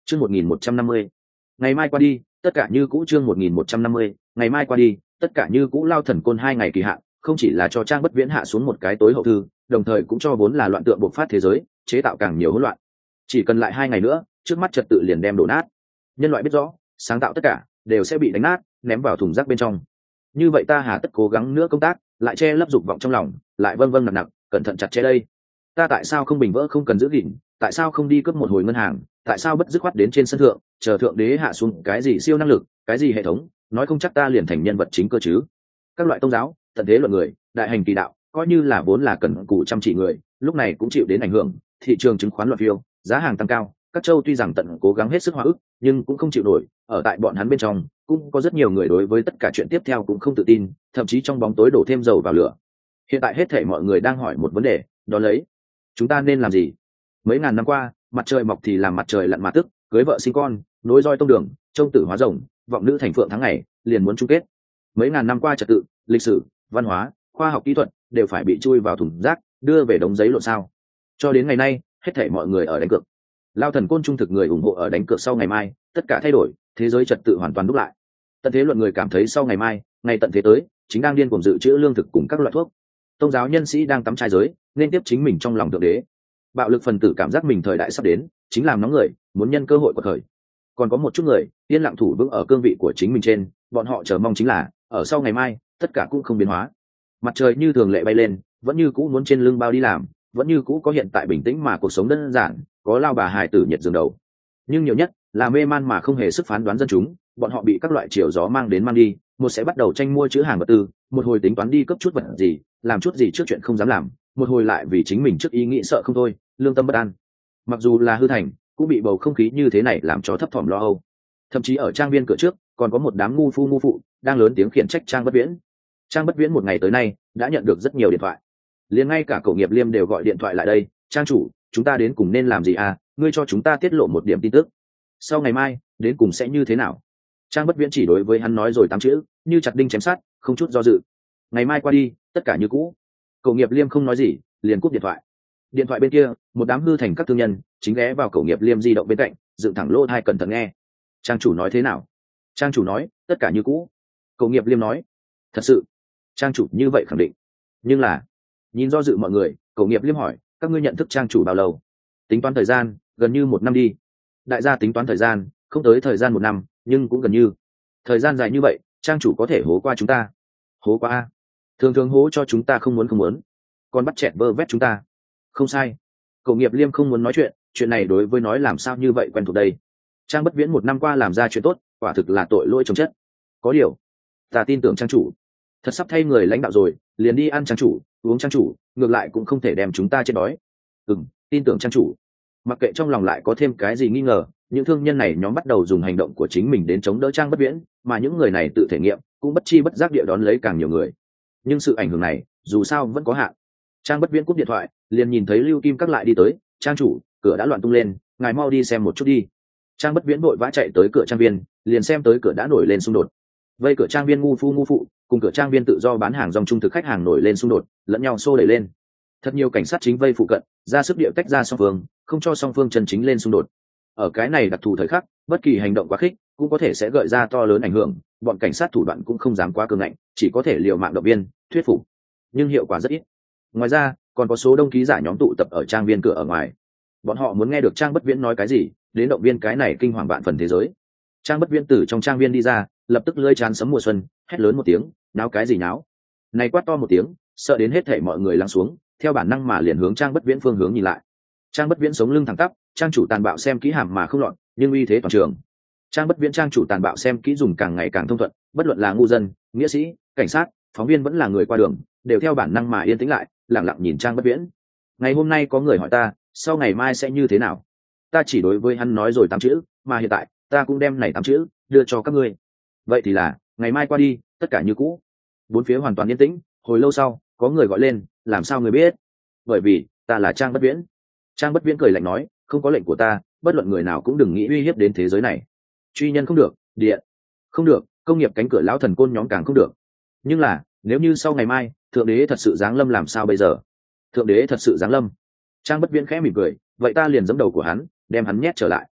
chương 1150. Ngày mai qua đi tất cả như cũ. chương 1150. Ngày mai qua đi tất cả như cũ. Lao thần côn 2 ngày kỳ hạn không chỉ là cho Trang Bất Viễn hạ xuống một cái tối hậu thư, đồng thời cũng cho vốn là loạn tượng bộc phát thế giới chế tạo càng nhiều hỗn loạn. Chỉ cần lại 2 ngày nữa, trước mắt trật tự liền đem đổ nát. Nhân loại biết rõ, sáng tạo tất cả đều sẽ bị đánh nát, ném vào thùng rác bên trong. Như vậy ta hà tất cố gắng nữa công tác, lại che lấp dục vọng trong lòng, lại vâng vâng nặng nặng, cẩn thận chặt chẽ đây. Ta tại sao không bình vỡ không cần giữ gìn, tại sao không đi cướp một hồi ngân hàng, tại sao bất dứt khoát đến trên sân thượng, chờ thượng đế hạ xuống cái gì siêu năng lực, cái gì hệ thống, nói không chắc ta liền thành nhân vật chính cơ chứ. Các loại tôn giáo, tận thế luận người, đại hành kỳ đạo, coi như là vốn là cần cù chăm chỉ người, lúc này cũng chịu đến ảnh hưởng. Thị trường chứng khoán loạn phiêu, giá hàng tăng cao, các châu tuy rằng tận cố gắng hết sức hóa ức, nhưng cũng không chịu nổi. Ở tại bọn hắn bên trong cũng có rất nhiều người đối với tất cả chuyện tiếp theo cũng không tự tin, thậm chí trong bóng tối đổ thêm dầu vào lửa. Hiện tại hết thảy mọi người đang hỏi một vấn đề, đó lấy chúng ta nên làm gì? Mấy ngàn năm qua, mặt trời mọc thì làm mặt trời lặn mà tức, cưới vợ sinh con, nối roi tông đường, trông tử hóa rồng, vọng nữ thành phượng tháng ngày liền muốn chung kết. Mấy ngàn năm qua trật tự, lịch sử, văn hóa, khoa học kỹ thuật đều phải bị chui vào thùng rác, đưa về đống giấy lộn sao. Cho đến ngày nay, hết thảy mọi người ở đánh cược. Lao thần côn trung thực người ủng hộ ở đánh cược sau ngày mai tất cả thay đổi, thế giới trật tự hoàn toàn đúc lại. Tận thế luận người cảm thấy sau ngày mai, ngày tận thế tới, chính đang điên cuồng dự trữ lương thực cùng các loại thuốc. Tôn giáo nhân sĩ đang tắm trai giới, nên tiếp chính mình trong lòng thượng đế. Bạo lực phần tử cảm giác mình thời đại sắp đến, chính làm nóng người, muốn nhân cơ hội của thời. Còn có một chút người yên lặng thủ vững ở cương vị của chính mình trên, bọn họ chờ mong chính là ở sau ngày mai tất cả cũng không biến hóa. Mặt trời như thường lệ bay lên, vẫn như cũ muốn trên lưng bao đi làm, vẫn như cũ có hiện tại bình tĩnh mà cuộc sống đơn giản, có lao bà hài tử nhiệt giường đầu. Nhưng nhiều nhất là mê man mà không hề sức phán đoán dân chúng, bọn họ bị các loại chiều gió mang đến mang đi, một sẽ bắt đầu tranh mua chữ hàng vật tư, một hồi tính toán đi cấp chút vật gì, làm chút gì trước chuyện không dám làm, một hồi lại vì chính mình trước ý nghĩ sợ không thôi, lương tâm bất an. Mặc dù là hư thành, cũng bị bầu không khí như thế này làm cho thấp thỏm lo âu. Thậm chí ở trang viên cửa trước còn có một đám ngu phu ngu phụ đang lớn tiếng khiển trách Trang Bất Viễn. Trang Bất Viễn một ngày tới nay đã nhận được rất nhiều điện thoại, liền ngay cả Cổ Nghiệp Liêm đều gọi điện thoại lại đây. Trang chủ, chúng ta đến cùng nên làm gì à? Ngươi cho chúng ta tiết lộ một điểm tin tức. Sau ngày mai đến cùng sẽ như thế nào? Trang Bất Viễn chỉ đối với hắn nói rồi 8 chữ, như chặt đinh chém sát, không chút do dự. Ngày mai qua đi tất cả như cũ. Cổ Nghiệp Liêm không nói gì, liền cúp điện thoại. Điện thoại bên kia, một đám hư thành các thương nhân chính ghé vào Cổ Nghiệp Liêm di động bên cạnh, dựng thẳng lỗ tai cẩn thận nghe. Trang chủ nói thế nào? Trang chủ nói tất cả như cũ. Cổ Nghiệp Liêm nói thật sự? Trang chủ như vậy khẳng định. Nhưng là nhìn do dự mọi người, Cổ Nghiệp Liêm hỏi các ngươi nhận thức Trang chủ bao lâu? Tính toán thời gian gần như 1 năm đi. Đại gia tính toán thời gian không tới thời gian 1 năm, nhưng cũng gần như. Thời gian dài như vậy, Trang chủ có thể hố qua chúng ta. Hố qua a? Thường thường hố cho chúng ta không muốn, còn bắt chẹt vơ vét chúng ta. Không sai. Cổ Nghiệp Liêm không muốn nói chuyện này đối với nói làm sao như vậy quen thuộc đây. Trang Bất Viễn 1 năm qua làm ra chuyện tốt, quả thực là tội lỗi chồng chất. Có điều ta tin tưởng Trang chủ. Thật sắp thay người lãnh đạo rồi, liền đi ăn Trang chủ, uống Trang chủ, ngược lại cũng không thể đem chúng ta chết đói. Tin tưởng Trang chủ. Mặc kệ trong lòng lại có thêm cái gì nghi ngờ, những thương nhân này nhóm bắt đầu dùng hành động của chính mình đến chống đỡ Trang Bất Viễn, mà những người này tự thể nghiệm cũng bất chi bất giác địa đón lấy càng nhiều người. Nhưng sự ảnh hưởng này dù sao vẫn có hạn. Trang Bất Viễn cúp điện thoại, liền nhìn thấy Lưu Kim Các lại đi tới. Trang chủ, cửa đã loạn tung lên, ngài mau đi xem một chút đi. Trang Bất Viễn vội vã chạy tới cửa trang viên, liền xem tới cửa đã nổi lên xung đột. Vây cửa trang viên ngu phu ngu phụ cùng cửa trang viên tự do bán hàng dòng trung thực khách hàng nổi lên xung đột, lẫn nhau xô đẩy lên. Thật nhiều cảnh sát chính vây phụ cận, ra sức điệu tách ra song phương, không cho song phương chân chính lên xung đột. Ở cái này đặc thù thời khắc, bất kỳ hành động quá khích cũng có thể sẽ gợi ra to lớn ảnh hưởng, bọn cảnh sát thủ đoạn cũng không dám quá cường ngạnh, chỉ có thể liều mạng động viên, thuyết phục, nhưng hiệu quả rất ít. Ngoài ra, còn có số đông ký giả nhóm tụ tập ở trang viên cửa ở ngoài. Bọn họ muốn nghe được Trang Bất Viễn nói cái gì, đến động viên cái này kinh hoàng vạn phần thế giới. Trang Bất Viễn từ trong trang viên đi ra, lập tức lưỡi chán sấm mùa xuân, hét lớn một tiếng, náo cái gì náo? Này quát to một tiếng, sợ đến hết thảy mọi người lắng xuống, theo bản năng mà liền hướng Trang Bất Viễn phương hướng nhìn lại. Trang Bất Viễn sống lưng thẳng tắp, Trang chủ tàn bạo xem kỹ hàm mà không loạn, nhưng uy thế toàn trường. Trang Bất Viễn Trang chủ tàn bạo xem kỹ dùng càng ngày càng thông thuận, bất luận là ngu dân, nghĩa sĩ, cảnh sát, phóng viên vẫn là người qua đường, đều theo bản năng mà yên tĩnh lại, lặng lặng nhìn Trang Bất Viễn. Ngày hôm nay có người hỏi ta, sau ngày mai sẽ như thế nào? Ta chỉ đối với hắn nói rồi 8 chữ, mà hiện tại ta cũng đem này 8 chữ đưa cho các ngươi. Vậy thì là ngày mai qua đi tất cả như cũ. Bốn phía hoàn toàn yên tĩnh. Hồi lâu sau có người gọi lên, làm sao người biết? Bởi vì ta là Trang Bất Viễn. Trang Bất Viễn cười lạnh nói, không có lệnh của ta, bất luận người nào cũng đừng nghĩ uy hiếp đến thế giới này. Truy nhân không được, điện không được, công nghiệp cánh cửa lão thần côn nhóm càng không được. Nhưng là nếu như sau ngày mai thượng đế thật sự giáng lâm làm sao bây giờ? Thượng đế thật sự giáng lâm. Trang Bất Viễn khẽ mỉm cười, vậy ta liền giẫm đầu của hắn, đem hắn nhét trở lại.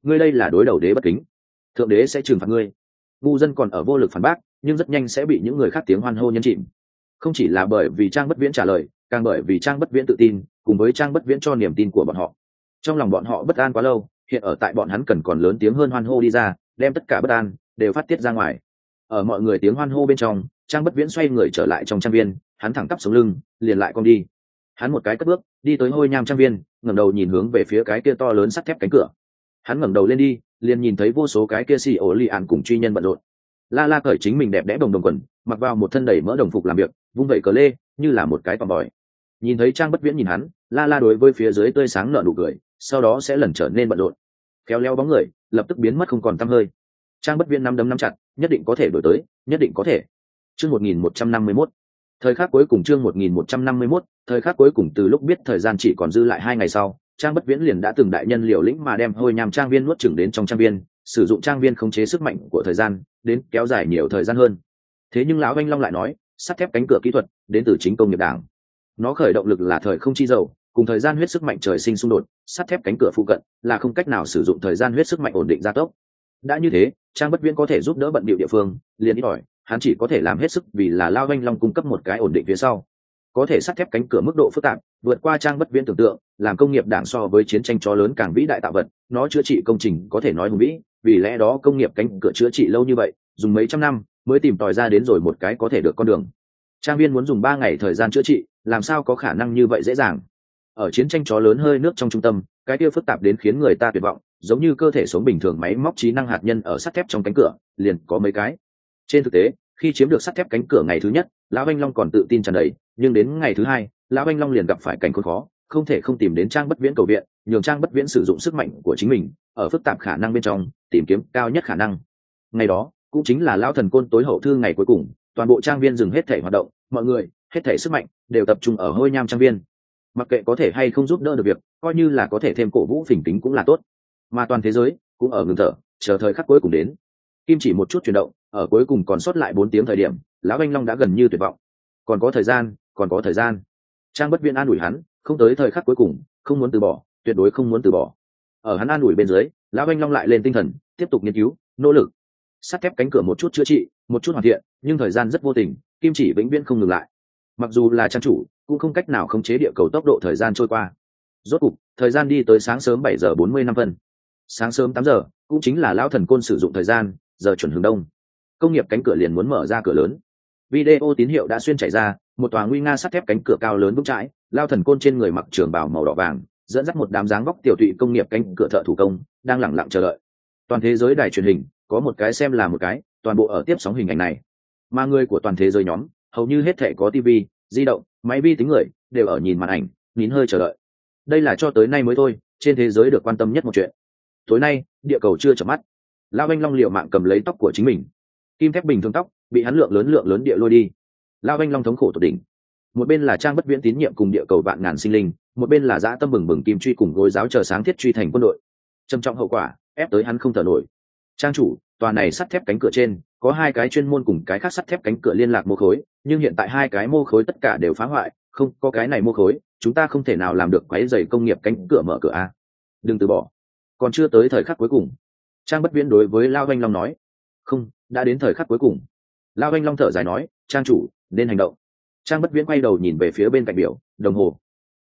ngươi đây là đối đầu đế bất kính, thượng đế sẽ trừng phạt ngươi. Ngu dân còn ở vô lực phản bác, nhưng rất nhanh sẽ bị những người khác tiếng hoan hô nhấn chìm. Không chỉ là bởi vì Trang Bất Viễn trả lời, càng bởi vì Trang Bất Viễn tự tin, cùng với Trang Bất Viễn cho niềm tin của bọn họ. Trong lòng bọn họ bất an quá lâu, hiện ở tại bọn hắn cần còn lớn tiếng hơn hoan hô đi ra, đem tất cả bất an đều phát tiết ra ngoài. Ở mọi người tiếng hoan hô bên trong, Trang Bất Viễn xoay người trở lại trong trang viên, hắn thẳng tắp sống lưng, liền lại cong đi. Hắn một cái cất bước, đi tới Hôi Nham trang viên, ngẩng đầu nhìn hướng về phía cái kia to lớn sắt thép cánh cửa. Hắn ngẩng đầu lên đi, liền nhìn thấy vô số cái kia xì ổ li ạn cùng truy nhân bận rộn. La La cởi chính mình đẹp đẽ đồng đồng quần, mặc vào một thân đầy mỡ đồng phục làm việc, vung vẩy cờ lê, như là một cái tòm bòi. Nhìn thấy Trang Bất Viễn nhìn hắn, La La đối với phía dưới tươi sáng nở nụ cười, sau đó sẽ lần trở nên bận rộn. Khéo léo bóng người, lập tức biến mất không còn tăm hơi. Trang Bất Viễn nắm đấm nắm chặt, nhất định có thể đổi tới, nhất định có thể. Chương 1151. Thời khắc cuối cùng, chương 1151, thời khắc cuối cùng. Từ lúc biết thời gian chỉ còn dư lại 2 ngày sau, Trang Bất Viễn liền đã từng đại nhân liều lĩnh mà đem Hôi Nham trang viên nuốt chửng đến trong trang viên, sử dụng trang viên khống chế sức mạnh của thời gian, đến kéo dài nhiều thời gian hơn. Thế nhưng lão Anh Long lại nói, sắt thép cánh cửa kỹ thuật đến từ chính công nghiệp đảng. Nó khởi động lực là thời không chi dầu, cùng thời gian huyết sức mạnh trời sinh xung đột, sắt thép cánh cửa phụ cận là không cách nào sử dụng thời gian huyết sức mạnh ổn định gia tốc. Đã như thế, Trang Bất Viễn có thể giúp đỡ bận bịu địa phương, liền ít ỏi, hắn chỉ có thể làm hết sức vì là Lao Anh Long cung cấp một cái ổn định phía sau. Có thể sắt thép cánh cửa mức độ phức tạp, vượt qua Trang Bất Viễn tưởng tượng, làm công nghiệp đảng so với chiến tranh chó lớn càng vĩ đại tạo vật, nó chữa trị công trình có thể nói hùng vĩ, vì lẽ đó công nghiệp cánh cửa chữa trị lâu như vậy, dùng mấy trăm năm mới tìm tòi ra đến rồi một cái có thể được con đường. Trang viên muốn dùng 3 ngày thời gian chữa trị, làm sao có khả năng như vậy dễ dàng. Ở chiến tranh chó lớn hơi nước trong trung tâm, cái kia phức tạp đến khiến người ta tuyệt vọng, giống như cơ thể sống bình thường máy móc trí năng hạt nhân ở sắt thép trong cánh cửa, liền có mấy cái. Trên thực tế, khi chiếm được sắt thép cánh cửa ngày thứ nhất, lão Anh Long còn tự tin tràn đầy, nhưng đến ngày thứ 2, lão Anh Long liền gặp phải cảnh khốn khó, không thể không tìm đến Trang Bất Viễn cầu viện, nhường Trang Bất Viễn sử dụng sức mạnh của chính mình, ở phức tạp khả năng bên trong, tìm kiếm cao nhất khả năng. Ngày đó, cũng chính là lão thần côn tối hậu thư ngày cuối cùng, toàn bộ trang viên dừng hết thể hoạt động, mọi người, hết thể sức mạnh đều tập trung ở Hôi Nham trang viên. Mặc kệ có thể hay không giúp đỡ được việc, coi như là có thể thêm cổ vũ phỉnh kính cũng là tốt. Mà toàn thế giới cũng ở ngừng thở, chờ thời khắc cuối cùng đến. Kim chỉ một chút chuyển động, ở cuối cùng còn sót lại 4 tiếng thời điểm, lão Anh Long đã gần như tuyệt vọng. Còn có thời gian, còn có thời gian. Trang Bất Viễn an ủi hắn, không tới thời khắc cuối cùng, không muốn từ bỏ, tuyệt đối không muốn từ bỏ. Ở hắn an ủi bên dưới, lão Anh Long lại lên tinh thần, tiếp tục nghiên cứu, nỗ lực. Sắt thép cánh cửa một chút chữa trị, một chút hoàn thiện, nhưng thời gian rất vô tình, kim chỉ vĩnh viễn không ngừng lại. Mặc dù là trang chủ, cũng không cách nào khống chế địa cầu tốc độ thời gian trôi qua. Rốt cục, thời gian đi tới sáng sớm 7:45. Sáng sớm 8 giờ, cũng chính là lão thần côn sử dụng thời gian, giờ chuẩn hướng đông. Công nghiệp cánh cửa liền muốn mở ra cửa lớn. Video tín hiệu đã xuyên chảy ra, một tòa nguy nga sắt thép cánh cửa cao lớn vững chãi, lão thần côn trên người mặc trường bào màu đỏ vàng, dẫn dắt một đám dáng vóc tiểu tụy công nghiệp cánh cửa thợ thủ công, đang lặng lặng chờ đợi. Toàn thế giới đài truyền hình, có một cái xem là một cái, toàn bộ ở tiếp sóng hình ảnh này. Mà người của toàn thế giới nhóm, hầu như hết thảy có TV, di động, máy vi tính người, đều ở nhìn màn ảnh, nín hơi chờ đợi. Đây là cho tới nay mới thôi, trên thế giới được quan tâm nhất một chuyện. Tối nay, địa cầu chưa chợp mắt. Lão Anh Long liều mạng cầm lấy tóc của chính mình. Kim thép bình thường tóc, bị hắn lượng lớn địa lôi đi. Lão Anh Long thống khổ tột đỉnh. Một bên là Trang Bất Viễn tín nhiệm cùng địa cầu vạn ngàn sinh linh, một bên là dã tâm bừng bừng kim truy cùng gối giáo chờ sáng thiết truy thành quân đội. Trầm trọng hậu quả, ép tới hắn không thở nổi. Trang chủ, tòa này sắt thép cánh cửa trên có 2 cái chuyên môn cùng cái khác sắt thép cánh cửa liên lạc mô khối, nhưng hiện tại 2 cái mô khối tất cả đều phá hoại, không có cái này mô khối, chúng ta không thể nào làm được quấy rầy công nghiệp cánh cửa mở cửa a. Đừng từ bỏ, còn chưa tới thời khắc cuối cùng. Trang Bất Viễn đối với Lao Anh Long nói. Không, đã đến thời khắc cuối cùng. Lao Anh Long thở dài nói, trang chủ, nên hành động. Trang Bất Viễn quay đầu nhìn về phía bên cạnh biểu đồng hồ.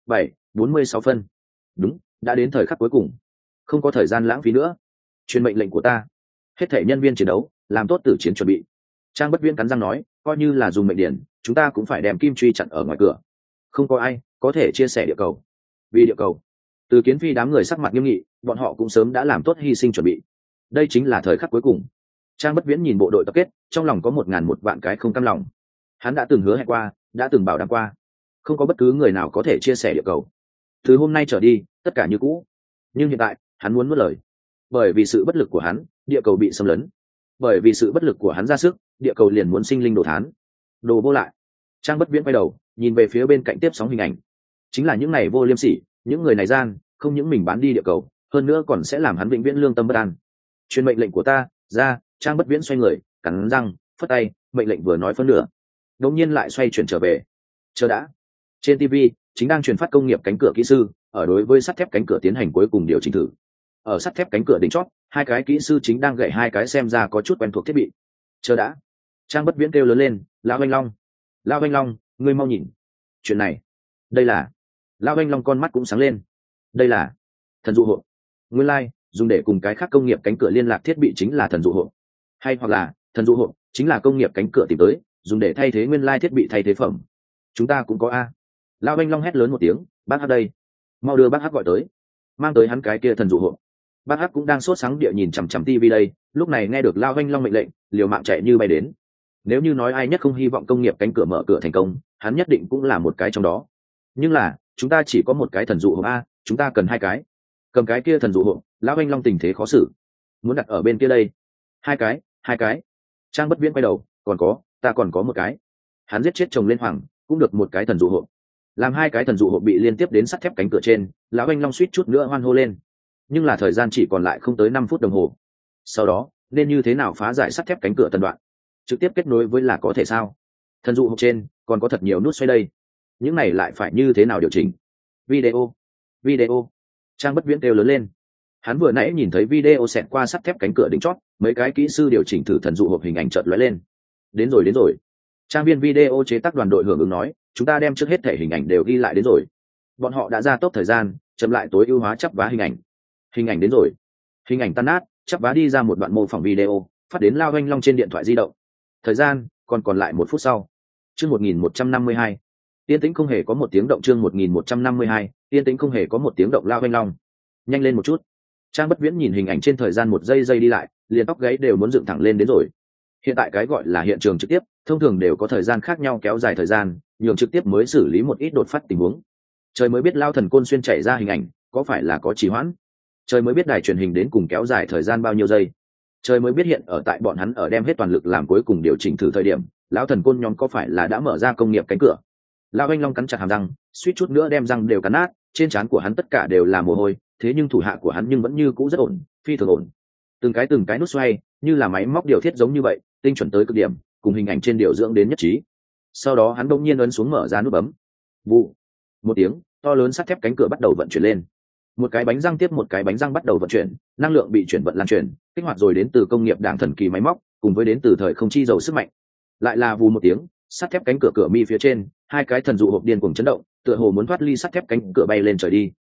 7:46 phân. Đúng, đã đến thời khắc cuối cùng, không có thời gian lãng phí nữa. Truyền mệnh lệnh của ta, hết thể nhân viên chiến đấu làm tốt tử chiến chuẩn bị. Trang Bất Viễn cắn răng nói, coi như là dùng mệnh điển, chúng ta cũng phải đem kim truy chặn ở ngoài cửa. Không có ai có thể chia sẻ địa cầu. Vì địa cầu, Từ Kiến Phi đám người sắc mặt nghiêm nghị, bọn họ cũng sớm đã làm tốt hy sinh chuẩn bị. Đây chính là thời khắc cuối cùng. Trang Bất Viễn nhìn bộ đội tập kết, trong lòng có 1001 vạn cái không cam lòng. Hắn đã từng hứa hẹn qua, đã từng bảo đảm qua, không có bất cứ người nào có thể chia sẻ địa cầu. Từ hôm nay trở đi, tất cả như cũ. Nhưng hiện tại, hắn muốn nuốt lời. Bởi vì sự bất lực của hắn, địa cầu bị xâm lấn. Bởi vì sự bất lực của hắn ra sức, địa cầu liền muốn sinh linh đồ thán. Đồ vô lại. Trang Bất Viễn quay đầu, nhìn về phía bên cạnh tiếp sóng hình ảnh. Chính là những này vô liêm sỉ, những người này gian, không những mình bán đi địa cầu, hơn nữa còn sẽ làm hắn vĩnh viễn lương tâm bất an. Truyền mệnh lệnh của ta, ra. Trang Bất Viễn xoay người, cắn răng, phất tay, mệnh lệnh vừa nói phân nửa, đột nhiên lại xoay chuyển trở về. Chờ đã. Trên TV chính đang truyền phát công nghiệp cánh cửa kỹ sư, ở đối với sắt thép cánh cửa tiến hành cuối cùng điều chỉnh thử. ở sắt thép cánh cửa đỉnh chót, hai cái kỹ sư chính đang gậy hai cái xem ra có chút quen thuộc thiết bị. Chờ đã. Trang Bất Viễn kêu lớn lên, lão anh long, lão anh long, ngươi mau nhìn. Chuyện này, đây là. Lão anh long con mắt cũng sáng lên. Đây là thần dụ hộ. Nguyên lai, dùng để cùng cái khác công nghiệp cánh cửa liên lạc thiết bị chính là thần dụ hộ, hay hoặc là thần dụ hộ chính là công nghiệp cánh cửa tìm tới, dùng để thay thế nguyên lai thiết bị thay thế phẩm. Chúng ta cũng có a. Lão anh long hét lớn một tiếng, bác Hắc đây, mau đưa bác Hắc gọi tới, mang tới hắn cái kia thần dụ hộ. Bác Hắc cũng đang sốt sáng địa nhìn chằm chằm tivi đây, lúc này nghe được Lão anh long mệnh lệnh, liều mạng chạy như bay đến. Nếu như nói ai nhất không hy vọng công nghiệp cánh cửa mở cửa thành công, hắn nhất định cũng là một cái trong đó. Nhưng là chúng ta chỉ có một cái thần dụ hộ a, chúng ta cần hai cái. Cầm cái kia thần dụ hộ, Lão anh long tình thế khó xử, muốn đặt ở bên kia đây. Hai cái. Trang Bất Viễn quay đầu, ta còn có một cái. Hắn giết chết chồng lên hoàng, cũng được một cái thần dụ hộ. Làm hai cái thần dụ hộ bị liên tiếp đến sắt thép cánh cửa trên, Lão anh long suýt chút nữa hoan hô lên. Nhưng là thời gian chỉ còn lại không tới 5 phút đồng hồ. Sau đó nên như thế nào phá giải sắt thép cánh cửa tần đoạn, trực tiếp kết nối với là có thể sao? Thần dụ hộ trên còn có thật nhiều nút xoay đây, những này lại phải như thế nào điều chỉnh? Video. Trang Bất Viễn kêu lớn lên. Hắn vừa nãy nhìn thấy video xẹt qua sắt thép cánh cửa đỉnh chót, mấy cái kỹ sư điều chỉnh thử thần dụ hộp hình ảnh chợt lóe lên. Đến rồi. Trang viên video chế tác đoàn đội hưởng ứng nói, chúng ta đem trước hết thể hình ảnh đều ghi lại đến rồi. Bọn họ đã ra tốc thời gian, chậm lại tối ưu hóa chắp vá hình ảnh. Hình ảnh đến rồi. Hình ảnh tan nát, chắp vá đi ra một đoạn mô phỏng video, phát đến Lao Anh Long trên điện thoại di động. Thời gian còn lại 1 phút sau. Chương 1152. Tiên tĩnh không hề có một tiếng động. Chương 1152. Tiên tĩnh không hề có một tiếng động. Lao Anh Long, nhanh lên một chút. Trang Bất Viễn nhìn hình ảnh trên thời gian 1 giây đi lại, liền tóc gáy đều muốn dựng thẳng lên đến rồi. Hiện tại cái gọi là hiện trường trực tiếp, thông thường đều có thời gian khác nhau kéo dài thời gian, nhường trực tiếp mới xử lý một ít đột phát tình huống. Trời mới biết Lao Thần Côn xuyên chảy ra hình ảnh, có phải là có trì hoãn? Trời mới biết đài truyền hình đến cùng kéo dài thời gian bao nhiêu giây? Trời mới biết hiện ở tại bọn hắn ở đem hết toàn lực làm cuối cùng điều chỉnh thử thời điểm, lão thần côn nhóm có phải là đã mở ra công nghiệp cánh cửa? Lão anh long cắn chặt hàm răng, suýt chút nữa đem răng đều cắn nát, trên trán của hắn tất cả đều là mồ hôi, thế nhưng thủ hạ của hắn nhưng vẫn như cũ rất ổn, phi thường ổn. Từng cái nút xoay, như là máy móc điều thiết giống như vậy, tinh chuẩn tới cực điểm, cùng hình ảnh trên điều dưỡng đến nhất trí. Sau đó hắn đột nhiên ấn xuống mở ra nút bấm. Vụ. Một tiếng, to lớn sắt thép cánh cửa bắt đầu vận chuyển lên. Một cái bánh răng tiếp một cái bánh răng bắt đầu vận chuyển, năng lượng bị chuyển vận lan truyền, kích hoạt rồi đến từ công nghiệp đảng thần kỳ máy móc, cùng với đến từ thời không chi dầu sức mạnh. Lại là vù một tiếng, sắt thép cánh cửa mi phía trên, hai cái thần dụ hộp điên cuồng chấn động, tựa hồ muốn thoát ly sắt thép cánh cửa bay lên trời đi.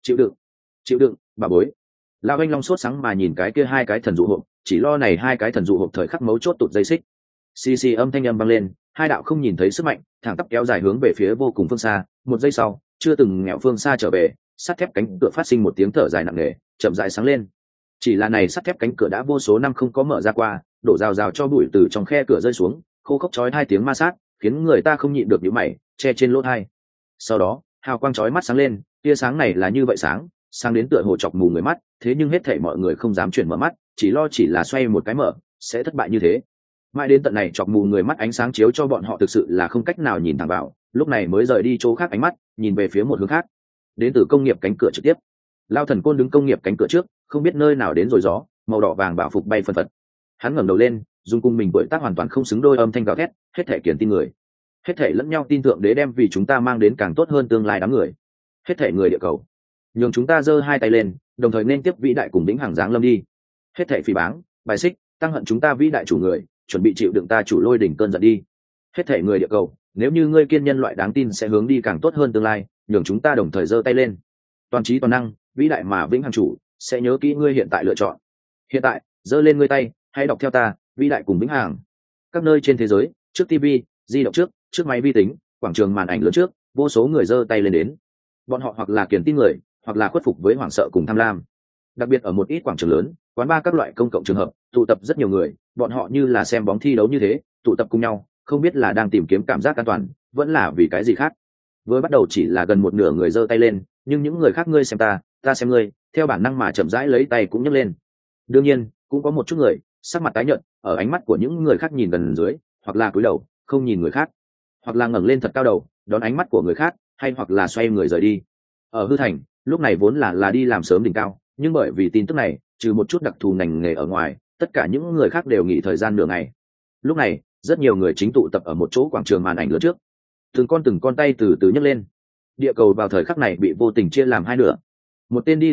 Chịu đựng, bà bối. Lão anh long sốt sáng mà nhìn cái kia hai cái thần dụ hộp, chỉ lo này hai cái thần dụ hộp thời khắc mấu chốt tụt dây xích. Xì âm thanh âm vang lên, hai đạo không nhìn thấy sức mạnh, thẳng tắp kéo dài hướng về phía vô cùng phương xa. Một giây sau, chưa từng nghẹo phương xa trở về, sắt thép cánh cửa phát sinh một tiếng thở dài nặng nề, chậm rãi sáng lên. Chỉ là này sắt thép cánh cửa đã vô số năm không có mở ra qua, đổ rào rào cho bụi từ trong khe cửa rơi xuống, khô khốc chói hai tiếng ma sát, khiến người ta không nhịn được nhíu mày, che trên lỗ tai. Sau đó, hào quang chói mắt sáng lên, tia sáng này là như vậy sáng đến tựa hồ chọc mù người mắt, thế nhưng hết thảy mọi người không dám chuyển mở mắt, chỉ là xoay một cái mở, sẽ thất bại như thế. Mãi đến tận này chọc mù người mắt ánh sáng chiếu cho bọn họ thực sự là không cách nào nhìn thẳng vào, lúc này mới rời đi chỗ khác ánh mắt, nhìn về phía một hướng khác. Đến từ công nghiệp cánh cửa trực tiếp. Lao thần côn đứng công nghiệp cánh cửa trước, không biết nơi nào đến rồi gió, màu đỏ vàng bảo phục bay phân phật. Hắn ngẩng đầu lên, dùng cung mình tuổi tác hoàn toàn không xứng đôi âm thanh gào thét, hết thể kiển tin người, hết thể lẫn nhau tin thượng đế đem vì chúng ta mang đến càng tốt hơn tương lai đám người, hết thể người địa cầu, nhường chúng ta giơ hai tay lên, đồng thời nên tiếp vĩ đại cùng vĩnh hằng giáng lâm đi. Hết thể phỉ báng, bài xích, tăng hận chúng ta vĩ đại chủ người, chuẩn bị chịu đựng ta chủ lôi đỉnh cơn giận đi. Hết thể người địa cầu, nếu như ngươi kiên nhân loại đáng tin sẽ hướng đi càng tốt hơn tương lai, nhường chúng ta đồng thời giơ tay lên. Toàn trí toàn năng, vĩ đại mà vĩnh hằng chủ sẽ nhớ kỹ ngươi hiện tại lựa chọn. Hiện tại, giơ lên ngươi tay, hãy đọc theo ta, vĩ đại cùng vĩnh hằng. Các nơi trên thế giới, trước TV, di động trước máy vi tính, quảng trường màn ảnh lớn trước, vô số người giơ tay lên đến. Bọn họ hoặc là kiên tin người, hoặc là khuất phục với hoảng sợ cùng tham lam. Đặc biệt ở một ít quảng trường lớn, quán bar các loại công cộng trường hợp, tụ tập rất nhiều người, bọn họ như là xem bóng thi đấu như thế, tụ tập cùng nhau, không biết là đang tìm kiếm cảm giác an toàn, vẫn là vì cái gì khác. Vừa bắt đầu chỉ là gần một nửa người giơ tay lên, nhưng những người khác ngươi xem ta xem ngươi, theo bản năng mà chậm rãi lấy tay cũng nhấc lên. Đương nhiên, cũng có một chút người sắc mặt tái nhợt, ở ánh mắt của những người khác nhìn gần dưới, hoặc là cúi đầu không nhìn người khác, hoặc là ngẩng lên thật cao đầu đón ánh mắt của người khác, hay hoặc là xoay người rời đi. Ở hư thành, lúc này vốn là đi làm sớm đỉnh cao, nhưng bởi vì tin tức này, trừ một chút đặc thù ngành nghề ở ngoài, tất cả những người khác đều nghỉ thời gian nửa ngày. Lúc này, rất nhiều người chính tụ tập ở một chỗ quảng trường màn ảnh lớn trước, từng con tay từ từ nhấc lên. Địa cầu vào thời khắc này bị vô tình chia làm hai nửa. Một tên đi làm tộc,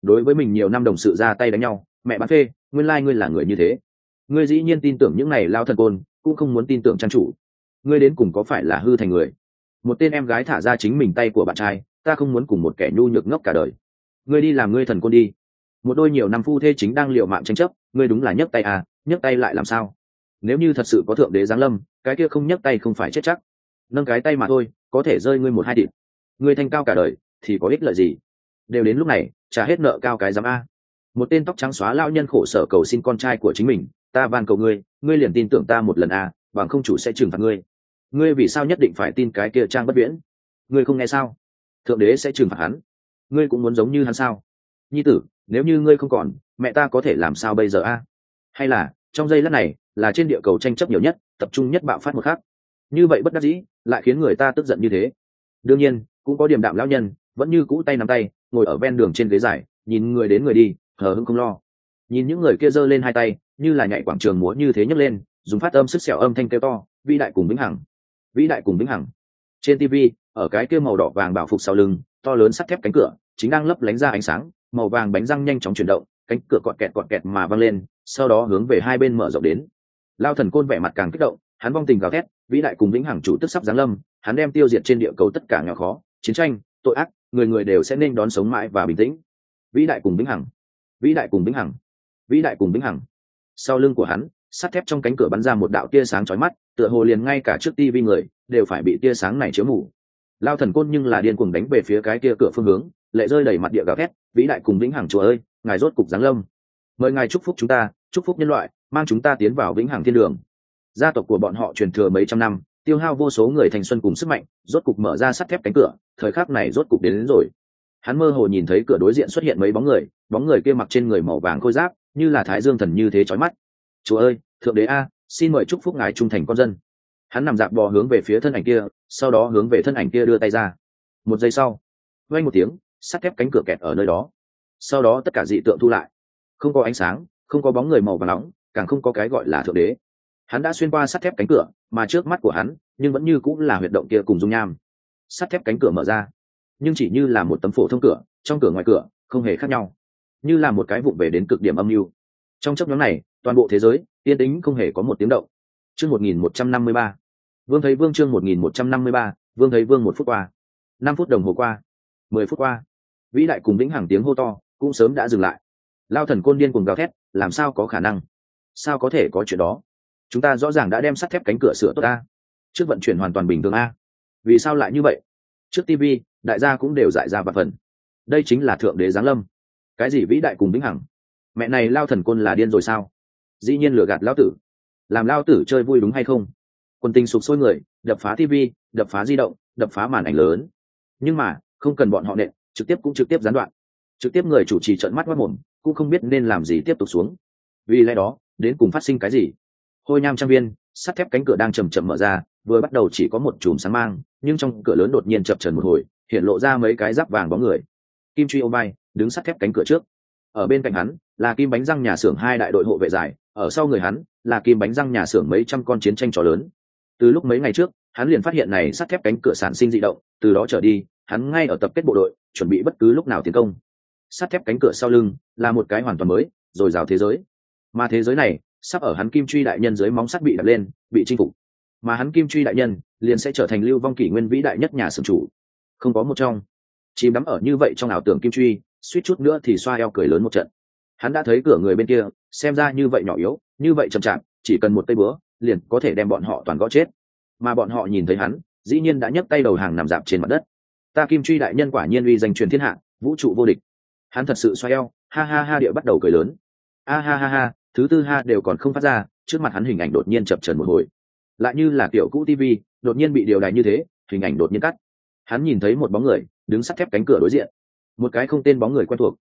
đối với mình nhiều năm đồng sự ra tay đánh nhau, mẹ bán phê, nguyên lai ngươi là người như thế. Ngươi dĩ nhiên tin tưởng những này lao thần côn, cũng không muốn tin tưởng trang chủ. Ngươi đến cùng có phải là hư thành người? Một tên em gái thả ra chính mình tay của bạn trai, ta không muốn cùng một kẻ nhu nhược ngốc cả đời. Ngươi đi làm ngươi thần côn đi. Một đôi nhiều năm phu thê chính đang liều mạng tranh chấp, ngươi đúng là nhấc tay à, nhấc tay lại làm sao? Nếu như thật sự có thượng đế giáng lâm, cái kia không nhấc tay không phải chết chắc. Nâng cái tay mà thôi, có thể rơi ngươi một hai điểm. Ngươi thanh cao cả đời, thì có ích lợi gì? Đều đến lúc này, trả hết nợ cao cái giám a. Một tên tóc trắng xóa lão nhân khổ sở cầu xin con trai của chính mình, ta van cầu ngươi, ngươi liền tin tưởng ta một lần a, bằng không chủ sẽ trừng phạt ngươi. Ngươi vì sao nhất định phải tin cái kia Trang Bất Viễn? Ngươi không nghe sao? Thượng đế sẽ trừng phạt hắn. Ngươi cũng muốn giống như hắn sao? Nhi tử, nếu như ngươi không còn, mẹ ta có thể làm sao bây giờ a? Hay là trong giây lát này là trên địa cầu tranh chấp nhiều nhất, tập trung nhất bạo phát một khắc, như vậy bất đắc dĩ lại khiến người ta tức giận như thế. Đương nhiên cũng có điềm đạm lão nhân vẫn như cũ tay nắm tay ngồi ở ven đường trên ghế dài, nhìn người đến người đi, hờ hững không lo. Nhìn những người kia giơ lên hai tay như là nhảy quảng trường múa như thế nhấc lên, dùng phát âm sức sẹo âm thanh kêu to, vĩ đại cùng vĩnh hằng, vĩ đại cùng vĩnh hằng. Trên TV, ở cái kia màu đỏ vàng bảo phục sau lưng to lớn sắt thép cánh cửa chính đang lấp lánh ra ánh sáng, màu vàng bánh răng nhanh chóng chuyển động, cánh cửa cọt kẹt mà văng lên, sau đó hướng về hai bên mở rộng đến. Lao thần côn vẻ mặt càng kích động, hắn vong tình gào thét, vĩ đại cùng vĩnh hằng chủ tức sắp giáng lâm, hắn đem tiêu diệt trên địa cầu tất cả nghèo khó, chiến tranh, tội ác, người người đều sẽ nên đón sống mãi và bình tĩnh. Vĩ đại cùng vĩnh hằng, vĩ đại cùng vĩnh hằng, vĩ đại cùng vĩnh hằng. Sau lưng của hắn, sắt thép trong cánh cửa bắn ra một đạo tia sáng chói mắt, tựa hồ liền ngay cả trước tivi người đều phải bị tia sáng này chiếu mù. Lao thần côn nhưng là điên cuồng đánh về phía cái kia cửa phương hướng, lệ rơi đầy mặt địa gào thét, vĩ đại cùng vĩnh hằng chúa ơi, ngài rốt cục giáng lâm, mời ngài chúc phúc chúng ta, chúc phúc nhân loại, mang chúng ta tiến vào vĩnh hằng thiên đường. Gia tộc của bọn họ truyền thừa mấy trăm năm, tiêu hao vô số người thanh xuân cùng sức mạnh, rốt cục mở ra sắt thép cánh cửa, thời khắc này rốt cục đến rồi. Hắn mơ hồ nhìn thấy cửa đối diện xuất hiện mấy bóng người kia mặc trên người màu vàng khôi giáp, như là thái dương thần như thế chói mắt. Chúa ơi, thượng đế a, xin mời chúc phúc ngài trung thành con dân. Hắn nằm dạp bò hướng về phía thân ảnh kia, sau đó hướng về thân ảnh kia đưa tay ra. Một giây sau, vang một tiếng, sắt thép cánh cửa kẹt ở nơi đó. Sau đó tất cả dị tượng thu lại, không có ánh sáng, không có bóng người màu vàng nóng, càng không có cái gọi là thượng đế. Hắn đã xuyên qua sắt thép cánh cửa, mà trước mắt của hắn nhưng vẫn như cũng là huyệt động kia cùng dung nham. Sắt thép cánh cửa mở ra, nhưng chỉ như là một tấm phổ thông cửa, trong cửa ngoài cửa không hề khác nhau, như là một cái vụng về đến cực điểm âm mưu. Trong chốc ngắn này, toàn bộ thế giới yên tĩnh không hề có một tiếng động. Chương 1153. Vương thấy vương, chương 1153, Vương thấy vương. 1 phút qua, 5 phút đồng hồ qua, 10 phút qua, vĩ đại cùng vĩnh hằng tiếng hô to cũng sớm đã dừng lại. Lao thần côn điên cuồng gào thét, làm sao có khả năng? Sao có thể có chuyện đó? Chúng ta rõ ràng đã đem sắt thép cánh cửa sửa tốt a, trước vận chuyển hoàn toàn bình thường a, vì sao lại như vậy? Trước TV, đại gia cũng đều dại ra và phần. Đây chính là thượng đế giáng lâm. Cái gì vĩ đại cùng vĩnh hằng? Mẹ này Lao thần côn là điên rồi sao? Dĩ nhiên lừa gạt lão tử, làm Lao tử chơi vui đúng hay không? Quân tình sụp sôi người, đập phá TV, đập phá di động, đập phá màn ảnh lớn. Nhưng mà không cần bọn họ nện, trực tiếp gián đoạn. Trực tiếp người chủ trì trợn mắt quát mồm, cũng không biết nên làm gì tiếp tục xuống. Vì lẽ đó, đến cùng phát sinh cái gì? Hôi nham trang viên, sắt thép cánh cửa đang chầm chậm mở ra, vừa bắt đầu chỉ có một chùm sáng mang, nhưng trong cửa lớn đột nhiên chập chờn một hồi, hiện lộ ra mấy cái giáp vàng bóng người. Kim Truy ôm vai, đứng sắt thép cánh cửa trước. Ở bên cạnh hắn là Kim Bánh Răng nhà xưởng hai đại đội hộ vệ dài, ở sau người hắn là Kim Bánh Răng nhà xưởng mấy trăm con chiến tranh chó lớn. Từ lúc mấy ngày trước, hắn liền phát hiện này sắt thép cánh cửa sản sinh dị động, từ đó trở đi, hắn ngay ở tập kết bộ đội, chuẩn bị bất cứ lúc nào tiến công. Sắt thép cánh cửa sau lưng là một cái hoàn toàn mới, rồi rào thế giới. Mà thế giới này sắp ở hắn Kim Truy đại nhân dưới móng sắt bị đặt lên, bị chinh phục. Mà hắn Kim Truy đại nhân liền sẽ trở thành lưu vong kỷ nguyên vĩ đại nhất nhà xưởng chủ, không có một trong. Chìm đắm ở như vậy trong ảo tưởng Kim Truy, suýt chút nữa thì xoa eo cười lớn một trận. Hắn đã thấy cửa người bên kia, xem ra như vậy nhỏ yếu, như vậy chậm chạp, chỉ cần một tay búa, liền có thể đem bọn họ toàn gõ chết. Mà bọn họ nhìn thấy hắn, dĩ nhiên đã nhấc tay đầu hàng nằm dạp trên mặt đất. Ta Kim Truy đại nhân quả nhiên uy danh truyền thiên hạ, vũ trụ vô địch. Hắn thật sự xoa eo, ha ha ha địa bắt đầu cười lớn. A ha ha ha, thứ tư ha đều còn không phát ra, trước mặt hắn hình ảnh đột nhiên chập chờn một hồi, lại như là kiểu cũ TV đột nhiên bị điều đài như thế, hình ảnh đột nhiên cắt. Hắn nhìn thấy một bóng người đứng sắt thép cánh cửa đối diện, một cái không tên bóng người quen thuộc,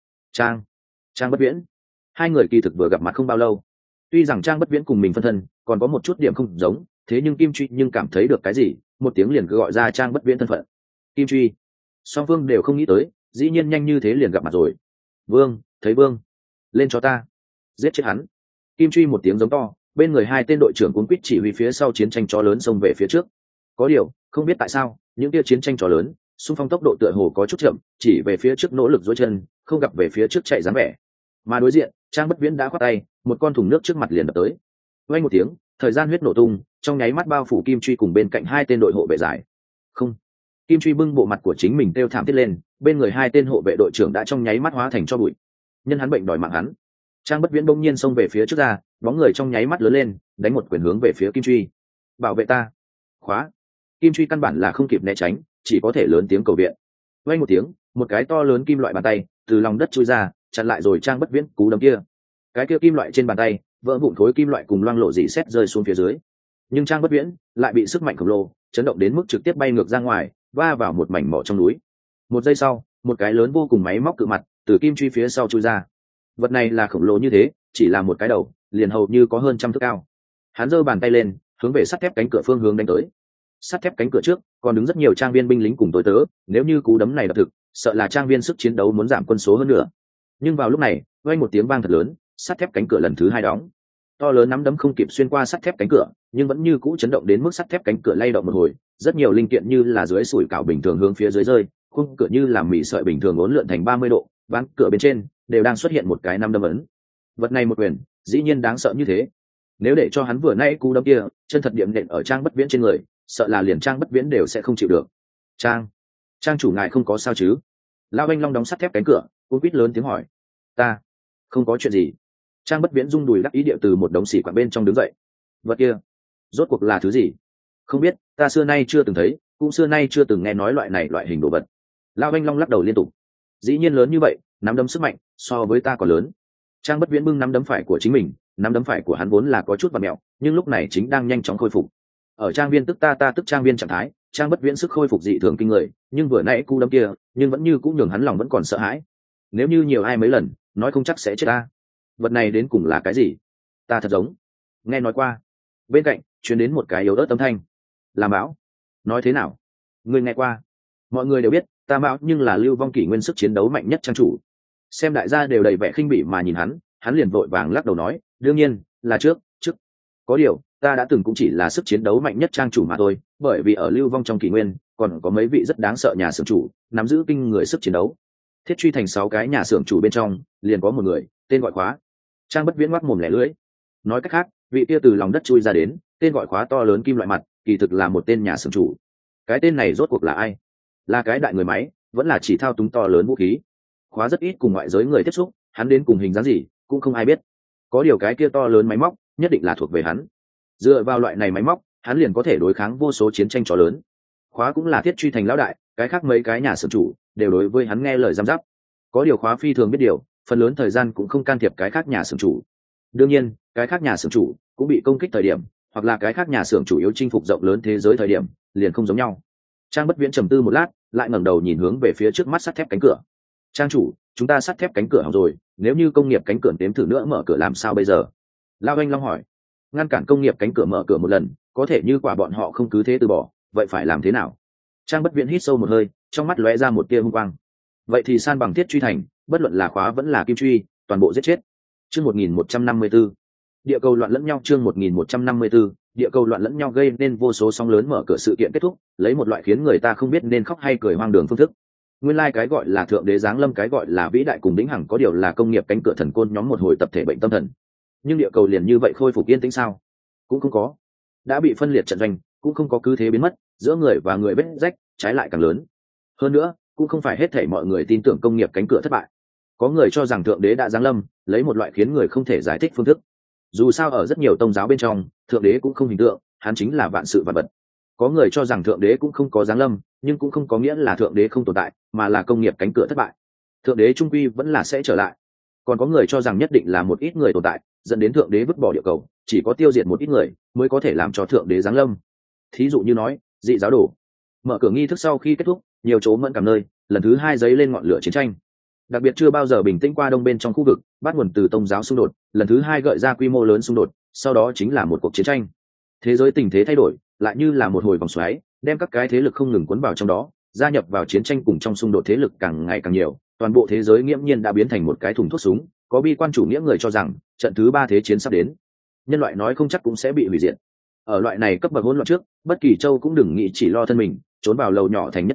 Trang Bất Viễn. Hai người kỳ thực vừa gặp mặt không bao lâu, tuy rằng Trang Bất Viễn cùng mình phân thân còn có một chút điểm không giống, thế nhưng Kim Truy nhưng cảm thấy được cái gì, một tiếng liền cứ gọi ra Trang Bất Viễn thân phận. Kim Truy. Song phương đều không nghĩ tới, dĩ nhiên nhanh như thế liền gặp mặt rồi. Vương, thấy Vương, lên cho ta, giết chết hắn. Kim Truy một tiếng giống to, bên người hai tên đội trưởng cuốn quýt chỉ huy phía sau chiến tranh chó lớn xông về phía trước. Có điều không biết tại sao những kia chiến tranh chó lớn xung phong tốc độ tựa hồ có chút chậm, chỉ về phía trước nỗ lực dối chân, không gặp về phía trước chạy dáng vẻ. Mà đối diện, Trang Bất Viễn đã khoát tay, một con thùng nước trước mặt liền đập tới. Vang một tiếng, thời gian huyết nổ tung, trong nháy mắt bao phủ Kim Truy cùng bên cạnh hai tên đội hộ vệ giải. Không. Kim Truy bưng bộ mặt của chính mình kêu thảm thiết lên, bên người hai tên hộ vệ đội trưởng đã trong nháy mắt hóa thành tro bụi. Nhân hắn bệnh đòi mạng hắn. Trang Bất Viễn bỗng nhiên xông về phía trước ra, bóng người trong nháy mắt lớn lên, đánh một quyền hướng về phía Kim Truy. Bảo vệ ta. Khóa. Kim Truy căn bản là không kịp né tránh, chỉ có thể lớn tiếng cầu viện. Vang một tiếng, một cái to lớn kim loại bàn tay từ lòng đất chui ra, chặn lại rồi Trang Bất Viễn cú đấm kia. Cái kia kim loại trên bàn tay vỡ vụn khối kim loại cùng loang lộ rỉ sét rơi xuống phía dưới. Nhưng Trang Bất Viễn lại bị sức mạnh khổng lồ chấn động đến mức trực tiếp bay ngược ra ngoài, va vào một mảnh mỏ trong núi. Một giây sau, một cái lớn vô cùng máy móc cự mặt từ Kim Truy phía sau chui ra. Vật này là khổng lồ như thế, chỉ là một cái đầu, liền hầu như có hơn 100 thước cao. Hắn giơ bàn tay lên, hướng về sắt thép cánh cửa phương hướng đánh tới. Sắt thép cánh cửa trước còn đứng rất nhiều trang viên binh lính cùng tối tớ, nếu như cú đấm này đập thực, sợ là trang viên sức chiến đấu muốn giảm quân số hơn nữa. Nhưng vào lúc này, vang một tiếng vang thật lớn, sắt thép cánh cửa lần thứ hai đóng. To lớn nắm đấm không kịp xuyên qua sắt thép cánh cửa, nhưng vẫn như cũ chấn động đến mức sắt thép cánh cửa lay động một hồi, rất nhiều linh kiện như là dưới sủi cảo bình thường hướng phía dưới rơi, khung cửa như là mỉ sợi bình thường uốn lượn thành 30 độ, ván cửa bên trên đều đang xuất hiện một cái năm đấm ấn. Vật này một quyền, dĩ nhiên đáng sợ như thế. Nếu để cho hắn vừa nãy cú đấm kia, chân thật điểm nện ở Trang Bất Viễn trên người, sợ là liền Trang Bất Viễn đều sẽ không chịu được. Trang chủ ngài không có sao chứ? Lão Anh Long đóng sắt thép cánh cửa, cuống quýt lớn tiếng hỏi. Ta không có chuyện gì. Trang Bất Viễn rung đùi đắc ý điệu từ một đống xỉ quặng bên trong đứng dậy. Vật kia rốt cuộc là thứ gì? Không biết, ta xưa nay chưa từng thấy, cũng xưa nay chưa từng nghe nói loại hình đồ vật. Lão Anh Long lắc đầu liên tục. Dĩ nhiên lớn như vậy, nắm đấm sức mạnh so với ta còn lớn. Trang Bất Viễn bưng nắm đấm phải của chính mình, nắm đấm phải của hắn vốn là có chút vặn mẹo, nhưng lúc này chính đang nhanh chóng khôi phục. Ở trang viên tức ta tức trang viên trạng thái, Trang Bất Viễn sức khôi phục dị thường kinh người, nhưng vừa nãy cú đấm kia, nhưng vẫn như cũng nhường hắn lòng vẫn còn sợ hãi. Nếu như nhiều ai mấy lần, nói không chắc sẽ chết ta. Vật này đến cùng là cái gì? Ta thật giống nghe nói qua. Bên cạnh truyền đến một cái yếu ớt âm thanh. Là Mão. Nói thế nào? Ngươi nghe qua? Mọi người đều biết, ta Mão nhưng là Lưu Vong kỷ nguyên sức chiến đấu mạnh nhất trang chủ. Xem đại gia đều đầy vẻ khinh bỉ mà nhìn hắn liền vội vàng lắc đầu nói, đương nhiên là trước. Có điều, ta đã từng cũng chỉ là sức chiến đấu mạnh nhất trang chủ mà thôi, bởi vì ở Lưu Vong trong kỷ nguyên, còn có mấy vị rất đáng sợ nhà xưởng chủ, nắm giữ kinh người sức chiến đấu. Thiết truy thành 6 cái nhà xưởng chủ bên trong, liền có một người, tên gọi Khóa. Trang Bất Viễn ngoác mồm lẻ lưỡi. Nói cách khác, vị kia từ lòng đất chui ra đến, tên gọi Khóa to lớn kim loại mặt, kỳ thực là một tên nhà xưởng chủ. Cái tên này rốt cuộc là ai? Là cái đại người máy, vẫn là chỉ thao túng to lớn vũ khí? Khóa rất ít cùng ngoại giới người tiếp xúc, hắn đến cùng hình dáng gì, cũng không ai biết. Có điều cái kia to lớn máy móc, nhất định là thuộc về hắn. Dựa vào loại này máy móc, hắn liền có thể đối kháng vô số chiến tranh chó lớn. Khóa cũng là Thiết truy thành lão đại, cái khác mấy cái nhà xưởng chủ đều đối với hắn nghe lời giám giáp. Có điều Khóa phi thường biết điều, phần lớn thời gian cũng không can thiệp cái khác nhà xưởng chủ. Đương nhiên, cái khác nhà xưởng chủ cũng bị công kích thời điểm, hoặc là cái khác nhà xưởng chủ yếu chinh phục rộng lớn thế giới thời điểm, liền không giống nhau. Trang Bất Viễn trầm tư một lát, lại ngẩng đầu nhìn hướng về phía trước mắt sắt thép cánh cửa. Trang chủ, chúng ta sắt thép cánh cửa hỏng rồi, nếu như công nghiệp cánh cửa đếm thử nữa mở cửa làm sao bây giờ? Lão Anh Long hỏi. Ngăn cản công nghiệp cánh cửa mở cửa một lần, có thể như quả bọn họ không cứ thế từ bỏ, vậy phải làm thế nào? Trang Bất Viễn hít sâu một hơi, trong mắt lóe ra một tia hung quang. Vậy thì san bằng Thiết truy thành, bất luận là Khóa vẫn là Kim Truy, toàn bộ giết chết. Chương 1154. Địa cầu loạn lẫn nhau. Chương 1154. Địa cầu loạn lẫn nhau gây nên vô số sóng lớn mở cửa sự kiện kết thúc, lấy một loại khiến người ta không biết nên khóc hay cười hoang đường phương thức. Nguyên lai cái gọi là thượng đế giáng lâm, cái gọi là vĩ đại cùng vĩnh hằng, có điều là công nghiệp cánh cửa thần côn nhóm một hồi tập thể bệnh tâm thần. Nhưng địa cầu liền như vậy khôi phục yên tĩnh sao? Cũng không có. Đã bị phân liệt trận doanh, cũng không có cứ thế biến mất, giữa người và người vết rách trái lại càng lớn. Hơn nữa, cũng không phải hết thảy mọi người tin tưởng công nghiệp cánh cửa thất bại. Có người cho rằng thượng đế đã giáng lâm, lấy một loại khiến người không thể giải thích phương thức. Dù sao ở rất nhiều tôn giáo bên trong, thượng đế cũng không hình tượng, hắn chính là vạn sự vạn vật. Có người cho rằng thượng đế cũng không có giáng lâm, nhưng cũng không có nghĩa là thượng đế không tồn tại, mà là công nghiệp cánh cửa thất bại. Thượng đế trung quy vẫn là sẽ trở lại. Còn có người cho rằng nhất định là một ít người tồn tại, dẫn đến thượng đế vứt bỏ địa cầu, chỉ có tiêu diệt một ít người mới có thể làm cho thượng đế giáng lâm. Thí dụ như nói, dị giáo đồ. Mở cửa nghi thức sau khi kết thúc, nhiều chỗ mẫn cảm nơi, lần thứ hai dấy lên ngọn lửa chiến tranh. Đặc biệt chưa bao giờ bình tĩnh qua đông bên trong khu vực, bắt nguồn từ tôn giáo xung đột, lần thứ hai gợi ra quy mô lớn xung đột, sau đó chính là một cuộc chiến tranh. Thế giới tình thế thay đổi, lại như là một hồi vòng xoáy, đem các cái thế lực không ngừng cuốn vào trong đó, gia nhập vào chiến tranh cùng trong xung đột thế lực càng ngày càng nhiều, toàn bộ thế giới nghiễm nhiên đã biến thành một cái thùng thuốc súng. Có bi quan chủ nghĩa người cho rằng trận thứ 3 thế chiến sắp đến, nhân loại nói không chắc cũng sẽ bị hủy diệt. Ở loại này cấp bậc hỗn loạn trước, bất kỳ châu cũng đừng nghĩ chỉ lo thân mình, trốn vào lầu nhỏ thành nhất thống,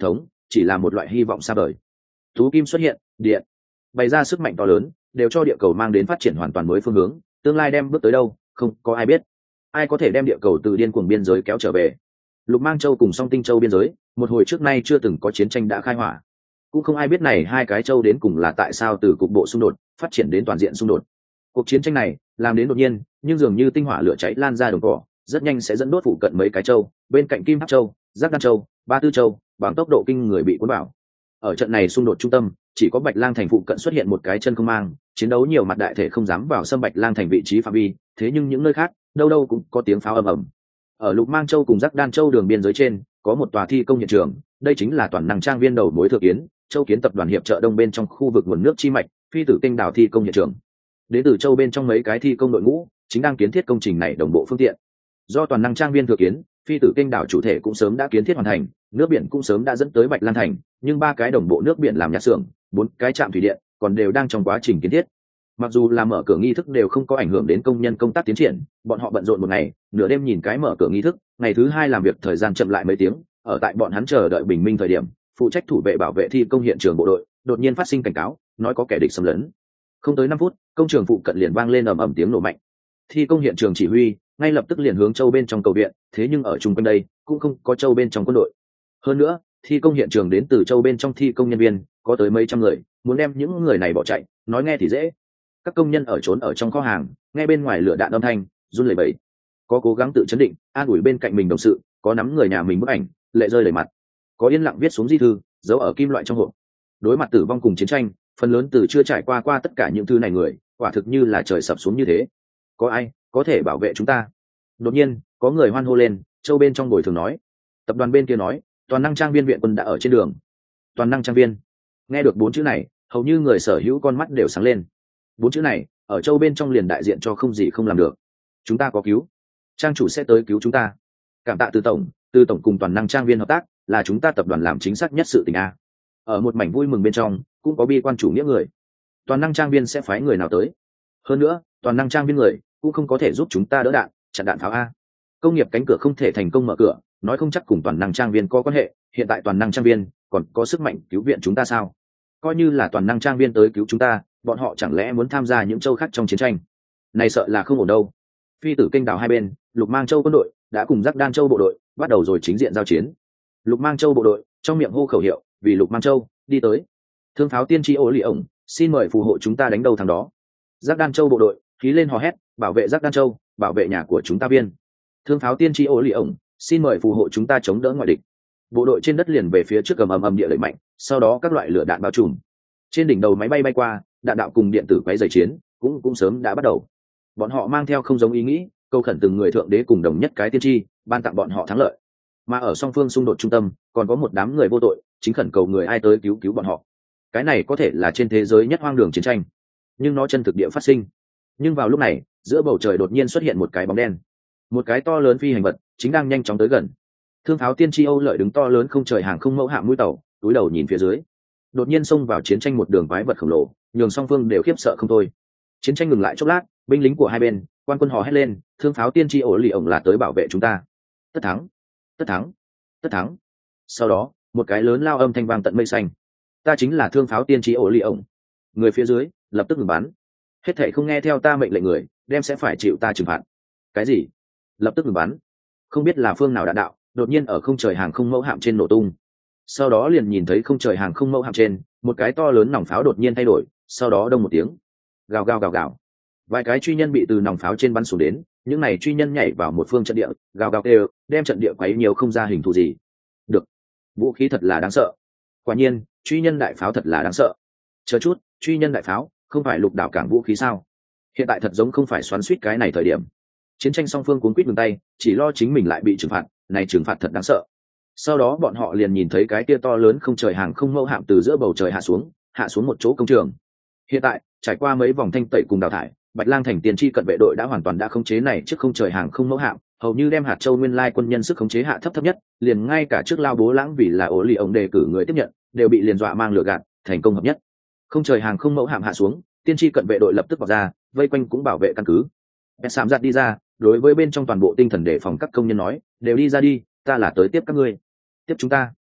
chỉ là một loại hy vọng xa vời. Tú kim xuất hiện, điện bày ra sức mạnh to lớn, đều cho địa cầu mang đến phát triển hoàn toàn mới phương hướng, tương lai đem bước tới đâu không có ai biết. Ai có thể đem địa cầu từ điên cuồng biên giới kéo trở về? Lục Mang Châu cùng Song Tinh Châu biên giới, một hồi trước nay chưa từng có chiến tranh đã khai hỏa, cũng không ai biết này hai cái châu đến cùng là tại sao từ cục bộ xung đột phát triển đến toàn diện xung đột. Cuộc chiến tranh này làm đến đột nhiên, nhưng dường như tinh hỏa lửa cháy lan ra đồng cỏ, rất nhanh sẽ dẫn đốt phụ cận mấy cái châu, bên cạnh Kim Tháp Châu, Giác Đan Châu, Ba Tư Châu, bằng tốc độ kinh người bị cuốn vào. Ở trận này xung đột trung tâm, chỉ có Bạch Lang thành phụ cận xuất hiện một cái chân không mang, chiến đấu nhiều mặt đại thể không dám vào xâm Bạch Lang thành vị trí phạm vi, thế nhưng những nơi khác, đâu đâu cũng có tiếng pháo ầm ầm. Ở Lục Mang Châu cùng Giác Đan Châu đường biên giới trên, có một tòa thi công hiện trường, đây chính là toàn năng trang viên đầu mối thừa kiến, Châu Kiến tập đoàn hiệp trợ đông bên trong khu vực nguồn nước chi mạch, phi tử kênh đảo thi công hiện trường. Đến từ Châu bên trong mấy cái thi công đội ngũ, chính đang kiến thiết công trình này đồng bộ phương tiện. Do toàn năng trang viên thừa kiến, phi tử kênh đảo chủ thể cũng sớm đã kiến thiết hoàn thành, nước biển cũng sớm đã dẫn tới Bạch Lan thành, nhưng ba cái đồng bộ nước biển làm nhà xưởng, bốn cái trạm thủy điện còn đều đang trong quá trình kiến thiết. Mặc dù là mở cửa nghi thức đều không có ảnh hưởng đến công nhân công tác tiến triển, bọn họ bận rộn một ngày, nửa đêm nhìn cái mở cửa nghi thức, ngày thứ hai làm việc thời gian chậm lại mấy tiếng. Ở tại bọn hắn chờ đợi bình minh thời điểm, phụ trách thủ vệ bảo vệ thi công hiện trường bộ đội đột nhiên phát sinh cảnh cáo, nói có kẻ địch xâm lấn. Không tới 5 phút, công trường phụ cận liền vang lên ầm ầm tiếng nổ mạnh. Thi công hiện trường chỉ huy ngay lập tức liền hướng Châu bên trong cầu viện, thế nhưng ở chung quanh đây cũng không có Châu bên trong quân đội. Hơn nữa, thi công hiện trường đến từ Châu bên trong thi công nhân viên có tới mấy trăm người, muốn đem những người này bỏ chạy, nói nghe thì dễ. Các công nhân ở trốn ở trong kho hàng, nghe bên ngoài lửa đạn âm thanh, run lẩy bẩy. Có cố gắng tự chấn định, an ủi bên cạnh mình đồng sự, có nắm người nhà mình bức ảnh, lệ rơi đầy mặt. Có yên lặng viết xuống di thư, giấu ở kim loại trong hộp. Đối mặt tử vong cùng chiến tranh, phần lớn từ chưa trải qua tất cả những thứ này người, quả thực như là trời sập xuống như thế. Có ai có thể bảo vệ chúng ta? Đột nhiên, có người hoan hô lên, Châu bên trong bồi thường nói. Tập đoàn bên kia nói, toàn năng trang viên viện quân đã ở trên đường. Toàn năng trang viên. Nghe được 4 chữ này, hầu như người sở hữu con mắt đều sáng lên. 4 chữ này, ở Châu bên trong liền đại diện cho không gì không làm được. Chúng ta có cứu. Trang chủ sẽ tới cứu chúng ta. Cảm tạ Từ tổng cùng toàn năng trang viên hợp tác, là chúng ta tập đoàn làm chính xác nhất sự tình a. Ở một mảnh vui mừng bên trong, cũng có bi quan chủ nghĩa người. Toàn năng trang viên sẽ phái người nào tới? Hơn nữa, toàn năng trang viên người cũng không có thể giúp chúng ta đỡ đạn, chặn đạn pháo a. Công nghiệp cánh cửa không thể thành công mở cửa, nói không chắc cùng toàn năng trang viên có quan hệ. Hiện tại toàn năng trang viên còn có sức mạnh cứu viện chúng ta sao? Coi như là toàn năng trang viên tới cứu chúng ta, bọn họ chẳng lẽ muốn tham gia những châu khác trong chiến tranh? Này sợ là không ổn đâu. Phi tử kênh đảo hai bên, Lục Mang Châu quân đội đã cùng Giác Đan Châu bộ đội bắt đầu rồi chính diện giao chiến. Lục Mang Châu bộ đội trong miệng hô khẩu hiệu, vì Lục Mang Châu đi tới. Thương pháo tiên tri ô lì ổng, xin mời phù hộ chúng ta đánh đầu thằng đó. Giác Đan Châu bộ đội khí lên hò hét, bảo vệ Giác Đan Châu, bảo vệ nhà của chúng ta viên. Thương pháo tiên tri ô lì ổng, xin mời phù hộ chúng ta chống đỡ ngoại địch. Bộ đội trên đất liền về phía trước ầm ầm địa lợi mạnh, sau đó các loại lửa đạn bao trùm. Trên đỉnh đầu máy bay bay qua, đạn đạo cùng điện tử quấy dày chiến cũng sớm đã bắt đầu. Bọn họ mang theo không giống ý nghĩ, câu khẩn từng người thượng đế cùng đồng nhất cái tiên tri, ban tặng bọn họ thắng lợi. Mà ở song phương xung đột trung tâm, còn có một đám người vô tội, chính khẩn cầu người ai tới cứu bọn họ. Cái này có thể là trên thế giới nhất hoang đường chiến tranh, nhưng nó chân thực địa phát sinh. Nhưng vào lúc này, giữa bầu trời đột nhiên xuất hiện một cái bóng đen, một cái to lớn phi hành vật chính đang nhanh chóng tới gần. Thương pháo tiên tri Âu Lợi đứng to lớn không trời hàng không mẫu hạm mũi tàu, túi đầu nhìn phía dưới. Đột nhiên xông vào chiến tranh một đường quái vật khổng lồ, nhường song phương đều khiếp sợ không thôi. Chiến tranh ngừng lại chốc lát, binh lính của hai bên, quan quân hò hét lên, thương pháo tiên tri ổ lì ổng là tới bảo vệ chúng ta. Tất thắng, tất thắng, tất thắng. Sau đó, một cái lớn lao âm thanh vang tận mây xanh. Ta chính là thương pháo tiên tri ổ lì ổng. Người phía dưới lập tức ngừng bắn. Hết thảy không nghe theo ta mệnh lệnh người, đem sẽ phải chịu ta trừng phạt. Cái gì? Lập tức ngừng bắn. Không biết là phương nào đạn đạo, đột nhiên ở không trời hàng không mẫu hạm trên nổ tung. Sau đó liền nhìn thấy không trời hàng không mẫu hạm trên, một cái to lớn nòng pháo đột nhiên thay đổi, sau đó đông một tiếng. Gào gào gào gào. Vài cái truy nhân bị từ nòng pháo trên bắn xuống đến, những này truy nhân nhảy vào một phương trận địa, gào gào kêu, đem trận địa quấy nhiều không ra hình thù gì. Được, vũ khí thật là đáng sợ. Quả nhiên, truy nhân đại pháo thật là đáng sợ. Chờ chút, truy nhân đại pháo, không phải lục đảo cảng vũ khí sao? Hiện tại thật giống không phải xoắn suýt cái này thời điểm. Chiến tranh song phương cuốn quýt ngừng tay, chỉ lo chính mình lại bị trừng phạt, này trừng phạt thật đáng sợ. Sau đó bọn họ liền nhìn thấy cái kia to lớn không trời hàng không mẫu hạm từ giữa bầu trời hạ xuống một chỗ công trường. Hiện tại, trải qua mấy vòng thanh tẩy cùng đào thải, Bạch Lang thành tiền tri cận vệ đội đã hoàn toàn đã khống chế này trước không trời hàng không mẫu hạm, hầu như đem hạt châu nguyên lai quân nhân sức khống chế hạ thấp nhất, liền ngay cả trước lao bố lãng vì là ổ lì ông đề cử người tiếp nhận, đều bị liền dọa mang lửa gạt, thành công hợp nhất. Không trời hàng không mẫu hạm hạ xuống, tiên tri cận vệ đội lập tức vào ra, vây quanh cũng bảo vệ căn cứ. Bẹt sạm giặt đi ra, đối với bên trong toàn bộ tinh thần đề phòng các công nhân nói, đều đi ra đi, ta là tới tiếp các ngươi. Tiếp chúng ta.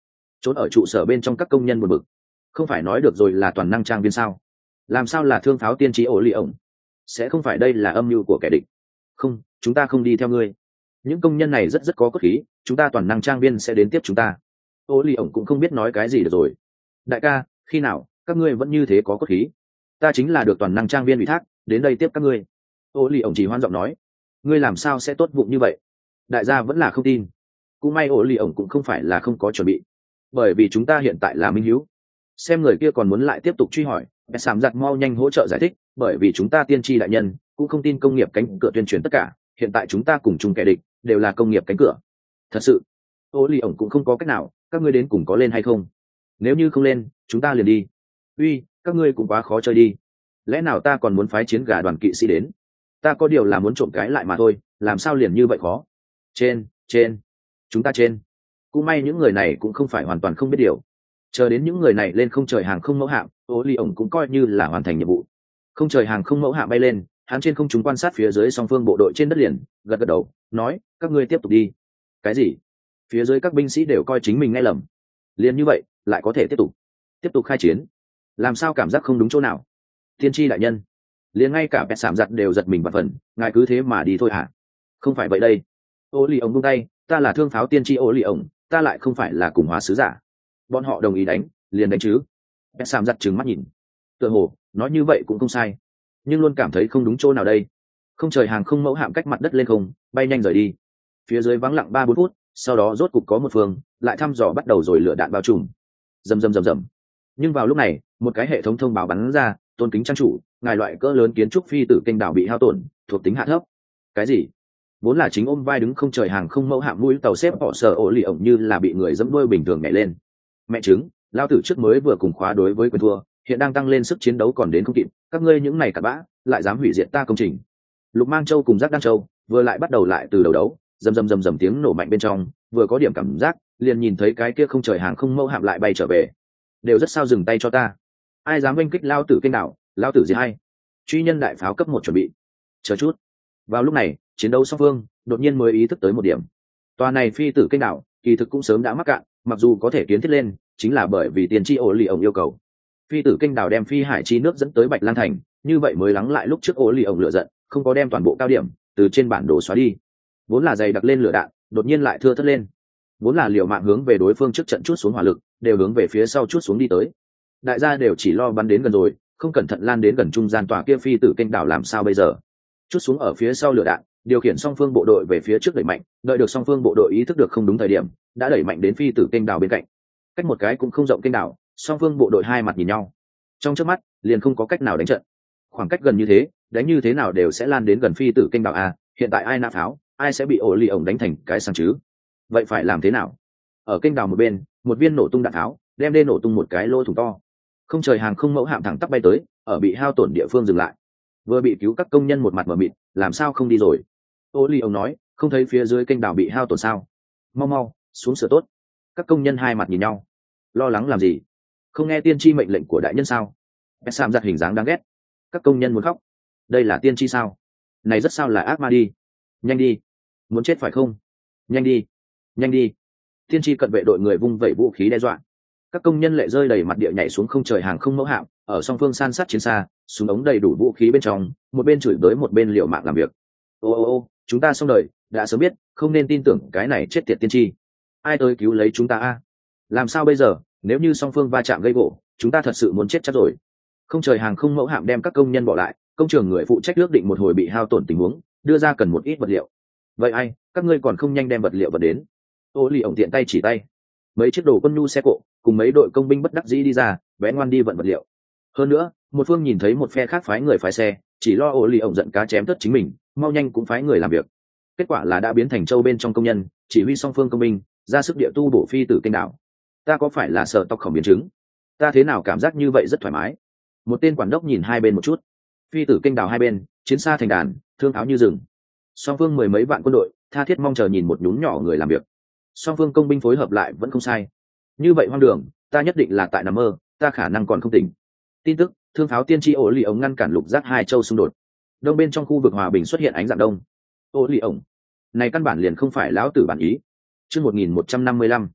trốn ở trụ sở bên trong các công nhân buồn bực. Không phải nói được rồi là toàn năng trang viên sao, làm sao là thương pháo tiên tri ổ lì ổng? Sẽ không phải đây là âm mưu của kẻ địch? Không, chúng ta không đi theo ngươi. Những công nhân này rất có cốt khí, chúng ta toàn năng trang viên sẽ đến tiếp chúng ta. Ổ lì ổng cũng không biết nói cái gì được rồi. Đại ca, khi nào các ngươi vẫn như thế có cốt khí? Ta chính là được toàn năng trang viên ủy thác đến đây tiếp các ngươi. Ổ lì ổng chỉ hoan giọng nói. Ngươi làm sao sẽ tốt bụng như vậy? Đại gia vẫn là không tin. Cũng may ổ lì ổng cũng không phải là không có chuẩn bị, bởi vì chúng ta hiện tại là minh hữu. Xem người kia còn muốn lại tiếp tục truy hỏi, bè sảm giặt mau nhanh hỗ trợ giải thích, bởi vì chúng ta tiên tri đại nhân cũng không tin công nghiệp cánh cửa tuyên truyền tất cả, hiện tại chúng ta cùng chung kẻ địch đều là công nghiệp cánh cửa. Thật sự, ô lì ổng cũng không có cách nào, các ngươi đến cùng có lên hay không? Nếu như không lên, chúng ta liền đi. Uy, các ngươi cũng quá khó chơi đi. Lẽ nào ta còn muốn phái chiến gà đoàn kỵ sĩ đến? Ta có điều là muốn trộm cái lại mà thôi, làm sao liền như vậy khó? Trên, chúng ta trên. Cũng may những người này cũng không phải hoàn toàn không biết điều. Chờ đến những người này lên không trời hàng không mẫu hạm, ô ly ổng cũng coi như là hoàn thành nhiệm vụ. Không trời hàng không mẫu hạm bay lên, hắn trên không chúng quan sát phía dưới song phương bộ đội trên đất liền, gật gật đầu nói, các ngươi tiếp tục đi. Cái gì? Phía dưới các binh sĩ đều coi chính mình nghe lầm. Liền như vậy lại có thể tiếp tục khai chiến? Làm sao cảm giác không đúng chỗ nào? Tiên tri đại nhân, liền ngay cả bẹt sảm giặt đều giật mình vạn phần, ngài cứ thế mà đi thôi hả? Không phải vậy đây. Ô ly ổng buông tay, ta là thương pháo tiên tri ô ly ổng, ta lại không phải là cùng hóa sứ giả. Bọn họ đồng ý đánh, liền đánh chứ. Bẹt sảm giặt trừng mắt nhìn, tựa hồ nói như vậy cũng không sai, nhưng luôn cảm thấy không đúng chỗ nào đây. Không trời hàng không mẫu hạm cách mặt đất lên không, bay nhanh rời đi. Phía dưới vắng lặng 3-4 phút, sau đó rốt cục có một phương lại thăm dò bắt đầu rồi lửa đạn bao trùm. Rầm rầm rầm rầm. Nhưng vào lúc này, một cái hệ thống thông báo bắn ra, tôn kính trang chủ, ngài loại cỡ lớn kiến trúc phi tử kênh đảo bị hao tổn, thuộc tính hạ thấp. Cái gì? Vốn là chính ôm vai đứng không trời hàng không mẫu hạm mũi tàu xếp họ sở ổ lì ổng như là bị người dẫm đuôi bình thường nhảy lên. Mẹ chứng, lao tử trước mới vừa cùng khóa đối với quyền thua, hiện đang tăng lên sức chiến đấu còn đến không kịp, các ngươi những này cặn bã lại dám hủy diệt ta công trình. Lục Mang Châu cùng Giác Đăng Châu vừa lại bắt đầu lại từ đầu đấu, rầm rầm rầm rầm tiếng nổ mạnh bên trong, vừa có điểm cảm giác, liền nhìn thấy cái kia không trời hàng không mẫu hạm lại bay trở về. Đều rất sao dừng tay cho ta. Ai dám oanh kích lao tử kênh đảo, lao tử gì hay? Truy nhân đại pháo cấp 1 chuẩn bị. Chờ chút. Vào lúc này, chiến đấu song phương đột nhiên mới ý thức tới một điểm. Tòa này phi tử kênh đảo, kỳ thực cũng sớm đã mắc cạn, mặc dù có thể kiến thiết lên, chính là bởi vì tiền tri ổ lì ổng yêu cầu. Phi tử kênh đảo đem phi hải chi nước dẫn tới Bạch Lang thành, như vậy mới lắng lại lúc trước ổ lì ổng lửa giận, không có đem toàn bộ cao điểm từ trên bản đồ xóa đi. Vốn là dày đặc lên lửa đạn, đột nhiên lại thưa thớt lên. Vốn là liều mạng hướng về đối phương trước trận chút xuống hỏa lực, đều hướng về phía sau chút xuống đi tới. Đại gia đều chỉ lo bắn đến gần rồi, không cẩn thận lan đến gần trung gian tòa kia phi tử kênh đảo làm sao bây giờ? Chút xuống ở phía sau lửa đạn, điều khiển song phương bộ đội về phía trước đẩy mạnh, đợi được song phương bộ đội ý thức được không đúng thời điểm, đã đẩy mạnh đến phi tử kênh đảo bên cạnh. Cách một cái cũng không rộng kênh đảo, song phương bộ đội hai mặt nhìn nhau. Trong chớp mắt, liền không có cách nào đánh trận. Khoảng cách gần như thế, đánh như thế nào đều sẽ lan đến gần phi tử kênh đảo a, hiện tại ai nã pháo, ai sẽ bị ổ lì ổng đánh thành cái sang chứ? Vậy phải làm thế nào? Ở kênh đảo một bên, một viên nổ tung đạn tháo, đem đê nổ tung một cái lỗ thủng to. Không trời hàng không mẫu hạm thẳng tắp bay tới, ở bị hao tổn địa phương dừng lại. Vừa bị cứu các công nhân một mặt mờ mịt, làm sao không đi rồi? Ô ly ông nói, không thấy phía dưới kênh đảo bị hao tổn sao? Mau mau xuống sửa tốt. Các công nhân hai mặt nhìn nhau, lo lắng làm gì? Không nghe tiên tri mệnh lệnh của đại nhân sao? Sam giặt hình dáng đáng ghét. Các công nhân muốn khóc. Đây là tiên tri sao? Này rất sao là ác ma đi. Nhanh đi, muốn chết phải không? Nhanh đi, nhanh đi. Tiên tri cận vệ đội người vung vẩy vũ khí đe dọa. Các công nhân lệ rơi đầy mặt địa nhảy xuống không trời hàng không mẫu hạm, ở song phương san sát chiến xa, súng ống đầy đủ vũ khí bên trong, một bên chửi bới một bên liều mạng làm việc. Ô, chúng ta xong đời, đã sớm biết, không nên tin tưởng cái này chết tiệt tiên tri. Ai tới cứu lấy chúng ta a? Làm sao bây giờ, nếu như song phương va chạm gây gỗ, chúng ta thật sự muốn chết chắc rồi. Không trời hàng không mẫu hạm đem các công nhân bỏ lại, công trường người phụ trách ước định một hồi bị hao tổn tình huống, đưa ra cần một ít vật liệu. Vậy ai, các ngươi còn không nhanh đem vật liệu vật đến? Ô lì ổng tiện tay chỉ tay, mấy chiếc đồ quân nhu xe cộ cùng mấy đội công binh bất đắc dĩ đi ra, vẽ ngoan đi vận vật liệu. Hơn nữa, một phương nhìn thấy một phe khác phái người phái xe, chỉ lo ô lì ổng giận cá chém tất chính mình, mau nhanh cũng phái người làm việc. Kết quả là đã biến thành châu bên trong công nhân, chỉ huy song phương công binh ra sức địa tu bổ phi tử kênh đảo. Ta có phải là sợ tóc khổng biến chứng? Ta thế nào cảm giác như vậy rất thoải mái. Một tên quản đốc nhìn hai bên một chút. Phi tử kênh đảo hai bên, chiến xa thành đàn, thương tháo như rừng. Song phương mười mấy vạn quân đội tha thiết mong chờ nhìn một nhún nhỏ người làm việc. Song phương công binh phối hợp lại vẫn không sai. Như vậy hoang đường, ta nhất định là tại nằm mơ, ta khả năng còn không tỉnh. Tin tức, thương pháo tiên tri ổ lì ổng ngăn cản lục giác hai châu xung đột. Đông bên trong khu vực hòa bình xuất hiện ánh dạng đông. Ổ lì ổng này căn bản liền không phải lão tử bản ý. Chương 1155,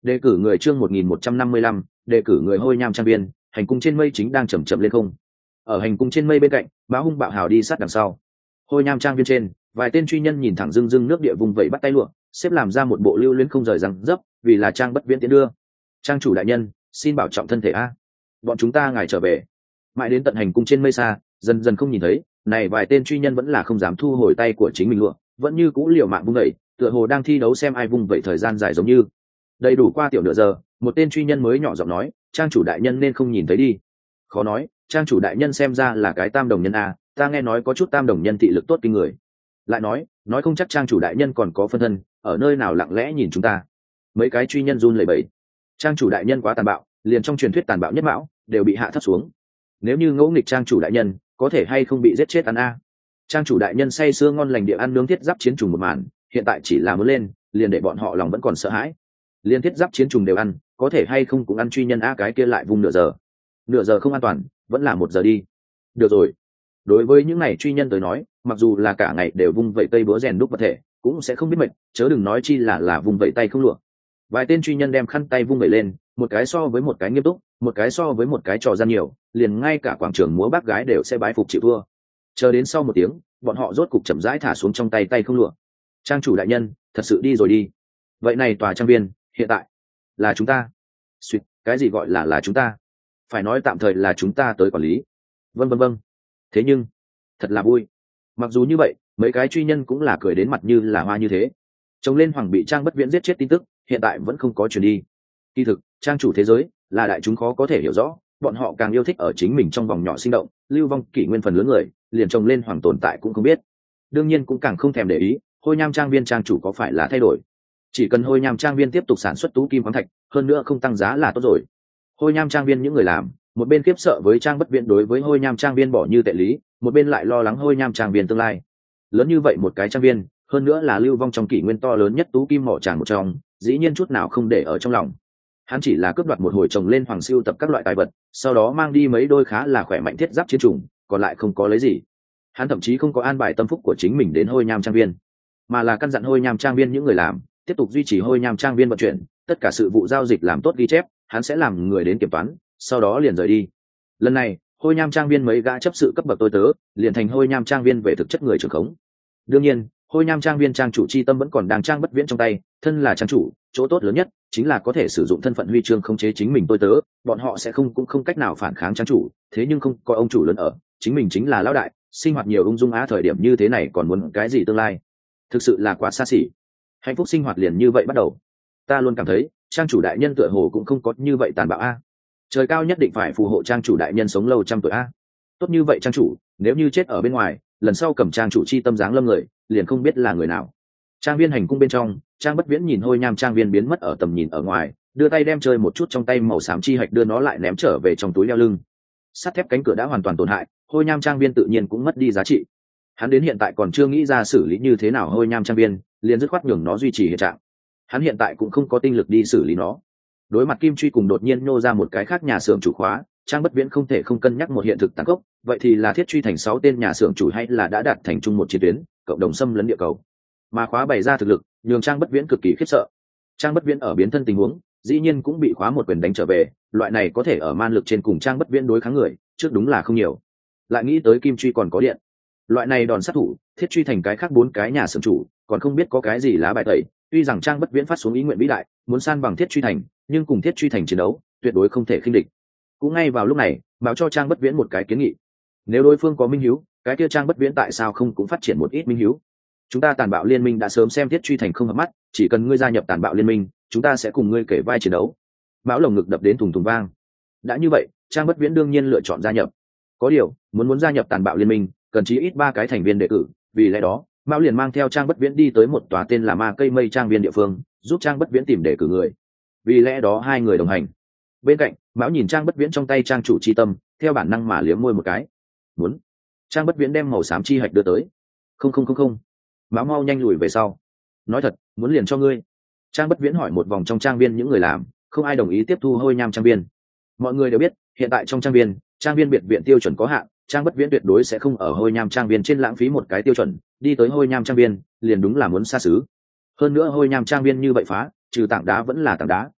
Đề cử người chương 1155, đề cử người Hôi Nham trang viên, hành cung trên mây chính đang chậm chậm lên không. Ở hành cung trên mây bên cạnh, Mã Hung bạo hào đi sát đằng sau. Hôi Nham trang viên trên, vài tên truy nhân nhìn thẳng dưng dưng nước địa vùng vẫy bắt tay lụa, xếp làm ra một bộ lưu luyến không rời rằng dấp, vì là Trang Bất Viễn tiến đưa. Trang chủ đại nhân, xin bảo trọng thân thể a. Bọn chúng ta ngài trở về. Mãi đến tận hành cung trên mây xa, dần dần không nhìn thấy, này vài tên truy nhân vẫn là không dám thu hồi tay của chính mình lụa, vẫn như cũ liều mạng vung vẩy, tựa hồ đang thi đấu xem ai vung vẩy thời gian dài giống như. Đầy đủ qua tiểu nửa giờ, một tên truy nhân mới nhỏ giọng nói, Trang chủ đại nhân nên không nhìn thấy đi. Khó nói, Trang chủ đại nhân xem ra là cái tam đồng nhân a, ta nghe nói có chút tam đồng nhân thị lực tốt kinh người. Lại nói không chắc Trang chủ đại nhân còn có phân thân ở nơi nào lặng lẽ nhìn chúng ta. Mấy cái truy nhân run lẩy bẩy. Trang chủ đại nhân quá tàn bạo, liền trong truyền thuyết tàn bạo nhất mão đều bị hạ thấp xuống. Nếu như ngẫu nghịch Trang chủ đại nhân, có thể hay không bị giết chết ăn a. Trang chủ đại nhân say sưa ngon lành địa ăn nướng thiết giáp chiến trùng một màn, hiện tại chỉ là muốn lên, liền để bọn họ lòng vẫn còn sợ hãi. Liên thiết giáp chiến trùng đều ăn, có thể hay không cũng ăn truy nhân a, cái kia lại vùng nửa giờ không an toàn, vẫn là 1 giờ đi. Được rồi. Đối với những này truy nhân tới nói, mặc dù là cả ngày đều vung vẩy cây búa rèn đúc vật thể, cũng sẽ không biết mệt, chớ đừng nói chi là vung vẩy tay không lụa. Vài tên truy nhân đem khăn tay vung vẩy lên, một cái so với một cái nghiêm túc, một cái so với một cái trò gian nhiều, liền ngay cả quảng trường múa bác gái đều sẽ bái phục chịu thua. Chờ đến sau 1 tiếng, bọn họ rốt cục chậm rãi thả xuống trong tay không lụa. Trang chủ đại nhân, thật sự đi rồi đi. Vậy này tòa trang viên, hiện tại là chúng ta. Xuyệt, cái gì gọi là chúng ta? Phải nói tạm thời là chúng ta tới quản lý. Vâng. Thế nhưng, thật là vui. Mặc dù như vậy, mấy cái truy nhân cũng là cười đến mặt như là hoa như thế. Trông lên Hoàng bị Trang Bất Viễn giết chết tin tức, hiện tại vẫn không có truyền đi. Kỳ thực, trang chủ thế giới là đại chúng khó có thể hiểu rõ, bọn họ càng yêu thích ở chính mình trong vòng nhỏ sinh động, lưu vong kỷ nguyên phần lớn người, liền trông lên Hoàng tồn tại cũng không biết. Đương nhiên cũng càng không thèm để ý, Hôi Nham trang viên trang chủ có phải là thay đổi. Chỉ cần Hôi Nham trang viên tiếp tục sản xuất tú kim khoáng thạch, hơn nữa không tăng giá là tốt rồi. Hôi Nham trang viên những người làm, một bên khiếp sợ với Trang Bất Viễn đối với Hôi Nham trang viên bỏ như tệ lý, một bên lại lo lắng Hôi Nham trang viên tương lai. Lớn như vậy một cái trang viên, hơn nữa là lưu vong trong kỷ nguyên to lớn nhất tú kim mỏ tràng một trong, dĩ nhiên chút nào không để ở trong lòng. Hắn chỉ là cướp đoạt một hồi trồng lên Hoàng siêu tập các loại tài vật, sau đó mang đi mấy đôi khá là khỏe mạnh thiết giáp chiến trùng, còn lại không có lấy gì. Hắn thậm chí không có an bài tâm phúc của chính mình đến Hôi Nham trang viên, mà là căn dặn Hôi Nham trang viên những người làm tiếp tục duy trì Hôi Nham trang viên vận chuyển, tất cả sự vụ giao dịch làm tốt ghi chép, hắn sẽ làm người đến kiểm toán, sau đó liền rời đi. Lần này, Hôi Nham trang viên mấy gã chấp sự cấp bậc tôi tớ, liền thành Hôi Nham trang viên về thực chất người trưởng khống. Đương nhiên, Hôi Nham trang viên trang chủ chi tâm vẫn còn đang Trang Bất Viễn trong tay, thân là trang chủ, chỗ tốt lớn nhất chính là có thể sử dụng thân phận huy chương khống chế chính mình tôi tớ, bọn họ sẽ cũng không cách nào phản kháng trang chủ, thế nhưng không có ông chủ lớn ở, chính mình chính là lão đại, sinh hoạt nhiều ung dung á, thời điểm như thế này còn muốn cái gì tương lai? Thực sự là quá xa xỉ. Hạnh phúc sinh hoạt liền như vậy bắt đầu. Ta luôn cảm thấy, trang chủ đại nhân tựa hồ cũng không có như vậy tàn bạo a. Trời cao nhất định phải phù hộ trang chủ đại nhân sống lâu 100 tuổi a. Tốt như vậy trang chủ, nếu như chết ở bên ngoài, lần sau cầm trang chủ chi tâm dáng lâm người, liền không biết là người nào. Trang viên hành cung bên trong, Trang Bất Viễn nhìn Hôi Nham trang viên biến mất ở tầm nhìn ở ngoài, đưa tay đem chơi một chút trong tay màu xám chi hạch đưa nó lại ném trở về trong túi đeo lưng. Sắt thép cánh cửa đã hoàn toàn tổn hại, Hôi Nham trang viên tự nhiên cũng mất đi giá trị. Hắn đến hiện tại còn chưa nghĩ ra xử lý như thế nào Hôi Nham trang viên, liền dứt khoát nhường nó duy trì hiện trạng. Hắn hiện tại cũng không có tinh lực đi xử lý nó. Đối mặt Kim Truy cùng đột nhiên nô ra một cái khác nhà xưởng chủ khóa, Trang Bất Viễn không thể không cân nhắc một hiện thực tàn khốc, vậy thì là Thiết Truy thành 6 tên nhà xưởng chủ hay là đã đạt thành chung một chiến tuyến, cộng đồng xâm lấn địa cầu. Mà khóa bày ra thực lực, nhường Trang Bất Viễn cực kỳ khiếp sợ. Trang Bất Viễn ở biến thân tình huống, dĩ nhiên cũng bị khóa một quyền đánh trở về, loại này có thể ở man lực trên cùng Trang Bất Viễn đối kháng người, trước đúng là không nhiều. Lại nghĩ tới Kim Truy còn có điện. Loại này đòn sát thủ, Thiết Truy thành cái khác 4 cái nhà xưởng chủ, còn không biết có cái gì lá bài tẩy, tuy rằng Trang Bất Viễn phát xuống ý nguyện vĩ đại, muốn san bằng Thiết Truy thành, nhưng cùng Thiết Truy thành chiến đấu, tuyệt đối không thể khinh địch. Cũng ngay vào lúc này, báo cho Trang Bất Viễn một cái kiến nghị. Nếu đối phương có minh hiếu, cái kia Trang Bất Viễn tại sao không cũng phát triển một ít minh hiếu? Chúng ta tàn bạo liên minh đã sớm xem Thiết Truy thành không hợp mắt, chỉ cần ngươi gia nhập tàn bạo liên minh, chúng ta sẽ cùng ngươi kể vai chiến đấu. Mão lồng ngực đập đến thùng thùng vang. Đã như vậy, Trang Bất Viễn đương nhiên lựa chọn gia nhập. Có điều, muốn gia nhập tàn bạo liên minh, cần chí ít 3 cái thành viên đề cử, vì lẽ đó, Mão liền mang theo Trang Bất Viễn đi tới một tòa tên là Ma Cây Mây trang viên địa phương, giúp Trang Bất Viễn tìm đề cử người. Vì lẽ đó hai người đồng hành. Bên cạnh, Mão nhìn Trang Bất Viễn trong tay trang chủ chi tâm, theo bản năng mà liếm môi một cái. Muốn. Trang Bất Viễn đem màu xám chi hạch đưa tới. Không. Mão mau nhanh lùi về sau. Nói thật, muốn liền cho ngươi. Trang Bất Viễn hỏi một vòng trong trang viên những người làm, không ai đồng ý tiếp thu Hôi Nham trang viên. Mọi người đều biết, hiện tại trong trang viên biệt viện tiêu chuẩn có hạn, Trang Bất Viễn tuyệt đối sẽ không ở Hôi Nham trang viên trên lãng phí một cái tiêu chuẩn, đi tới Hôi Nham trang viên, liền đúng là muốn xa xứ. Hơn nữa Hôi Nham trang viên như vậy phá, trừ tảng đá vẫn là tảng đá,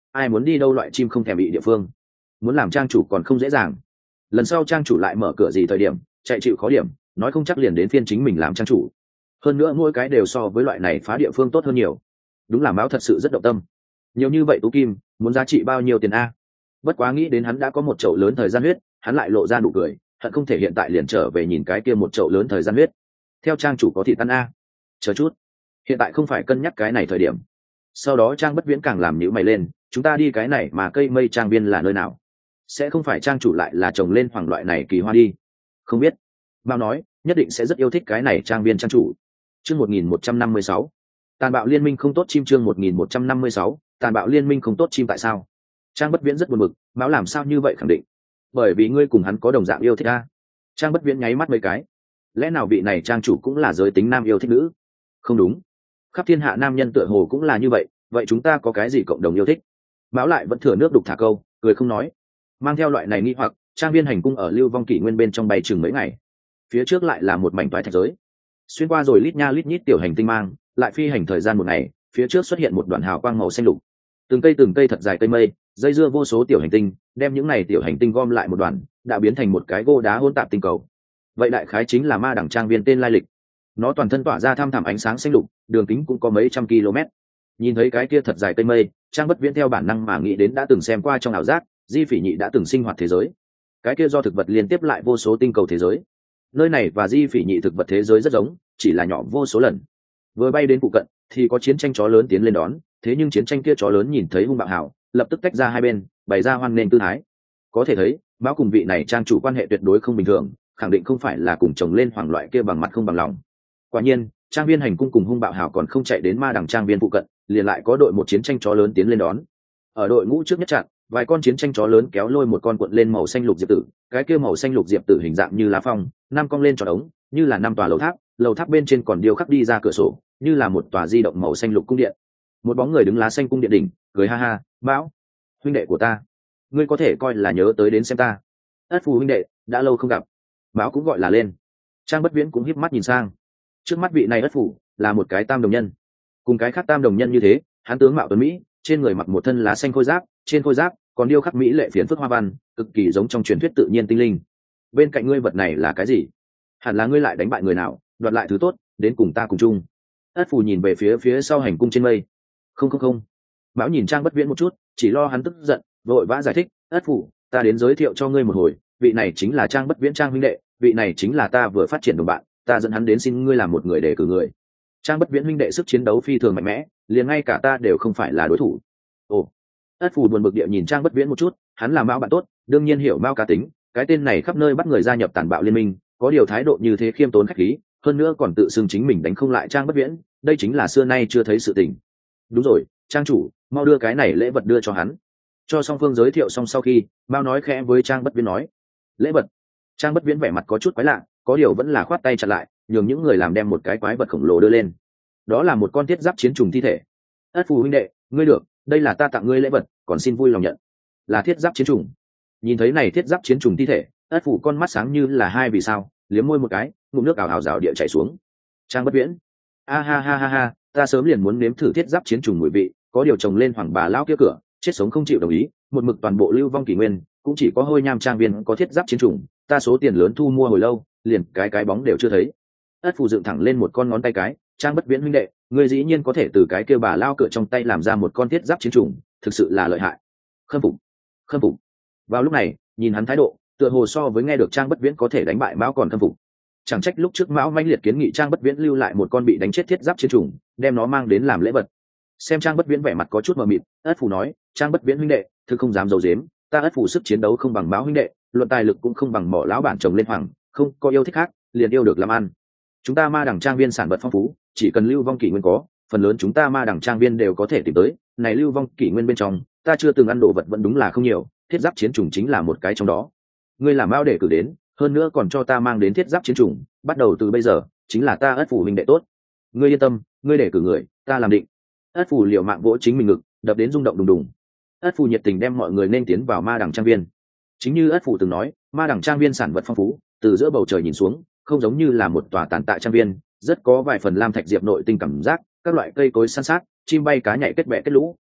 ai muốn đi đâu loại chim không thèm bị địa phương, muốn làm trang chủ còn không dễ dàng. Lần sau trang chủ lại mở cửa gì thời điểm chạy chịu khó điểm, nói không chắc liền đến phiên chính mình làm trang chủ. Hơn nữa mỗi cái đều so với loại này phá địa phương tốt hơn nhiều. Đúng là Mão thật sự rất động tâm. Nhiều như vậy tú kim muốn giá trị bao nhiêu tiền a? Bất quá nghĩ đến hắn đã có một chậu lớn thời gian huyết, hắn lại lộ ra nụ cười, hận không thể hiện tại liền trở về nhìn cái kia một chậu lớn thời gian huyết. Theo trang chủ có thịt ăn a. Chờ chút, hiện tại không phải cân nhắc cái này thời điểm. Sau đó Trang Bất Viễn càng làm nhíu mày lên, chúng ta đi cái này mà cây mây trang viên là nơi nào? Sẽ không phải trang chủ lại là trồng lên hoàng loại này kỳ hoa đi? Không biết. Mao nói, nhất định sẽ rất yêu thích cái này trang viên trang chủ. Chương 1156. Tàn bạo liên minh không tốt chim. Chương 1156. Tàn bạo liên minh không tốt chim. Tại sao? Trang Bất Viễn rất buồn bực, Mao làm sao như vậy khẳng định? Bởi vì ngươi cùng hắn có đồng dạng yêu thích a. Trang Bất Viễn nháy mắt mấy cái. Lẽ nào vị này trang chủ cũng là giới tính nam yêu thích nữ? Không đúng, khắp thiên hạ nam nhân tựa hồ cũng là như vậy, vậy chúng ta có cái gì cộng đồng yêu thích? Mão lại vẫn thừa nước đục thả câu, cười không nói. Mang theo loại này nghi hoặc, trang viên hành cung ở Lưu Vong Kỷ Nguyên bên trong bay chừng mấy ngày. Phía trước lại là một mảnh toái thạch giới, xuyên qua rồi lít nha lít nhít tiểu hành tinh mang, lại phi hành thời gian một ngày, phía trước xuất hiện một đoạn hào quang màu xanh lục. Từng cây thật dài cây mây, dây dưa vô số tiểu hành tinh, đem những này tiểu hành tinh gom lại một đoạn, đã biến thành một cái gô đá hỗn tạp tinh cầu. Vậy đại khái chính là ma đẳng trang viên tên lai lịch. Nó toàn thân tỏa ra tham thẳm ánh sáng xanh lục, đường kính cũng có mấy trăm km. Nhìn thấy cái kia thật dài cây mây, Trang Bất Viễn theo bản năng mà nghĩ đến đã từng xem qua trong ảo giác, Di Phỉ Nhị đã từng sinh hoạt thế giới. Cái kia do thực vật liên tiếp lại vô số tinh cầu thế giới. Nơi này và Di Phỉ Nhị thực vật thế giới rất giống, chỉ là nhỏ vô số lần. Vừa bay đến phụ cận thì có chiến tranh chó lớn tiến lên đón, thế nhưng chiến tranh kia chó lớn nhìn thấy hung bạo hảo, lập tức tách ra hai bên, bày ra hoan nghênh tư thái. Có thể thấy, Mão cùng vị này trang chủ quan hệ tuyệt đối không bình thường, khẳng định không phải là cùng chồng lên hoàng loại kia bằng mặt không bằng lòng. Quả nhiên, trang viên hành cung cùng hung bạo hảo còn không chạy đến ma đằng trang viên phụ cận, liền lại có đội một chiến tranh chó lớn tiến lên đón. Ở đội ngũ trước nhất chặn, vài con chiến tranh chó lớn kéo lôi một con cuộn lên màu xanh lục diệp tử, cái kia màu xanh lục diệp tử hình dạng như lá phong, năm cong lên tròn ống, như là năm tòa lầu tháp bên trên còn điêu khắc đi ra cửa sổ, như là một tòa di động màu xanh lục cung điện. Một bóng người đứng lá xanh cung điện đỉnh, cười ha ha, "Mão, huynh đệ của ta, ngươi có thể coi là nhớ tới đến xem ta." "Ất Phù huynh đệ, đã lâu không gặp." Mão cũng gọi là lên. Trang Bất Viễn cũng híp mắt nhìn sang. Trước mắt vị này Ất Phù là một cái tam đồng nhân. Cùng cái khác tam đồng nhân như thế, hắn tướng mạo tuấn mỹ, trên người mặc một thân lá xanh khôi giáp, trên khôi giáp còn điêu khắc mỹ lệ phiến phức hoa văn, cực kỳ giống trong truyền thuyết tự nhiên tinh linh. "Bên cạnh ngươi vật này là cái gì? Hẳn là ngươi lại đánh bại người nào, đoạt lại thứ tốt, đến cùng ta cùng chung." Ất Phù nhìn về phía sau hành cung trên mây. Không. Mão nhìn Trang Bất Viễn một chút, chỉ lo hắn tức giận, vội vã giải thích, "Ất Phù, ta đến giới thiệu cho ngươi một hồi, vị này chính là Trang Bất Viễn Trang huynh đệ, vị này chính là ta vừa phát triển đồng bạn, ta dẫn hắn đến xin ngươi làm một người để cử người." Trang Bất Viễn huynh đệ sức chiến đấu phi thường mạnh mẽ, liền ngay cả ta đều không phải là đối thủ. Ồ. Ất Phù buồn bực địa nhìn Trang Bất Viễn một chút, hắn là Mao bạn tốt, đương nhiên hiểu Mao cá tính, cái tên này khắp nơi bắt người gia nhập tàn bạo liên minh, có điều thái độ như thế khiêm tốn khách khí, hơn nữa còn tự xưng chính mình đánh không lại Trang Bất Viễn, đây chính là xưa nay chưa thấy sự tình. Đúng rồi, trang chủ, mau đưa cái này lễ vật đưa cho hắn. Cho song phương giới thiệu xong sau khi, Mao nói khẽ với Trang Bất Viễn nói, "Lễ vật?" Trang Bất Viễn vẻ mặt có chút quái lạ, có điều vẫn là khoát tay chặn lại, nhường những người làm đem một cái quái vật khổng lồ đưa lên. Đó là một con thiết giáp chiến trùng thi thể. "Ất Phù huynh đệ, ngươi được, đây là ta tặng ngươi lễ vật, còn xin vui lòng nhận." Là thiết giáp chiến trùng. Nhìn thấy này thiết giáp chiến trùng thi thể, Ất Phù con mắt sáng như là hai vì sao, liếm môi một cái, ngụm nước ảo ảo rào địa chảy xuống. Trang Bất Viễn, "A ha ha ha ha, ta sớm liền muốn nếm thử thiết giáp chiến trùng mùi vị, có điều chồng lên hoàng bà lão kia cửa, chết sống không chịu đồng ý, một mực toàn bộ Lưu Vong Kỷ Nguyên, cũng chỉ có Hôi Nham trang viên có thiết giáp chiến trùng, ta số tiền lớn thu mua hồi lâu, liền cái bóng đều chưa thấy." Ất Phù dựng thẳng lên một con ngón tay cái, "Trang Bất Viễn huynh đệ, ngươi dĩ nhiên có thể từ cái kia bà lao cửa trong tay làm ra một con thiết giáp chiến trùng, thực sự là lợi hại." Khâm phục. Vào lúc này, nhìn hắn thái độ, tựa hồ so với nghe được Trang Bất Viễn có thể đánh bại Mão còn khâm phục. Chẳng trách lúc trước Mão mãnh liệt kiến nghị Trang Bất Viễn lưu lại một con bị đánh chết thiết giáp chiến trùng, đem nó mang đến làm lễ vật. Xem Trang Bất Viễn vẻ mặt có chút mờ mịt, Ất Phù nói, "Trang Bất Viễn huynh đệ, thực không dám giấu giếm, ta Ất Phù sức chiến đấu không bằng Mão huynh đệ, luận tài lực cũng không bằng Mỏ lão bản chồng lên hoàng, không có yêu thích khác, liền yêu được làm ăn. Chúng ta ma đẳng trang viên sản vật phong phú, chỉ cần Lưu Vong Kỷ Nguyên có, phần lớn chúng ta ma đẳng trang viên đều có thể tìm tới, này Lưu Vong Kỷ Nguyên bên trong, ta chưa từng ăn đồ vật vẫn đúng là không nhiều, thiết giáp chiến trùng chính là một cái trong đó. Ngươi làm Mao để cử đến, hơn nữa còn cho ta mang đến thiết giáp chiến trùng, bắt đầu từ bây giờ, chính là ta Ất Phù huynh đệ tốt. Ngươi yên tâm, ngươi để cử người, ta làm định." Ất Phù liều mạng vỗ chính mình ngực, đập đến rung động đùng đùng. Ất Phù nhiệt tình đem mọi người nên tiến vào ma đẳng trang viên. Chính như Ất Phù từng nói, ma đẳng trang viên sản vật phong phú, từ giữa bầu trời nhìn xuống, không giống như là một tòa tàn tạ trang viên, rất có vài phần lam thạch diệp nội tinh cảm giác, các loại cây cối san sát, chim bay cá nhảy kết bè kết lũ.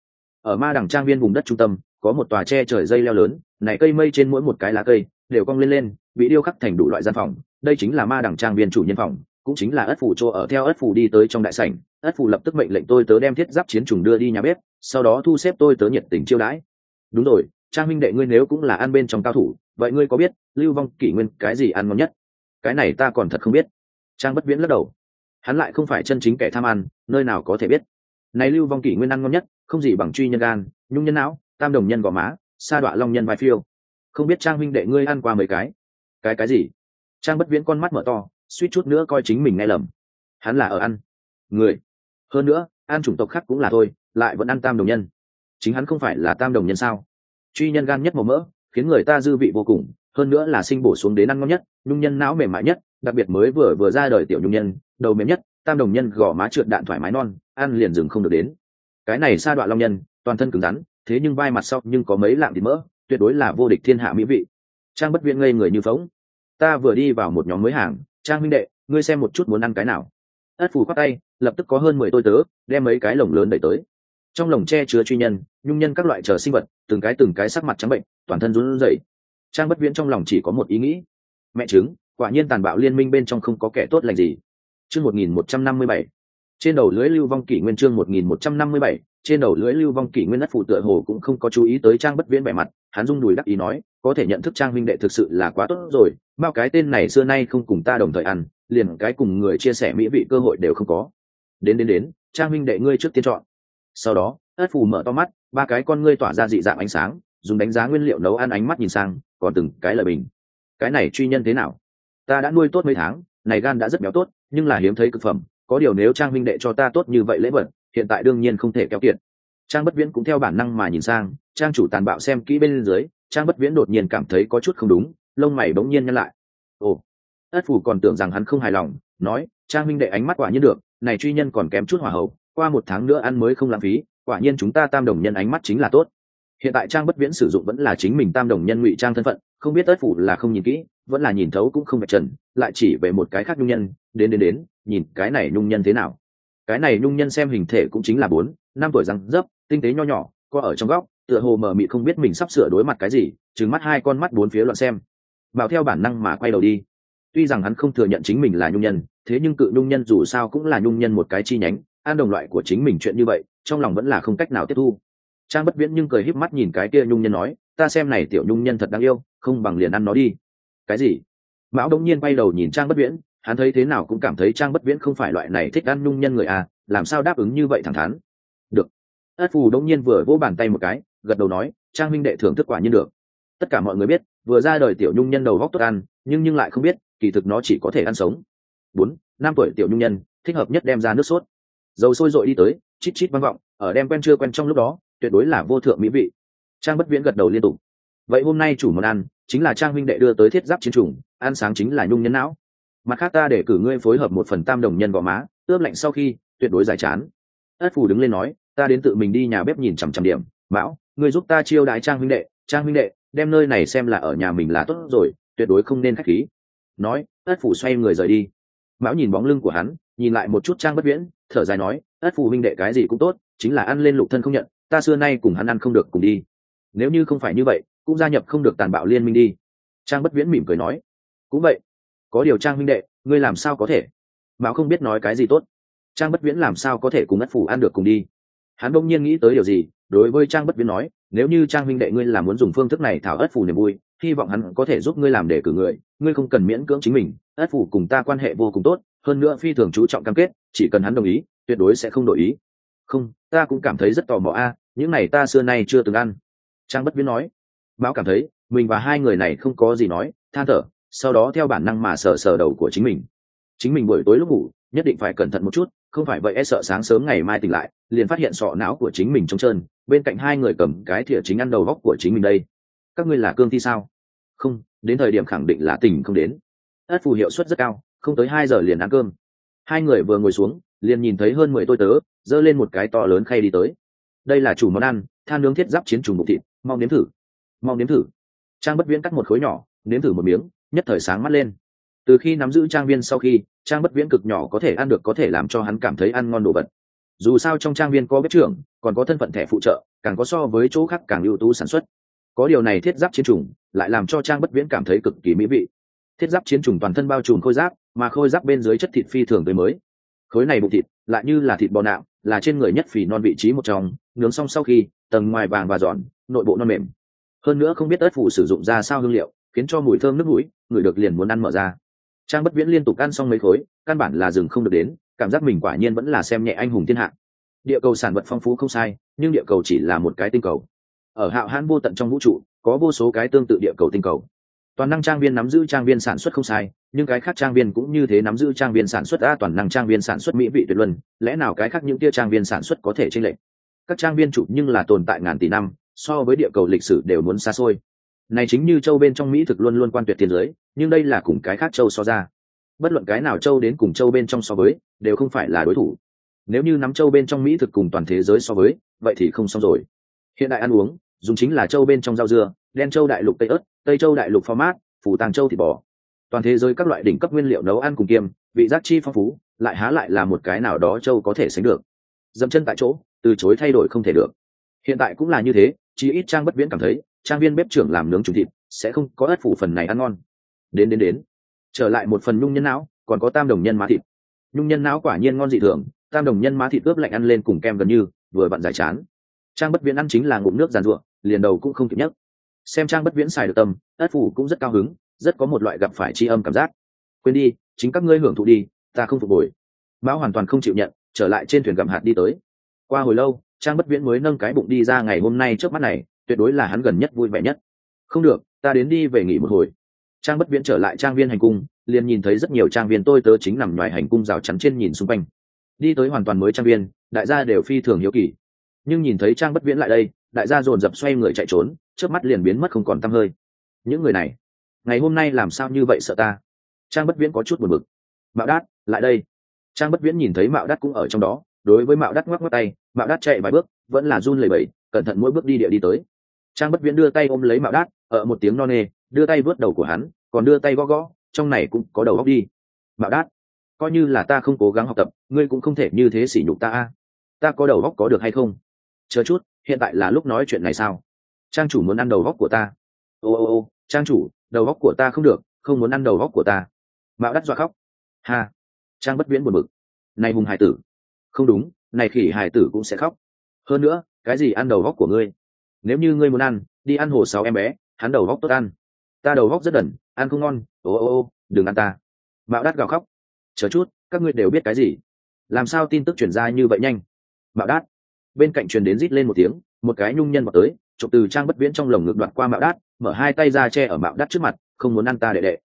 Ở ma đằng trang viên vùng đất trung tâm có một tòa che trời dây leo lớn, này cây mây trên mỗi một cái lá cây đều cong lên bị điêu khắc thành đủ loại gian phòng. Đây chính là ma đằng trang viên chủ nhân phòng, cũng chính là ất phủ chỗ ở. Theo ất phủ đi tới trong đại sảnh, ất phủ lập tức mệnh lệnh tôi tớ đem thiết giáp chiến trùng đưa đi nhà bếp, sau đó thu xếp tôi tớ nhiệt tình chiêu đãi. Đúng rồi, Trang huynh đệ, ngươi nếu cũng là ăn bên trong cao thủ, vậy ngươi có biết Lưu Vong Kỷ Nguyên cái gì ăn ngon nhất? Cái này ta còn thật không biết. Trang Bất Viễn lắc đầu, hắn lại không phải chân chính kẻ tham ăn, nơi nào có thể biết. Này Lưu Vong Kỷ Nguyên ăn ngon nhất không gì bằng truy nhân gan, nhung nhân não, tam đồng nhân gò má, sa đọa long nhân vai phiêu. Không biết Trang huynh đệ ngươi ăn qua mấy cái? Cái gì? Trang Bất Viễn con mắt mở to, suýt chút nữa coi chính mình nghe lầm. Hắn là ở ăn người, hơn nữa ăn chủng tộc khác cũng là thôi, lại vẫn ăn tam đồng nhân. Chính hắn không phải là tam đồng nhân sao? Truy nhân gan nhất màu mỡ, khiến người ta dư vị vô cùng, hơn nữa là sinh bổ xuống đến ăn ngon nhất. Nhung nhân não mềm mại nhất, đặc biệt mới vừa ra đời tiểu nhung nhân, đầu mềm nhất. Tam đồng nhân gò má trượt đạn thoải mái non, ăn liền dừng không được đến. Cái này sa đọa long nhân, toàn thân cứng rắn, thế nhưng vai mặt sau nhưng có mấy lạng thịt mỡ, tuyệt đối là vô địch thiên hạ mỹ vị. Trang Bất Viễn ngây người như phóng. Ta vừa đi vào một nhóm mới hàng, Trang huynh đệ, ngươi xem một chút muốn ăn cái nào? Ất Phù khoát tay, lập tức có hơn 10 tôi tớ đem mấy cái lồng lớn đẩy tới. Trong lồng tre chứa truy nhân, nhung nhân các loại chờ sinh vật, từng cái sắc mặt trắng bệnh, toàn thân run rẩy. Trang Bất Viễn trong lòng chỉ có một ý nghĩ: mẹ trứng, quả nhiên tàn bạo liên minh bên trong không có kẻ tốt lành gì. Chương 1157. Trên đầu lưới Lưu Vong Kỷ Nguyên. Chương 1157. Trên đầu lưới Lưu Vong Kỷ Nguyên. Ất Phụ tựa hồ cũng không có chú ý tới Trang Bất Viễn vẻ mặt, hắn rung đùi đắc ý nói: có thể nhận thức Trang huynh đệ thực sự là quá tốt rồi, bao cái tên này xưa nay không cùng ta đồng thời ăn, liền cái cùng người chia sẻ mỹ vị cơ hội đều không có. Đến, Trang huynh đệ ngươi trước tiên chọn. Sau đó Ất Phù mở to mắt, ba cái con ngươi tỏa ra dị dạng ánh sáng, dùng đánh giá nguyên liệu nấu ăn ánh mắt nhìn sang, còn từng cái lời bình. Cái này truy nhân thế nào? Ta đã nuôi tốt mấy tháng, này gan đã rất béo tốt, nhưng là hiếm thấy cực phẩm, có điều nếu Trang huynh đệ cho ta tốt như vậy lễ vật, hiện tại đương nhiên không thể keo kiệt. Trang Bất Viễn cũng theo bản năng mà nhìn sang, Trang chủ tàn bạo xem kỹ bên dưới. Trang Bất Viễn đột nhiên cảm thấy có chút không đúng, lông mày bỗng nhiên nhăn lại. Ồ. Ất Phù còn tưởng rằng hắn không hài lòng, nói: Trang huynh đệ ánh mắt quả nhiên được, này truy nhân còn kém chút hỏa hậu, qua một tháng nữa ăn mới không lãng phí, quả nhiên chúng ta tam đồng nhân ánh mắt chính là tốt. Hiện tại Trang Bất Viễn sử dụng vẫn là chính mình tam đồng nhân ngụy trang thân phận, không biết Ất Phù là không nhìn kỹ, vẫn là nhìn thấu cũng không vạch trần, lại chỉ về một cái khác nhung nhân. Đến, nhìn cái này nhung nhân thế nào? Cái này nhung nhân xem hình thể cũng chính là 4-5 tuổi răng dấp, tinh tế nho nhỏ, co ở trong góc, tựa hồ mờ mịt không biết mình sắp sửa đối mặt cái gì, trừng mắt hai con mắt bốn phía loạn xem. Bảo theo bản năng mà quay đầu đi. Tuy rằng hắn không thừa nhận chính mình là nhung nhân, thế nhưng cự nhung nhân dù sao cũng là nhung nhân một cái chi nhánh, ăn đồng loại của chính mình chuyện như vậy, trong lòng vẫn là không cách nào tiếp thu. Trang Bất Viễn nhưng cười híp mắt nhìn cái kia nhung nhân nói: ta xem này tiểu nhung nhân thật đáng yêu, không bằng liền ăn nó đi. Cái gì? Mão đống nhiên quay đầu nhìn Trang Bất Viễn, hắn thấy thế nào cũng cảm thấy Trang Bất Viễn không phải loại này thích ăn nhung nhân người à, làm sao đáp ứng như vậy thẳng thắn. Được. Ất Phù đống nhiên vừa vỗ bàn tay một cái, gật đầu nói: Trang huynh đệ thưởng thức quả nhiên được. Tất cả mọi người biết, vừa ra đời tiểu nhung nhân đầu góc tốt ăn, nhưng lại không biết, kỳ thực nó chỉ có thể ăn sống. 4-5 tuổi tiểu nhung nhân, thích hợp nhất đem ra nước sốt. Dầu sôi dội đi tới, chít chít vang vọng, ở đem quen chưa quen trong lúc đó, tuyệt đối là vô thượng mỹ vị. Trang Bất Viễn gật đầu liên tục. Vậy hôm nay chủ món ăn chính là Trang huynh đệ đưa tới thiết giáp chiến trùng, ăn sáng chính là nhung nhân não. Mặt khác ta để cử ngươi phối hợp một phần tam đồng nhân gò má, ướp lạnh sau khi, tuyệt đối giải chán. Ất Phù đứng lên nói: ta đến tự mình đi nhà bếp nhìn chằm điểm. Mão, ngươi giúp ta chiêu đãi Trang huynh đệ. Trang huynh đệ, đem nơi này xem là ở nhà mình là tốt rồi, tuyệt đối không nên khách khí. Nói, Ất Phù xoay người rời đi. Mão nhìn bóng lưng của hắn, nhìn lại một chút Trang Bất Viễn, thở dài nói: Ất Phù huynh đệ cái gì cũng tốt, chính là ăn lên lục thân không nhận, ta xưa nay cùng hắn ăn không được cùng đi. Nếu như không phải như vậy, cũng gia nhập không được tàn bạo liên minh đi. Trang Bất Viễn mỉm cười nói: cũng vậy. Có điều Trang huynh đệ, ngươi làm sao có thể? Mão không biết nói cái gì tốt. Trang Bất Viễn làm sao có thể cùng Ất Phù ăn được cùng đi? Hắn bỗng nhiên nghĩ tới điều gì, đối với Trang Bất Viễn nói: nếu như Trang huynh đệ ngươi là muốn dùng phương thức này thảo Ất Phù niềm vui, hy vọng hắn có thể giúp ngươi làm để cử người, ngươi không cần miễn cưỡng chính mình. Ất Phù cùng ta quan hệ vô cùng tốt, hơn nữa phi thường chú trọng cam kết, chỉ cần hắn đồng ý, tuyệt đối sẽ không đổi ý. Không, ta cũng cảm thấy rất tò mò a, những này ta xưa nay chưa từng ăn. Trang Bất Viễn nói. Mão cảm thấy mình và hai người này không có gì nói, than thở, sau đó theo bản năng mà sờ sờ đầu của chính mình. Chính mình buổi tối lúc ngủ nhất định phải cẩn thận một chút, không phải vậy e sợ sáng sớm ngày mai tỉnh lại liền phát hiện sọ não của chính mình trống trơn, bên cạnh hai người cầm cái thìa chính ăn đầu góc của chính mình đây. Các ngươi là cương thi sao? Không, đến thời điểm khẳng định là tỉnh không đến. Ất Phù hiệu suất rất cao, không tới 2 giờ liền ăn cơm. Hai người vừa ngồi xuống liền nhìn thấy hơn 10 tôi tớ giơ lên một cái to lớn khay đi tới. Đây là chủ món ăn, than nướng thiết giáp chiến trùng bụng thịt, mau nếm thử. Mau nếm thử. Trang Bất Viễn cắt một khối nhỏ, nếm thử một miếng, nhất thời sáng mắt lên. Từ khi nắm giữ trang viên sau khi, Trang Bất Viễn cực nhỏ có thể ăn được có thể làm cho hắn cảm thấy ăn ngon đồ vật. dù sao trong trang viên có bếp trưởng, còn có thân phận thẻ phụ trợ, càng có so với chỗ khác càng ưu tú sản xuất. Có điều này thiết giáp chiến trùng lại làm cho Trang Bất Viễn cảm thấy cực kỳ mỹ vị. Thiết giáp chiến trùng toàn thân bao trùm khôi giáp, mà khôi giáp bên dưới chất thịt phi thường tươi mới. Khối này bụng thịt lại như là thịt bò nạm, là trên người nhất phì non vị trí một trong, nướng xong sau khi tầng ngoài vàng và giòn, nội bộ non mềm. Hơn nữa không biết ớt phủ sử dụng ra sao hương liệu, khiến cho mùi thơm nước mũi, người được liền muốn ăn mở ra. Trang Bất Viễn liên tục ăn xong mấy khối, căn bản là dừng không được đến, cảm giác mình quả nhiên vẫn là xem nhẹ anh hùng thiên hạ. Địa cầu sản vật phong phú không sai, nhưng địa cầu chỉ là một cái tinh cầu. Ở hạo hãn vô tận trong vũ trụ, có vô số cái tương tự địa cầu tinh cầu. Toàn năng trang viên nắm giữ trang viên sản xuất không sai, nhưng cái khác trang viên cũng như thế nắm giữ trang viên sản xuất. Toàn năng trang viên sản xuất mỹ vị tuyệt luân, lẽ nào cái khác những tia trang viên sản xuất có thể chênh lệch? Các trang viên chủ nhưng là tồn tại ngàn tỷ năm, so với địa cầu lịch sử đều muốn xa xôi. Này chính như châu bên trong mỹ thực luôn luôn quan tuyệt thiên giới, nhưng đây là cùng cái khác châu so ra. Bất luận cái nào châu đến cùng châu bên trong so với, đều không phải là đối thủ. Nếu như nắm châu bên trong mỹ thực cùng toàn thế giới so với, vậy thì không xong rồi. Hiện đại ăn uống dùng chính là châu bên trong rau dưa, đen châu đại lục tây ớt, tây châu đại lục phó mát, phủ tàng châu thịt bò. Toàn thế giới các loại đỉnh cấp nguyên liệu nấu ăn cùng kiêm, vị giác chi phong phú, lại há lại là một cái nào đó châu có thể sánh được. Dậm chân tại chỗ, từ chối thay đổi không thể được. Hiện tại cũng là như thế, chỉ ít Trang Bất Viễn cảm thấy trang viên bếp trưởng làm nướng trùng thịt sẽ không có ớt phủ phần này ăn ngon. Đến trở lại một phần nhung nhân não, còn có tam đồng nhân má thịt. Nhung nhân não quả nhiên ngon dị thường, tam đồng nhân má thịt ướp lạnh ăn lên cùng kem gần như vừa vặn giải chán. Trang Bất Viễn ăn chính là ngụm nước giàn ruộng, liền đầu cũng không kịp nhấc. Xem Trang Bất Viễn xài được tâm, ất phủ cũng rất cao hứng, rất có một loại gặp phải tri âm cảm giác. Quên đi, chính các ngươi hưởng thụ đi, ta không phục hồi. Mão hoàn toàn không chịu nhận, trở lại trên thuyền gặm hạt đi tới. Qua hồi lâu, Trang Bất Viễn mới nâng cái bụng đi ra. Ngày hôm nay trước mắt này tuyệt đối là hắn gần nhất vui vẻ nhất. Không được, ta đến đi về nghỉ một hồi. Trang Bất Viễn trở lại trang viên hành cung, liền nhìn thấy rất nhiều trang viên tôi tớ chính nằm ngoài hành cung rào chắn trên nhìn xung quanh. Đi tới hoàn toàn mới trang viên, đại gia đều phi thường hiếu kỳ, nhưng nhìn thấy Trang Bất Viễn lại đây, đại gia dồn dập xoay người chạy trốn, chớp mắt liền biến mất không còn tăm hơi. Những người này ngày hôm nay làm sao như vậy sợ ta? Trang Bất Viễn có chút buồn bực. Mạo Đát lại đây. Trang Bất Viễn nhìn thấy Mạo Đát cũng ở trong đó, đối với Mạo Đát ngoắc ngoắc tay. Mạo Đát chạy vài bước vẫn là run lẩy bẩy, cẩn thận mỗi bước đi địa đi tới. Trang Bất Viễn đưa tay ôm lấy Mạo Đát, ở một tiếng no nê, đưa tay vớt đầu của hắn, còn đưa tay gõ gõ, trong này cũng có đầu óc đi. Mạo Đát, coi như là ta không cố gắng học tập, ngươi cũng không thể như thế sỉ nhục ta a. Ta có đầu óc có được hay không? Chờ chút, hiện tại là lúc nói chuyện này sao? Trang chủ muốn ăn đầu óc của ta. Ô, trang chủ, đầu óc của ta không được, không muốn ăn đầu óc của ta. Mạo Đát dọa khóc. Ha. Trang Bất Viễn buồn bực. Này hùng hải tử. Không đúng, này khỉ hải tử cũng sẽ khóc. Hơn nữa, cái gì ăn đầu óc của ngươi? Nếu như ngươi muốn ăn, đi ăn hồ 6 em bé, hắn đầu óc tốt ăn. Ta đầu óc rất đần, ăn không ngon. Ô, đừng ăn ta. Mạo Đát gào khóc. Chờ chút, các ngươi đều biết cái gì? Làm sao tin tức truyền ra như vậy nhanh? Mạo Đát. Bên cạnh truyền đến rít lên một tiếng, một cái nhung nhân vào tới, chụp từ Trang Bất Viễn trong lồng ngực đoạt qua Mạo Đát, mở hai tay ra che ở Mạo Đát trước mặt, không muốn ăn ta đệ đệ.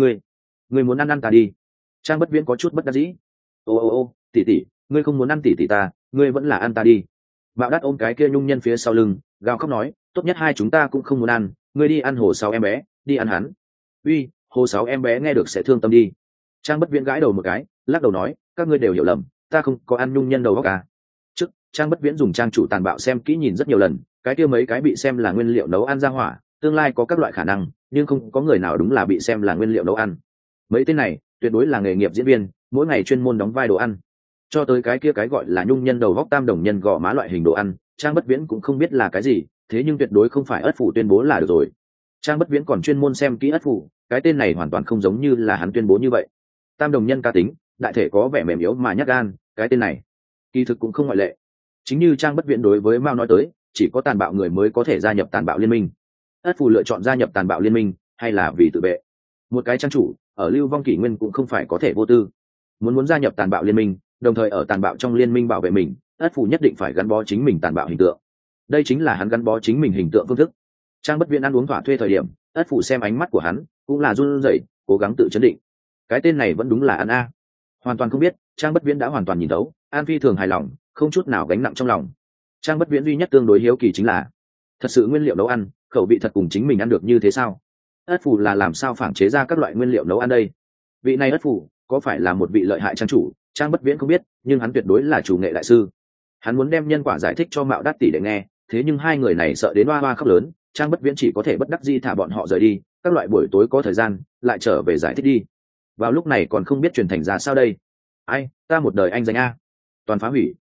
Ngươi muốn ăn ta đi. Trang Bất Viễn có chút bất đắc dĩ. Ô, tỷ tỷ, ngươi không muốn ăn tỷ tỷ ta, ngươi vẫn là ăn ta đi. Mạo Đát ôm cái kia nhung nhân phía sau lưng, gào khóc nói, tốt nhất hai chúng ta cũng không muốn ăn, ngươi đi ăn hồ 6 em bé, đi ăn hắn. Uy, hồ 6 em bé nghe được sẽ thương tâm đi. Trang Bất Viễn gãi đầu một cái, lắc đầu nói, các ngươi đều hiểu lầm, ta không có ăn nhung nhân đầu óc à. Trước, Trang Bất Viễn dùng trang chủ tàn bạo xem kỹ nhìn rất nhiều lần, cái kia mấy cái bị xem là nguyên liệu nấu ăn ra hỏa, tương lai có các loại khả năng, nhưng không có người nào đúng là bị xem là nguyên liệu nấu ăn. Mấy tên này tuyệt đối là nghề nghiệp diễn viên, mỗi ngày chuyên môn đóng vai đồ ăn. Cho tới cái kia cái gọi là nhung nhân đầu góc tam đồng nhân gò má loại hình đồ ăn, Trang Bất Viễn cũng không biết là cái gì, thế nhưng tuyệt đối không phải ất phủ tuyên bố là được rồi. Trang Bất Viễn còn chuyên môn xem kỹ ất phủ, cái tên này hoàn toàn không giống như là hắn tuyên bố như vậy. Tam đồng nhân cá tính, đại thể có vẻ mềm yếu mà nhát gan, cái tên này kỳ thực cũng không ngoại lệ. Chính như Trang Bất Viễn đối với Mao nói tới, chỉ có tàn bạo người mới có thể gia nhập tàn bạo liên minh. Ất phủ lựa chọn gia nhập tàn bạo liên minh, hay là vì tự vệ? Một cái trang chủ ở lưu vong kỷ nguyên cũng không phải có thể vô tư. Muốn gia nhập tàn bạo liên minh, đồng thời ở tàn bạo trong liên minh bảo vệ mình, Ất phủ nhất định phải gắn bó chính mình tàn bạo hình tượng. Đây chính là hắn gắn bó chính mình hình tượng phương thức. Trang Bất Viễn ăn uống thỏa thuê thời điểm, Ất phủ xem ánh mắt của hắn cũng là run rẩy, cố gắng tự chấn định. Cái tên này vẫn đúng là ăn a. Hoàn toàn không biết, Trang Bất Viễn đã hoàn toàn nhìn thấu, An Phi thường hài lòng, không chút nào gánh nặng trong lòng. Trang Bất Viễn duy nhất tương đối hiếu kỳ chính là, thật sự nguyên liệu nấu ăn, khẩu vị thật cùng chính mình ăn được như thế sao? Ất phủ là làm sao phản chế ra các loại nguyên liệu nấu ăn đây? Vị này Ất phủ có phải là một vị lợi hại trang chủ? Trang Bất Viễn không biết, nhưng hắn tuyệt đối là chủ nghệ đại sư. Hắn muốn đem nhân quả giải thích cho Mạo Đát tỷ để nghe, thế nhưng hai người này sợ đến oa oa khóc lớn, Trang Bất Viễn chỉ có thể bất đắc dĩ thả bọn họ rời đi, các loại buổi tối có thời gian lại trở về giải thích đi. Vào lúc này còn không biết truyền thành ra sao đây. Ai, ta một đời anh danh a, toàn phá hủy.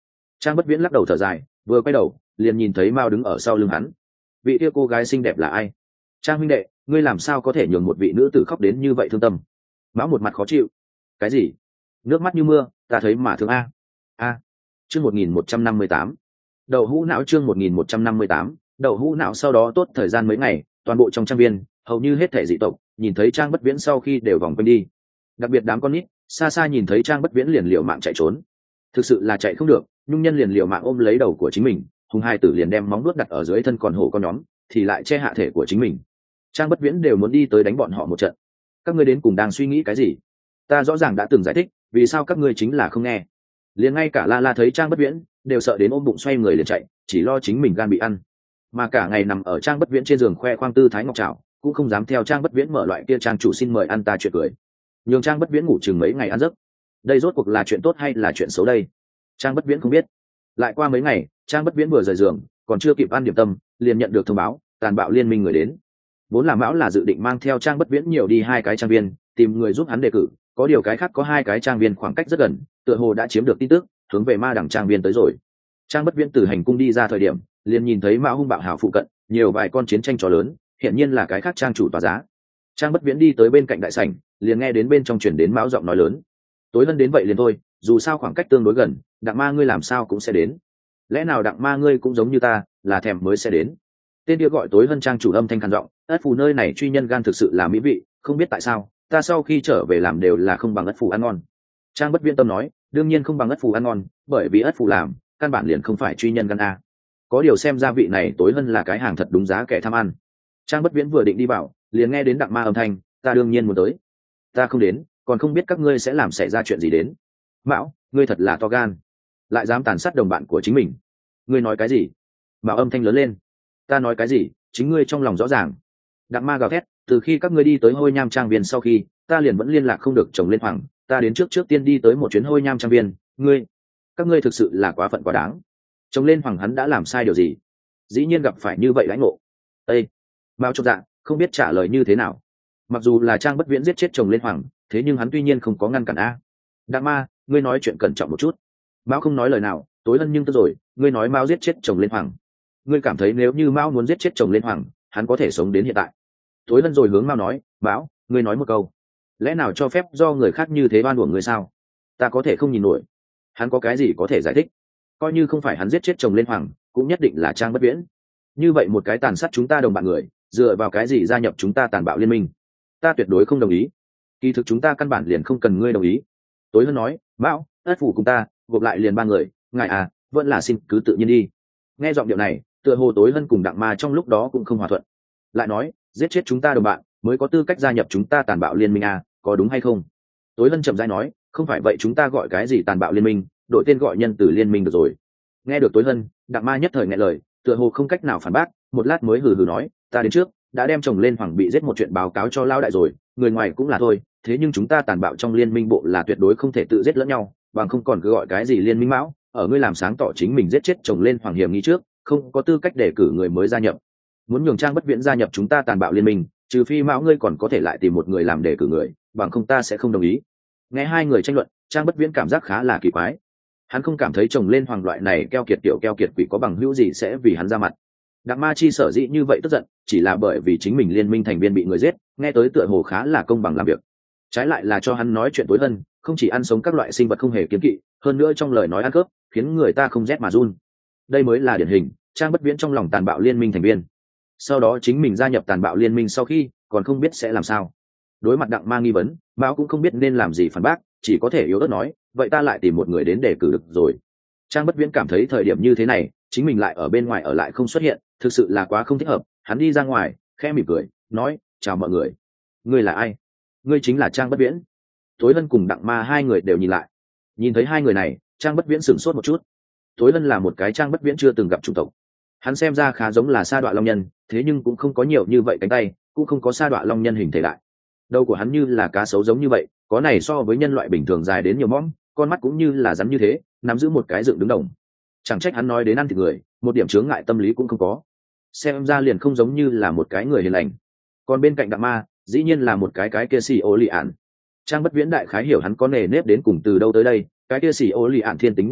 Trang Bất Viễn lắc đầu thở dài, vừa quay đầu liền nhìn thấy Mao đứng ở sau lưng hắn. Vị kia cô gái xinh đẹp là ai? Trang huynh đệ, ngươi làm sao có thể nhường một vị nữ tử khóc đến như vậy thương tâm? Mão một mặt khó chịu. Cái gì? Nước mắt như mưa, ta thấy mà thương a. Chương 1158. Đậu hũ não chương 1158. Đậu hũ não sau đó tốt thời gian mấy ngày, toàn bộ trong trang viên, hầu như hết thể dị tộc, nhìn thấy Trang Bất Viễn sau khi đều vòng quanh đi. Đặc biệt đám con nít, xa xa nhìn thấy Trang Bất Viễn liền liều mạng chạy trốn. Thực sự là chạy không được, nhung nhân liền liều mạng ôm lấy đầu của chính mình, hùng hai tử liền đem móng vuốt đặt ở dưới thân còn hổ con nhóm, thì lại che hạ thể của chính mình. Trang Bất Viễn đều muốn đi tới đánh bọn họ một trận. Các ngươi đến cùng đang suy nghĩ cái gì? Ta rõ ràng đã từng giải thích, vì sao các ngươi chính là không nghe. Liền ngay cả La La thấy Trang Bất Viễn, đều sợ đến ôm bụng xoay người liền chạy, chỉ lo chính mình gan bị ăn. Mà cả ngày nằm ở Trang Bất Viễn trên giường khoe khoang tư thái ngọc trảo, cũng không dám theo Trang Bất Viễn mở loại kia trang chủ xin mời ăn ta chuyện cười. Nhường Trang Bất Viễn ngủ chừng mấy ngày ăn giấc. Đây rốt cuộc là chuyện tốt hay là chuyện xấu đây? Trang Bất Viễn không biết. Lại qua mấy ngày, Trang Bất Viễn vừa rời giường, còn chưa kịp ăn điểm tâm, liền nhận được thông báo, tàn bạo liên minh người đến. Vốn là Mão là dự định mang theo Trang Bất Viễn nhiều đi 2 cái trang viên, tìm người giúp hắn đề cử, có điều cái khác có 2 cái trang viên khoảng cách rất gần, tựa hồ đã chiếm được tin tức, hướng về Ma Đẳng trang viên tới rồi. Trang Bất Viễn từ hành cung đi ra thời điểm, liền nhìn thấy Mão hung bạo hào phụ cận, nhiều vài con chiến tranh chó lớn, hiện nhiên là cái khác trang chủ tòa giá. Trang Bất Viễn đi tới bên cạnh đại sảnh, liền nghe đến bên trong truyền đến Mão giọng nói lớn. Tối hơn đến vậy liền thôi, dù sao khoảng cách tương đối gần, Đặng Ma ngươi làm sao cũng sẽ đến. Lẽ nào Đặng Ma ngươi cũng giống như ta, là thèm mới sẽ đến. Tên kia gọi Tối Hân trang chủ âm thanh khàn giọng, ất phù nơi này truy nhân gan thực sự là mỹ vị, không biết tại sao ta sau khi trở về làm đều là không bằng ất phù ăn ngon. Trang Bất Viễn tâm nói, đương nhiên không bằng ất phù ăn ngon, bởi vì ất phù làm căn bản liền không phải truy nhân gan a. Có điều xem ra vị này Tối Hân là cái hàng thật đúng giá kẻ tham ăn. Trang Bất Viễn vừa định đi vào, liền nghe đến Đặng Ma âm thanh, ta đương nhiên muốn tới. Ta không đến, còn không biết các ngươi sẽ làm xảy ra chuyện gì đến. Mão, ngươi thật là to gan, lại dám tàn sát đồng bạn của chính mình. Ngươi nói cái gì? Mão âm thanh lớn lên. Ta nói cái gì, chính ngươi trong lòng rõ ràng. Đặng Ma gào thét, từ khi các ngươi đi tới Hôi Nham trang viên sau khi, ta liền vẫn liên lạc không được chồng lên hoàng, ta đến trước tiên đi tới một chuyến Hôi Nham trang viên, các ngươi thực sự là quá phận quá đáng. Chồng lên hoàng hắn đã làm sai điều gì? Dĩ nhiên gặp phải như vậy lãnh ngộ. Ê, Mao chột dạ, không biết trả lời như thế nào. Mặc dù là Trang Bất Viễn giết chết chồng lên hoàng, thế nhưng hắn tuy nhiên không có ngăn cản a. Đặng Ma, ngươi nói chuyện cẩn trọng một chút. Mao không nói lời nào, Tối Hân nhưng tức rồi, ngươi nói Mao giết chết chồng lên hoàng. Ngươi cảm thấy nếu như Mao muốn giết chết chồng lên hoàng, hắn có thể sống đến hiện tại. Tối Hân rồi hướng Mao nói, Mão, ngươi nói một câu, lẽ nào cho phép do người khác như thế oan uổng ngươi sao? Ta có thể không nhìn nổi. Hắn có cái gì có thể giải thích? Coi như không phải hắn giết chết chồng lên hoàng, cũng nhất định là Trang Bất Viễn. Như vậy một cái tàn sát chúng ta đồng bạn người, dựa vào cái gì gia nhập chúng ta tàn bạo liên minh? Ta tuyệt đối không đồng ý. Kỳ thực chúng ta căn bản liền không cần ngươi đồng ý. Tối Hân nói, Mão, ất phủ cùng ta gộp lại liền 3 người, ngài à, vẫn là xin cứ tự nhiên đi. Nghe giọng điệu này, tựa hồ Tối Hân cùng Đặng Ma trong lúc đó cũng không hòa thuận. Lại nói, giết chết chúng ta đồng bạn mới có tư cách gia nhập chúng ta tàn bạo liên minh à, có đúng hay không? Tối Hân chậm rãi nói, không phải vậy chúng ta gọi cái gì tàn bạo liên minh, đổi tên gọi nhân tử liên minh được rồi. Nghe được Tối Hân, Đặng Ma nhất thời nghẹn lời, tựa hồ không cách nào phản bác, một lát mới hừ hừ nói, ta đến trước đã đem chồng lên hoàng bị giết một chuyện báo cáo cho lao đại rồi, người ngoài cũng là thôi, thế nhưng chúng ta tàn bạo trong liên minh bộ là tuyệt đối không thể tự giết lẫn nhau, bằng không còn cứ gọi cái gì liên minh Mão, ở ngươi làm sáng tỏ chính mình giết chết chồng lên hoàng hiểm nghi trước, không có tư cách để cử người mới gia nhập. Muốn nhường Trang Bất Viễn gia nhập chúng ta tàn bạo liên minh, trừ phi Mão ngươi còn có thể lại tìm một người làm để cử người, bằng không ta sẽ không đồng ý. Nghe hai người tranh luận, Trang Bất Viễn cảm giác khá là kỳ quái. Hắn không cảm thấy chồng lên hoàng loại này keo kiệt tiểu keo kiệt quỷ có bằng hữu gì sẽ vì hắn ra mặt. Đặng Ma Chi sở dĩ như vậy tức giận, chỉ là bởi vì chính mình liên minh thành viên bị người giết, nghe tới tựa hồ khá là công bằng làm việc. Trái lại là cho hắn nói chuyện Tối Hân, không chỉ ăn sống các loại sinh vật không hề kiến kỵ, hơn nữa trong lời nói ăn cướp, khiến người ta không rét mà run. Đây mới là điển hình Trang Bất Viễn trong lòng tàn bạo liên minh thành viên. Sau đó chính mình gia nhập tàn bạo liên minh sau khi, còn không biết sẽ làm sao. Đối mặt Đặng Ma nghi vấn, Mao cũng không biết nên làm gì phản bác, chỉ có thể yếu ớt nói, vậy ta lại tìm một người đến để cử được rồi. Trang Bất Viễn cảm thấy thời điểm như thế này, chính mình lại ở bên ngoài ở lại không xuất hiện, thực sự là quá không thích hợp. Hắn đi ra ngoài, khẽ mỉm cười, nói, chào mọi người. Ngươi là ai? Ngươi chính là Trang Bất Viễn. Tối Hân cùng Đặng Ma hai người đều nhìn lại. Nhìn thấy hai người này, Trang Bất Viễn sửng sốt một chút. Tối Hân là một cái Trang Bất Viễn chưa từng gặp chủng tộc. Hắn xem ra khá giống là sa đọa long nhân, thế nhưng cũng không có nhiều như vậy cánh tay, cũng không có sa đọa long nhân hình thể đại. Đầu của hắn như là cá sấu giống như vậy, có này so với nhân loại bình thường dài đến nhiều mõm, con mắt cũng như là rắn như thế, nắm giữ một cái dựng đứng đồng. Chẳng trách hắn nói đến ăn thịt người, một điểm chướng ngại tâm lý cũng không có. Xem ra liền không giống như là một cái người hiền lành. Còn bên cạnh Đặng Ma, dĩ nhiên là một cái kia xì ô lì ạn. Trang Bất Viễn đại khái hiểu hắn có nề nếp đến cùng từ đâu tới đây, cái kia xì ô lì ạn thiên tính như vậy,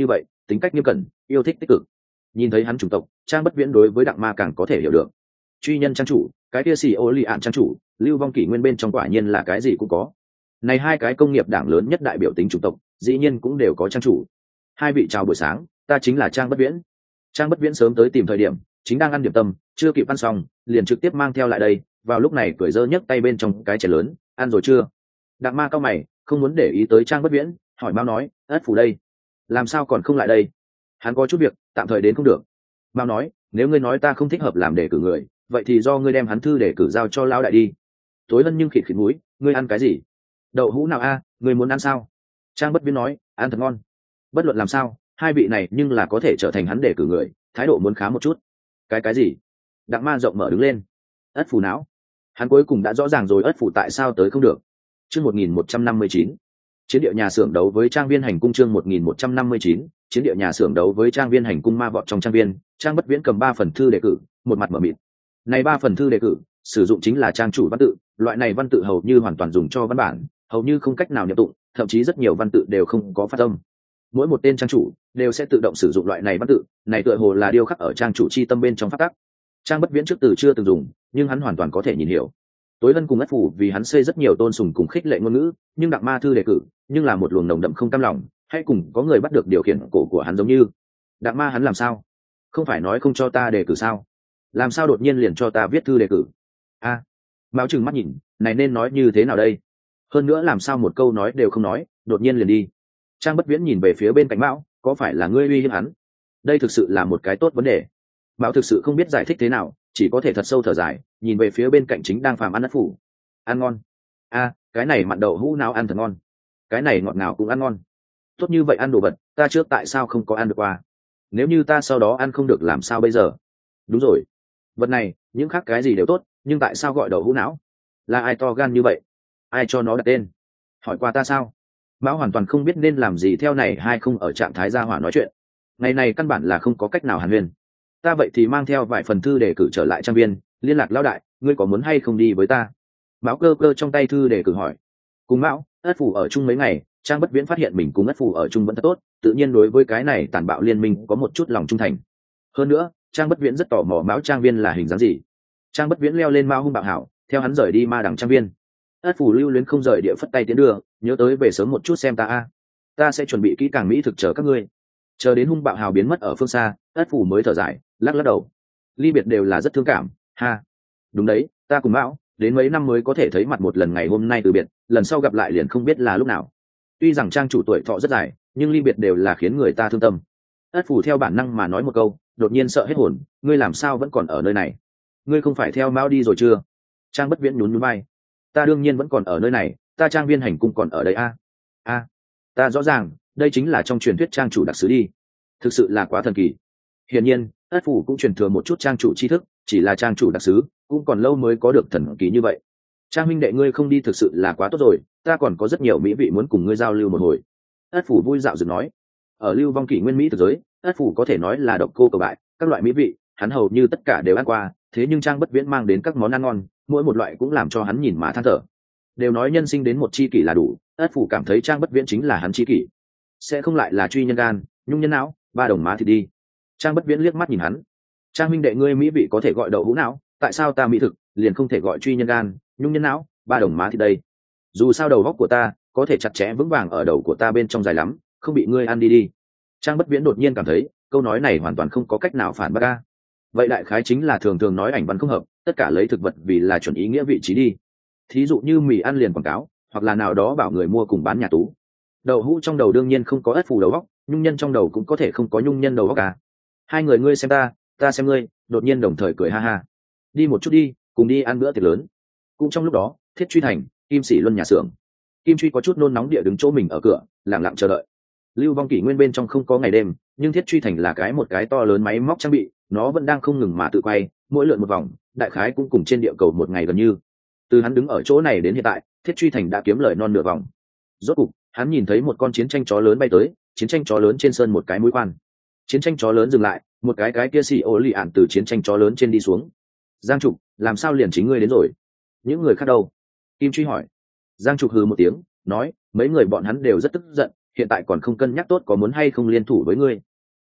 tính cách nghiêm cẩn, yêu thích tích cực. Nhìn thấy hắn chủng tộc, Trang Bất Viễn đối với Đặng Ma càng có thể hiểu được. Truy nhân trang chủ, cái kia xì ô lì ạn trang chủ, lưu vong kỷ nguyên bên trong quả nhiên là cái gì cũng có. Này hai cái công nghiệp đảng lớn nhất đại biểu tính chủng tộc, dĩ nhiên cũng đều có trang chủ. Hai vị chào buổi sáng, ta chính là Trang Bất Viễn. Trang Bất Viễn sớm tới tìm thời điểm, chính đang ăn điểm tâm, chưa kịp ăn xong, liền trực tiếp mang theo lại đây, vào lúc này cười dơ nhấc tay bên trong cái chén lớn, ăn rồi chưa? Đặng Ma cao mày, không muốn để ý tới Trang Bất Viễn, hỏi Mao nói, ất phủ đây, làm sao còn không lại đây? Hắn có chút việc, tạm thời đến không được. Mao nói, nếu ngươi nói ta không thích hợp làm đề cử người, vậy thì do ngươi đem hắn thư đề cử giao cho lão đại đi. Tối Hân nhưng khịt khịt mũi, ngươi ăn cái gì? Đậu hũ nào a? Ngươi muốn ăn sao? Trang Bất Viễn nói, ăn thật ngon. Bất luận làm sao, hai vị này nhưng là có thể trở thành hắn đề cử người, thái độ muốn khá một chút. Cái gì? Đặng Ma rộng mở đứng lên. Ất phủ não. Hắn cuối cùng đã rõ ràng rồi ất phủ tại sao tới không được. Chương 1159. Chiến địa nhà xưởng đấu với trang viên hành cung chương 1159. Chiến địa nhà xưởng đấu với trang viên hành cung ma vọt trong trang viên, Trang Bất Viễn cầm 3 phần thư đề cử, một mặt mở mịt. Này 3 phần thư đề cử, sử dụng chính là trang chủ văn tự, loại này văn tự hầu như hoàn toàn dùng cho văn bản, hầu như không cách nào nhập tụng, thậm chí rất nhiều văn tự đều không có phát âm. Mỗi một tên trang chủ đều sẽ tự động sử dụng loại này văn tự, này tựa hồ là điêu khắc ở trang chủ chi tâm bên trong pháp tắc. Trang Bất Viễn trước từ chưa từng dùng, nhưng hắn hoàn toàn có thể nhìn hiểu. Tối Hân cùng ất phủ vì hắn xây rất nhiều tôn sùng cùng khích lệ ngôn ngữ, nhưng Đặng Ma thư đề cử, nhưng là một luồng nồng đậm không cam lòng, hay cùng có người bắt được điều khiển cổ của hắn giống như. Đặng Ma hắn làm sao? Không phải nói không cho ta đề cử sao? Làm sao đột nhiên liền cho ta viết thư đề cử? A, Mao trừng mắt nhìn, này nên nói như thế nào đây? Hơn nữa làm sao một câu nói đều không nói, đột nhiên liền đi. Trang Bất Viễn nhìn về phía bên cạnh Mão, có phải là ngươi uy hiếp hắn? Đây thực sự là một cái tốt vấn đề. Mão thực sự không biết giải thích thế nào, chỉ có thể thật sâu thở dài, nhìn về phía bên cạnh chính đang phàm ăn ất phủ. Ăn ngon. A, cái này mặn đậu hũ nào ăn thật ngon. Cái này ngọt nào cũng ăn ngon. Tốt như vậy ăn đồ vật, ta trước tại sao không có ăn được qua? Nếu như ta sau đó ăn không được làm sao bây giờ? Đúng rồi, vật này, những khác cái gì đều tốt, nhưng tại sao gọi đậu hũ não? Là ai to gan như vậy? Ai cho nó đặt tên? Hỏi qua ta sao? Mão hoàn toàn không biết nên làm gì theo này hay không ở trạng thái gia hỏa nói chuyện. Ngày này căn bản là không có cách nào hàn huyên. Ta vậy thì mang theo vài phần thư để cử trở lại trang viên, liên lạc lão đại, ngươi có muốn hay không đi với ta? Mão cơ cơ trong tay thư để cử hỏi. Cùng Mão, ất phủ ở chung mấy ngày, Trang Bất Viễn phát hiện mình cùng ất phủ ở chung vẫn thật tốt, tự nhiên đối với cái này tàn bạo liên minh có một chút lòng trung thành. Hơn nữa, Trang Bất Viễn rất tò mò Mão trang viên là hình dáng gì. Trang Bất Viễn leo lên Mao hung bạo hảo, theo hắn rời đi ma đằng trang viên. Ất phủ lưu luyến không rời địa phất tay tiến đưa, nhớ tới về sớm một chút xem ta a. Ta sẽ chuẩn bị kỹ càng mỹ thực chờ các ngươi. Chờ đến hung bạo hào biến mất ở phương xa, ất phủ mới thở dài, lắc lắc đầu. Ly biệt đều là rất thương cảm, ha. Đúng đấy, ta cùng Mão, đến mấy năm mới có thể thấy mặt một lần, ngày hôm nay từ biệt, lần sau gặp lại liền không biết là lúc nào. Tuy rằng trang chủ tuổi thọ rất dài, nhưng ly biệt đều là khiến người ta thương tâm. Ất phủ theo bản năng mà nói một câu, đột nhiên sợ hết hồn, ngươi làm sao vẫn còn ở nơi này? Ngươi không phải theo Mao đi rồi chưa? Trang Bất Viễn nhún nhún vai, ta đương nhiên vẫn còn ở nơi này, ta trang viên hành cung còn ở đây a. A, ta rõ ràng, đây chính là trong truyền thuyết trang chủ đặc sứ đi, thực sự là quá thần kỳ. Hiển nhiên, ất phủ cũng truyền thừa một chút trang chủ tri thức, chỉ là trang chủ đặc sứ cũng còn lâu mới có được thần kỳ như vậy. Trang huynh đệ ngươi không đi thực sự là quá tốt rồi, ta còn có rất nhiều mỹ vị muốn cùng ngươi giao lưu một hồi. Ất phủ vui dạo dựng nói, ở lưu vong kỷ nguyên mỹ thực giới, ất phủ có thể nói là độc cô cầu bại, các loại mỹ vị hắn hầu như tất cả đều ăn qua, thế nhưng Trang Bất Viễn mang đến các món ăn ngon, mỗi một loại cũng làm cho hắn nhìn mà than thở. Đều nói nhân sinh đến một chi kỷ là đủ, ất phủ cảm thấy Trang Bất Viễn chính là hắn chi kỷ. Sẽ không lại là truy nhân gan, nhung nhân não, ba đồng má thì đi. Trang Bất Viễn liếc mắt nhìn hắn, Trang huynh đệ ngươi mỹ vị có thể gọi đậu hũ não, tại sao ta mỹ thực liền không thể gọi truy nhân gan, nhung nhân não, ba đồng má thì đây? Dù sao đầu góc của ta có thể chặt chẽ vững vàng ở đầu của ta bên trong dài lắm, không bị ngươi ăn đi đi. Trang Bất Viễn đột nhiên cảm thấy câu nói này hoàn toàn không có cách nào phản bác a. Vậy đại khái chính là thường thường nói ảnh văn không hợp, tất cả lấy thực vật vì là chuẩn ý nghĩa vị trí đi. Thí dụ như mì ăn liền quảng cáo, hoặc là nào đó bảo người mua cùng bán nhà tú. Đậu hũ trong đầu đương nhiên không có ất phù đầu góc, nhung nhân trong đầu cũng có thể không có nhung nhân đầu góc cả. Hai người ngươi xem ta xem ngươi, đột nhiên đồng thời cười ha ha. Đi một chút đi, cùng đi ăn bữa tiệc lớn. Cũng trong lúc đó, Thiết Truy thành, Kim Sĩ Luân nhà xưởng. Kim Truy có chút nôn nóng địa đứng chỗ mình ở cửa, lặng lặng chờ đợi. Lưu vong kỷ nguyên bên trong không có ngày đêm, nhưng Thiết Truy thành là một cái to lớn máy móc trang bị, nó vẫn đang không ngừng mà tự quay, mỗi lượn một vòng, đại khái cũng cùng trên địa cầu một ngày gần như. Từ hắn đứng ở chỗ này đến hiện tại, Thiết Truy thành đã kiếm lời non nửa vòng. Rốt cục, hắn nhìn thấy một con chiến tranh chó lớn bay tới, chiến tranh chó lớn trên sơn một cái mũi khoan. Chiến tranh chó lớn dừng lại, một cái kia xì ô lì ạn từ chiến tranh chó lớn trên đi xuống. Giang Trục, làm sao liền chính ngươi đến rồi? Những người khác đâu? Kim Truy hỏi. Giang Trục hừ một tiếng, nói, mấy người bọn hắn đều rất tức giận, hiện tại còn không cân nhắc tốt có muốn hay không liên thủ với ngươi.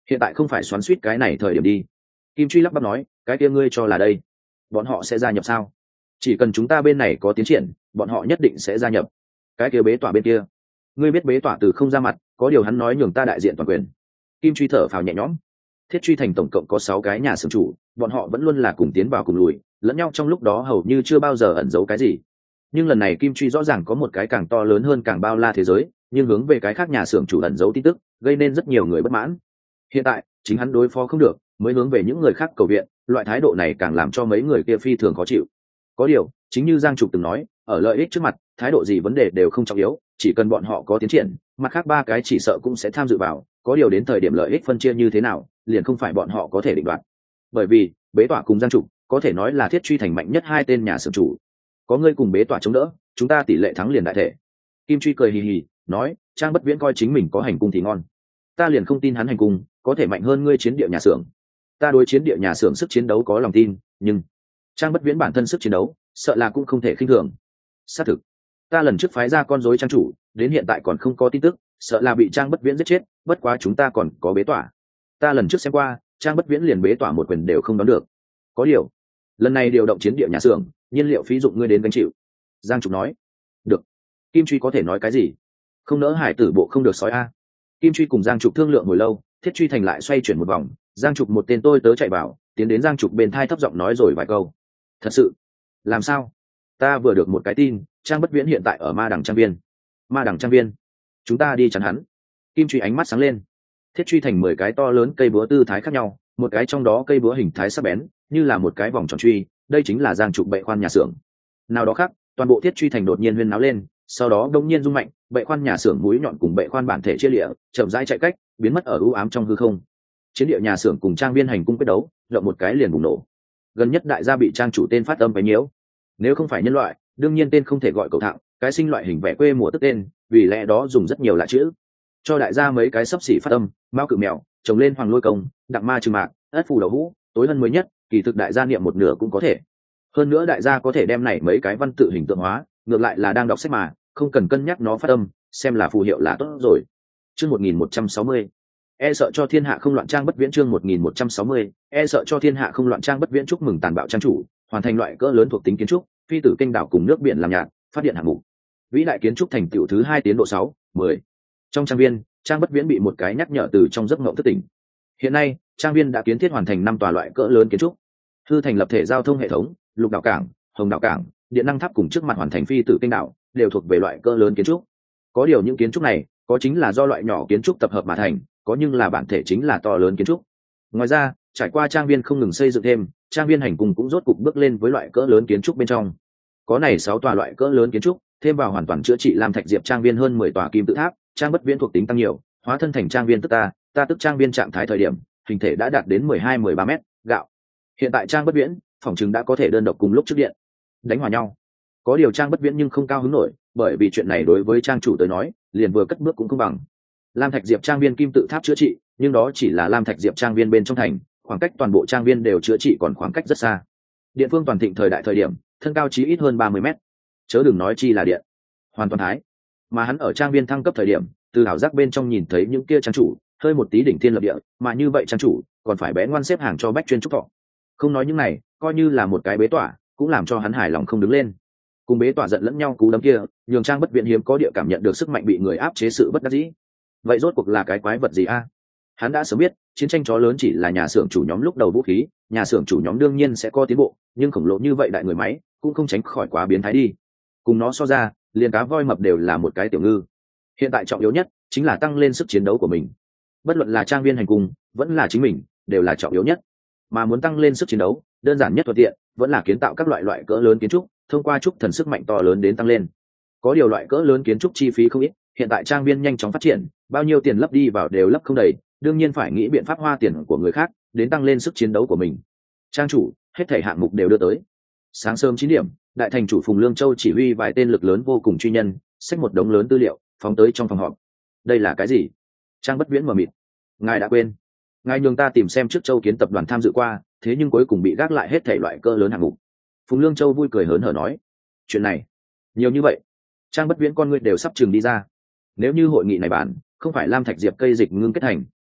hiện tại không phải xoắn suýt cái này thời điểm đi. Kim Truy lắp bắp nói, cái kia ngươi cho là đây, bọn họ sẽ gia nhập sao? Chỉ cần chúng ta bên này có tiến triển, bọn họ nhất định sẽ gia nhập. Cái kia bế tỏa bên kia, ngươi biết bế tỏa từ không ra mặt, có điều hắn nói nhường ta đại diện toàn quyền. Kim Truy thở phào nhẹ nhõm. Thiết Truy thành tổng cộng có 6 cái nhà xưởng chủ, bọn họ vẫn luôn là cùng tiến vào cùng lùi, lẫn nhau trong lúc đó hầu như chưa bao giờ ẩn giấu cái gì. Nhưng lần này Kim Truy rõ ràng có một cái càng to lớn hơn càng bao la thế giới, nhưng hướng về cái khác nhà xưởng chủ ẩn giấu tin tức, gây nên rất nhiều người bất mãn. Hiện tại, chính hắn đối phó không được, mới hướng về những người khác cầu viện, loại thái độ này càng làm cho mấy người kia phi thường khó chịu. Có điều, chính như Giang Trục từng nói, ở lợi ích trước mặt, thái độ gì vấn đề đều không trọng yếu, chỉ cần bọn họ có tiến triển, mặt khác 3 cái chỉ sợ cũng sẽ tham dự vào, có điều đến thời điểm lợi ích phân chia như thế nào, liền không phải bọn họ có thể định đoạt. Bởi vì, bế tỏa cùng Giang Trục, có thể nói là Thiết Truy thành mạnh nhất 2 tên nhà xưởng chủ. Có ngươi cùng bế tỏa chống đỡ, chúng ta tỷ lệ thắng liền đại thể. Kim Truy cười hì hì, nói, Trang Bất Viễn coi chính mình có hành cung thì ngon. Ta liền không tin hắn hành cung có thể mạnh hơn ngươi chiến địa nhà xưởng. Ta đối chiến địa nhà xưởng sức chiến đấu có lòng tin, nhưng Trang Bất Viễn bản thân sức chiến đấu, sợ là cũng không thể khinh thường. Xác thực, ta lần trước phái ra con rối trang chủ, đến hiện tại còn không có tin tức, sợ là bị Trang Bất Viễn giết chết, bất quá chúng ta còn có bế tỏa. Ta lần trước xem qua, Trang Bất Viễn liền bế tỏa một quyền đều không đón được. Có điều, lần này điều động chiến địa nhà xưởng, nhiên liệu phí dụng ngươi đến gánh chịu. Giang Trục nói. Được. Kim Truy có thể nói cái gì? Không nỡ hải tử bộ không được sói a. Kim Truy cùng Giang Trục thương lượng hồi lâu, Thiết Truy thành lại xoay chuyển một vòng, Giang Trục một tên tôi tớ chạy vào, tiến đến Giang Trục bên thai thấp giọng nói rồi vài câu. Thật sự? Làm sao? Ta vừa được một cái tin, Trang Bất Viễn hiện tại ở Ma Đằng Trang Viên. Ma Đằng Trang Viên? Chúng ta đi chắn hắn. Kim Truy ánh mắt sáng lên. Thiết Truy thành 10 cái to lớn cây búa tư thái khác nhau, một cái trong đó cây búa hình thái sắc bén, như là một cái vòng tròn truy, đây chính là Giang Trục bệ khoan nhà xưởng. Nào đó khác, toàn bộ Thiết Truy thành đột nhiên huyên náo lên, sau đó đông nhiên rung mạnh, bệ khoan nhà xưởng mũi nhọn cùng bệ khoan bản thể chia lịa, chậm rãi chạy cách, biến mất ở u ám trong hư không. Chiến địa nhà xưởng cùng trang viên hành cung quyết đấu, rộng một cái liền bùng nổ. Gần nhất đại gia bị trang chủ tên phát âm cái nhiễu. Nếu không phải nhân loại, đương nhiên tên không thể gọi cầu thạng, cái sinh loại hình vẽ quê mùa tức tên, vì lẽ đó dùng rất nhiều lạ chữ. Cho đại gia mấy cái sấp xỉ phát âm, mao cự mèo, trồng lên hoàng lôi công, đặng ma trừ mạc, ất phù đậu hũ, tối hơn mới nhất, kỳ thực đại gia niệm một nửa cũng có thể. Hơn nữa đại gia có thể đem này mấy cái văn tự hình tượng hóa, ngược lại là đang đọc sách mà, không cần cân nhắc nó phát âm, xem là phù hiệu là tốt rồi. Chương 1160. E sợ cho thiên hạ không loạn Trang Bất Viễn. Chương 1160. E sợ cho thiên hạ không loạn Trang Bất Viễn chúc mừng tàn bạo trang chủ, hoàn thành loại cỡ lớn thuộc tính kiến trúc, phi tử kênh đảo cùng nước biển làm nhạt, phát điện hạng mục. Vĩ đại kiến trúc thành tựu thứ 2 tiến độ 6, 10. Trong trang viên, Trang Bất Viễn bị một cái nhắc nhở từ trong giấc mộng thức tỉnh. Hiện nay, trang viên đã kiến thiết hoàn thành 5 tòa loại cỡ lớn kiến trúc. Hư thành lập thể giao thông hệ thống, lục đảo cảng, hồng đảo cảng, điện năng tháp cùng trước mặt hoàn thành phi tử kênh đảo, đều thuộc về loại cỡ lớn kiến trúc. Có điều những kiến trúc này, có chính là do loại nhỏ kiến trúc tập hợp mà thành, có nhưng là bản thể chính là to lớn kiến trúc. Ngoài ra, trải qua trang viên không ngừng xây dựng thêm, trang viên hành cung cũng rốt cục bước lên với loại cỡ lớn kiến trúc bên trong. Có này 6 tòa loại cỡ lớn kiến trúc, thêm vào hoàn toàn chữa trị làm thạch diệp trang viên hơn 10 tòa kim tự tháp, Trang Bất Viễn thuộc tính tăng nhiều, hóa thân thành trang viên tức ta tức trang viên trạng thái thời điểm, hình thể đã đạt đến 12-13 mét, gạo. Hiện tại Trang Bất Viễn, phòng trừng đã có thể đơn độc cùng lúc trước điện đánh hòa nhau. Có điều Trang Bất Viễn nhưng không cao hứng nổi, bởi vì chuyện này đối với trang chủ tới nói, liền vừa cất bước cũng không bằng. Lam Thạch Diệp trang viên kim tự tháp chữa trị, nhưng đó chỉ là Lam Thạch Diệp trang viên bên trong thành, khoảng cách toàn bộ trang viên đều chữa trị còn khoảng cách rất xa. Điện phương toàn thịnh thời đại thời điểm, thân cao chí ít hơn 30 mét. Chớ đừng nói chi là điện. Hoàn toàn thái. Mà hắn ở trang viên thăng cấp thời điểm, từ ảo giác bên trong nhìn thấy những kia trang chủ, hơi một tí đỉnh thiên lập địa, mà như vậy trang chủ, còn phải bé ngoan xếp hàng cho bách chuyên trúc thọ. Không nói những này, coi như là một cái bế tỏa, cũng làm cho hắn hài lòng không đứng lên. Cùng bế tỏa giận lẫn nhau cú đấm kia, nhường Trang Bất Viễn hiếm có địa cảm nhận được sức mạnh bị người áp chế sự bất đắc dĩ. Vậy rốt cuộc là cái quái vật gì a? Hắn đã sớm biết, chiến tranh chó lớn chỉ là nhà xưởng chủ nhóm lúc đầu vũ khí, nhà xưởng chủ nhóm đương nhiên sẽ có tiến bộ, nhưng khổng lồ như vậy đại người máy, cũng không tránh khỏi quá biến thái đi. Cùng nó so ra, liền cá voi mập đều là một cái tiểu ngư. Hiện tại trọng yếu nhất chính là tăng lên sức chiến đấu của mình. Bất luận là trang viên hành cung, vẫn là chính mình, đều là trọng yếu nhất. Mà muốn tăng lên sức chiến đấu, đơn giản nhất thuận tiện, vẫn là kiến tạo các loại cỡ lớn kiến trúc, thông qua trúc thần sức mạnh to lớn đến tăng lên. Có điều loại cỡ lớn kiến trúc chi phí không ít, hiện tại trang viên nhanh chóng phát triển, bao nhiêu tiền lấp đi vào đều lấp không đầy, đương nhiên phải nghĩ biện pháp hoa tiền của người khác đến tăng lên sức chiến đấu của mình. Trang chủ, hết thảy hạng mục đều đưa tới. Sáng sớm 9 điểm, đại thành chủ Phùng Lương Châu chỉ huy vài tên lực lớn vô cùng truy nhân, xách một đống lớn tư liệu, phóng tới trong phòng họp. Đây là cái gì? Trang Bất Viễn mờ mịt. Ngài đã quên? Ngài nhường ta tìm xem trước Châu Kiến tập đoàn tham dự qua, thế nhưng cuối cùng bị gác lại hết thảy loại cỡ lớn hạng mục. Phùng Lương Châu vui cười hớn hở nói, chuyện này nhiều như vậy. Trang Bất Viễn con người đều sắp chừng đi ra. Nếu như hội nghị này bản không phải Lam Thạch Diệp cây dịch ngưng kết thành,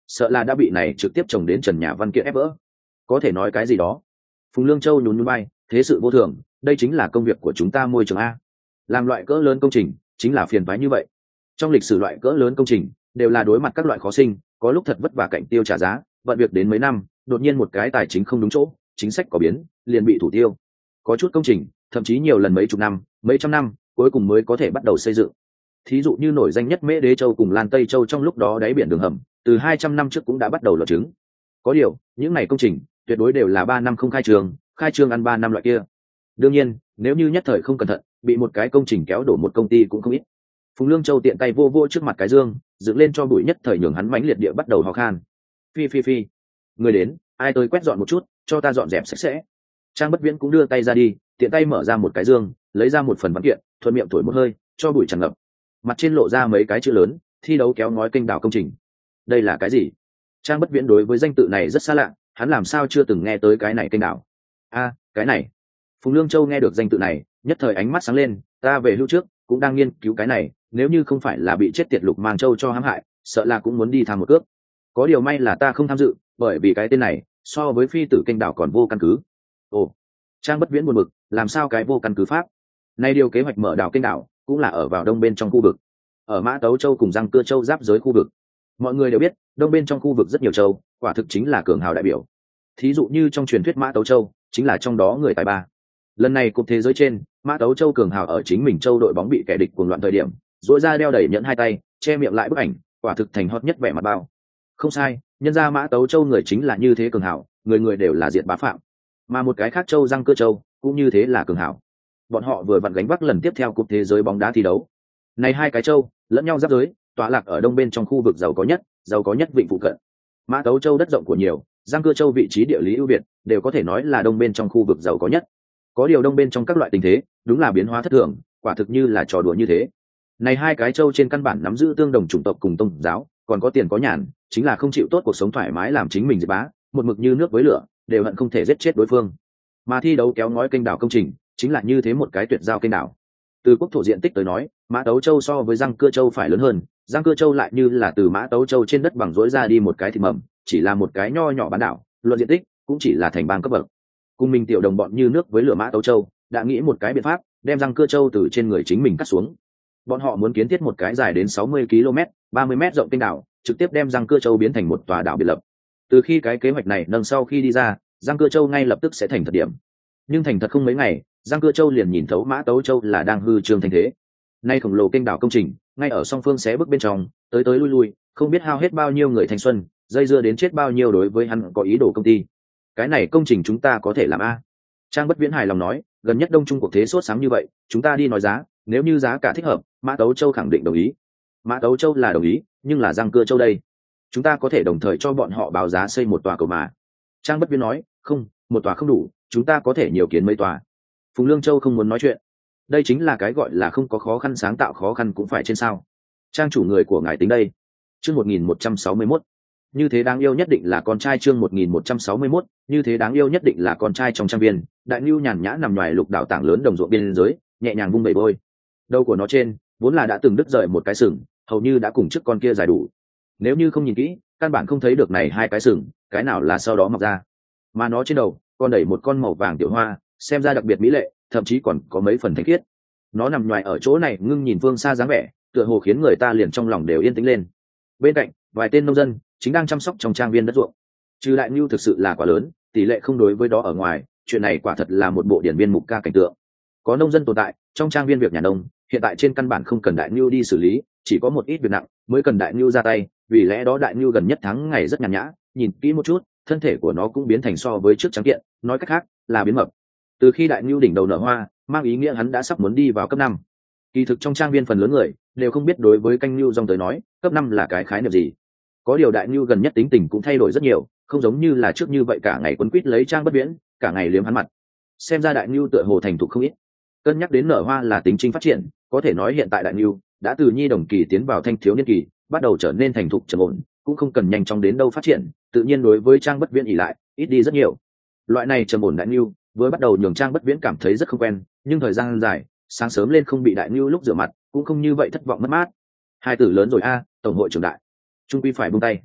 sợ là đã bị này trực tiếp trồng đến trần nhà văn kiện ép vỡ. Có thể nói cái gì đó. Phùng Lương Châu nhún nhún vai, thế sự vô thường, đây chính là công việc của chúng ta môi trường a. Làm loại cỡ lớn công trình chính là phiền toái như vậy. Trong lịch sử loại cỡ lớn công trình đều là đối mặt các loại khó sinh, có lúc thật vất vả cạnh tiêu trả giá, bận việc đến mấy năm, đột nhiên một cái tài chính không đúng chỗ, chính sách có biến, liền bị thủ tiêu. Có chút công trình thậm chí nhiều lần mấy chục năm, mấy trăm năm, cuối cùng mới có thể bắt đầu xây dựng. Thí dụ như nổi danh nhất Mễ Đế Châu cùng Lan Tây Châu trong lúc đó đáy biển đường hầm, từ 200 năm trước cũng đã bắt đầu lọt trứng. Có điều, những này công trình tuyệt đối đều là 3 năm không khai trương ăn 3 năm loại kia. Đương nhiên, nếu như nhất thời không cẩn thận, bị một cái công trình kéo đổ một công ty cũng không ít. Phùng Lương Châu tiện tay vô vô trước mặt cái dương, dựng lên cho bụi nhất thời nhường hắn mãnh liệt địa bắt đầu ho khan. Phi phi phi, người đến, ai tới quét dọn một chút, cho ta dọn dẹp sạch sẽ. Trang Bất Viễn cũng đưa tay ra đi, tiện tay mở ra một cái dương, lấy ra một phần văn kiện, thuận miệng thổi một hơi, cho bụi tràn ngập. Mặt trên lộ ra mấy cái chữ lớn, thi đấu kéo ngói kênh đảo công trình. Đây là cái gì? Trang Bất Viễn đối với danh tự này rất xa lạ, hắn làm sao chưa từng nghe tới cái này kênh đảo? A, cái này. Phùng Lương Châu nghe được danh tự này, nhất thời ánh mắt sáng lên, ta về hưu trước, cũng đang nghiên cứu cái này, nếu như không phải là bị chết tiệt Lục Mang Châu cho hãm hại, sợ là cũng muốn đi tham một cước. Có điều may là ta không tham dự, bởi vì cái tên này so với phi tử kênh đảo còn vô căn cứ. Ồ, Trang Bất Viễn buồn bực, làm sao cái vô căn cứ pháp? Nay điều kế hoạch mở đảo kênh đảo cũng là ở vào đông bên trong khu vực, ở Mã Tấu Châu cùng Giang Cưa Châu giáp giới khu vực. Mọi người đều biết, đông bên trong khu vực rất nhiều châu, quả thực chính là cường hào đại biểu. Thí dụ như trong truyền thuyết Mã Tấu Châu, chính là trong đó người tài ba. Lần này cục thế giới trên, Mã Tấu Châu cường hào ở chính mình châu đội bóng bị kẻ địch cuồng loạn thời điểm, rũa ra đeo đẩy nhẫn hai tay, che miệng lại bức ảnh, quả thực thành hot nhất vẻ mặt bao. Không sai, nhân ra Mã Tấu Châu người chính là như thế cường hào, người người đều là diệt bá phạm. Mà một cái khác châu Giang Cưa Châu cũng như thế là cường hào. Bọn họ vừa vặn gánh vác lần tiếp theo cúp thế giới bóng đá thi đấu. Này hai cái châu lẫn nhau giáp giới, tọa lạc ở đông bên trong khu vực giàu có nhất vịnh phụ cận. Mã Tấu Châu đất rộng của nhiều, Giang Cưa Châu vị trí địa lý ưu việt, đều có thể nói là đông bên trong khu vực giàu có nhất. Có điều đông bên trong các loại tình thế, đúng là biến hóa thất thường, quả thực như là trò đùa như thế. Này hai cái châu trên căn bản nắm giữ tương đồng chủng tộc cùng tôn giáo, còn có tiền có nhàn, chính là không chịu tốt cuộc sống thoải mái làm chính mình diệt bá, một mực như nước với lửa, đều hận không thể giết chết đối phương. Mà thi đấu kéo ngói kênh đảo công trình, chính là như thế một cái tuyệt giao kênh đảo. Từ quốc thổ diện tích tới nói, Mã Tấu Châu so với Giang Cưa Châu phải lớn hơn, Giang Cưa Châu lại như là từ Mã Tấu Châu trên đất bằng rỗi ra đi một cái thịt mầm, chỉ là một cái nho nhỏ bán đảo, luận diện tích cũng chỉ là thành bang cấp bậc. Cùng mình tiểu đồng bọn như nước với lửa Mã Tấu Châu, đã nghĩ một cái biện pháp, đem Giang Cưa Châu từ trên người chính mình cắt xuống. Bọn họ muốn kiến thiết một cái dài đến 60 km, 30 m rộng kênh đảo, trực tiếp đem Giang Cưa Châu biến thành một tòa đảo biệt lập. Từ khi cái kế hoạch này nâng sau khi đi ra, Giang Cưa Châu ngay lập tức sẽ thành thật điểm. Nhưng thành thật không mấy ngày, Giang Cưa Châu liền nhìn thấu Mã Tấu Châu là đang hư trương thành thế. Nay khổng lồ kênh đảo công trình, ngay ở song phương xé bước bên trong, tới tới lui lui, không biết hao hết bao nhiêu người thanh xuân, dây dưa đến chết bao nhiêu đối với hắn có ý đồ công ty. Cái này công trình chúng ta có thể làm a? Trang Bất Viễn hài lòng nói, gần nhất Đông Trung cuộc thế sốt sáng như vậy, chúng ta đi nói giá, nếu như giá cả thích hợp, Mã Tấu Châu khẳng định đồng ý. Mã Tấu Châu là đồng ý, nhưng là Giang Cưa Châu đây, chúng ta có thể đồng thời cho bọn họ báo giá xây một tòa cầu mà. Trang Bất Viễn nói, không, một tòa không đủ, chúng ta có thể nhiều kiến mấy tòa. Phùng Lương Châu không muốn nói chuyện, đây chính là cái gọi là không có khó khăn sáng tạo khó khăn cũng phải trên sao. Trang chủ người của ngài tính đây. Chương 1161. Như thế đáng yêu nhất định là con trai. Chương 1161. Như thế đáng yêu nhất định là con trai trong trang viên. Đại Nưu nhàn nhã nằm ngoài lục đảo tảng lớn đồng ruộng biên giới, nhẹ nhàng vung bầy bôi. Đầu của nó trên vốn là đã từng đứt rời một cái sừng, hầu như đã cùng trước con kia dài đủ. Nếu như không nhìn kỹ, căn bản không thấy được này hai cái sừng, cái nào là sau đó mọc ra. Mà nó trên đầu còn đẩy một con màu vàng tiểu hoa, xem ra đặc biệt mỹ lệ, thậm chí còn có mấy phần thanh khiết. Nó nằm ngoài ở chỗ này ngưng nhìn phương xa dáng vẻ, tựa hồ khiến người ta liền trong lòng đều yên tĩnh lên. Bên cạnh, vài tên nông dân chính đang chăm sóc trong trang viên đất ruộng. Trừ Đại Nưu thực sự là quá lớn, tỷ lệ không đối với đó ở ngoài, chuyện này quả thật là một bộ điển viên mục ca cảnh tượng. Có nông dân tồn tại, trong trang viên việc nhà nông, hiện tại trên căn bản không cần Đại Nưu đi xử lý, chỉ có một ít việc nặng mới cần Đại Nưu ra tay, vì lẽ đó Đại Nưu gần nhất tháng ngày rất nhàn nhã, nhìn kỹ một chút, thân thể của nó cũng biến thành so với trước trắng kiện, nói cách khác, là biến mập. Từ khi Đại Nưu đỉnh đầu nở hoa, mang ý nghĩa hắn đã sắp muốn đi vào cấp 5. Kỳ thực trong trang viên phần lớn người đều không biết đối với canh Nưu Dòng tới nói, cấp 5 là cái khái niệm gì. Có điều Đại Nưu gần nhất tính tình cũng thay đổi rất nhiều, không giống như là trước như vậy cả ngày quấn quýt lấy Trang Bất Viễn, cả ngày liếm hắn mặt. Xem ra Đại Nưu tựa hồ thành thục không ít. Cân nhắc đến nở hoa là tính chính phát triển, có thể nói hiện tại Đại Nưu đã từ nhi đồng kỳ tiến vào thanh thiếu niên kỳ, bắt đầu trở nên thành thục trầm ổn, cũng không cần nhanh chóng đến đâu phát triển, tự nhiên đối với Trang Bất Viễn ỷ lại ít đi rất nhiều. Loại này trầm ổn Đại Nưu với bắt đầu nhường Trang Bất Viễn cảm thấy rất không quen, nhưng thời gian dài, sáng sớm lên không bị Đại Nưu lúc rửa mặt, cũng không như vậy thất vọng mất mát. Hai tử lớn rồi a, tổng hội trưởng đại, trung quy phải buông tay.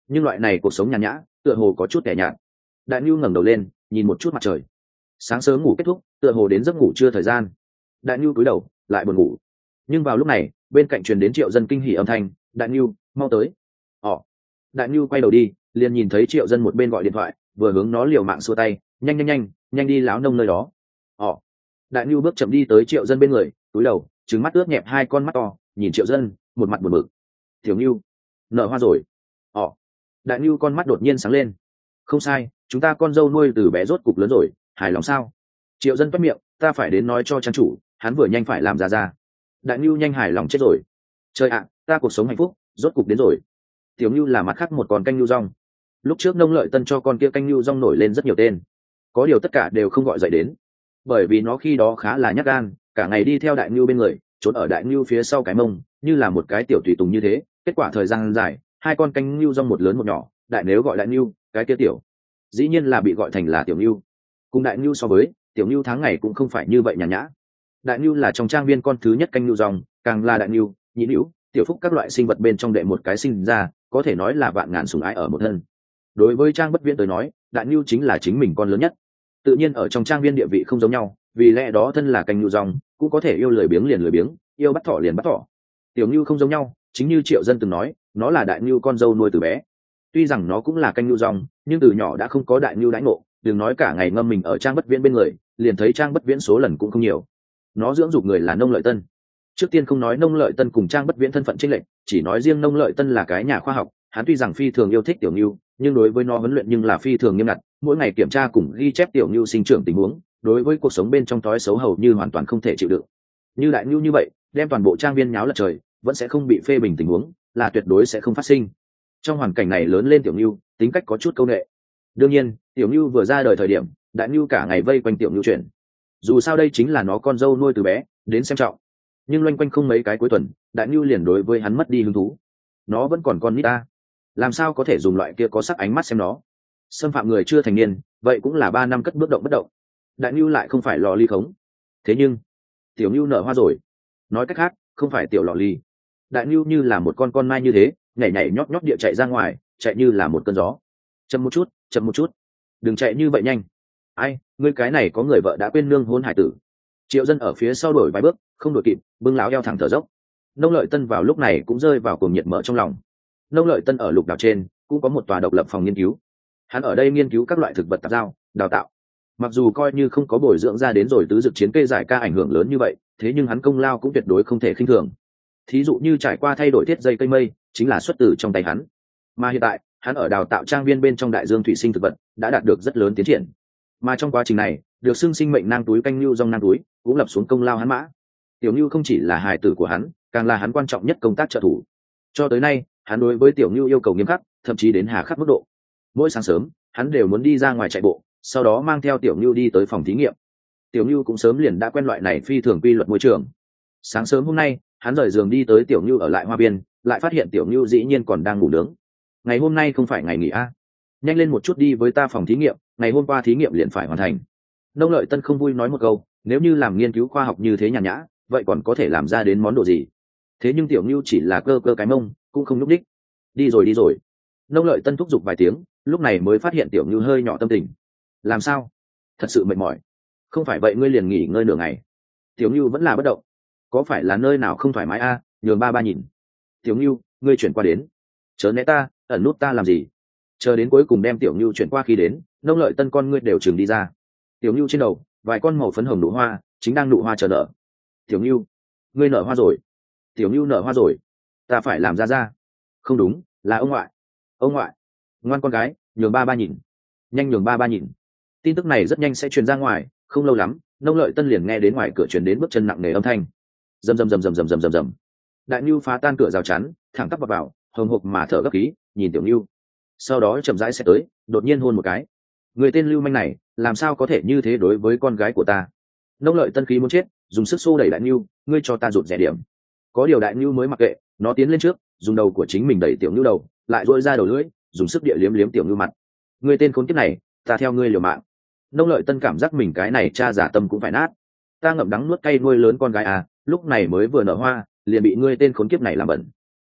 nhưng loại này cuộc sống nhàn nhã tựa hồ có chút kẻ nhạt. Đại Nhu ngẩng đầu lên nhìn một chút mặt trời, sáng sớm ngủ kết thúc, tựa hồ đến giấc ngủ trưa thời gian. Đại Nhu cúi đầu lại buồn ngủ, nhưng vào lúc này bên cạnh truyền đến Triệu Dân kinh hỉ âm thanh: Đại Nhu, mau tới. Ồ. Đại Nhu quay đầu đi, liền nhìn thấy Triệu Dân một bên gọi điện thoại, vừa hướng nó liều mạng xua tay: nhanh nhanh nhanh, nhanh đi láo nông nơi đó. Ồ. Đại Nhu bước chậm đi tới Triệu Dân bên người, cúi đầu trừng mắt ướt nhẹp hai con mắt to nhìn Triệu Dân, một mặt buồn bực. Tiểu Nhu, nở hoa rồi. Ồ. Đại Nhu con mắt đột nhiên sáng lên. Không sai, chúng ta con dâu nuôi từ bé rốt cục lớn rồi, hài lòng sao? Triệu Dân toét miệng: ta phải đến nói cho trang chủ, hắn vừa nhanh phải làm ra. Đại Nhu nhanh hài lòng chết rồi. Trời ạ, ta cuộc sống hạnh phúc rốt cục đến rồi. Tiểu Nhu là mặt khác một con canh nhu rong. Lúc trước Nông Lợi Tân cho con kia canh nhu rong nổi lên rất nhiều tên, có điều tất cả đều không gọi dậy đến, bởi vì nó khi đó khá là nhát gan, cả ngày đi theo Đại Nhu bên người, trốn ở Đại Nhu phía sau cái mông, như là một cái tiểu tùy tùng như thế. Kết quả thời gian dài, hai con canh nhu rong một lớn một nhỏ, đại nếu gọi Đại Nhu, cái kia tiểu dĩ nhiên là bị gọi thành là Tiểu Nhu. Cùng Đại Nhu so với, Tiểu Nhu tháng ngày cũng không phải như vậy nhàn nhã. Đại Nhu là trong trang viên con thứ nhất canh nhu rong, càng là Đại Nhu, Nhị Nhu, Tiểu Phúc các loại sinh vật bên trong đệ một cái sinh ra, có thể nói là vạn ngàn sủng ái ở một thân. Đối với Trang Bất Viễn tới nói, Đại Nhu chính là chính mình con lớn nhất, tự nhiên ở trong trang viên địa vị không giống nhau, vì lẽ đó thân là canh nhu rong cũng có thể yêu lười biếng liền lười biếng, yêu bắt thỏ liền bắt thỏ. Tiểu Nhu không giống nhau, chính như Triệu Dân từng nói, nó là Đại Nhu con dâu nuôi từ bé. Tuy rằng nó cũng là canh nhu rong, nhưng từ nhỏ đã không có Đại Nhu đãi ngộ, đừng nói cả ngày ngâm mình ở Trang Bất Viễn bên người, liền thấy Trang Bất Viễn số lần cũng không nhiều. Nó dưỡng dục người là Nông Lợi Tân. Trước tiên không nói Nông Lợi Tân cùng Trang Bất Viễn thân phận chênh lệch, chỉ nói riêng Nông Lợi Tân là cái nhà khoa học, hắn tuy rằng phi thường yêu thích Tiểu Nhu, nhưng đối với nó huấn luyện nhưng là phi thường nghiêm ngặt, mỗi ngày kiểm tra cùng ghi chép Tiểu Nhu sinh trưởng tình huống, đối với cuộc sống bên trong thói xấu hầu như hoàn toàn không thể chịu đựng. Như Đại Nhu như vậy, đem toàn bộ trang viên nháo lật trời, vẫn sẽ không bị phê bình tình huống, là tuyệt đối sẽ không phát sinh. Trong hoàn cảnh này lớn lên Tiểu Nhu, tính cách có chút câu nệ. Đương nhiên, Tiểu Nhu vừa ra đời thời điểm, Đại Nhu cả ngày vây quanh Tiểu Nhu chuyển. Dù sao đây chính là nó con dâu nuôi từ bé, đến xem trọng. Nhưng loanh quanh không mấy cái cuối tuần, Đại Nhu liền đối với hắn mất đi hứng thú. Nó vẫn còn con nít ta, làm sao có thể dùng loại kia có sắc ánh mắt xem nó? Xâm phạm người chưa thành niên, vậy cũng là 3 năm cất bước động bất động. Đại Nhu lại không phải lò ly khống. Thế nhưng, Tiểu Nhu nở hoa rồi. Nói cách khác, không phải tiểu lò ly. Đại Nhu như là một con mai như thế, nhảy nhảy nhót nhót địa chạy ra ngoài, chạy như là một cơn gió. Chậm một chút, chậm một chút, đừng chạy như vậy nhanh. Ai, ngươi cái này có người vợ đã quên nương hôn hải tử. Triệu Dân ở phía sau đổi vài bước, không đuổi kịp, bưng láo eo thẳng thở dốc. Nông Lợi Tân vào lúc này cũng rơi vào cuồng nhiệt mỡ trong lòng. Nông Lợi Tân ở Lục Đảo trên cũng có một tòa độc lập phòng nghiên cứu, hắn ở đây nghiên cứu các loại thực vật tạp giao, đào tạo. Mặc dù coi như không có bồi dưỡng ra đến rồi tứ dực chiến kê giải ca ảnh hưởng lớn như vậy, thế nhưng hắn công lao cũng tuyệt đối không thể khinh thường. Thí dụ như trải qua thay đổi thiết dây cây mây, chính là xuất từ trong tay hắn. Mà hiện tại, hắn ở đào tạo trang viên bên trong đại dương thủy sinh thực vật đã đạt được rất lớn tiến triển. Mà trong quá trình này, được xưng sinh mệnh nang túi canh nhu rong nang túi cũng lập xuống công lao hắn mã. Tiểu Nhu không chỉ là hài tử của hắn, càng là hắn quan trọng nhất công tác trợ thủ. Cho tới nay, hắn đối với Tiểu Nhu yêu cầu nghiêm khắc, thậm chí đến hà khắc mức độ. Mỗi sáng sớm, hắn đều muốn đi ra ngoài chạy bộ, sau đó mang theo Tiểu Nhu đi tới phòng thí nghiệm. Tiểu Nhu cũng sớm liền đã quen loại này phi thường quy luật môi trường. Sáng sớm hôm nay, hắn rời giường đi tới Tiểu Nhu ở lại hoa viên, lại phát hiện Tiểu Nhu dĩ nhiên còn đang ngủ nướng. Ngày hôm nay không phải ngày nghỉ a? Nhanh lên một chút đi với ta phòng thí nghiệm, ngày hôm qua thí nghiệm liền phải hoàn thành. Nông Lợi Tân không vui nói một câu, nếu như làm nghiên cứu khoa học như thế nhàn nhã, vậy còn có thể làm ra đến món đồ gì? Thế nhưng Tiểu Nhu chỉ là cơ cơ cái mông, cũng không nhúc đích. Đi rồi đi rồi. Nông Lợi Tân thúc giục vài tiếng, lúc này mới phát hiện Tiểu Nhu hơi nhỏ tâm tình. Làm sao? Thật sự mệt mỏi. Không phải vậy ngươi liền nghỉ ngơi nửa ngày. Tiểu Nhu vẫn là bất động. Có phải là nơi nào không thoải mái a? Nhường ba nhìn. Tiểu Nhu, ngươi chuyển qua đến. Chớ né ta, ẩn nút ta làm gì? Chờ đến cuối cùng đem Tiểu Nhu chuyển qua khi đến, Nông Lợi Tân con ngươi đều trường đi ra. Tiểu Nhu trên đầu, vài con màu phấn hồng nụ hoa, chính đang nụ hoa chờ nở. Tiểu Nhu, ngươi nở hoa rồi. Tiểu Nhu nở hoa rồi. Ta phải làm ra. Không đúng, là ông ngoại. Ông ngoại, ngoan con gái, nhường ba nhìn. Nhanh nhường ba nhìn. Tin tức này rất nhanh sẽ truyền ra ngoài, không lâu lắm, Nông Lợi Tân liền nghe đến ngoài cửa truyền đến bước chân nặng nề âm thanh. Rầm rầm rầm rầm rầm rầm rầm rầm. Đại Nhu phá tan cửa rào chắn, thẳng tắp vào, hồng hộc mà thở gấp khí, nhìn Tiểu Nhu. Sau đó chậm rãi sẽ tới, đột nhiên hôn một cái. Người tên lưu manh này, làm sao có thể như thế đối với con gái của ta? Nông Lợi Tân khí muốn chết, dùng sức xô đẩy Đại Nhu, ngươi cho ta rụt rẻ điểm. Có điều Đại Nhu mới mặc kệ, nó tiến lên trước, dùng đầu của chính mình đẩy Tiểu Nhu đầu, lại duỗi ra đầu lưỡi, dùng sức địa liếm liếm Tiểu Nhu mặt. Ngươi tên khốn kiếp này, ta theo ngươi liều mạng. Nông Lợi Tân cảm giác mình cái này cha giả tâm cũng phải nát. Ta ngậm đắng nuốt cay nuôi lớn con gái à, lúc này mới vừa nở hoa, liền bị ngươi tên khốn kiếp này làm bẩn.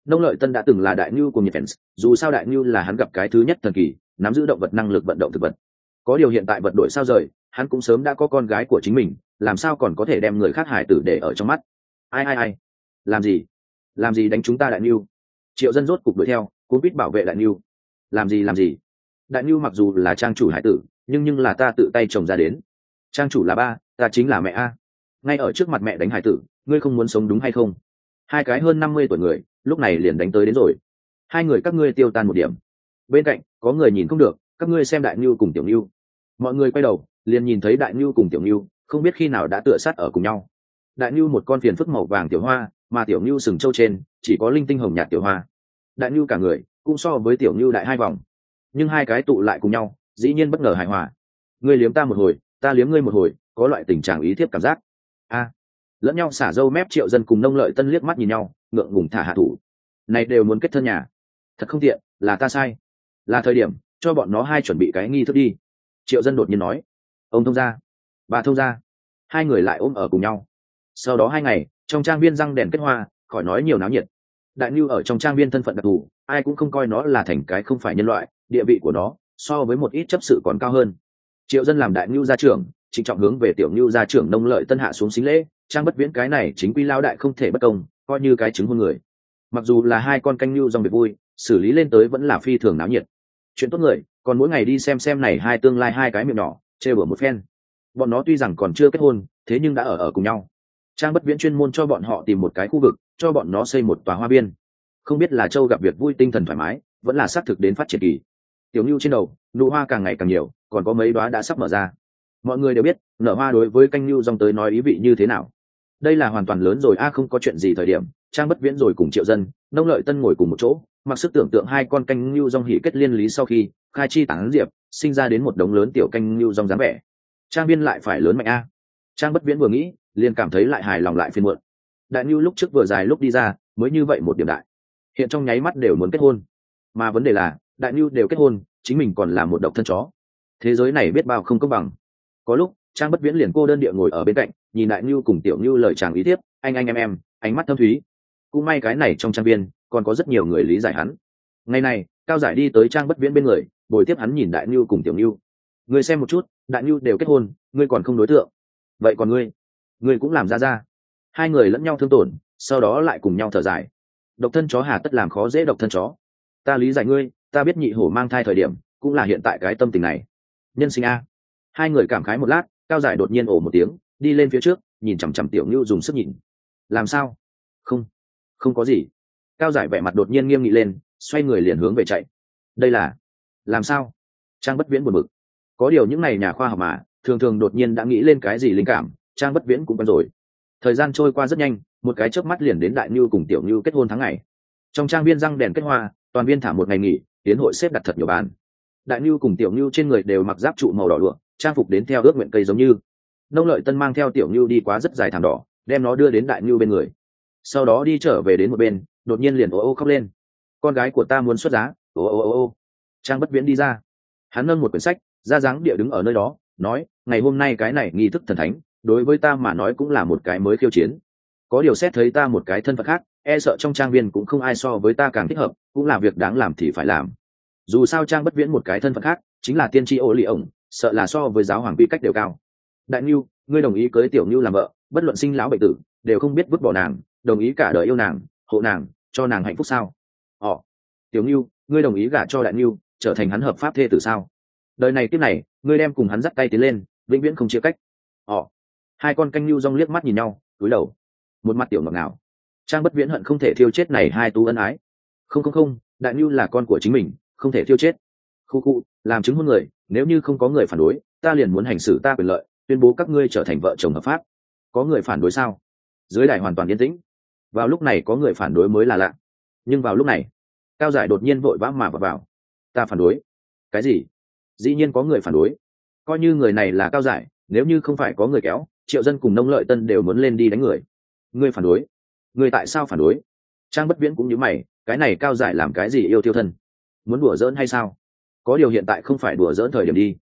Nông Lợi Tân đã từng là đại ngưu của nhiệt fans, dù sao đại ngưu là hắn gặp cái thứ nhất thần kỳ, nắm giữ động vật năng lực vận động thực vật. Có điều hiện tại vật đổi sao rời, hắn cũng sớm đã có con gái của chính mình, làm sao còn có thể đem người khác hải tử để ở trong mắt. Ai, làm gì đánh chúng ta đại ngưu? Triệu Dân rốt cục đuổi theo, cuốn quýt bảo vệ đại ngưu. Làm gì? Đại ngưu mặc dù là trang chủ hải tử, nhưng là ta tự tay trồng ra đến. Trang chủ là ba, ta chính là mẹ a. Ngay ở trước mặt mẹ đánh hải tử, ngươi không muốn sống đúng hay không? Hai cái hơn 50 tuổi người lúc này liền đánh tới đến rồi. Hai người các ngươi tiêu tan một điểm. Bên cạnh có người nhìn không được, các ngươi xem đại ngưu cùng tiểu ngưu. Mọi người quay đầu liền nhìn thấy đại ngưu cùng tiểu ngưu không biết khi nào đã tựa sát ở cùng nhau. Đại ngưu một con phiền phức màu vàng tiểu hoa, mà tiểu ngưu sừng trâu trên chỉ có linh tinh hồng nhạt tiểu hoa. Đại ngưu cả người cũng so với tiểu ngưu đại 2 vòng, nhưng hai cái tụ lại cùng nhau dĩ nhiên bất ngờ hài hòa. Ngươi liếm ta một hồi, ta liếm ngươi một hồi, có loại tình trạng ý thiếp cảm giác. Lẫn nhau xả râu mép. Triệu Dân cùng Nông Lợi Tân liếc mắt nhìn nhau, ngượng ngùng thả hạ thủ. Này đều muốn kết thân nhà, thật không tiện, là ta sai, là thời điểm cho bọn nó hai chuẩn bị cái nghi thức đi. Triệu Dân đột nhiên nói. Ông thông gia, bà thông gia, hai người lại ôm ở cùng nhau. Sau đó 2 ngày trong trang viên răng đèn kết hoa, khỏi nói nhiều náo nhiệt. Đại Nưu ở trong trang viên thân phận đặc thù, ai cũng không coi nó là thành cái không phải nhân loại, địa vị của nó so với một ít chấp sự còn cao hơn. Triệu Dân làm Đại Nưu gia trưởng, trịnh trọng hướng về tiểu Nưu gia trưởng Nông Lợi Tân hạ xuống xính lễ. Trang Bất Viễn cái này chính quy lao đại không thể bất công, coi như cái chứng hôn người. Mặc dù là hai con canh Nưu dòng việc vui, xử lý lên tới vẫn là phi thường náo nhiệt. Chuyện tốt người, còn mỗi ngày đi xem này hai tương lai hai cái miệng nhỏ trêu bừa một phen. Bọn nó tuy rằng còn chưa kết hôn, thế nhưng đã ở cùng nhau. Trang Bất Viễn chuyên môn cho bọn họ tìm một cái khu vực, cho bọn nó xây một tòa hoa viên. Không biết là Châu gặp việc vui tinh thần thoải mái, vẫn là xác thực đến phát triển kỳ. Tiểu Nưu trên đầu nụ hoa càng ngày càng nhiều, còn có mấy đóa đã sắp mở ra. Mọi người đều biết nở hoa đối với canh Nưu dòng tới nói ý vị như thế nào. Đây là hoàn toàn lớn rồi không có chuyện gì thời điểm. Trang Bất Viễn rồi cùng Triệu Dân, Nông Lợi Tân ngồi cùng một chỗ, mặc sức tưởng tượng hai con canh Nưu dòng hỉ kết liên lý sau khi khai chi tán diệp, sinh ra đến một đống lớn tiểu canh Nưu dòng dáng vẻ. Trang viên lại phải lớn mạnh Trang Bất Viễn vừa nghĩ liền cảm thấy lại hài lòng lại phiền muộn. Đại Nưu lúc trước vừa dài lúc đi ra mới như vậy một điểm đại, hiện trong nháy mắt đều muốn kết hôn. Mà vấn đề là Đại Nưu đều kết hôn, chính mình còn là một độc thân chó. Thế giới này biết bao không công bằng. Có lúc Trang Bất Viễn liền cô đơn địa ngồi ở bên cạnh, nhìn Đại Nưu cùng Tiểu Nưu lời chàng ý tiếp, anh em, ánh mắt thâm thúy. Cũng may cái này trong trang viên còn có rất nhiều người lý giải hắn. Ngày này Cao Giải đi tới Trang Bất Viễn bên người, bồi tiếp hắn nhìn Đại Nưu cùng Tiểu Nưu. Ngươi xem một chút, Đại Nưu đều kết hôn, ngươi còn không đối tượng, vậy còn ngươi cũng làm ra. Hai người lẫn nhau thương tổn, sau đó lại cùng nhau thở dài. Độc thân chó hà tất làm khó dễ độc thân chó. Ta lý giải ngươi, ta biết nhị hổ mang thai thời điểm cũng là hiện tại cái tâm tình này. Nhân sinh Hai người cảm khái một lát, Cao Giải đột nhiên ồ một tiếng, đi lên phía trước, nhìn chằm chằm Tiểu Nưu dùng sức nhìn. Làm sao? Không có gì. Cao Giải vẻ mặt đột nhiên nghiêm nghị lên, xoay người liền hướng về chạy. Đây là làm sao? Trang Bất Viễn buồn bực. Có điều những này nhà khoa học mà thường đột nhiên đã nghĩ lên cái gì linh cảm, Trang Bất Viễn cũng quen rồi. Thời gian trôi qua rất nhanh, một cái chớp mắt liền đến Đại Nưu cùng Tiểu Nưu kết hôn tháng ngày. Trong trang viên răng đèn kết hoa, toàn viên thả một ngày nghỉ, tiến hội xếp đặt thật nhiều bàn. Đại Nưu cùng Tiểu Nưu trên người đều mặc giáp trụ màu đỏ lụa, trang phục đến theo ước nguyện cây giống như. Nông Lợi Tân mang theo Tiểu Nưu đi quá rất dài thảm đỏ, đem nó đưa đến Đại Nưu bên người. Sau đó đi trở về đến một bên, đột nhiên liền ô khóc lên. Con gái của ta muốn xuất giá. Ô. Trang Bất Viễn đi ra, hắn nâng một quyển sách, ra dáng địa đứng ở nơi đó, nói, ngày hôm nay cái này nghi thức thần thánh, đối với ta mà nói cũng là một cái mới khiêu chiến. Có điều xét thấy ta một cái thân phận khác, e sợ trong trang viên cũng không ai so với ta càng thích hợp, cũng là việc đáng làm thì phải làm. Dù sao Trang Bất Viễn một cái thân phận khác chính là tiên tri ô lì ổng, sợ là so với giáo hoàng quy cách đều cao. Đại Nưu, ngươi đồng ý cưới Tiểu Nưu làm vợ, bất luận sinh lão bệnh tử đều không biết vứt bỏ nàng, đồng ý cả đời yêu nàng, hộ nàng, cho nàng hạnh phúc sao? Tiểu Nưu, ngươi đồng ý gả cho Đại Nưu, trở thành hắn hợp pháp thê tử sao? Đời này kiếp này ngươi đem cùng hắn dắt tay tiến lên, vĩnh viễn không chia cách. Hai con canh Nưu rong liếc mắt nhìn nhau, cúi đầu, một mặt tiểu ngọt ngào. Trang Bất Viễn hận không thể thiêu chết này hai tú ân ái. Không, Đại Nưu là con của chính mình, không thể thiêu chết. Khu, làm chứng hôn người, nếu như không có người phản đối, ta liền muốn hành xử ta quyền lợi, tuyên bố các ngươi trở thành vợ chồng hợp pháp. Có người phản đối sao? Dưới đài hoàn toàn yên tĩnh. Vào lúc này có người phản đối mới là lạ. Nhưng vào lúc này, Cao Giải đột nhiên vội vã mà vào. Ta phản đối. Cái gì? Dĩ nhiên có người phản đối. Coi như người này là Cao Giải, nếu như không phải có người kéo, Triệu Dân cùng Nông Lợi Tân đều muốn lên đi đánh người. Ngươi phản đối? Ngươi tại sao phản đối? Trang Bất Viễn cũng như mày, cái này Cao Giải làm cái gì yêu tiêu thân? Muốn đùa giỡn hay sao? Có điều hiện tại không phải đùa giỡn thời điểm đi.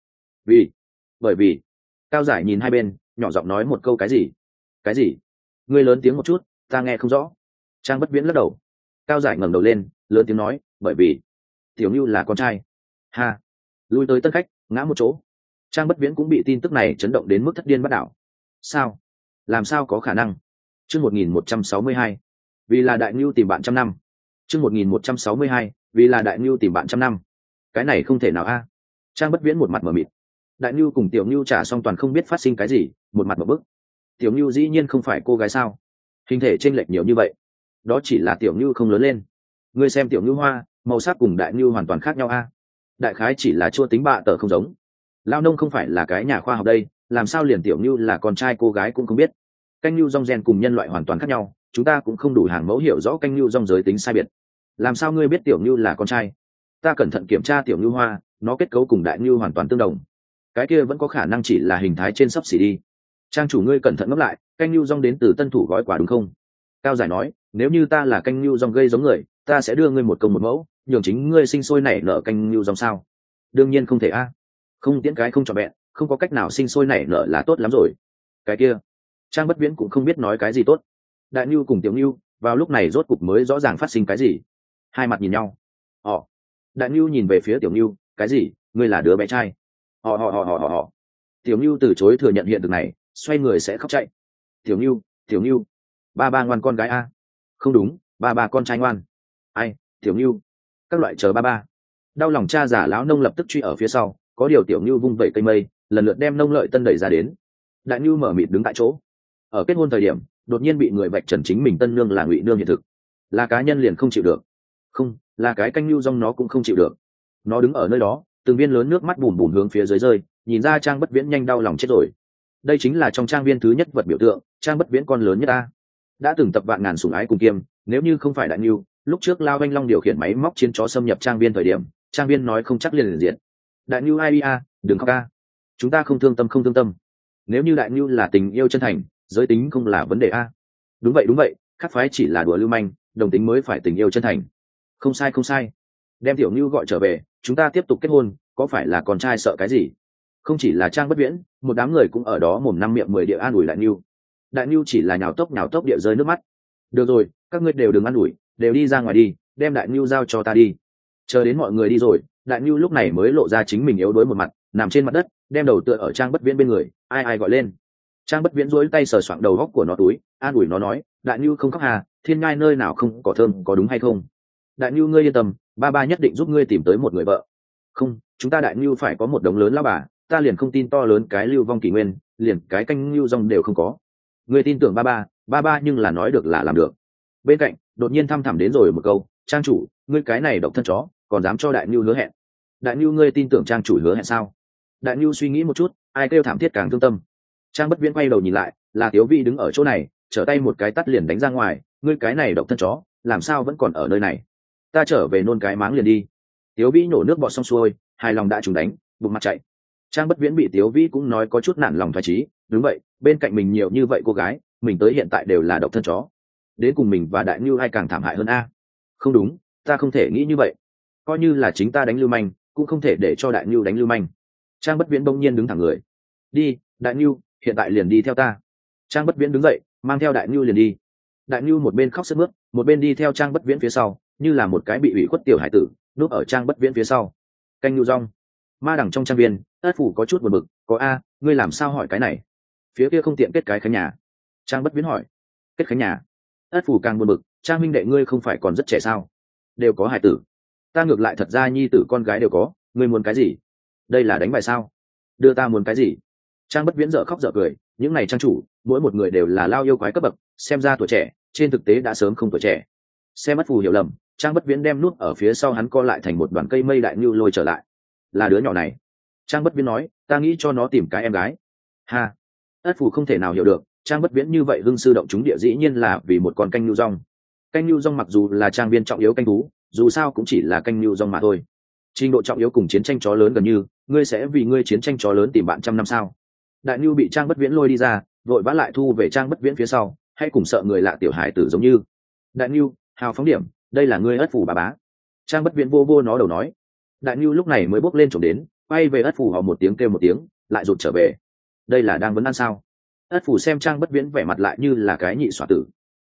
Bởi vì Cao Giải nhìn hai bên, nhỏ giọng nói một câu cái gì? Ngươi lớn tiếng một chút, ta nghe không rõ. Trang Bất Viễn lắc đầu. Cao Giải ngẩng đầu lên lớn tiếng nói, bởi vì tiểu Nưu là con trai. Ha. Lui tới tân khách ngã một chỗ. Trang Bất Viễn cũng bị tin tức này chấn động đến mức thất điên bắt đảo. Sao? Làm sao có khả năng? Chương 1162. Vì là đại Nưu tìm bạn trăm năm. Chương 1162. Vì là đại Nưu tìm bạn trăm năm. Cái này không thể nào a. Trang Bất Viễn một mặt mở mịt. Đại Nưu cùng tiểu Nưu trả xong toàn không biết phát sinh cái gì, một mặt mở bức. Tiểu Nưu dĩ nhiên không phải cô gái sao? Hình thể chênh lệch nhiều như vậy. Đó chỉ là tiểu Nưu không lớn lên. Ngươi xem tiểu Nưu hoa, màu sắc cùng đại Nưu hoàn toàn khác nhau a. Đại khái chỉ là chua tính bạ tở không giống. Lao nông không phải là cái nhà khoa học đây, làm sao liền tiểu Nưu là con trai cô gái cũng không biết. Canh Nưu rong gen cùng nhân loại hoàn toàn khác nhau, chúng ta cũng không đủ hàng mẫu hiểu rõ canh Nưu rong giới tính sai biệt. Làm sao ngươi biết tiểu Nưu là con trai? Ta cẩn thận kiểm tra tiểu Nưu hoa, nó kết cấu cùng đại Nưu hoàn toàn tương đồng. Cái kia vẫn có khả năng chỉ là hình thái trên sấp xỉ đi. Trang chủ ngươi cẩn thận ngẫm lại, canh Nưu rong đến từ Tân Thủ gói quả đúng không? Cao Giải nói, nếu như ta là canh Nưu rong gây giống người, ta sẽ đưa ngươi một công một mẫu, nhường chính ngươi sinh sôi nảy nở canh Nưu rong sao? Đương nhiên không thể a. Không tiễn cái không trọn vẹn, không có cách nào sinh sôi nảy nở là tốt lắm rồi. Cái kia, Trang Bất Viễn cũng không biết nói cái gì tốt. Đại Nưu cùng tiểu Nưu vào lúc này rốt cục mới rõ ràng phát sinh cái gì. Hai mặt nhìn nhau. Đại Nưu nhìn về phía tiểu Nưu, cái gì? Ngươi là đứa bé trai? Họ. Tiểu Nưu từ chối thừa nhận hiện thực này, xoay người sẽ khóc chạy. Tiểu Nưu, ba ba ngoan con gái a. Không đúng, ba ba con trai ngoan. Ai, tiểu Nưu, các loại chờ ba ba. Đau lòng cha già lão nông lập tức truy ở phía sau, có điều tiểu Nưu vung vẩy cây mây, lần lượt đem nông lợi tân đẩy ra đến. Đại Nưu mở mịt đứng tại chỗ. Ở kết hôn thời điểm, đột nhiên bị người vạch trần chính mình tân nương là ngụy nương hiện thực, là cá nhân liền không chịu được. Không, là cái canh Nưu rong nó cũng không chịu được. Nó đứng ở nơi đó, từng viên lớn nước mắt bùn bùn hướng phía dưới rơi, nhìn ra Trang Bất Viễn nhanh đau lòng chết rồi. Đây chính là trong trang viên thứ nhất vật biểu tượng, Trang Bất Viễn con lớn nhất ta. Đã từng tập vạn ngàn sủng ái cùng kiêm, nếu như không phải Đại Nưu, lúc trước Lao Anh Long điều khiển máy móc chiến chó xâm nhập trang viên thời điểm, trang viên nói không chắc liền diện. Đại Nưu ai a, đừng khóc a. Chúng ta không thương tâm. Nếu như Đại Nưu là tình yêu chân thành, giới tính không là vấn đề a. Đúng vậy, khác phái chỉ là đùa lưu manh, đồng tính mới phải tình yêu chân thành. Không sai. Đem tiểu Nưu gọi trở về, chúng ta tiếp tục kết hôn, có phải là con trai sợ cái gì? Không chỉ là Trang Bất Viễn, một đám người cũng ở đó mồm năm miệng mười địa an ủi Đại Nưu. Đại Nưu chỉ là nhào tốc địa rơi nước mắt. Được rồi, các ngươi đều đừng an ủi, đều đi ra ngoài đi, đem Đại Nưu giao cho ta đi. Chờ đến mọi người đi rồi, Đại Nưu lúc này mới lộ ra chính mình yếu đuối một mặt, nằm trên mặt đất, đem đầu tựa ở Trang Bất Viễn bên người, ai gọi lên. Trang Bất Viễn duỗi tay sờ soạng đầu góc của nó túi, an ủi nó nói, Đại Nưu không khóc hà, thiên ngai nơi nào không có thơm, có đúng hay không? Đại Nưu ngươi yên tâm, ba ba nhất định giúp ngươi tìm tới một người vợ. Không, chúng ta Đại Nưu phải có một đống lớn lão bà, ta liền không tin to lớn cái Lưu Vong Kỷ Nguyên, liền cái canh Nưu rong đều không có. Ngươi tin tưởng ba ba nhưng là nói được là làm được. Bên cạnh đột nhiên thăm thẳm đến rồi một câu, Trang chủ, ngươi cái này độc thân chó, còn dám cho Đại Nưu hứa hẹn? Đại Nưu ngươi tin tưởng Trang chủ hứa hẹn sao? Đại Nưu suy nghĩ một chút, ai kêu thảm thiết càng thương tâm. Trang Bất Viễn quay đầu nhìn lại, là Tiếu Vi đứng ở chỗ này, trở tay một cái tắt liền đánh ra ngoài, ngươi cái này độc thân chó, làm sao vẫn còn ở nơi này? Ta trở về nôn cái máng liền đi. Tiếu Vi nổ nước bọt xong xuôi, hài lòng đã trùng đánh, bụng mặt chạy. Trang Bất Viễn bị Tiếu Vi cũng nói có chút nản lòng thoái chí, đúng vậy, bên cạnh mình nhiều như vậy cô gái, mình tới hiện tại đều là độc thân chó. Đến cùng mình và Đại Nưu ai càng thảm hại hơn a? Không đúng, ta không thể nghĩ như vậy. Coi như là chính ta đánh lưu manh, cũng không thể để cho Đại Nưu đánh lưu manh. Trang Bất Viễn bỗng nhiên đứng thẳng người. Đi, Đại Nưu, hiện tại liền đi theo ta. Trang Bất Viễn đứng dậy, mang theo Đại Nưu liền đi. Đại Nưu một bên khóc sướt mướt, một bên đi theo Trang Bất Viễn phía sau, như là một cái bị ủy khuất tiểu hải tử, núp ở Trang Bất Viễn phía sau. Canh Nưu rong. Ma đằng trong trang viên, Ất Phủ có chút buồn bực, có a, ngươi làm sao hỏi cái này? Phía kia không tiện kết cái khánh nhà. Trang Bất Viễn hỏi. Kết khánh nhà? Ất Phủ càng buồn bực, Trang minh đệ ngươi không phải còn rất trẻ sao? Đều có hải tử. Ta ngược lại thật ra nhi tử con gái đều có, ngươi muốn cái gì? Đây là đánh bài sao? Đưa ta muốn cái gì? Trang Bất Viễn dở khóc dở cười, những này trang chủ, mỗi một người đều là lao yêu quái cấp bậc, xem ra tuổi trẻ, trên thực tế đã sớm không tuổi trẻ. Xem Ất Phủ hiểu lầm, Trang Bất Viễn đem nút ở phía sau hắn co lại thành một đoàn cây mây Đại Nưu lôi trở lại. Là đứa nhỏ này. Trang Bất Viễn nói, ta nghĩ cho nó tìm cái em gái. Ha. Ất Phủ không thể nào hiểu được, Trang Bất Viễn như vậy hưng sư động chúng địa dĩ nhiên là vì một con canh nưu rong. Canh nưu rong mặc dù là trang viên trọng yếu canh thú, dù sao cũng chỉ là canh nưu rong mà thôi. Trình độ trọng yếu cùng chiến tranh chó lớn gần như, ngươi sẽ vì ngươi chiến tranh chó lớn tìm bạn trăm năm sao? Đại Nưu bị Trang Bất Viễn lôi đi ra, vội vã lại thu về Trang Bất Viễn phía sau, hay cùng sợ người lạ tiểu hải tử giống như. Đại Nưu, hào phóng điểm, đây là ngươi Ất Phủ bà bá. Trang Bất Viễn vô vô nó đầu nói. Đại Nưu lúc này mới bước lên trộm đến, quay về Ất Phủ hò một tiếng kêu một tiếng, lại rụt trở về. Đây là đang vấn ăn sao? Ất Phủ xem Trang Bất Viễn vẻ mặt lại như là cái nhị xoa tử.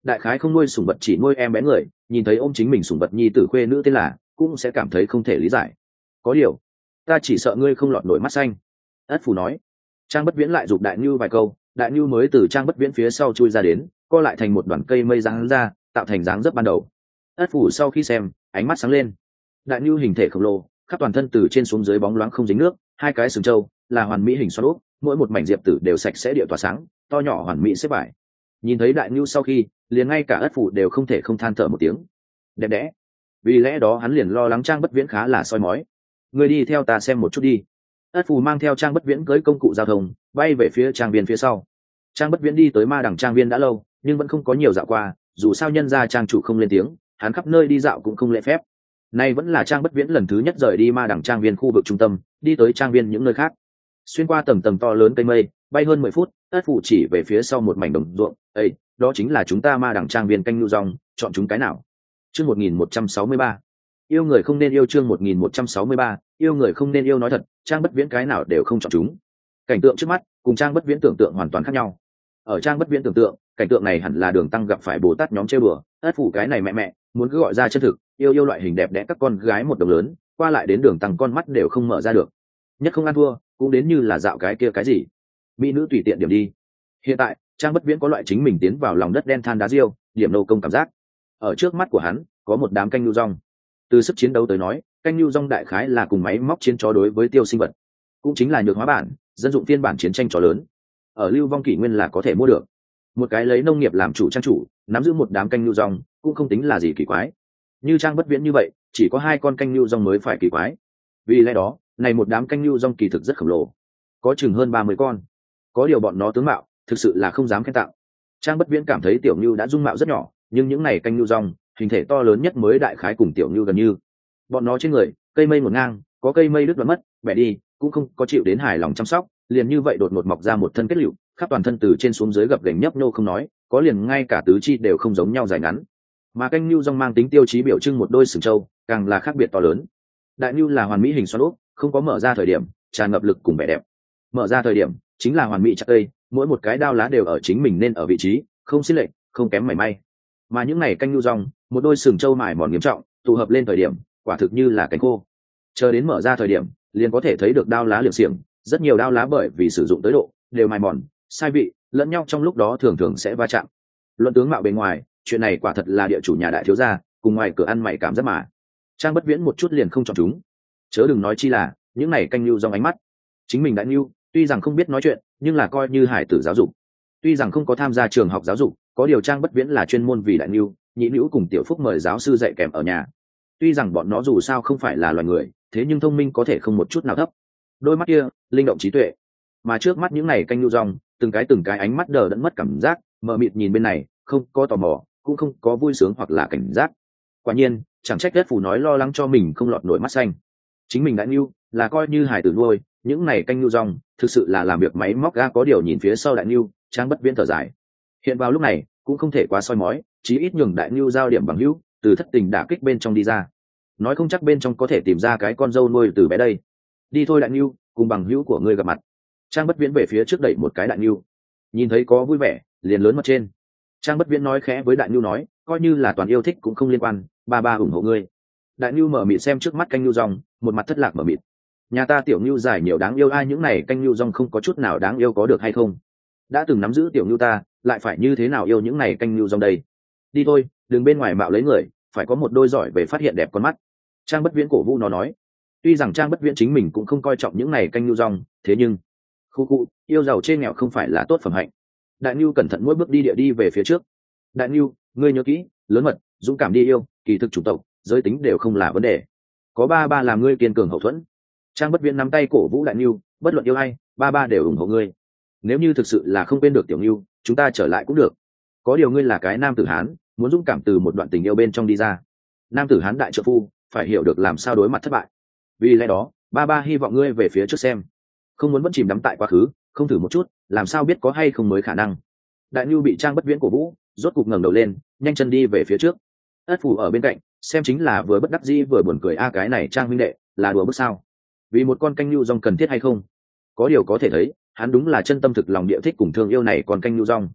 đại khái không nuôi sủng vật chỉ nuôi em bé người, nhìn thấy ôm chính mình sủng vật nhi tử khuê nữ tên là cũng sẽ cảm thấy không thể lý giải. Có điều ta chỉ sợ ngươi không lọt nổi mắt xanh, ất phủ nói. Trang Bất Viễn lại giục Đại Nhu vài câu, Đại Nhu mới từ Trang Bất Viễn phía sau chui ra đến, co lại thành một đoàn cây mây dáng ra, tạo thành dáng dấp ban đầu. Ất phủ sau khi xem, ánh mắt sáng lên. Đại Nhu hình thể khổng lồ, khắp toàn thân từ trên xuống dưới bóng loáng không dính nước, hai cái sừng trâu là hoàn mỹ hình xoắn ốc, mỗi một mảnh diệp tử đều sạch sẽ địa tỏa sáng, to nhỏ hoàn mỹ xếp bài. Nhìn thấy Đại Nhu sau khi, liền ngay cả Ất phủ đều không thể không than thở một tiếng. Đẹp đẽ. Vì lẽ đó hắn liền lo lắng Trang Bất Viễn khá là soi mói. Người đi theo ta xem một chút đi. Ất phù mang theo Trang Bất Viễn cưỡi công cụ giao thông bay về phía trang viên phía sau. Trang Bất Viễn đi tới ma đằng trang viên đã lâu nhưng vẫn không có nhiều dạo qua, dù sao nhân gia trang chủ không lên tiếng, hắn khắp nơi đi dạo cũng không lễ phép. Nay vẫn là Trang Bất Viễn lần thứ nhất rời đi ma đằng trang viên khu vực trung tâm, đi tới trang viên những nơi khác. Xuyên qua tầng tầng to lớn cây mây, bay hơn 10 phút, Ất phù chỉ về phía sau một mảnh đồng ruộng. Ê, đó chính là chúng ta ma đằng trang viên canh nhu rong, chọn chúng cái nào? Chương 1163. Yêu người không nên yêu. Chương 1163. Yêu người không nên yêu. Nói thật, Trang Bất Viễn cái nào đều không chọn chúng. Cảnh tượng trước mắt cùng Trang Bất Viễn tưởng tượng hoàn toàn khác nhau. Ở Trang Bất Viễn tưởng tượng, cảnh tượng này hẳn là Đường Tăng gặp phải Bồ Tát nhóm trêu đùa, Ất phủ cái này mẹ muốn cứ gọi ra chân thực, yêu loại hình đẹp đẽ các con gái một đồng lớn, qua lại đến Đường Tăng con mắt đều không mở ra được. Nhất không ăn thua, cũng đến như là dạo cái kia cái gì, mỹ nữ tùy tiện điểm đi. Hiện tại, Trang Bất Viễn có loại chính mình tiến vào lòng đất đen than đá diêu, điểm nô công cảm giác. Ở trước mắt của hắn, có một đám canh nhu rong. Từ sức chiến đấu tới nói, canh nhu rong đại khái là cùng máy móc chiến chó đối với tiêu sinh vật, cũng chính là nhược hóa bản dân dụng phiên bản chiến tranh chó lớn, ở lưu vong kỷ nguyên là có thể mua được. Một cái lấy nông nghiệp làm chủ trang chủ nắm giữ một đám canh nhu rong cũng không tính là gì kỳ quái. Như Trang Bất Viễn như vậy, chỉ có 2 con canh nhu rong mới phải kỳ quái. Vì lẽ đó, này một đám canh nhu rong kỳ thực rất khổng lồ, có chừng hơn 30 con. Có điều bọn nó tướng mạo thực sự là không dám khen tặng. Trang Bất Viễn cảm thấy tiểu nhu đã dung mạo rất nhỏ, nhưng những này canh nhu rong hình thể to lớn nhất mới đại khái cùng tiểu nhu gần như. Bọn nó trên người cây mây một ngang, có cây mây đứt đoạn mất bẻ đi, cũng không có chịu đến hài lòng chăm sóc, liền như vậy đột ngột mọc ra một thân kết liễu, khắp toàn thân từ trên xuống dưới gập ghềnh nhấp nhô không nói, có liền ngay cả tứ chi đều không giống nhau dài ngắn. Mà canh nhu rong mang tính tiêu chí biểu trưng một đôi sừng trâu, càng là khác biệt to lớn. Đại nhu là hoàn mỹ hình xoắn ốc, không có mở ra thời điểm tràn ngập lực cùng vẻ đẹp, mở ra thời điểm chính là hoàn mỹ chặt cây, mỗi một cái đao lá đều ở chính mình nên ở vị trí, không xí lệch, không kém mảy may. Mà những này canh nhu rong, một đôi sừng trâu mài mòn nghiêm trọng, tụ hợp lên thời điểm quả thực như là cánh khô, chờ đến mở ra thời điểm liền có thể thấy được đao lá liệng xiềng, rất nhiều đao lá bởi vì sử dụng tới độ đều mài mòn sai vị lẫn nhau, trong lúc đó thường thường sẽ va chạm. Luận tướng mạo bề ngoài, chuyện này quả thật là địa chủ nhà đại thiếu gia cùng ngoài cửa ăn mày cảm giác mà. Trang Bất Viễn một chút liền không chọn chúng, chớ đừng nói chi là những này canh nhu rong ánh mắt. Chính mình đã nhu, tuy rằng không biết nói chuyện nhưng là coi như hải tử giáo dục, tuy rằng không có tham gia trường học giáo dục, có điều Trang Bất Viễn là chuyên môn vì đại nhu nhị nữ cùng tiểu phúc mời giáo sư dạy kèm ở nhà. Tuy rằng bọn nó dù sao không phải là loài người, thế nhưng thông minh có thể không một chút nào thấp. Đôi mắt kia linh động trí tuệ, mà trước mắt những này canh nhu rong từng cái ánh mắt đờ đẫn mất cảm giác, mờ mịt nhìn bên này, không có tò mò cũng không có vui sướng hoặc là cảnh giác. Quả nhiên chẳng trách Đất Phủ nói lo lắng cho mình không lọt nổi mắt xanh. Chính mình đã nhu là coi như hài tử nuôi, những này canh nhu rong thực sự là làm việc máy móc ga. Có điều nhìn phía sau đại nhu, Trang Bất Viễn thở dài. Hiện vào lúc này cũng không thể quá soi mói, chí ít nhường đại nhu giao điểm bằng hữu, từ thất tình đả kích bên trong đi ra, nói không chắc bên trong có thể tìm ra cái con dâu nuôi từ bé đây. Đi thôi đại nhu, cùng bằng hữu của ngươi gặp mặt. Trang Bất Viễn về phía trước đẩy một cái đại nhu, nhìn thấy có vui vẻ liền lớn mặt trên. Trang Bất Viễn nói khẽ với đại nhu nói, coi như là toàn yêu thích cũng không liên quan, ba ủng hộ ngươi. Đại nhu mở mịt xem trước mắt canh nhu rong, một mặt thất lạc mở mịt. Nhà ta tiểu nhu dài nhiều đáng yêu, ai những này canh nhu rong không có chút nào đáng yêu có được hay không? Đã từng nắm giữ tiểu nhu ta, lại phải như thế nào yêu những này canh nhu rong đây? Đi thôi, đừng bên ngoài mạo lấy người, phải có một đôi giỏi về phát hiện đẹp con mắt. Trang Bất Viễn cổ vũ nó nói. Tuy rằng Trang Bất Viễn chính mình cũng không coi trọng những này canh nhu rong, thế nhưng khu yêu giàu trên nghèo không phải là tốt phẩm hạnh. Đại nhu cẩn thận mỗi bước đi địa đi về phía trước. Đại nhu, ngươi nhớ kỹ, lớn mật dũng cảm đi yêu, kỳ thực chủng tộc giới tính đều không là vấn đề, có ba làm ngươi kiên cường hậu thuẫn. Trang Bất Viễn nắm tay cổ vũ đại nhu, bất luận yêu hay ba đều ủng hộ ngươi. Nếu như thực sự là không quên được tiểu nhu, chúng ta trở lại cũng được. Có điều ngươi là cái nam tử hán, muốn dũng cảm từ một đoạn tình yêu bên trong đi ra. Nam tử hán đại trợ phu phải hiểu được làm sao đối mặt thất bại. Vì lẽ đó ba hy vọng ngươi về phía trước xem, không muốn vẫn chìm đắm tại quá khứ, không thử một chút làm sao biết có hay không mới khả năng. Đại nhu bị Trang Bất Viễn cổ vũ, rốt cục ngẩng đầu lên, nhanh chân đi về phía trước. Ất Phủ ở bên cạnh xem chính là vừa bất đắc dĩ vừa buồn cười, a cái này Trang huynh đệ là đùa bước sao? Vì một con canh nhu rong cần thiết hay không? Có điều có thể thấy hắn đúng là chân tâm thực lòng địa thích cùng thương yêu này còn canh nhu rong.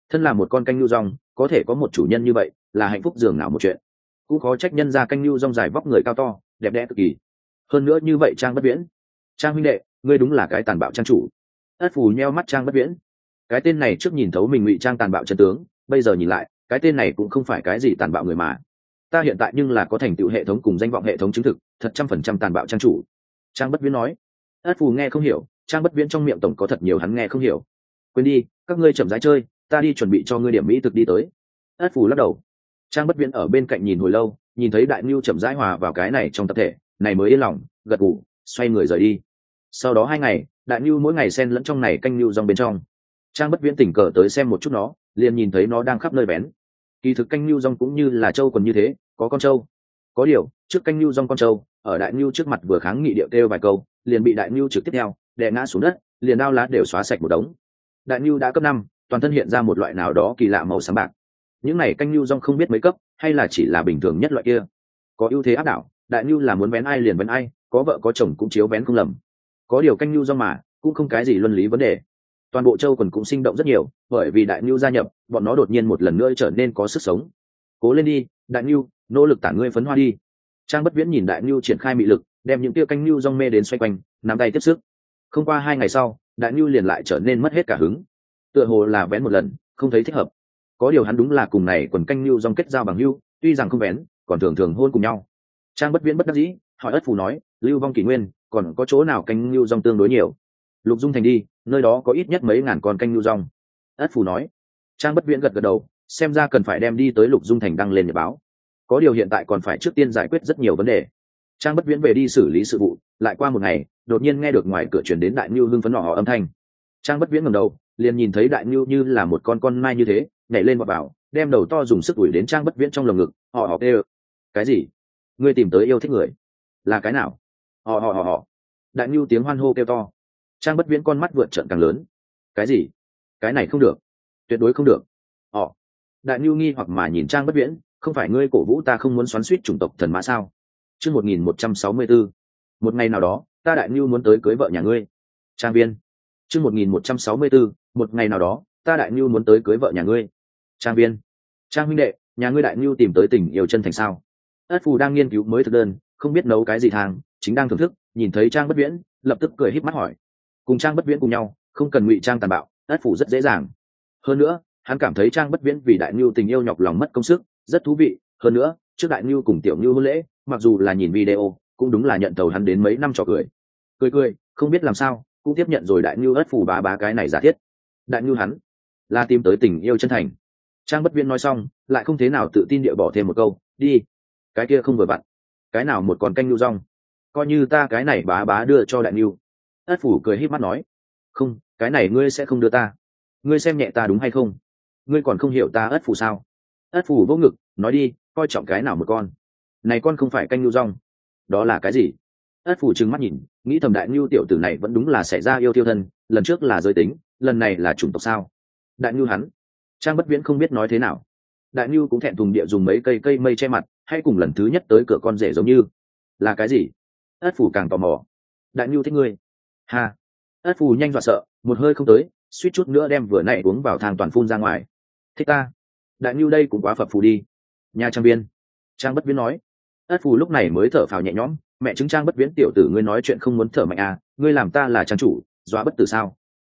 thân là một con canh nhu rong có thể có một chủ nhân như vậy là hạnh phúc dường nào một chuyện. Cũng có trách nhân ra canh nhu rong dài vóc người cao to đẹp đẽ cực kỳ. Hơn nữa như vậy Trang Bất Viễn, Trang huynh đệ, ngươi đúng là cái tàn bạo trang chủ. Ất Phù nheo mắt Trang Bất Viễn, cái tên này trước nhìn thấu mình ngụy trang tàn bạo chân tướng, bây giờ nhìn lại cái tên này cũng không phải cái gì tàn bạo người mà. Ta hiện tại nhưng là có thành tựu hệ thống cùng danh vọng hệ thống chứng thực, thật 100% tàn bạo trang chủ. Trang Bất Viễn nói. Ất Phù nghe không hiểu, Trang Bất Viễn trong miệng tổng có thật nhiều hắn nghe không hiểu. Quên đi, các ngươi chậm rãi chơi, ta đi chuẩn bị cho ngươi điểm mỹ thực đi tới. Ất Phù lắc đầu. Trang Bất Viễn ở bên cạnh nhìn hồi lâu, nhìn thấy Đại Nưu chậm rãi hòa vào cái này trong tập thể, này mới yên lòng, gật gù, xoay người rời đi. Sau đó 2 ngày, Đại Nưu mỗi ngày xen lẫn trong này canh nưu rong bên trong. Trang Bất Viễn tình cờ tới xem một chút nó, liền nhìn thấy nó đang khắp nơi bén. Kỳ thực canh nưu rong cũng như là trâu còn như thế, có con trâu. Có điều, trước canh nưu rong con trâu, ở Đại Nưu trước mặt vừa kháng nghị điệu kêu vài câu, liền bị Đại Nưu trực tiếp theo, đè ngã xuống đất, liền đao lá đều xóa sạch một đống. Đại Nưu đã cấp 5, toàn thân hiện ra một loại nào đó kỳ lạ màu xám bạc. Những này canh nưu rong không biết mấy cấp, hay là chỉ là bình thường nhất loại kia. Có ưu thế áp đảo, Đại Nưu là muốn bén ai liền bén ai, có vợ có chồng cũng chiếu bén không lầm. Có điều canh nưu rong mà, cũng không cái gì luân lý vấn đề. Toàn bộ châu quần cũng sinh động rất nhiều, bởi vì Đại Nưu gia nhập, bọn nó đột nhiên một lần nữa trở nên có sức sống. Cố lên đi, Đại Nưu, nỗ lực tản ngươi phấn hoa đi. Trang Bất Viễn nhìn Đại Nưu triển khai mị lực, đem những tia canh nưu rong mê đến xoay quanh, nắm tay tiếp sức. Không qua 2 ngày sau, Đại Nưu liền lại trở nên mất hết cả hứng. Tựa hồ là bén một lần, không thấy thích hợp. Có điều hắn đúng là cùng này quần canh nưu rong kết giao bằng hữu, tuy rằng không bén, còn thường thường hôn cùng nhau. Trang Bất Viễn bất đắc dĩ, hỏi Ất Phù nói, Lưu Vong Kỷ Nguyên, còn có chỗ nào canh nưu rong tương đối nhiều? Lục Dung Thành đi, nơi đó có ít nhất mấy ngàn con canh nưu rong. Ất Phù nói. Trang Bất Viễn gật gật đầu, xem ra cần phải đem đi tới Lục Dung Thành đăng lên nhật báo. Có điều hiện tại còn phải trước tiên giải quyết rất nhiều vấn đề. Trang Bất Viễn về đi xử lý sự vụ, lại qua một ngày, đột nhiên nghe được ngoài cửa truyền đến Đại Nưu hưng phấn nọ âm thanh. Trang Bất Viễn ngẩng đầu, liền nhìn thấy Đại Nưu như là một con mai như thế, nhảy lên vọt vào, đem đầu to dùng sức đuổi đến Trang Bất Viễn trong lồng ngực, họ kêu. Cái gì? Ngươi tìm tới yêu thích người? Là cái nào? Họ. Đại Nưu tiếng hoan hô kêu to. Trang Bất Viễn con mắt vượt trợn càng lớn. Cái gì? Cái này không được, tuyệt đối không được. Họ. Đại Nưu nghi hoặc mà nhìn Trang Bất Viễn, không phải ngươi cổ vũ ta không muốn xoắn xuýt chủng tộc thần mã sao? Chương 1164. Một ngày nào đó, ta Đại Nưu muốn tới cưới vợ nhà ngươi. Trang viên. Chương 1164. Một ngày nào đó, ta Đại Nưu muốn tới cưới vợ nhà ngươi. Trang viên. Trang huynh đệ, nhà ngươi Đại Nưu tìm tới tình yêu chân thành sao? Ất Phù đang nghiên cứu mới thực đơn, không biết nấu cái gì thang, chính đang thưởng thức, nhìn thấy Trang Bất Viễn, lập tức cười híp mắt hỏi. Cùng Trang Bất Viễn cùng nhau, không cần ngụy trang tàn bạo, Ất Phù rất dễ dàng. Hơn nữa, hắn cảm thấy Trang Bất Viễn vì Đại Nưu tình yêu nhọc lòng mất công sức, rất thú vị. Hơn nữa, trước Đại Nưu cùng Tiểu Nưu hôn lễ, mặc dù là nhìn video, cũng đúng là nhận tàu hắn đến mấy năm trò cười. Cười, không biết làm sao, cũng tiếp nhận rồi Đại Nưu Ất Phù bá cái này giả thiết. Đại Nưu hắn là tìm tới tình yêu chân thành. Trang Bất Viễn nói xong, lại không thế nào tự tin địa bỏ thêm một câu, đi. Cái kia không vừa vặn. Cái nào một con canh nưu rong, coi như ta cái này bá đưa cho Đại Nưu. Ất Phù cười híp mắt nói, không, cái này ngươi sẽ không đưa ta. Ngươi xem nhẹ ta đúng hay không? Ngươi còn không hiểu ta Ất Phù sao? Ất Phù vỗ ngực, nói đi, coi trọng cái nào một con. Này con không phải canh nưu rong. Đó là cái gì? Ất Phù trừng mắt nhìn, nghĩ thầm Đại Nưu tiểu tử này vẫn đúng là xảy ra yêu tiêu thân, lần trước là giới tính, lần này là chủng tộc sao? Đại Nưu hắn. Trang Bất Viễn không biết nói thế nào. Đại Nưu cũng thẹn thùng địa dùng mấy cây mây che mặt, hay cùng lần thứ nhất tới cửa con rể giống như. Là cái gì? Ất Phù càng tò mò. Đại Nưu thích ngươi. Ha. Ất Phù nhanh dọa sợ, một hơi không tới, suýt chút nữa đem vừa nãy uống vào thang toàn phun ra ngoài. Thích ta? Đại Nưu đây cũng quá phập phù đi. Nhà Trang viên. Trang Bất Viễn nói. Ất Phù lúc này mới thở phào nhẹ nhõm, mẹ chứng Trang Bất Viễn tiểu tử ngươi nói chuyện không muốn thở mạnh à, ngươi làm ta là trang chủ, dọa bất tử sao?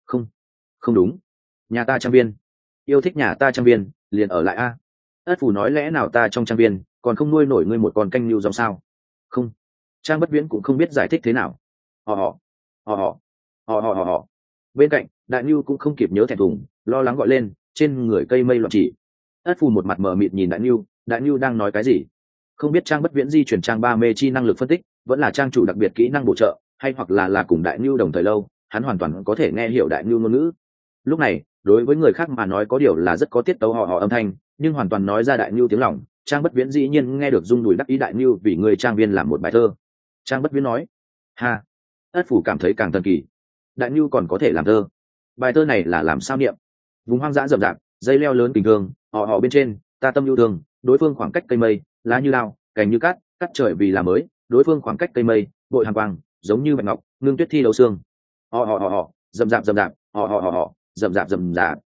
Không đúng. Nhà ta Trang viên. Yêu thích nhà ta Trang viên, liền ở lại a. Ất Phù nói lẽ nào ta trong Trang viên còn không nuôi nổi ngươi một con canh nưu rong sao? Không. Trang Bất Viễn cũng không biết giải thích thế nào. Họ. Bên cạnh, Đại Nưu cũng không kịp nhớ thẹn thùng, lo lắng gọi lên, trên người cây mây loạn chỉ. Ất Phù một mặt mờ mịt nhìn Đại Nưu đang nói cái gì? Không biết Trang Bất Viễn di chuyển trang 3 mê chi năng lực phân tích, vẫn là trang chủ đặc biệt kỹ năng bổ trợ, hay hoặc là cùng Đại Nưu đồng thời lâu, hắn hoàn toàn có thể nghe hiểu Đại Nưu ngôn ngữ. Lúc này, đối với người khác mà nói có điều là rất có tiết tấu họ âm thanh, nhưng hoàn toàn nói ra Đại Nưu tiếng lòng, Trang Bất Viễn dĩ nhiên nghe được rung đùi đắc ý Đại Nưu vì người trang viên làm một bài thơ. Trang Bất Viễn nói, ha. Ất Phù cảm thấy càng thần kỳ. Đại Nưu còn có thể làm thơ. Bài thơ này là làm sao niệm? Vùng hoang dã rậm rạp, dây leo lớn tình thương, họ bên trên, ta tâm yêu thương, đối phương khoảng cách cây mây, lá như lao, cành như cát, cắt trời vì là mới, đối phương khoảng cách cây mây, bội hàng quang, giống như bạch ngọc, ngưng tuyết thi đấu xương. Họ, rậm rạp, họ, rậm rạp.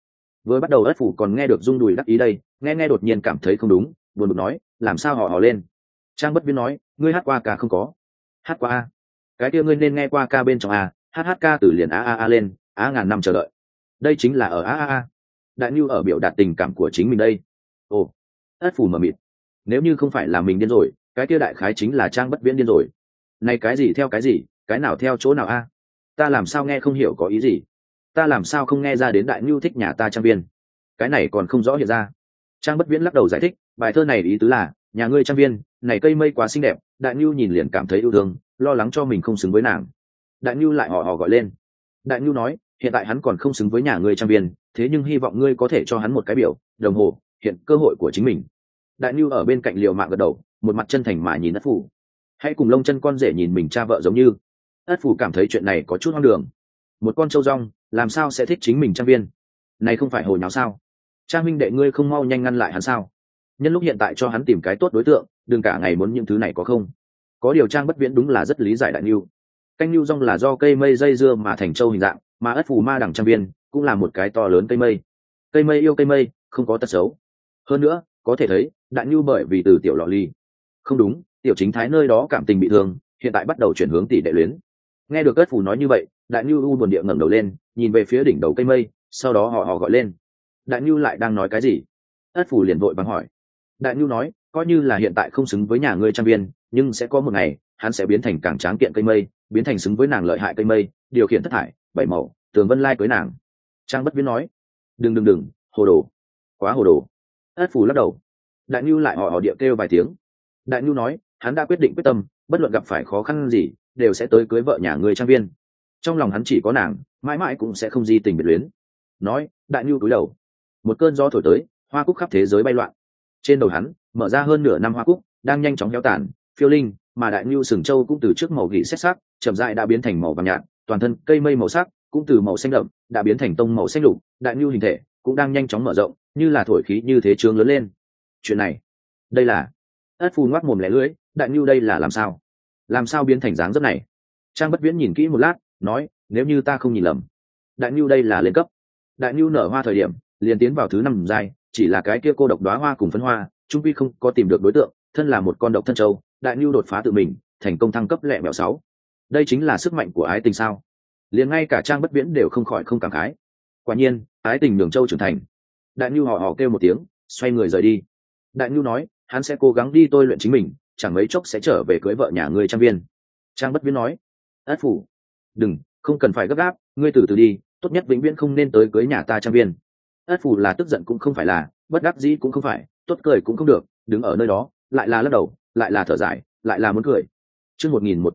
Vừa bắt đầu ất phủ còn nghe được rung đùi đắc ý đây, nghe đột nhiên cảm thấy không đúng, buồn bực nói làm sao họ lên. Trang Bất Viễn nói ngươi hát qua ca không có. Hát qua a? Cái kia ngươi nên nghe qua ca bên trong a, hát ca từ liền a lên, ngàn năm chờ đợi. Đây chính là ở a. Đại Nhu ở biểu đạt tình cảm của chính mình đây. Ồ, ất phủ mờ mịt. Nếu như không phải là mình điên rồi, cái kia đại khái chính là Trang Bất Viễn điên rồi. Này cái gì theo cái gì, cái nào theo chỗ nào a? Ta làm sao nghe không hiểu có ý gì? Ta làm sao không nghe ra đến Đại Nhu thích nhà ta trang viên? Cái này còn không rõ hiện ra. Trang Bất Viễn lắc đầu giải thích, bài thơ này ý tứ là nhà ngươi trang viên này cây mây quá xinh đẹp, Đại Nhu nhìn liền cảm thấy yêu thương, lo lắng cho mình không xứng với nàng. Đại Nhu lại họ gọi lên. Đại Nhu nói hiện tại hắn còn không xứng với nhà ngươi trang viên, thế nhưng hy vọng ngươi có thể cho hắn một cái biểu đồng hồ hiện cơ hội của chính mình. Đại Nhu ở bên cạnh liều mạng gật đầu, một mặt chân thành mà nhìn ất phủ. Hãy cùng lông chân con rể nhìn mình cha vợ giống như. Ất phủ cảm thấy chuyện này có chút hoang đường. Một con trâu rong làm sao sẽ thích chính mình trang viên? Này không phải hồi nháo sao? Trang minh đệ ngươi không mau nhanh ngăn lại hắn sao? Nhân lúc hiện tại cho hắn tìm cái tốt đối tượng, đừng cả ngày muốn những thứ này có không? Có điều Trang Bất Viễn đúng là rất lý giải Đại Nhu. Canh nhu rong là do cây mây dây dưa mà thành châu hình dạng, mà ất phù ma đằng trang viên cũng là một cái to lớn cây mây. Cây mây yêu cây mây, không có tật xấu. Hơn nữa có thể thấy Đại Nhu bởi vì từ tiểu lọ ly, không đúng, tiểu chính thái nơi đó cảm tình bị thương, hiện tại bắt đầu chuyển hướng tỷ đệ luyến. Nghe được ất phù nói như vậy, Đại Nhu u buồn địa ngẩng đầu lên, nhìn về phía đỉnh đầu cây mây, sau đó họ gọi lên. Đại Nhu lại đang nói cái gì? Ất phù liền vội vàng hỏi. Đại Nhu nói coi như là hiện tại không xứng với nhà ngươi trang viên, nhưng sẽ có một ngày hắn sẽ biến thành càng tráng kiện cây mây, biến thành xứng với nàng lợi hại cây mây, điều khiển thất thải bảy màu tường vân lai cưới nàng. Trang Bất Viễn nói đừng hồ đồ, quá hồ đồ. Ất phù lắc đầu. Đại Nhu lại họ địa kêu vài tiếng. Đại Nhu nói hắn đã quyết định quyết tâm, bất luận gặp phải khó khăn gì đều sẽ tới cưới vợ nhà người trang viên. Trong lòng hắn chỉ có nàng, mãi mãi cũng sẽ không di tình biệt luyến. Nói Đại Nhu cúi đầu. Một cơn gió thổi tới, hoa cúc khắp thế giới bay loạn. Trên đầu hắn mở ra hơn nửa năm hoa cúc đang nhanh chóng héo tàn phiêu linh, mà Đại Nhu sừng châu cũng từ trước màu gỉ xét sắc chậm rãi đã biến thành màu vàng nhạt, toàn thân cây mây màu sắc cũng từ màu xanh đậm đã biến thành tông màu xanh lục. Đại Nhu hình thể cũng đang nhanh chóng mở rộng, như là thổi khí như thế trướng lớn lên. Chuyện này, đây là... Ất phù ngoác mồm lẻ lưỡi. Đại Nhu đây là làm sao biến thành dáng dấp này? Trang Bất Viễn nhìn kỹ một lát, nói nếu như ta không nhìn lầm, Đại Nhu đây là lên cấp. Đại Nhu nở hoa thời điểm liền tiến vào thứ 5 giai, chỉ là cái kia cô độc đóa hoa cùng phấn hoa trung quy không có tìm được đối tượng, thân là một con độc thân châu, Đại Nhu đột phá tự mình thành công thăng cấp lẹ mẹo 6. Đây chính là sức mạnh của ái tình sao? Liền ngay cả Trang Bất Viễn đều không khỏi không cảm khái. Quả nhiên ái tình nhường châu trưởng thành. Đại Nhu họ kêu một tiếng, xoay người rời đi. Đại Nhu nói hắn sẽ cố gắng đi tôi luyện chính mình, chẳng mấy chốc sẽ trở về cưới vợ nhà ngươi trang viên. Trang Bất Viễn nói ất phủ không cần phải gấp gáp, ngươi từ từ đi, tốt nhất vĩnh viễn không nên tới cưới nhà ta trang viên. Ất phủ là tức giận cũng không phải, là bất đắc dĩ cũng không phải, tốt cười cũng không được, đứng ở nơi đó lại là lắc đầu, lại là thở dài, lại là muốn cười. Chương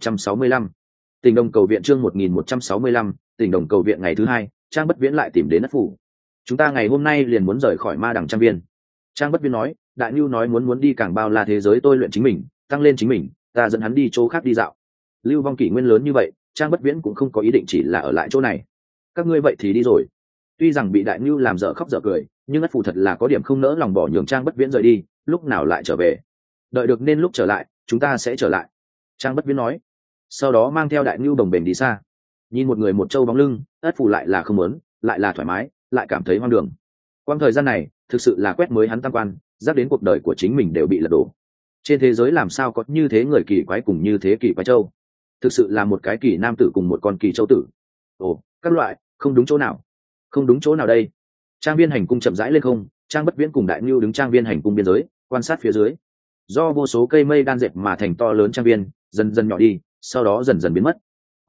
1165 Tỉnh Đồng Cầu Viện. Chương 1165 Tỉnh Đồng Cầu Viện. Ngày thứ 2, Trang Bất Viễn lại tìm đến ất phủ. Chúng ta ngày hôm nay liền muốn rời khỏi ma đằng trang viên. Trang Bất Viễn nói. Đại Nhu nói muốn đi càng bao la thế giới tôi luyện chính mình, tăng lên chính mình, ta dẫn hắn đi chỗ khác đi dạo. Lưu vong kỷ nguyên lớn như vậy, Trang Bất Viễn cũng không có ý định chỉ là ở lại chỗ này. Các ngươi vậy thì đi rồi. Tuy rằng bị Đại Nhu làm dở khóc dở cười, nhưng ất phủ thật là có điểm không nỡ lòng bỏ nhường Trang Bất Viễn rời đi, lúc nào lại trở về. Đợi được nên lúc trở lại, chúng ta sẽ trở lại. Trang Bất Viễn nói. Sau đó mang theo Đại Nhu đồng bền đi xa. Nhìn một người một trâu bóng lưng, ất phủ lại là không muốn, lại là thoải mái, lại cảm thấy hoang đường. Quang thời gian này thực sự là quét mới hắn tam quan, giác đến cuộc đời của chính mình đều bị lật đổ. Trên thế giới làm sao có như thế người kỳ quái cùng như thế kỳ quái châu? Thực sự là một cái kỳ nam tử cùng một con kỳ châu tử. Ồ, các loại, không đúng chỗ nào. Không đúng chỗ nào đây? Trang viên hành cung chậm rãi lên không, Trang Bất Viễn cùng Đại Nhu đứng trang viên hành cung biên giới, quan sát phía dưới. Do vô số cây mây đan dệt mà thành to lớn trang viên, dần dần nhỏ đi, sau đó dần dần biến mất.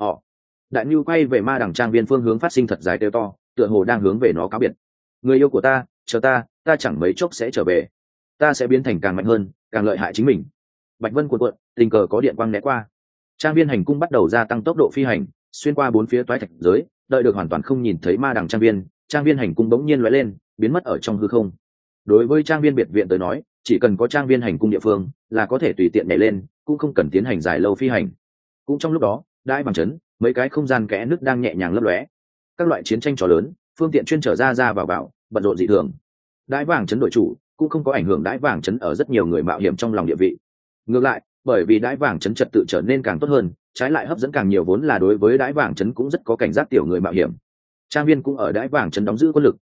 Đại Nhu quay về ma đằng trang viên phương hướng phát sinh thật dài kêu to, tựa hồ đang hướng về nó cáo biệt. Người yêu của ta, chờ ta chẳng mấy chốc sẽ trở về. Ta sẽ biến thành càng mạnh hơn, càng lợi hại chính mình. Bạch vân cuộn cuộn, tình cờ có điện quang né qua. Trang viên hành cung bắt đầu gia tăng tốc độ phi hành, xuyên qua 4 phía toái thạch giới, đợi được hoàn toàn không nhìn thấy ma đằng trang viên hành cung bỗng nhiên lóe lên, biến mất ở trong hư không. Đối với trang viên biệt viện tới nói, chỉ cần có trang viên hành cung địa phương là có thể tùy tiện nhảy lên, cũng không cần tiến hành dài lâu phi hành. Cũng trong lúc đó, Đãi Vàng Trấn, mấy cái không gian kẽ nước đang nhẹ nhàng lấp lóe. Các loại chiến tranh trò lớn, phương tiện chuyên trở ra vào, bận rộn dị thường. Đãi Vàng Trấn đội chủ cũng không có ảnh hưởng Đãi Vàng Trấn ở rất nhiều người mạo hiểm trong lòng địa vị. Ngược lại, bởi vì Đãi Vàng Trấn trật tự trở nên càng tốt hơn, trái lại hấp dẫn càng nhiều vốn là đối với Đãi Vàng Trấn cũng rất có cảnh giác tiểu người mạo hiểm. Trang viên cũng ở Đãi Vàng Trấn đóng giữ quân lực,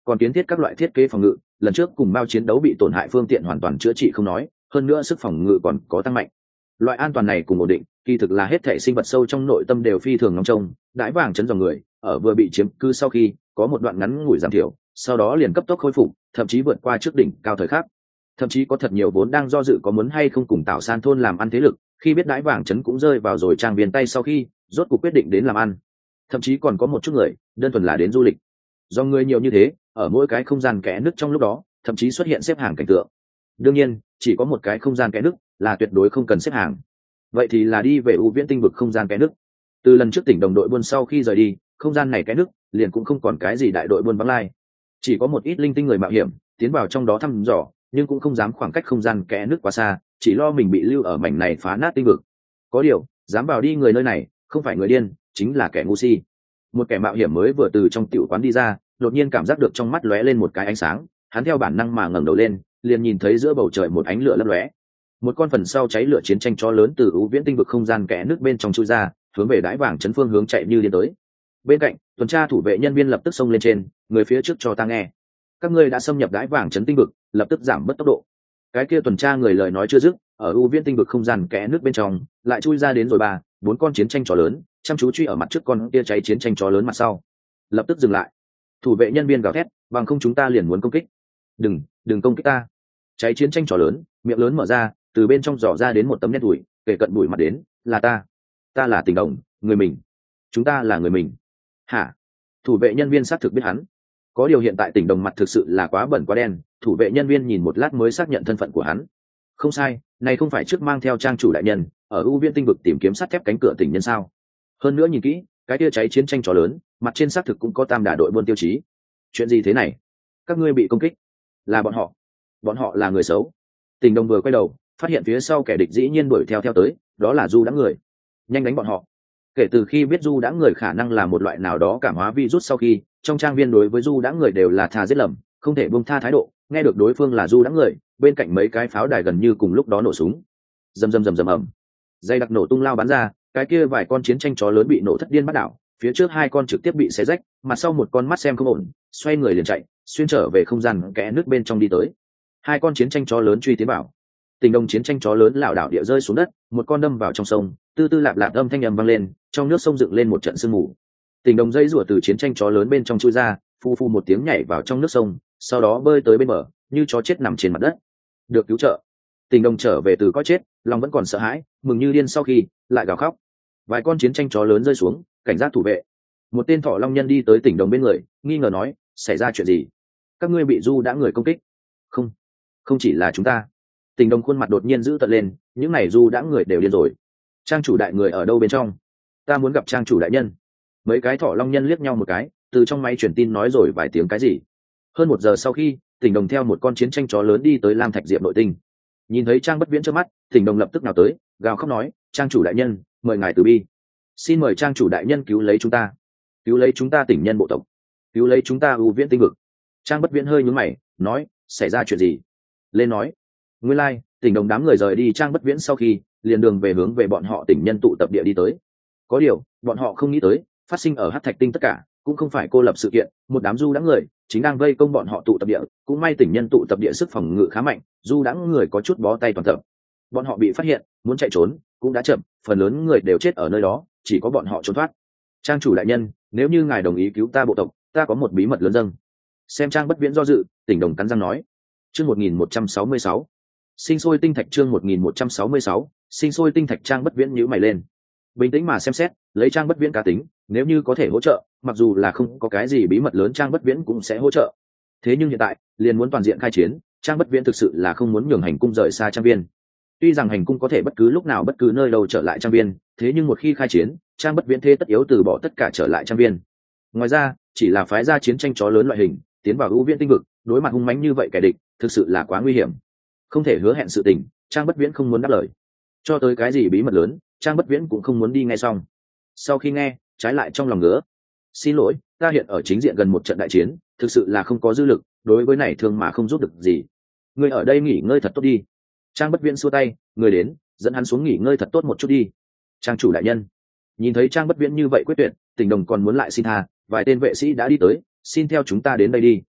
còn kiến thiết các loại thiết kế phòng ngự, lần trước cùng Mao chiến đấu bị tổn hại phương tiện hoàn toàn chữa trị không nói, hơn nữa sức phòng ngự còn có tăng mạnh. Loại an toàn này cùng ổn định, kỳ thực là hết thảy sinh vật sâu trong nội tâm đều phi thường ngóng trông. Đãi vàng chấn dòng người ở vừa bị chiếm cư sau khi có một đoạn ngắn ngủi giảm thiểu, sau đó liền cấp tốc khôi phục, thậm chí vượt qua trước đỉnh cao thời khắc. Thậm chí có thật nhiều vốn đang do dự có muốn hay không cùng Tạo San thôn làm ăn thế lực, khi biết đãi vàng chấn cũng rơi vào rồi trang viên tay sau khi rốt cuộc quyết định đến làm ăn. Thậm chí còn có một chút người đơn thuần là đến du lịch. Do người nhiều như thế, ở mỗi cái không gian kẽ nứt trong lúc đó thậm chí xuất hiện xếp hàng cảnh tượng. Đương nhiên chỉ có một cái không gian kẽ nứt là tuyệt đối không cần xếp hàng, vậy thì là đi về ưu viễn tinh vực không gian kẽ nứt. Từ lần trước tỉnh đồng đội buôn sau khi rời đi, không gian này kẽ nứt liền cũng không còn cái gì đại đội buôn vắng lai, chỉ có một ít linh tinh người mạo hiểm tiến vào trong đó thăm dò, nhưng cũng không dám khoảng cách không gian kẽ nứt quá xa, chỉ lo mình bị lưu ở mảnh này phá nát tinh vực. Có điều dám vào đi người nơi này không phải người điên, chính là kẻ ngu si. Một kẻ mạo hiểm mới vừa từ trong tiểu quán đi ra, đột nhiên cảm giác được trong mắt lóe lên một cái ánh sáng, hắn theo bản năng mà ngẩng đầu lên, liền nhìn thấy giữa bầu trời một ánh lửa lấp lóe. Một con phần sau cháy lửa chiến tranh chó lớn từ ưu viễn tinh vực không gian kẽ nước bên trong chui ra, hướng về đái vàng chấn phương hướng chạy như điên tới. Bên cạnh tuần tra thủ vệ nhân viên lập tức xông lên trên, người phía trước cho ta nghe, các ngươi đã xâm nhập đái vàng chấn tinh vực, lập tức giảm bớt tốc độ. Cái kia tuần tra người lời nói chưa dứt, ở ưu viễn tinh vực không gian kẽ nước bên trong lại chui ra đến rồi ba bốn con chiến tranh chó lớn, chăm chú truy ở mặt trước con kia cháy chiến tranh chó lớn mặt sau. Lập tức dừng lại. Thủ vệ nhân viên gào thét, bằng không chúng ta liền muốn công kích. Đừng công kích ta. Cháy chiến tranh chó lớn miệng lớn mở ra, từ bên trong dò ra đến một tấm nét đùi, kể cận đùi mặt đến, là ta là Tình Đồng, người mình, chúng ta là người mình. Hả? Thủ vệ nhân viên xác thực biết hắn, có điều hiện tại Tình Đồng mặt thực sự là quá bẩn quá đen, thủ vệ nhân viên nhìn một lát mới xác nhận thân phận của hắn. Không sai, này không phải trước mang theo trang chủ đại nhân ở ưu viễn tinh vực tìm kiếm sắt thép cánh cửa tình nhân sao? Hơn nữa nhìn kỹ, cái kia cháy chiến tranh chó lớn mặt trên xác thực cũng có tam đả đội buôn tiêu chí. Chuyện gì thế này? Các ngươi bị công kích? Là bọn họ là người xấu. Tình Đồng vừa quay đầu, phát hiện phía sau kẻ địch dĩ nhiên đuổi theo tới, đó là Du Đãng người. Nhanh đánh bọn họ. Kể từ khi biết Du Đãng người khả năng là một loại nào đó cảm hóa virus sau khi, trong trang viên đối với Du Đãng người đều là tha giết lầm, không thể buông tha thái độ. Nghe được đối phương là Du Đãng người, bên cạnh mấy cái pháo đài gần như cùng lúc đó nổ súng. Rầm rầm rầm rầm ầm. Dây đặc nổ tung lao bắn ra, cái kia vài con chiến tranh chó lớn bị nổ thất điên bắt đảo, phía trước hai con trực tiếp bị xé rách, mặt sau một con mắt xem không ổn, xoay người liền chạy, xuyên trở về không gian kẽ nước bên trong đi tới. Hai con chiến tranh chó lớn truy tiến vào. Tình Đồng chiến tranh chó lớn lảo đảo địa rơi xuống đất, một con đâm vào trong sông, tư tư lạp lạp âm thanh ầm vang lên, trong nước sông dựng lên một trận sương mù. Tình Đồng dây rủa từ chiến tranh chó lớn bên trong chui ra, phu phu một tiếng nhảy vào trong nước sông, sau đó bơi tới bên bờ, như chó chết nằm trên mặt đất. Được cứu trợ. Tình Đồng trở về từ có chết, lòng vẫn còn sợ hãi, mừng như điên, sau khi lại gào khóc. Vài con chiến tranh chó lớn rơi xuống, cảnh giác thủ vệ. Một tên thỏ long nhân đi tới Tình Đồng bên người, nghi ngờ nói, xảy ra chuyện gì? Các ngươi bị Du đã người công kích? Không chỉ là chúng ta. Tình Đồng khuôn mặt đột nhiên dữ tợn lên, những này Du đã người đều điên rồi. Trang chủ đại người ở đâu bên trong? Ta muốn gặp trang chủ đại nhân. Mấy cái thỏ long nhân liếc nhau một cái, từ trong máy truyền tin nói rồi vài tiếng cái gì. Hơn 1 giờ sau khi, Tình Đồng theo một con chiến tranh chó lớn đi tới Lam Thạch Diệp nội tinh. Nhìn thấy Trang Bất Viễn trước mắt, Tình Đồng lập tức nào tới, gào khóc nói, trang chủ đại nhân, mời ngài từ bi, xin mời trang chủ đại nhân cứu lấy chúng ta tỉnh nhân bộ tộc, cứu lấy chúng ta ưu viễn tinh vực. Trang Bất Viễn hơi nhướng mày, nói, xảy ra chuyện gì? Lên nói. Nguyên lai, Tình Đồng đám người rời đi Trang Bất Viễn sau khi, liền đường về hướng về bọn họ tỉnh nhân tụ tập địa đi tới. Có điều, bọn họ không nghĩ tới, phát sinh ở Hắc Thạch Tinh tất cả cũng không phải cô lập sự kiện, một đám Du đãng người chính đang vây công bọn họ tụ tập địa, cũng may tỉnh nhân tụ tập địa sức phòng ngự khá mạnh, Du đãng người có chút bó tay toàn tập. Bọn họ bị phát hiện, muốn chạy trốn cũng đã chậm, phần lớn người đều chết ở nơi đó, chỉ có bọn họ trốn thoát. Trang chủ đại nhân, nếu như ngài đồng ý cứu ta bộ tộc, ta có một bí mật lớn dâng. Xem Trang Bất Viễn do dự, Tình Đồng cắn răng nói. Chương 1166. Sinh sôi tinh thạch. Chương 1166. Sinh sôi tinh thạch. Trang Bất Viễn nhíu mày lên. Bình tĩnh mà xem xét, lấy Trang Bất Viễn cá tính, nếu như có thể hỗ trợ, mặc dù là không có cái gì bí mật lớn, Trang Bất Viễn cũng sẽ hỗ trợ. Thế nhưng hiện tại, liền muốn toàn diện khai chiến, Trang Bất Viễn thực sự là không muốn nhường hành cung rời xa trang viên. Tuy rằng hành cung có thể bất cứ lúc nào bất cứ nơi đâu trở lại trang viên, thế nhưng một khi khai chiến, Trang Bất Viễn thế tất yếu từ bỏ tất cả trở lại trang viên. Ngoài ra, chỉ là phái ra chiến tranh chó lớn loại hình, tiến vào ưu viễn tinh vực, đối mặt hung mãnh như vậy kẻ địch, thực sự là quá nguy hiểm. Không thể hứa hẹn sự tình, Trang Bất Viễn không muốn đáp lời. Cho tới cái gì bí mật lớn, Trang Bất Viễn cũng không muốn đi nghe xong. Sau khi nghe, trái lại trong lòng ngứa. Xin lỗi, ta hiện ở chính diện gần một trận đại chiến, thực sự là không có dư lực, đối với này thương mà không giúp được gì. Ngươi ở đây nghỉ ngơi thật tốt đi. Trang Bất Viễn xua tay, người đến, dẫn hắn xuống nghỉ ngơi thật tốt một chút đi. Trang chủ đại nhân. Nhìn thấy Trang Bất Viễn như vậy quyết tuyệt, Tình Đồng còn muốn lại xin tha, vài tên vệ sĩ đã đi tới, xin theo chúng ta đến đây đi.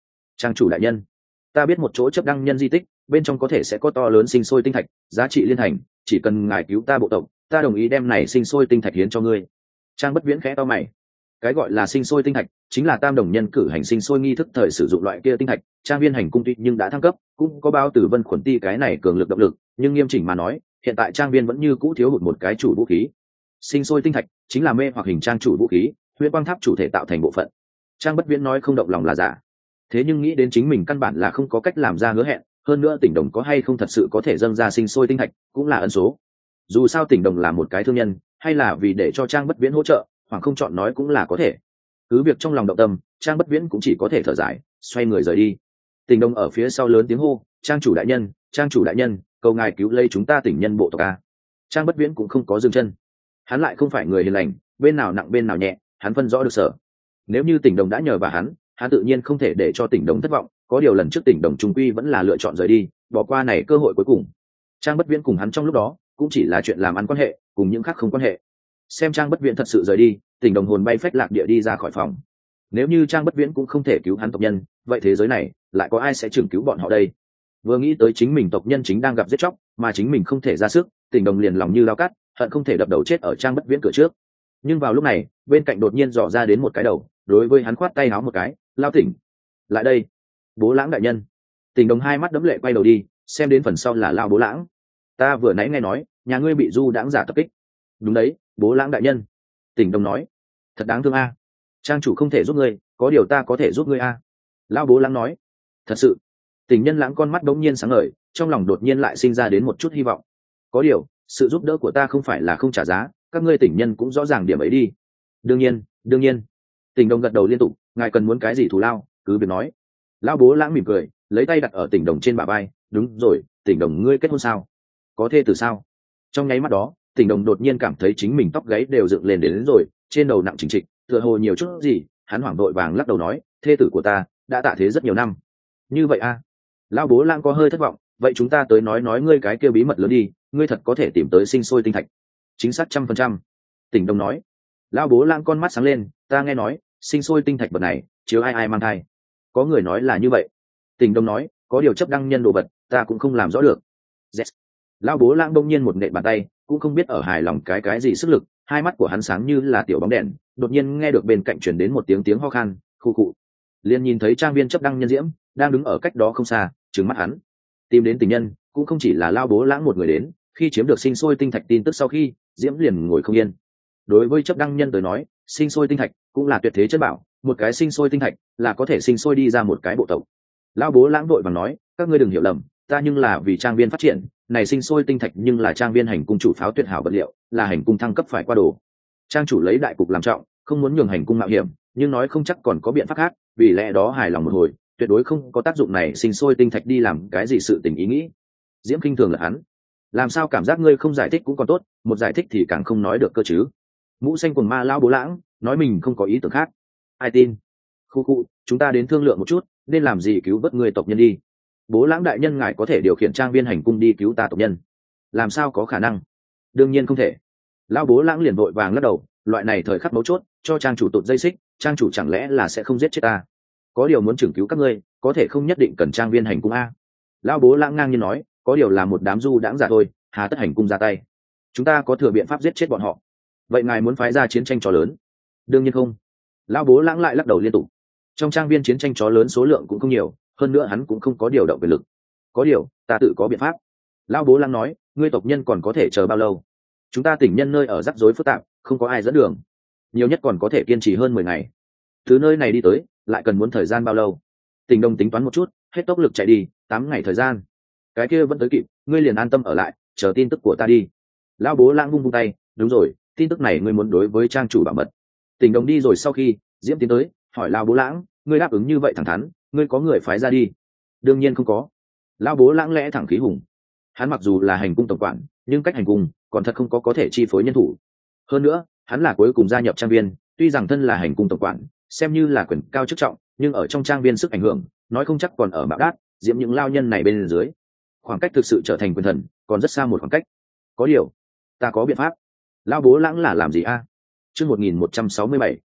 Trang chủ đại nhân, ta biết một chỗ chấp đăng nhân di tích, bên trong có thể sẽ có to lớn sinh sôi tinh thạch, giá trị liên thành, chỉ cần ngài cứu ta bộ tộc, ta đồng ý đem này sinh sôi tinh thạch hiến cho ngươi. Trang Bất Viễn khẽ to mày. Cái gọi là sinh sôi tinh thạch chính là tam đồng nhân cử hành sinh sôi nghi thức thời sử dụng loại kia tinh thạch. Trang viên hành cung tuy nhưng đã thăng cấp, cũng có bao tử vân khuẩn ti cái này cường lực động lực, nhưng nghiêm chỉnh mà nói, hiện tại trang viên vẫn như cũ thiếu hụt một cái chủ vũ khí. Sinh sôi tinh thạch chính là mê hoặc hình trang chủ vũ khí, huyễn quang tháp chủ thể tạo thành bộ phận. Trang Bất Viễn nói không động lòng là giả, thế nhưng nghĩ đến chính mình căn bản là không có cách làm ra hứa hẹn, hơn nữa tỉnh đồng có hay không thật sự có thể dâng ra sinh sôi tinh thạch cũng là ẩn số. Dù sao tỉnh đồng là một cái thương nhân, hay là vì để cho Trang Bất Viễn hỗ trợ, hoặc không chọn nói cũng là có thể. Cứ việc trong lòng động tâm, Trang Bất Viễn cũng chỉ có thể thở dài, xoay người rời đi. Tỉnh đồng ở phía sau lớn tiếng hô, Trang chủ đại nhân, Trang chủ đại nhân, cầu ngài cứu lấy chúng ta tỉnh nhân bộ tộc a. Trang Bất Viễn cũng không có dừng chân, hắn lại không phải người hiền lành, bên nào nặng bên nào nhẹ, hắn phân rõ được sở. Nếu như tỉnh đồng đã nhờ vào hắn tự nhiên không thể để cho tỉnh đồng thất vọng, có điều lần trước tỉnh đồng trung quy vẫn là lựa chọn rời đi, bỏ qua này cơ hội cuối cùng. Trang Bất Viễn cùng hắn trong lúc đó cũng chỉ là chuyện làm ăn quan hệ, cùng những khác không quan hệ. Xem Trang Bất Viễn thật sự rời đi, tỉnh đồng hồn bay phách lạc địa đi ra khỏi phòng. Nếu như Trang Bất Viễn cũng không thể cứu hắn tộc nhân, vậy thế giới này lại có ai sẽ trưởng cứu bọn họ đây? Vừa nghĩ tới chính mình tộc nhân chính đang gặp giết chóc, mà chính mình không thể ra sức, tỉnh đồng liền lòng như lao cắt, hận không thể đập đầu chết ở Trang Bất Viễn cửa trước. Nhưng vào lúc này, bên cạnh đột nhiên dò ra đến một cái đầu, đối với hắn khoát tay áo một cái, lao tỉnh, lại đây, Bố Lãng đại nhân. Tỉnh đồng hai mắt đẫm lệ quay đầu đi, xem đến phần sau là lao Bố Lãng. Ta vừa nãy nghe nói nhà ngươi bị du đãng giả tập kích. Đúng đấy, Bố Lãng đại nhân. Tỉnh đồng nói, thật đáng thương a. Trang chủ không thể giúp ngươi, có điều ta có thể giúp ngươi a. Lao Bố Lãng nói, thật sự. Tỉnh nhân lãng con mắt đống nhiên sáng ngời, trong lòng đột nhiên lại sinh ra đến một chút hy vọng. Có điều, sự giúp đỡ của ta không phải là không trả giá, các ngươi tỉnh nhân cũng rõ ràng điểm ấy đi. Đương nhiên, đương nhiên. Tỉnh đồng gật đầu liên tục, ngài cần muốn cái gì thù lao, cứ việc nói. Lão Bố Lãng mỉm cười, lấy tay đặt ở tỉnh đồng trên bả vai, đúng rồi, tỉnh đồng ngươi kết hôn sao? Có thê tử sao? Trong nháy mắt đó, tỉnh đồng đột nhiên cảm thấy chính mình tóc gáy đều dựng lên đến rồi, trên đầu nặng chỉnh trịch, tựa hồ nhiều chút gì, hắn hoảng đội vàng lắc đầu nói, thê tử của ta đã tạ thế rất nhiều năm. Như vậy a? Lão Bố Lãng có hơi thất vọng, vậy chúng ta tới nói ngươi cái kia bí mật lớn đi, ngươi thật có thể tìm tới sinh sôi tinh thạch? Chính xác 100%. Tỉnh đồng nói. Lão Bố Lãng con mắt sáng lên, ta nghe nói sinh sôi tinh thạch vật này chiếu ai ai mang thai. Có người nói là như vậy. Tỉnh đồng nói, có điều chấp đăng nhân đồ vật ta cũng không làm rõ được. Yes. Lão Bố Lãng đông nhiên một nện bàn tay, cũng không biết ở hài lòng cái gì sức lực, hai mắt của hắn sáng như là tiểu bóng đèn, đột nhiên nghe được bên cạnh truyền đến một tiếng ho khan, khu cụ. Liền nhìn thấy trang viên chấp đăng nhân Diễm đang đứng ở cách đó không xa, trừng mắt hắn. Tìm đến tình nhân cũng không chỉ là Lão Bố Lãng một người đến, khi chiếm được sinh sôi tinh thạch tin tức sau khi, Diễm liền ngồi không yên. Đối với chấp đăng nhân tới nói, sinh sôi tinh thạch cũng là tuyệt thế chất bảo, một cái sinh sôi tinh thạch là có thể sinh sôi đi ra một cái bộ tộc. Lão Bố Lãng vội vàng nói, các ngươi đừng hiểu lầm, ta nhưng là vì trang viên phát triển, này sinh sôi tinh thạch nhưng là trang viên hành cung chủ pháo tuyệt hảo vật liệu, là hành cung thăng cấp phải qua đồ. Trang chủ lấy đại cục làm trọng, không muốn nhường hành cung mạo hiểm, nhưng nói không chắc còn có biện pháp khác, vì lẽ đó hài lòng một hồi, tuyệt đối không có tác dụng này sinh sôi tinh thạch đi làm cái gì sự tình ý nghĩ. Diễm khinh thường là hắn, làm sao cảm giác ngươi không giải thích cũng còn tốt, một giải thích thì càng không nói được cơ chứ. Mũ xanh quần ma Lão Bố Lãng nói mình không có ý tưởng khác, ai tin. Khu khu, chúng ta đến thương lượng một chút, nên làm gì cứu vớt người tộc nhân đi. Bố Lãng đại nhân ngài có thể điều khiển trang viên hành cung đi cứu ta tộc nhân? Làm sao có khả năng, đương nhiên không thể. Lão Bố Lãng liền vội vàng lắc đầu, loại này thời khắc mấu chốt cho trang chủ tụt dây xích, trang chủ chẳng lẽ là sẽ không giết chết ta? Có điều muốn trưởng cứu các ngươi, có thể không nhất định cần trang viên hành cung a. Lão Bố Lãng ngang nhiên nói, có điều là một đám du đãng giả thôi, hà tất hành cung ra tay. Chúng ta có thừa biện pháp giết chết bọn họ. Vậy ngài muốn phái ra chiến tranh chó lớn? Đương nhiên không. Lão Bố Lãng lại lắc đầu liên tục. Trong trang viên chiến tranh chó lớn số lượng cũng không nhiều, hơn nữa hắn cũng không có điều động về lực. Có điều ta tự có biện pháp. Lão Bố Lãng nói, ngươi tộc nhân còn có thể chờ bao lâu? Chúng ta tỉnh nhân nơi ở rắc rối phức tạp, không có ai dẫn đường, nhiều nhất còn có thể kiên trì hơn 10 ngày. Từ nơi này đi tới lại cần muốn thời gian bao lâu? Tỉnh Đông tính toán một chút, hết tốc lực chạy đi 8 ngày thời gian. Cái kia vẫn tới kịp, ngươi liền an tâm ở lại, chờ tin tức của ta đi. Lão Bố Lãng vung tay, đúng rồi, tin tức này ngươi muốn đối với trang chủ bảo mật. Tỉnh Đông đi rồi sau khi, Diễm tiến tới hỏi Lão Bố Lãng, ngươi đáp ứng như vậy thẳng thắn, ngươi có người phái ra đi? Đương nhiên không có. Lão Bố Lãng lẽ thẳng khí hùng, hắn mặc dù là hành cung tổng quản, nhưng cách hành cung còn thật không có thể chi phối nhân thủ. Hơn nữa hắn là cuối cùng gia nhập trang viên, tuy rằng thân là hành cung tổng quản, xem như là quyền cao chức trọng, nhưng ở trong trang viên sức ảnh hưởng nói không chắc còn ở bạo đát Diễm những lao nhân này bên dưới, khoảng cách thực sự trở thành quyền thần còn rất xa một khoảng cách. Có điều ta có biện pháp. Lão Bố Lãng là làm gì a? Chương 1167.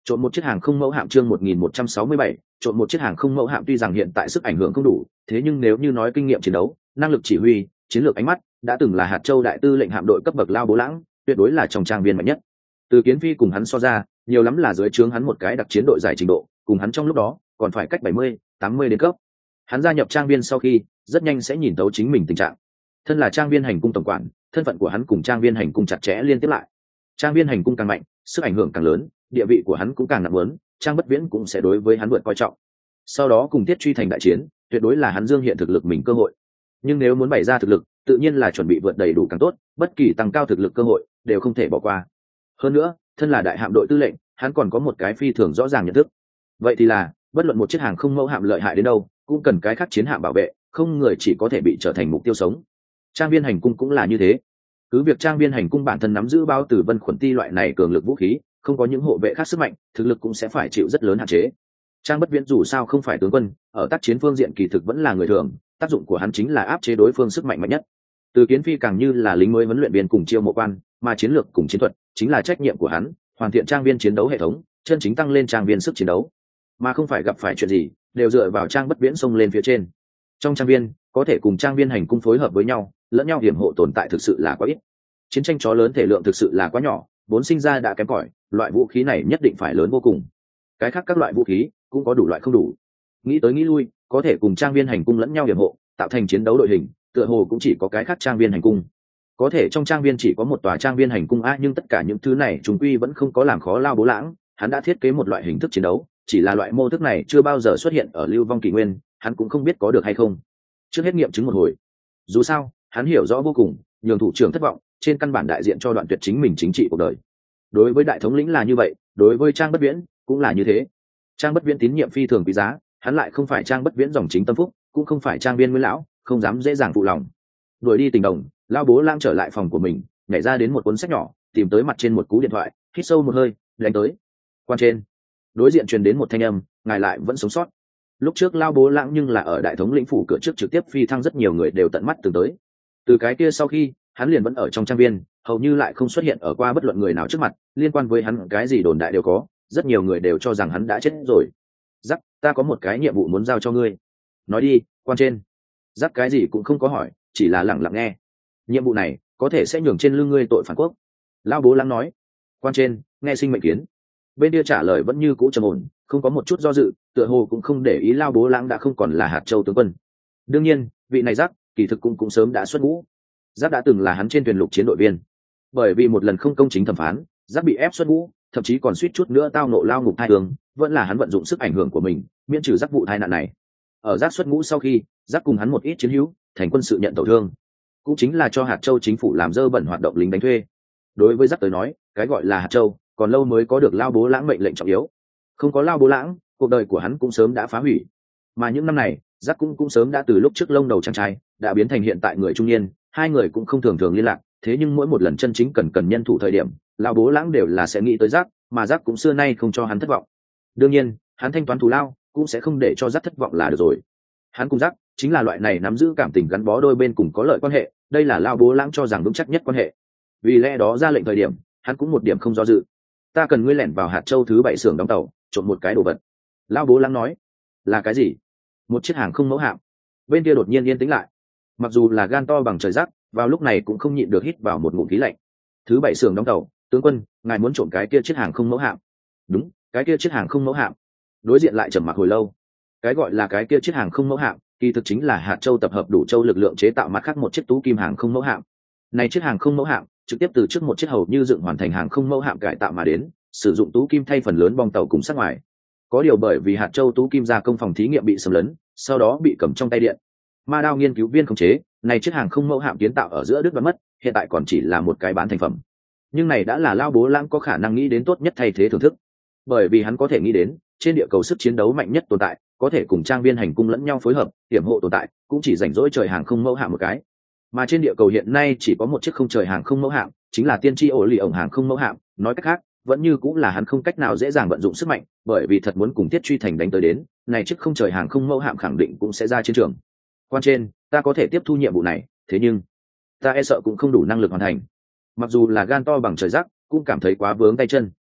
Trộn một chiếc hàng không mẫu hạm chương 1167, trộn một chiếc hàng không mẫu hạm tuy rằng hiện tại sức ảnh hưởng không đủ, thế nhưng nếu như nói kinh nghiệm chiến đấu, năng lực chỉ huy, chiến lược ánh mắt, đã từng là hạt châu đại tư lệnh hạm đội cấp bậc Lao Bố Lãng, tuyệt đối là trong trang viên mạnh nhất. Từ Kiến Phi cùng hắn so ra, nhiều lắm là dưới trướng hắn một cái đặc chiến đội giải trình độ, cùng hắn trong lúc đó còn phải cách 70, 80 đến cấp. Hắn gia nhập trang viên sau khi, rất nhanh sẽ nhìn tấu chính mình tình trạng. Thân là trang viên hành cung tổng quản, thân phận của hắn cùng trang viên hành cung chặt chẽ liên tiếp lại. Trang viên hành cung càng mạnh, sức ảnh hưởng càng lớn, địa vị của hắn cũng càng nặng lớn, Trang Bất Viễn cũng sẽ đối với hắn vượt coi trọng. Sau đó cùng Tiết Truy thành đại chiến, tuyệt đối là hắn dương hiện thực lực mình cơ hội. Nhưng nếu muốn bày ra thực lực, tự nhiên là chuẩn bị vượt đầy đủ càng tốt, bất kỳ tăng cao thực lực cơ hội đều không thể bỏ qua. Hơn nữa, thân là đại hạm đội tư lệnh, hắn còn có một cái phi thường rõ ràng nhận thức. Vậy thì là, bất luận một chiếc hàng không mẫu hạm lợi hại đến đâu, cũng cần cái khác chiến hạm bảo vệ, không người chỉ có thể bị trở thành mục tiêu sống. Trang viên hành cung cũng là như thế. Cứ việc trang viên hành cung bản thân nắm giữ bao tử vân khuẩn ti loại này cường lực vũ khí, không có những hộ vệ khác sức mạnh, thực lực cũng sẽ phải chịu rất lớn hạn chế. Trang Bất Viễn dù sao không phải tướng quân, ở tác chiến phương diện kỳ thực vẫn là người thường, tác dụng của hắn chính là áp chế đối phương sức mạnh mạnh nhất. Từ Kiến Phi càng như là lính mới huấn luyện viên cùng chiêu mộ quan, mà chiến lược cùng chiến thuật chính là trách nhiệm của hắn, hoàn thiện trang viên chiến đấu hệ thống, chân chính tăng lên trang viên sức chiến đấu, mà không phải gặp phải chuyện gì đều dựa vào Trang Bất Viễn xông lên phía trên. Trong trang viên, có thể cùng trang viên hành cung phối hợp với nhau, lẫn nhau hiểm hộ tồn tại thực sự là quá ít. Chiến tranh chó lớn thể lượng thực sự là quá nhỏ, vốn sinh ra đã kém cỏi, loại vũ khí này nhất định phải lớn vô cùng. Cái khác các loại vũ khí cũng có đủ loại không đủ. Nghĩ tới nghĩ lui, có thể cùng trang viên hành cung lẫn nhau hiểm hộ, tạo thành chiến đấu đội hình, tựa hồ cũng chỉ có cái khác trang viên hành cung. Có thể trong trang viên chỉ có một tòa trang viên hành cung nhưng tất cả những thứ này chúng quy vẫn không có làm khó Lao Bố Lãng, hắn đã thiết kế một loại hình thức chiến đấu, chỉ là loại mô thức này chưa bao giờ xuất hiện ở Lưu Vong Kỷ Nguyên, hắn cũng không biết có được hay không. Trước hết nghiệm chứng một hồi. Dù sao, hắn hiểu rõ vô cùng, nhường thủ trưởng thất vọng, trên căn bản đại diện cho đoạn tuyệt chính mình chính trị cuộc đời. Đối với đại thống lĩnh là như vậy, đối với Trang Bất Viễn cũng là như thế. Trang Bất Viễn tín nhiệm phi thường quý giá, hắn lại không phải Trang Bất Viễn dòng chính tâm phúc, cũng không phải trang viên nguyên lão, không dám dễ dàng phụ lòng. Đuổi đi Tình Đồng, Lao Bố Lãng trở lại phòng của mình, nhảy ra đến một cuốn sách nhỏ, tìm tới mặt trên một cú điện thoại, hít sâu một hơi, đánh tới. Quan trên, đối diện truyền đến một thanh âm, ngài lại vẫn sống sót. Lúc trước Lao Bố Lãng nhưng là ở đại thống lĩnh phủ cửa trước trực tiếp phi thăng, rất nhiều người đều tận mắt từng tới. Từ cái kia sau khi, hắn liền vẫn ở trong trang viên, hầu như lại không xuất hiện ở qua bất luận người nào trước mặt, liên quan với hắn cái gì đồn đại đều có, rất nhiều người đều cho rằng hắn đã chết rồi. Dắc, ta có một cái nhiệm vụ muốn giao cho ngươi. Nói đi, quan trên. Dắc cái gì cũng không có hỏi, chỉ là lặng lặng nghe. Nhiệm vụ này có thể sẽ nhường trên lưng ngươi tội phản quốc. Lao Bố Lãng nói. Quan trên, nghe sinh mệnh kiến. Bên kia trả lời vẫn như cũ trầm ổn, không có một chút do dự, tựa hồ cũng không để ý Lao Bố Lãng đã không còn là hạt châu tướng quân. Đương nhiên, vị này Dắc kỳ thực cũng sớm đã xuất ngũ. Giác đã từng là hắn trên thuyền lục chiến đội viên, bởi vì một lần không công chính thẩm phán, Giác bị ép xuất ngũ, thậm chí còn suýt chút nữa tao nộ lao ngục thai tường, vẫn là hắn vận dụng sức ảnh hưởng của mình miễn trừ Giác vụ tai nạn này. Ở Giác xuất ngũ sau khi, Giác cùng hắn một ít chiến hữu thành quân sự nhận tổn thương, cũng chính là cho hạt châu chính phủ làm dơ bẩn hoạt động lính đánh thuê. Đối với Giác tới nói, cái gọi là hạt châu còn lâu mới có được Lao Bố Lãng mệnh lệnh trọng yếu. Không có Lao Bố Lãng, cuộc đời của hắn cũng sớm đã phá hủy. Mà những năm này, Giác cũng sớm đã từ lúc trước lông đầu chàng trai đã biến thành hiện tại người trung niên, hai người cũng không thường liên lạc, thế nhưng mỗi một lần chân chính cần nhân thủ thời điểm, Lao Bố Lãng đều là sẽ nghĩ tới Giác, mà Giác cũng xưa nay không cho hắn thất vọng. Đương nhiên, hắn thanh toán thù lao cũng sẽ không để cho Giác thất vọng là được rồi. Hắn cùng Giác chính là loại này nắm giữ cảm tình gắn bó đôi bên cùng có lợi quan hệ, đây là Lao Bố Lãng cho rằng vững chắc nhất quan hệ. Vì lẽ đó ra lệnh thời điểm, hắn cũng một điểm không do dự. Ta cần ngươi lẻn vào hạt châu thứ 7 xưởng đóng tàu, trộn một cái đồ vật. Lao Bố Lãng nói. Là cái gì? Một chiếc hàng không mẫu hạm. Bên kia đột nhiên yên tĩnh lại. Mặc dù là gan to bằng trời Giác, vào lúc này cũng không nhịn được hít vào một ngụm khí lạnh. Thứ 7 xưởng đóng tàu, tướng quân, ngài muốn trộm cái kia chiếc hàng không mẫu hạm? Đúng, cái kia chiếc hàng không mẫu hạm. Đối diện lại trầm mặc hồi lâu. Cái gọi là cái kia chiếc hàng không mẫu hạm, kỳ thực chính là hạt châu tập hợp đủ châu lực lượng chế tạo mặt khác một chiếc tú kim hàng không mẫu hạm. Này chiếc hàng không mẫu hạm trực tiếp từ trước một chiếc hầu như dựng hoàn thành hàng không mẫu hạm cải tạo mà đến, sử dụng tú kim thay phần lớn bong tàu cùng sát ngoài. Có điều bởi vì hạt châu tú kim gia công phòng thí nghiệm bị xâm lấn, sau đó bị cầm trong tay điện. Ma Đao nghiên cứu viên khống chế, này chiếc hàng không mẫu hạm kiến tạo ở giữa Đức và mất, hiện tại còn chỉ là một cái bán thành phẩm. Nhưng này đã là Lao Bố Lãng có khả năng nghĩ đến tốt nhất thay thế thưởng thức. Bởi vì hắn có thể nghĩ đến, trên địa cầu sức chiến đấu mạnh nhất tồn tại, có thể cùng trang viên hành cung lẫn nhau phối hợp, hiểm hộ tồn tại, cũng chỉ rảnh rỗi trời hàng không mẫu hạm một cái. Mà trên địa cầu hiện nay chỉ có một chiếc không trời hàng không mẫu hạm, chính là tiên tri ổ lì ổng hàng không mẫu hạm, nói cách khác, vẫn như cũng là hắn không cách nào dễ dàng vận dụng sức mạnh, bởi vì thật muốn cùng Tiết Truy thành đánh tới đến, này chiếc không trời hàng không mẫu hạm khẳng định cũng sẽ ra chiến trường. Quan trên, ta có thể tiếp thu nhiệm vụ này, thế nhưng ta e sợ cũng không đủ năng lực hoàn thành. Mặc dù là gan to bằng trời Giác, cũng cảm thấy quá vướng tay chân.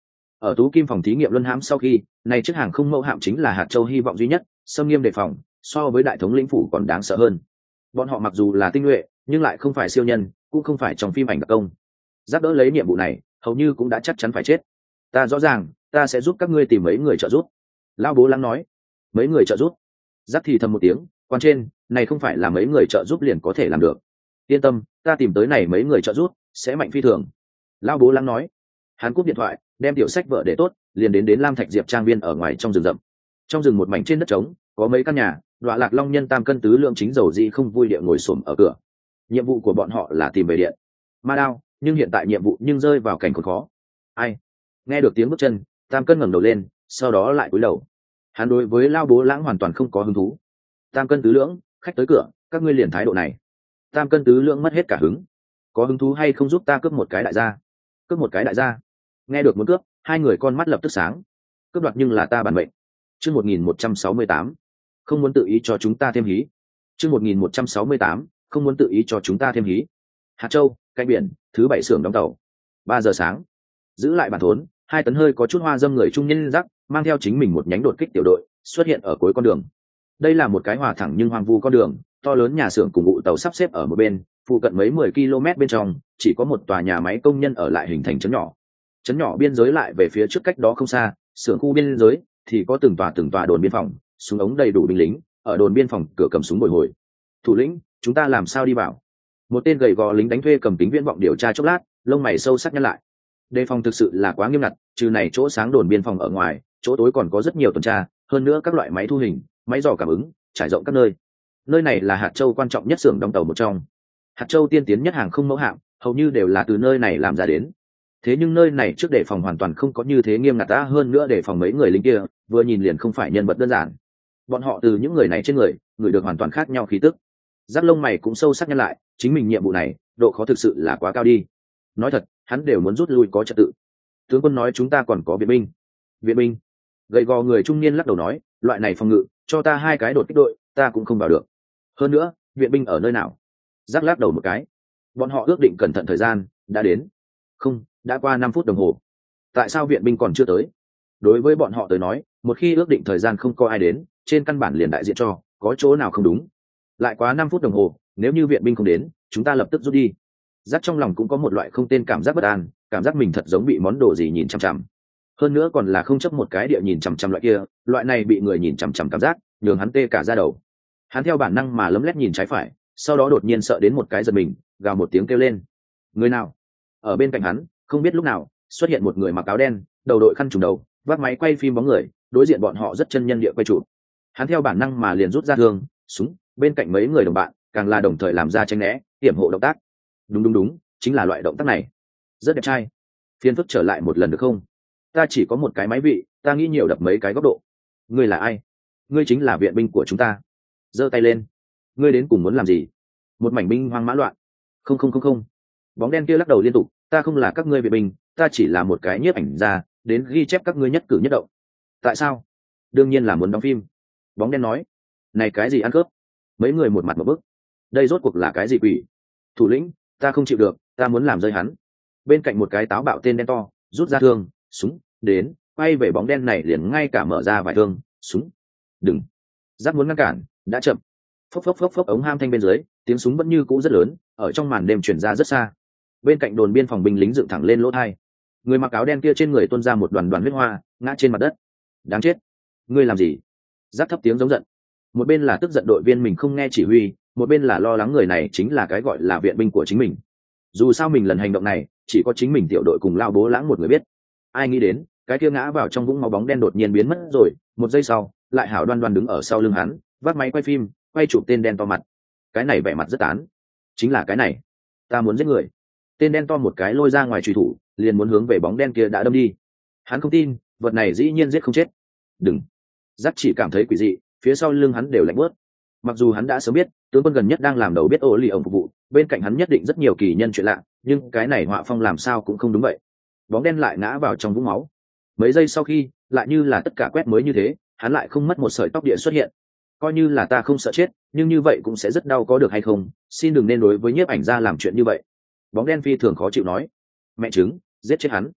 ở Tú Kim phòng thí nghiệm luân hãm sau khi, này chiếc hàng không mẫu hạm chính là Hạt Châu hy vọng duy nhất, xâm nghiêm đề phòng, so với đại thống lĩnh phủ còn đáng sợ hơn. Bọn họ mặc dù là tinh nhuệ, nhưng lại không phải siêu nhân, cũng không phải trong phim ảnh đặc công. Giáp đỡ lấy nhiệm vụ này, hầu như cũng đã chắc chắn phải chết. Ta rõ ràng, ta sẽ giúp các ngươi tìm mấy người trợ giúp. Lão Bố Lắng nói. Mấy người trợ giúp? Giáp thì thầm một tiếng, quan trên, này không phải là mấy người trợ giúp liền có thể làm được. Yên tâm, ta tìm tới này mấy người trợ giúp, sẽ mạnh phi thường. Lão Bố Lắng nói. Hắn cúp điện thoại, đem tiểu sách vợ để tốt, liền đến Lam Thạch Diệp trang viên ở ngoài trong rừng rậm. Trong rừng một mảnh trên đất trống, có mấy căn nhà, Đoạ Lạc Long Nhân Tam Cân Tứ Lượng chính dầu dị không vui địa ngồi xổm ở cửa. Nhiệm vụ của bọn họ là tìm về điện ma đao, nhưng hiện tại nhiệm vụ nhưng rơi vào cảnh khốn khó. Ai? Nghe được tiếng bước chân, Tam Cân ngẩng đầu lên, sau đó lại cúi đầu. Hắn đối với Lao Bố Lãng hoàn toàn không có hứng thú. Tam Cân Tứ Lượng, khách tới cửa, các ngươi liền thái độ này. Tam Cân Tứ Lượng mất hết cả hứng. Có hứng thú hay không giúp ta cướp một cái đại gia? Cướp một cái đại gia? Nghe được muốn cướp, hai người con mắt lập tức sáng. Cướp đoạt nhưng là ta bản mệnh. Chương 1168, không muốn tự ý cho chúng ta thêm hí. Chương 1168, không muốn tự ý cho chúng ta thêm hí. Hạt Châu, cạnh biển, thứ bảy xưởng đóng tàu. 3 giờ sáng. Giữ lại bản thốn, 2 tấn hơi có chút hoa dâm người trung niên rắc, mang theo chính mình một nhánh đột kích tiểu đội, xuất hiện ở cuối con đường. Đây là một cái hòa thẳng nhưng hoang vu con đường, to lớn nhà xưởng cùng ụ tàu sắp xếp ở một bên, phụ cận mấy 10 km bên trong, chỉ có một tòa nhà máy công nhân ở lại hình thành trấn nhỏ. Trấn nhỏ biên giới lại về phía trước cách đó không xa, xưởng khu biên giới thì có từng tòa đồn biên phòng, súng ống đầy đủ binh lính, ở đồn biên phòng cửa cầm súng bồi hồi. Thủ lĩnh, chúng ta làm sao đi vào? Một tên gầy gò lính đánh thuê cầm kính viễn vọng điều tra chốc lát, lông mày sâu sắc nhăn lại. Đề phòng thực sự là quá nghiêm ngặt, trừ này chỗ sáng đồn biên phòng ở ngoài, chỗ tối còn có rất nhiều tuần tra, hơn nữa các loại máy thu hình, máy dò cảm ứng, trải rộng các nơi. Nơi này là Hạt Châu quan trọng nhất xưởng đóng tàu một trong. Hạt Châu tiên tiến nhất hàng không mẫu hạm, hầu như đều là từ nơi này làm ra đến. Thế nhưng nơi này trước đề phòng hoàn toàn không có như thế nghiêm ngặt ta, hơn nữa đề phòng mấy người lính kia, vừa nhìn liền không phải nhân vật đơn giản. Bọn họ từ những người này trên người được hoàn toàn khác nhau khí tức. Giáp lông mày cũng sâu sắc nhân lại, chính mình nhiệm vụ này, độ khó thực sự là quá cao đi. Nói thật, hắn đều muốn rút lui có trật tự. Tướng quân nói chúng ta còn có viện binh. Viện binh? Gầy gò người trung niên lắc đầu nói, loại này phòng ngự, cho ta 2 cái đột kích đội, ta cũng không vào được. Hơn nữa, viện binh ở nơi nào? Giáp lắc đầu một cái. Bọn họ ước định cẩn thận thời gian, đã đến. Không, đã qua 5 phút đồng hồ. Tại sao viện binh còn chưa tới? Đối với bọn họ tới nói, một khi ước định thời gian không có ai đến, trên căn bản liền đại diện cho có chỗ nào không đúng. Lại quá 5 phút đồng hồ, nếu như viện binh không đến, chúng ta lập tức rút đi. Giác trong lòng cũng có một loại không tên cảm giác bất an, cảm giác mình thật giống bị món đồ gì nhìn chằm chằm. Hơn nữa còn là không chấp một cái địa nhìn chằm chằm loại kia, loại này bị người nhìn chằm chằm cảm giác, nhường hắn tê cả da đầu. Hắn theo bản năng mà lấm lét nhìn trái phải, sau đó đột nhiên sợ đến một cái giật mình, gào một tiếng kêu lên. Người nào? Ở bên cạnh hắn, không biết lúc nào xuất hiện một người mặc áo đen, đầu đội khăn trùm đầu, vác máy quay phim bóng người, đối diện bọn họ rất chân nhân địa quay chụp. Hắn theo bản năng mà liền rút ra thương, súng, bên cạnh mấy người đồng bạn, càng là đồng thời làm ra tránh né, hiểm hộ động tác. Đúng, chính là loại động tác này. Rất đẹp trai. Phiên phức trở lại một lần được không? Ta chỉ có một cái máy vị, ta nghĩ nhiều đập mấy cái góc độ. Ngươi là ai? Ngươi chính là viện binh của chúng ta. Giơ tay lên. Ngươi đến cùng muốn làm gì? Một mảnh binh hoang mã loạn. Không. Bóng đen kia lắc đầu liên tục, ta không là các ngươi viện binh, ta chỉ là một cái nhiếp ảnh gia, đến ghi chép các ngươi nhất cử nhất động. Tại sao? Đương nhiên là muốn đóng phim. Bóng đen nói. Này cái gì ăn cướp? Mấy người một mặt một bức. Đây rốt cuộc là cái gì quỷ? Thủ lĩnh, ta không chịu được, ta muốn làm rơi hắn. Bên cạnh một cái táo bạo tên đen to, rút ra thương, súng, đến, quay về bóng đen này liền ngay cả mở ra vài thương, súng. Đừng. Giáp muốn ngăn cản, đã chậm. Phốc ống ham thanh bên dưới, tiếng súng vẫn như cũ rất lớn, ở trong màn đêm truyền ra rất xa. Bên cạnh đồn biên phòng binh lính dựng thẳng lên lỗ tai. Người mặc áo đen kia trên người tuôn ra một đoàn huyết hoa, ngã trên mặt đất. Đáng chết. Ngươi làm gì? Giáp thấp tiếng giống giận. Một bên là tức giận đội viên mình không nghe chỉ huy, một bên là lo lắng người này chính là cái gọi là viện binh của chính mình. Dù sao mình lần hành động này chỉ có chính mình tiểu đội cùng Lao Bố Lãng một người biết. Ai nghĩ đến cái kia ngã vào trong vũng máu bóng đen đột nhiên biến mất rồi, một giây sau lại hảo đoan đoan đứng ở sau lưng hắn, vác máy quay phim quay chụp tên đen to mặt. Cái này vẻ mặt rất tán. Chính là cái này. Ta muốn giết người. Tên đen to một cái lôi ra ngoài truy thủ, liền muốn hướng về bóng đen kia đã đâm đi. Hắn không tin vật này dĩ nhiên giết không chết. Đừng. Giác chỉ cảm thấy quỷ dị, phía sau lưng hắn đều lạnh bớt. Mặc dù hắn đã sớm biết tướng quân gần nhất đang làm đầu biết ô lì ổng phục vụ, bên cạnh hắn nhất định rất nhiều kỳ nhân chuyện lạ, nhưng cái này họa phong làm sao cũng không đúng vậy. Bóng đen lại ngã vào trong vũng máu. Mấy giây sau khi, lại như là tất cả quét mới như thế, hắn lại không mất một sợi tóc địa xuất hiện. Coi như là ta không sợ chết, nhưng như vậy cũng sẽ rất đau có được hay không? Xin đừng nên đối với nhiếp ảnh gia làm chuyện như vậy. Bóng đen phi thường khó chịu nói. Mẹ chứng, giết chết hắn.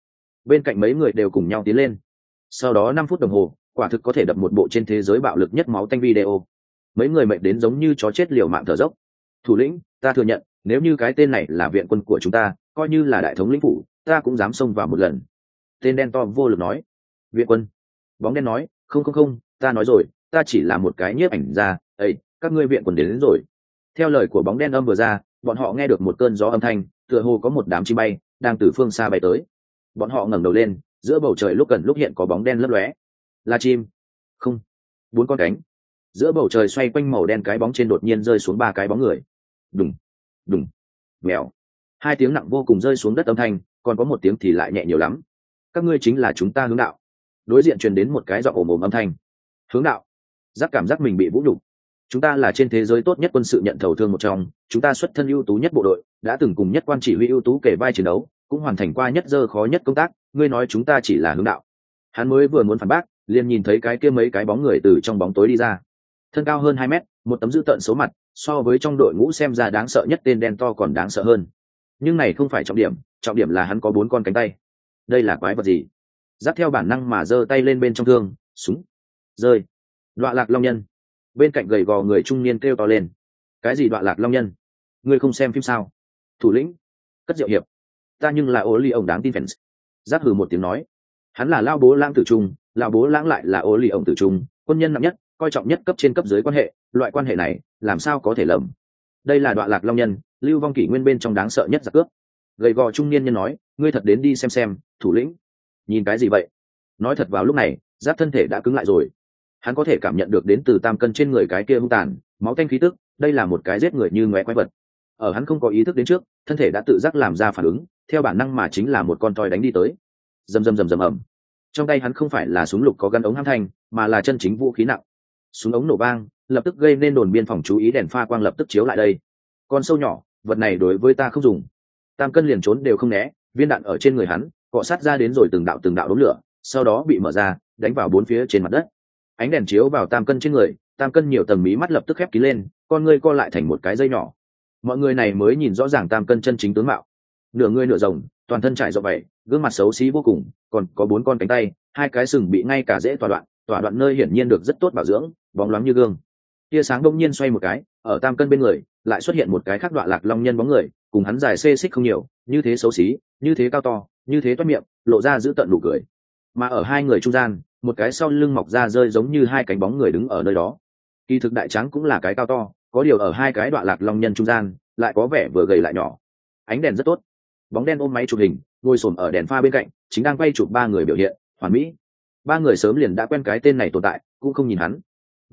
bên cạnh mấy người đều cùng nhau tiến lên. Sau đó 5 phút đồng hồ, quả thực có thể đập một bộ trên thế giới bạo lực nhất máu tanh video. Mấy người mệt đến giống như chó chết liều mạng thở dốc. Thủ lĩnh, ta thừa nhận, nếu như cái tên này là viện quân của chúng ta, coi như là đại thống lĩnh phủ, ta cũng dám xông vào một lần. Tên đen to vô lực nói. Viện quân? Bóng đen nói, không, ta nói rồi, ta chỉ là một cái nhiếp ảnh gia. Ê, các ngươi viện quân đến rồi. Theo lời của bóng đen âm vừa ra, bọn họ nghe được một cơn gió âm thanh, tựa hồ có một đám chim bay đang từ phương xa bay tới. Bọn họ ngẩng đầu lên, giữa bầu trời lúc gần lúc hiện có bóng đen lấp lóe. Là chim? Không, 4 con cánh. Giữa bầu trời xoay quanh màu đen, cái bóng trên đột nhiên rơi xuống 3 cái bóng người. Đùng, đùng, mèo. 2 tiếng nặng vô cùng rơi xuống đất âm thanh, còn có một tiếng thì lại nhẹ nhiều lắm. Các ngươi chính là chúng ta hướng đạo. Đối diện truyền đến một cái giọng ồm ồm âm thanh. Hướng đạo? Giác cảm giác mình bị vũ nhục. Chúng ta là trên thế giới tốt nhất quân sự nhận thầu thương một trong, chúng ta xuất thân ưu tú nhất bộ đội, đã từng cùng nhất quan chỉ huy ưu tú kể vai chiến đấu, cũng hoàn thành qua nhất dơ khó nhất công tác, ngươi nói chúng ta chỉ là hướng đạo? Hắn mới vừa muốn phản bác, liền nhìn thấy cái kia mấy cái bóng người từ trong bóng tối đi ra. Thân cao hơn 2 mét, một tấm dữ tợn số mặt, so với trong đội ngũ xem ra đáng sợ nhất tên đen to còn đáng sợ hơn. Nhưng này không phải trọng điểm là hắn có 4 con cánh tay. Đây là quái vật gì? Giáp theo bản năng mà giơ tay lên bên trong thương, súng rơi. Đoạ lạc long nhân. Bên cạnh gầy gò người trung niên kêu to lên. Cái gì đoạ lạc long nhân? Ngươi không xem phim sao? Thủ lĩnh, cất rượu hiệp, ta nhưng là ô ly ổng đáng tin fans. Giáp hừ một tiếng nói. Hắn là lao bố lãng tử trung, lao bố lãng lại là ô ly ổng tử trung, quân nhân nặng nhất, coi trọng nhất cấp trên cấp dưới quan hệ, loại quan hệ này làm sao có thể lầm. Đây là đoạ lạc long nhân, lưu vong kỷ nguyên bên trong đáng sợ nhất giặc cướp. Gầy gò trung niên nhân nói, ngươi thật đến đi xem, thủ lĩnh. Nhìn cái gì vậy? Nói thật vào lúc này, Giáp thân thể đã cứng lại rồi. Hắn có thể cảm nhận được đến từ tam cân trên người cái kia hung tàn, máu tanh khí tức, đây là một cái giết người như ngoé quái vật. Ở hắn không có ý thức đến trước, thân thể đã tự giác làm ra phản ứng, theo bản năng mà chính là một con toi đánh đi tới. Rầm ầm. Trong tay hắn không phải là súng lục có gắn ống hăng thanh, mà là chân chính vũ khí nặng. Súng ống nổ vang, lập tức gây nên đồn biên phòng chú ý, đèn pha quang lập tức chiếu lại đây. Con sâu nhỏ, vật này đối với ta không dùng. Tam cân liền trốn đều không né, viên đạn ở trên người hắn cọ sát ra đến rồi từng đạo đốm lửa, sau đó bị mở ra, đánh vào 4 phía trên mặt đất. Ánh đèn chiếu vào tam cân trên người, tam cân nhiều tầng mí mắt lập tức khép kín lên, con ngươi co lại thành một cái dây nhỏ. Mọi người này mới nhìn rõ ràng tam cân chân chính tướng mạo. Nửa người nửa rồng, toàn thân trải rộng vảy, gương mặt xấu xí vô cùng, còn có 4 con cánh tay, 2 cái sừng bị ngay cả rễ tỏa đoạn nơi hiển nhiên được rất tốt bảo dưỡng, bóng loáng như gương. Tia sáng đông nhiên xoay một cái, ở tam cân bên người lại xuất hiện một cái khác đoạ lạc long nhân bóng người, cùng hắn dài xê xích không nhiều, như thế xấu xí, như thế cao to, như thế toét miệng, lộ ra giữ tận nụ cười. Mà ở 2 người trung gian, một cái sau lưng mọc ra rơi giống như 2 cánh bóng người đứng ở nơi đó. Kỳ thực đại tráng cũng là cái cao to, có điều ở 2 cái đoạ lạc long nhân trung gian lại có vẻ vừa gầy lại nhỏ. Ánh đèn rất tốt, bóng đen ôm máy chụp hình, ngồi xổm ở đèn pha bên cạnh, chính đang quay chụp 3 người biểu hiện hoàn mỹ. 3 người sớm liền đã quen cái tên này tồn tại, cũng không nhìn hắn.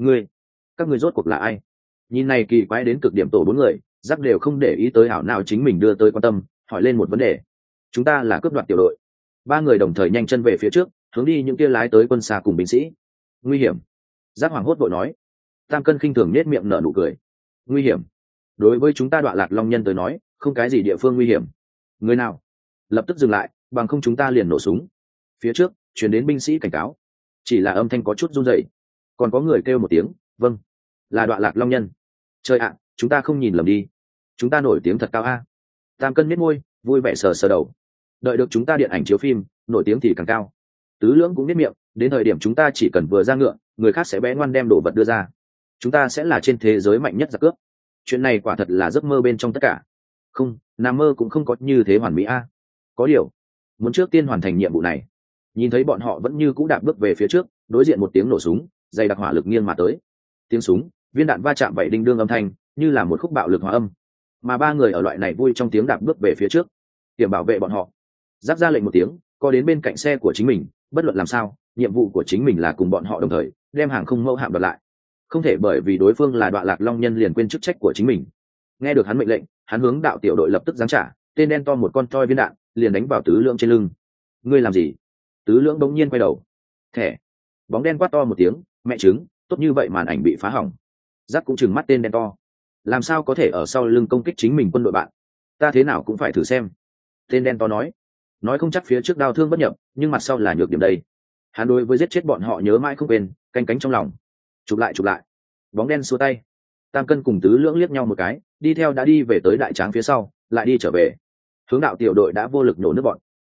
Các ngươi rốt cuộc là ai? Nhìn này kỳ quái đến cực điểm tổ 4 người, Giáp đều không để ý tới hảo nào chính mình đưa tới quan tâm, hỏi lên một vấn đề. Chúng ta là cướp đoạt tiểu đội. 3 người đồng thời nhanh chân về phía trước, hướng đi những kia lái tới quân xa cùng binh sĩ. Nguy hiểm. Giáp hoảng hốt vội nói. Tam cân khinh thường nhếch miệng nở nụ cười. Nguy hiểm? Đối với chúng ta đoạ lạc long nhân tới nói, không cái gì địa phương nguy hiểm. Người nào? Lập tức dừng lại, bằng không chúng ta liền nổ súng. Phía trước truyền đến binh sĩ cảnh cáo, chỉ là âm thanh có chút run rẩy. Còn có người kêu một tiếng, vâng, là đoạ lạc long nhân. Trời ạ, chúng ta không nhìn lầm đi, chúng ta nổi tiếng thật cao a. Tam cân nhếch môi, vui vẻ sờ sờ đầu. Đợi được chúng ta điện ảnh chiếu phim, nổi tiếng thì càng cao. Tứ lưỡng cũng nhếch miệng, đến thời điểm chúng ta chỉ cần vừa ra ngựa, người khác sẽ bé ngoan đem đồ vật đưa ra. Chúng ta sẽ là trên thế giới mạnh nhất giặc cướp. Chuyện này quả thật là giấc mơ bên trong tất cả. Không, nằm mơ cũng không có như thế hoàn mỹ a. Có điều, muốn trước tiên hoàn thành nhiệm vụ này. Nhìn thấy bọn họ vẫn như cũ đạp bước về phía trước, đối diện một tiếng nổ súng, dày đặc hỏa lực nghiêng mà tới. Tiếng súng, viên đạn va chạm vậy đinh đương âm thanh, như là một khúc bạo lực hòa âm. Mà 3 người ở loại này vui trong tiếng đạp bước về phía trước, tiệm bảo vệ bọn họ. Giáp ra lệnh một tiếng, có đến bên cạnh xe của chính mình, bất luận làm sao, nhiệm vụ của chính mình là cùng bọn họ đồng thời đem hàng không mẫu hạm đoạt lại. Không thể bởi vì đối phương là đoạ lạc long nhân liền quên chức trách của chính mình. Nghe được hắn mệnh lệnh, hắn hướng đạo tiểu đội lập tức giáng trả, tên đen to một con toi viên đạn, liền đánh vào tứ lưỡng trên lưng. Ngươi làm gì? Tứ lưỡng đống nhiên quay đầu. Thẻ. Bóng đen quát to một tiếng, mẹ trứng, tốt như vậy màn ảnh bị phá hỏng. Giáp cũng chừng mắt tên đen to. Làm sao có thể ở sau lưng công kích chính mình quân đội bạn? Ta thế nào cũng phải thử xem. Tên đen to nói không chắc phía trước đau thương bất nhập, nhưng mặt sau là nhược điểm đây. Hắn đối với giết chết bọn họ nhớ mãi không quên, canh cánh trong lòng. Chụp lại. Bóng đen xua tay. Tam cân cùng tứ lưỡng liếc nhau một cái, đi theo đã đi về tới đại tráng phía sau, lại đi trở về. Hướng đạo tiểu đội đã vô lực nổ nước bọn.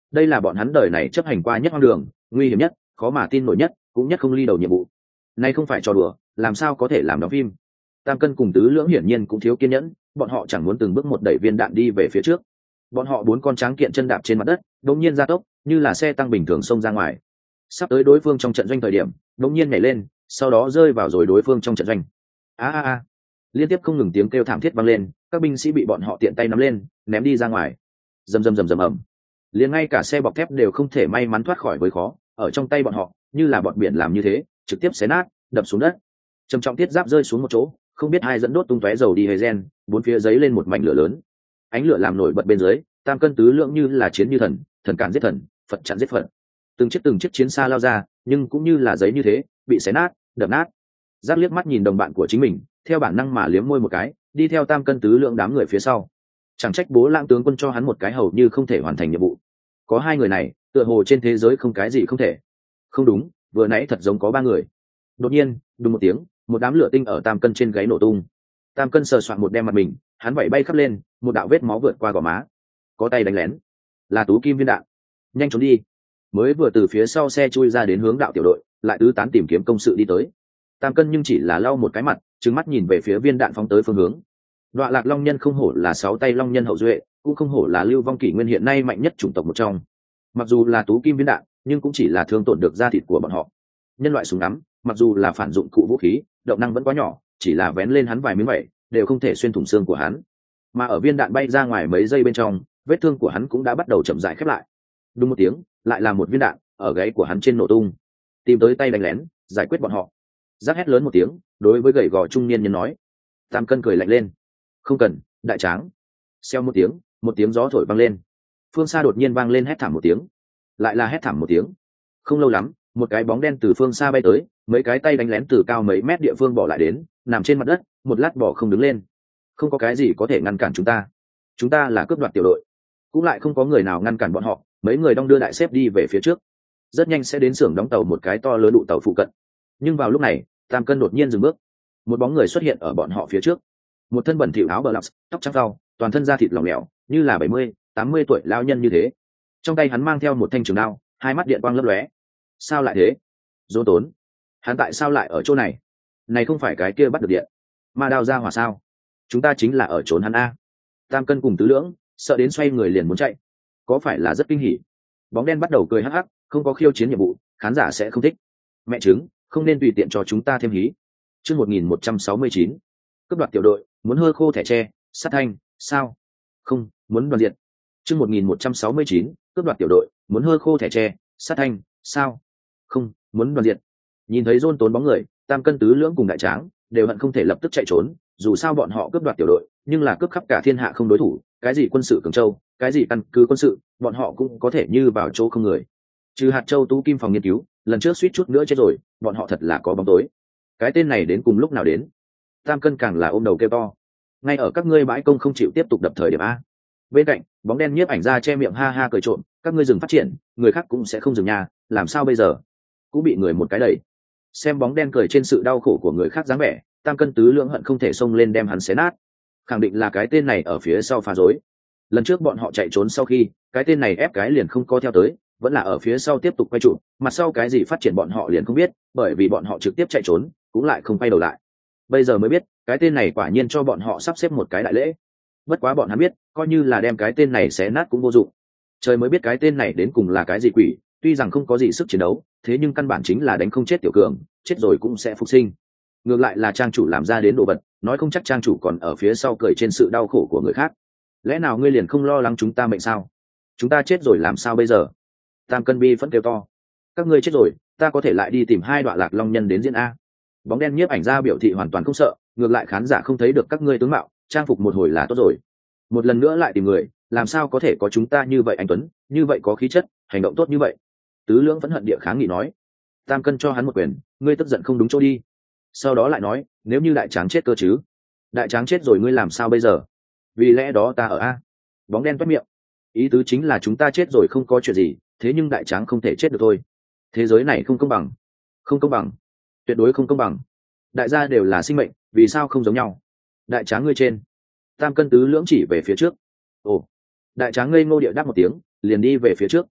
đây là bọn hắn đời này chấp hành qua nhất hoang đường, nguy hiểm nhất, khó mà tin nổi nhất, cũng nhất không ly đầu nhiệm vụ. Nay không phải trò đùa, làm sao có thể làm đóng phim. Tam Cân cùng Tứ Lưỡng hiển nhiên cũng thiếu kiên nhẫn, bọn họ chẳng muốn từng bước một đẩy viên đạn đi về phía trước. Bọn họ 4 con tráng kiện chân đạp trên mặt đất, đột nhiên gia tốc, như là xe tăng bình thường xông ra ngoài. Sắp tới đối phương trong trận doanh thời điểm, đột nhiên nhảy lên, sau đó rơi vào rồi đối phương trong trận doanh. A. Liên tiếp không ngừng tiếng kêu thảm thiết vang lên, các binh sĩ bị bọn họ tiện tay nắm lên, ném đi ra ngoài. Rầm ầm. Liền ngay cả xe bọc thép đều không thể may mắn thoát khỏi với khó, ở trong tay bọn họ, như là bọn biển làm như thế, trực tiếp xé nát, đập xuống đất. Trầm trọng thiết giáp rơi xuống một chỗ, không biết ai dẫn đốt tung tóe dầu đi hay gen, bốn phía giấy lên một mảnh lửa lớn. Ánh lửa làm nổi bật bên dưới, Tam Cân Tứ Lưỡng như là chiến như thần, thần cản giết thần, Phật chặn giết Phật. Từng chiếc chiến xa lao ra, nhưng cũng như là giấy như thế, bị xé nát, đập nát. Giáp liếc mắt nhìn đồng bạn của chính mình, theo bản năng mà liếm môi một cái, đi theo Tam Cân Tứ Lưỡng đám người phía sau. Chẳng trách Bố Lãng tướng quân cho hắn một cái hầu như không thể hoàn thành nhiệm vụ. Có hai người này, tựa hồ trên thế giới không cái gì không thể. Không đúng, vừa nãy thật giống có 3 người. Đột nhiên, đùng một tiếng, một đám lửa tinh ở Tam Cân trên gáy nổ tung. Tam Cân sờ soạn một đem mặt mình, hắn vẩy bay khắp lên, một đạo vết máu vượt qua gò má. Có tay đánh lén, là Tú Kim viên đạn. Nhanh trốn đi. Mới vừa từ phía sau xe chui ra đến hướng đạo tiểu đội, lại tứ tán tìm kiếm công sự đi tới. Tam Cân nhưng chỉ là lau một cái mặt, trừng mắt nhìn về phía viên đạn phóng tới phương hướng. Đoạ Lạc Long Nhân không hổ là 6 tay long nhân hậu duệ, cũng không hổ là Lưu Vong Kỷ Nguyên hiện nay mạnh nhất chủng tộc một trong. Mặc dù là Tú Kim viên đạn, nhưng cũng chỉ là thương tổn được da thịt của bọn họ. Nhân loại súng ngắm, mặc dù là phản dụng cụ vũ khí, động năng vẫn quá nhỏ, chỉ là vén lên hắn vài miếng vảy, đều không thể xuyên thủng xương của hắn. Mà ở viên đạn bay ra ngoài mấy giây bên trong, vết thương của hắn cũng đã bắt đầu chậm rãi khép lại. Đúng một tiếng, lại là một viên đạn ở gáy của hắn trên nổ tung. Tìm tới tay đánh lén, giải quyết bọn họ. Giác hét lớn một tiếng, đối với gầy gò trung niên nhân nói. Tam Cân cười lạnh lên. Không cần, đại tráng. Xeo một tiếng gió thổi vang lên. Phương xa đột nhiên vang lên hét thảm một tiếng. Lại là hét thảm một tiếng. Không lâu lắm, một cái bóng đen từ phương xa bay tới, mấy cái tay đánh lén từ cao mấy mét địa phương bỏ lại đến, nằm trên mặt đất, một lát bỏ không đứng lên. Không có cái gì có thể ngăn cản chúng ta là cướp đoạt tiểu đội. Cũng lại không có người nào ngăn cản bọn họ, mấy người đong đưa đại xếp đi về phía trước, rất nhanh sẽ đến xưởng đóng tàu một cái to lớn đụ tàu phụ cận. Nhưng vào lúc này, Tam Cân đột nhiên dừng bước, một bóng người xuất hiện ở bọn họ phía trước. Một thân bẩn thỉu áo bờ lọc, tóc trắng rau, toàn thân da thịt lỏng lẻo, như là 70-80 tuổi lão nhân như thế. Trong tay hắn mang theo một thanh trường đao, hai mắt điện quang lấp lóe. Sao lại thế? Dỗ Tốn, hắn tại sao lại ở chỗ này? Này không phải cái kia bắt được điện, mà đao ra hỏa sao? Chúng ta chính là ở trốn hắn a. Tam Cân cùng Tứ Lưỡng sợ đến xoay người liền muốn chạy. Có phải là rất kinh hỉ? Bóng đen bắt đầu cười hắc hắc, không có khiêu chiến nhiệm vụ, khán giả sẽ không thích. Mẹ chứng, không nên tùy tiện cho chúng ta thêm hí. Chương 1169. Cướp đoạt tiểu đội, muốn hơ khô thẻ tre, sát thanh, sao? Không, muốn đoàn diện. Chương 1169. Cướp đoạt tiểu đội, muốn hơ khô thẻ tre, sát thanh, sao? Không, muốn đoàn diện. Nhìn thấy Dôn Tốn bóng người, Tam Cân Tứ Lưỡng cùng đại tráng đều hận không thể lập tức chạy trốn, dù sao bọn họ cướp đoạt tiểu đội, nhưng là cướp khắp cả thiên hạ không đối thủ, cái gì quân sự cường châu, cái gì căn cứ quân sự, bọn họ cũng có thể như vào chỗ không người. Trừ hạt châu Tú Kim phòng nghiên cứu, lần trước suýt chút nữa chết rồi, bọn họ thật là có bóng tối. Cái tên này đến cùng lúc nào đến? Tam Cân càng là ôm đầu kêu to. Ngay ở các ngươi bãi công không chịu tiếp tục đập thời điểm a. Bên cạnh, bóng đen nhiếp ảnh ra che miệng ha ha cười trộm, các ngươi dừng phát triển, người khác cũng sẽ không dừng nhà, làm sao bây giờ? Cũng bị người một cái đẩy. Xem bóng đen cười trên sự đau khổ của người khác dáng vẻ, Tam Cân Tứ Lưỡng hận không thể xông lên đem hắn xé nát. Khẳng định là cái tên này ở phía sau phá rối. Lần trước bọn họ chạy trốn sau khi, cái tên này ép cái liền không co theo tới, vẫn là ở phía sau tiếp tục quay trụ, mặt sau cái gì phát triển bọn họ liền không biết, bởi vì bọn họ trực tiếp chạy trốn, cũng lại không quay đầu lại. Bây giờ mới biết, cái tên này quả nhiên cho bọn họ sắp xếp một cái đại lễ. Bất quá bọn hắn biết, coi như là đem cái tên này xé nát cũng vô dụng. Trời mới biết cái tên này đến cùng là cái gì quỷ, tuy rằng không có gì sức chiến đấu, thế nhưng căn bản chính là đánh không chết tiểu cường, chết rồi cũng sẽ phục sinh. Ngược lại là trang chủ làm ra đến đồ vật, nói không chắc trang chủ còn ở phía sau cười trên sự đau khổ của người khác. Lẽ nào ngươi liền không lo lắng chúng ta mệnh sao? Chúng ta chết rồi làm sao bây giờ? Tam Cân bi phẫn kêu to. Các ngươi chết rồi, ta có thể lại đi tìm 2 Đoạ Lạc Long Nhân đến diễn a. Bóng đen nhiếp ảnh ra biểu thị hoàn toàn không sợ, ngược lại khán giả không thấy được các ngươi tướng mạo, trang phục một hồi là tốt rồi. Một lần nữa lại tìm người, làm sao có thể có chúng ta như vậy anh tuấn, như vậy có khí chất, hành động tốt như vậy. Tứ Lưỡng phẫn hận địa kháng nghị nói. Tam Cân cho hắn một quyền, ngươi tức giận không đúng chỗ đi. Sau đó lại nói, nếu như đại tráng chết cơ chứ? Đại tráng chết rồi ngươi làm sao bây giờ? Vì lẽ đó ta ở a. Bóng đen toét miệng. Ý tứ chính là chúng ta chết rồi không có chuyện gì, thế nhưng đại tráng không thể chết được thôi. Thế giới này không công bằng. Không công bằng. Tuyệt đối không công bằng. Đại gia đều là sinh mệnh, vì sao không giống nhau? Đại tráng ngươi trên. Tam Cân Tứ Lưỡng chỉ về phía trước. Ồ. Đại tráng ngây ngô địa đáp một tiếng, liền đi về phía trước.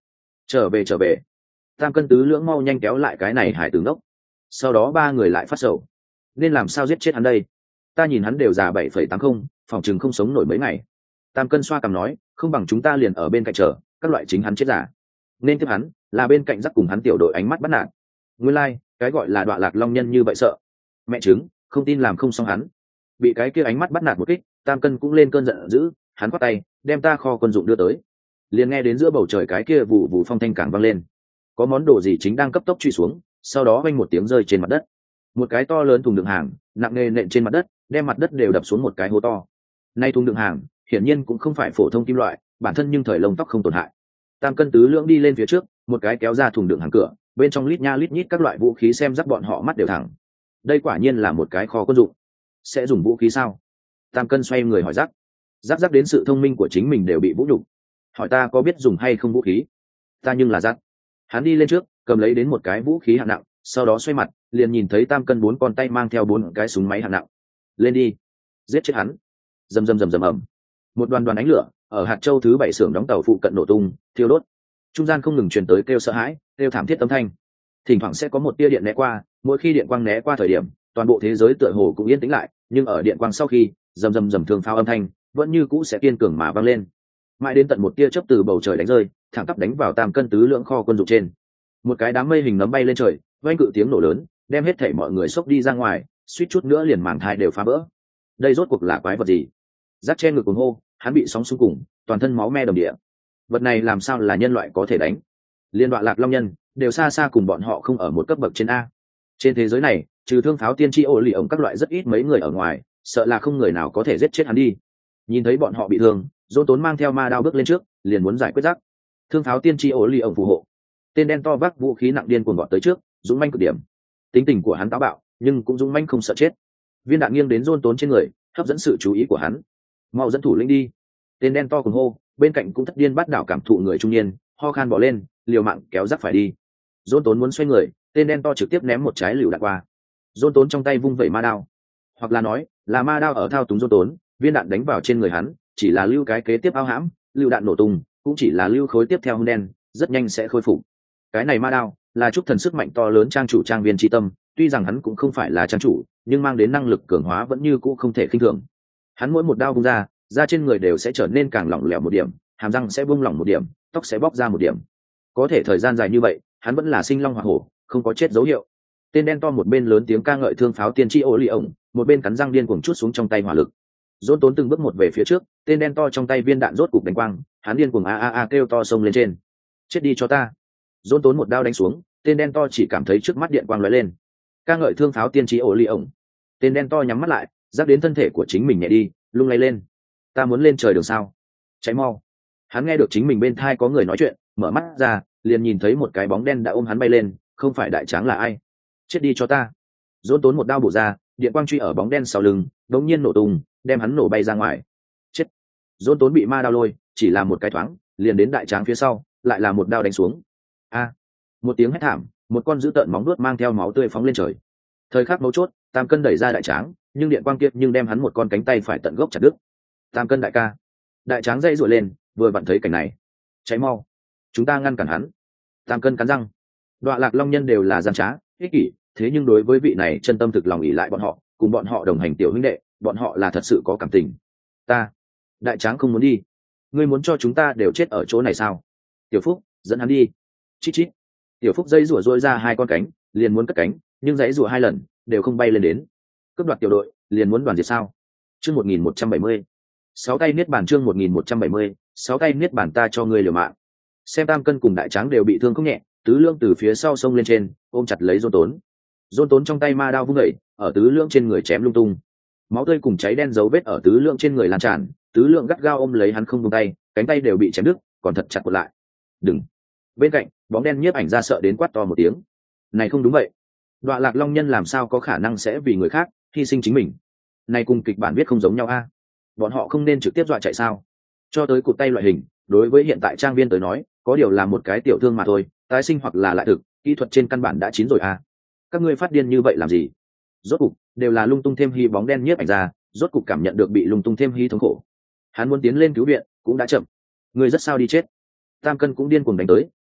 Trở về. Tam cân tứ lưỡng mau nhanh kéo lại cái này hải tử ngốc. Sau đó ba người lại phát sầu, nên làm sao giết chết hắn đây? Ta nhìn hắn đều già 7,80, phòng chừng không sống nổi mấy ngày. Tam cân xoa cằm nói, không bằng chúng ta liền ở bên cạnh chờ, các loại chính hắn chết giả nên tiếp hắn, là bên cạnh dắt cùng hắn tiểu đội ánh mắt bắt nạt. Nguyên lai, cái gọi là đọa lạc long nhân như vậy sợ. Mẹ chứng, không tin làm không xong hắn. Bị cái kia ánh mắt bắt nạt một kích, Tam cân cũng lên cơn giận dữ, hắn quát tay, đem ta kho quân dụng đưa tới. Liền nghe đến giữa bầu trời cái kia vụ vụ phong thanh càng vang lên. Có món đồ gì chính đang cấp tốc truy xuống, sau đó vang một tiếng rơi trên mặt đất. Một cái to lớn thùng đựng hàng, nặng nề nện trên mặt đất, đem mặt đất đều đập xuống một cái hố to. Nay thùng đựng hàng, hiển nhiên cũng không phải phổ thông kim loại, bản thân nhưng thời lông tóc không tổn hại. Tam cân tứ lưỡng đi lên phía trước, một cái kéo ra thùng đựng hàng cửa, bên trong lít nha lít nhít các loại vũ khí xem rắc bọn họ mắt đều thẳng. Đây quả nhiên là một cái kho quân dụng. Sẽ dùng vũ khí sao? Tam cân xoay người hỏi rắc. Rắc đến sự thông minh của chính mình đều bị vũ nhục. Hỏi ta có biết dùng hay không vũ khí? Ta nhưng là rắc. Hắn đi lên trước, cầm lấy đến một cái vũ khí hạng nặng, sau đó xoay mặt, liền nhìn thấy Tam cân 4 con tay mang theo 4 cái súng máy hạng nặng. Lên đi, giết chết hắn. Rầm rầm rầm rầm ầm. Một đoàn ánh lửa ở hạt châu thứ 7 xưởng đóng tàu phụ cận nổ tung, thiêu đốt. Trung gian không ngừng truyền tới kêu sợ hãi, kêu thảm thiết âm thanh. Thỉnh thoảng sẽ có một tia điện né qua, mỗi khi điện quang né qua thời điểm, toàn bộ thế giới tựa hồ cũng yên tĩnh lại, nhưng ở điện quang sau khi, rầm rầm rầm thương pháo âm thanh, vẫn như cũ sẽ kiên cường mà vang lên. Mãi đến tận một tia chớp từ bầu trời đánh rơi, thẳng tắp đánh vào Tam cân tứ lưỡng kho quân dụng trên. Một cái đám mây hình nấm bay lên trời, vang cự tiếng nổ lớn, đem hết thảy mọi người xốc đi ra ngoài, suýt chút nữa liền màng thai đều phá vỡ. Đây rốt cuộc là quái vật gì? Rắc che ngực cuồng hô, hắn bị sóng xung cùng, toàn thân máu me đầm địa. Vật này làm sao là nhân loại có thể đánh? Liên đoạn lạc long nhân đều xa xa cùng bọn họ không ở một cấp bậc trên a. Trên thế giới này, trừ thương pháo tiên tri ô lì ổng các loại rất ít mấy người ở ngoài, sợ là không người nào có thể giết chết hắn đi. Nhìn thấy bọn họ bị thương, Dôn Tốn mang theo ma đao bước lên trước, liền muốn giải quyết rắc. Thương pháo tiên tri ô lì ổng phù hộ. Tên đen to vác vũ khí nặng điên cuồng vọt tới trước, dũng manh cực điểm. Tính tình của hắn táo bạo, nhưng cũng dũng manh không sợ chết. Viên đạn nghiêng đến Dôn Tốn trên người, hấp dẫn sự chú ý của hắn. Mau dẫn thủ lĩnh đi. Tên đen to cùng hô, bên cạnh cũng thất điên bắt đảo cảm thụ người trung niên, ho khan bỏ lên, liều mạng kéo rắc phải đi. Dôn Tốn muốn xoay người, tên đen to trực tiếp ném một trái lựu đạn qua. Dôn Tốn trong tay vung vẩy ma đao, hoặc là nói là ma đao ở thao túng Dôn Tốn, viên đạn đánh vào trên người hắn, chỉ là lưu cái kế tiếp ao hãm, lựu đạn nổ tung, cũng chỉ là lưu khối tiếp theo hung đen, rất nhanh sẽ khôi phục. Cái này ma đao là chúc thần sức mạnh to lớn trang chủ trang viên tri tâm, tuy rằng hắn cũng không phải là trang chủ, nhưng mang đến năng lực cường hóa vẫn như cũ không thể khinh thường. Hắn mỗi một đao vung ra, da trên người đều sẽ trở nên càng lỏng lẻo một điểm, hàm răng sẽ bung lỏng một điểm, tóc sẽ bóc ra một điểm. Có thể thời gian dài như vậy, hắn vẫn là sinh long hỏa hổ, không có chết dấu hiệu. Tên đen to một bên lớn tiếng ca ngợi thương pháo tiên tri ô lì ổng, một bên cắn răng điên cuồng chút xuống trong tay hỏa lực. Dôn Tốn từng bước một về phía trước, tên đen to trong tay viên đạn rốt cục đánh quang, hắn điên cuồng a a a kêu to xông lên trên. Chết đi cho ta. Dôn Tốn một đao đánh xuống, tên đen to chỉ cảm thấy trước mắt điện quang lóe lên. Ca ngợi thương pháo tiên tri ô lì ổng. Tên đen to nhắm mắt lại, giác đến thân thể của chính mình nhẹ đi, lung lay lên. Ta muốn lên trời đường sao? Cháy mau. Hắn nghe được chính mình bên thai có người nói chuyện, mở mắt ra, liền nhìn thấy một cái bóng đen đã ôm hắn bay lên, không phải đại tráng là ai? Chết đi cho ta. Dôn Tốn một đao bổ ra, điện quang truy ở bóng đen sau lưng, đống nhiên nổ tung, đem hắn nổ bay ra ngoài. Chết. Dôn Tốn bị ma đao lôi, chỉ là một cái thoáng, liền đến đại tráng phía sau, lại là một đao đánh xuống. A. Một tiếng hét thảm, một con dữ tợn móng vuốt mang theo máu tươi phóng lên trời. Thời khắc mấu chốt, Tam cân đẩy ra đại tráng, nhưng điện quang kia nhưng đem hắn một con cánh tay phải tận gốc chặt đứt. Tam cân đại ca. Đại tráng dây rụa lên, vừa vặn thấy cảnh này. Cháy mau. Chúng ta ngăn cản hắn. Tam cân cắn răng. Đọa lạc long nhân đều là gian trá, ích kỷ, thế nhưng đối với vị này chân tâm thực lòng ỷ lại bọn họ, cùng bọn họ đồng hành tiểu huynh đệ, bọn họ là thật sự có cảm tình. Ta. Đại tráng không muốn đi. Ngươi muốn cho chúng ta đều chết ở chỗ này sao? Tiểu Phúc, dẫn hắn đi. Chít chít. Tiểu Phúc dây rủa rôi ra hai con cánh, liền muốn cất cánh, nhưng dãy rủa hai lần, đều không bay lên đến. Cướp đoạt tiểu đội, liền muốn đoàn diệt sao? Chương 1170. Sáu tay niết bàn chương 1170, sáu tay niết bàn ta cho ngươi liều mạng. Xem Tam cân cùng đại tráng đều bị thương không nhẹ, tứ lương từ phía sau sông lên trên, ôm chặt lấy Dôn Tốn. Dôn Tốn trong tay ma đao vung dậy, ở tứ lương trên người chém lung tung. Máu tươi cùng cháy đen dấu vết ở tứ lương trên người lan tràn, tứ lương gắt gao ôm lấy hắn không buông tay, cánh tay đều bị chém đứt, còn thật chặt cột lại. Đừng. Bên cạnh, bóng đen nhiếp ảnh ra sợ đến quát to một tiếng. Này không đúng vậy. Đọa lạc long nhân làm sao có khả năng sẽ vì người khác hy sinh chính mình? Này cùng kịch bản viết không giống nhau a. Bọn họ không nên trực tiếp dọa chạy sao? Cho tới cụt tay loại hình, đối với hiện tại trang viên tới nói, có điều là một cái tiểu thương mà thôi, tái sinh hoặc là lại thực, kỹ thuật trên căn bản đã chín rồi a. Các ngươi phát điên như vậy làm gì? Rốt cục đều là lung tung thêm hy bóng đen nhiếp ảnh ra, rốt cục cảm nhận được bị lung tung thêm hy thống khổ. Hắn muốn tiến lên cứu viện, cũng đã chậm. Ngươi rất sao đi chết. Tam cân cũng điên cuồng đánh tới,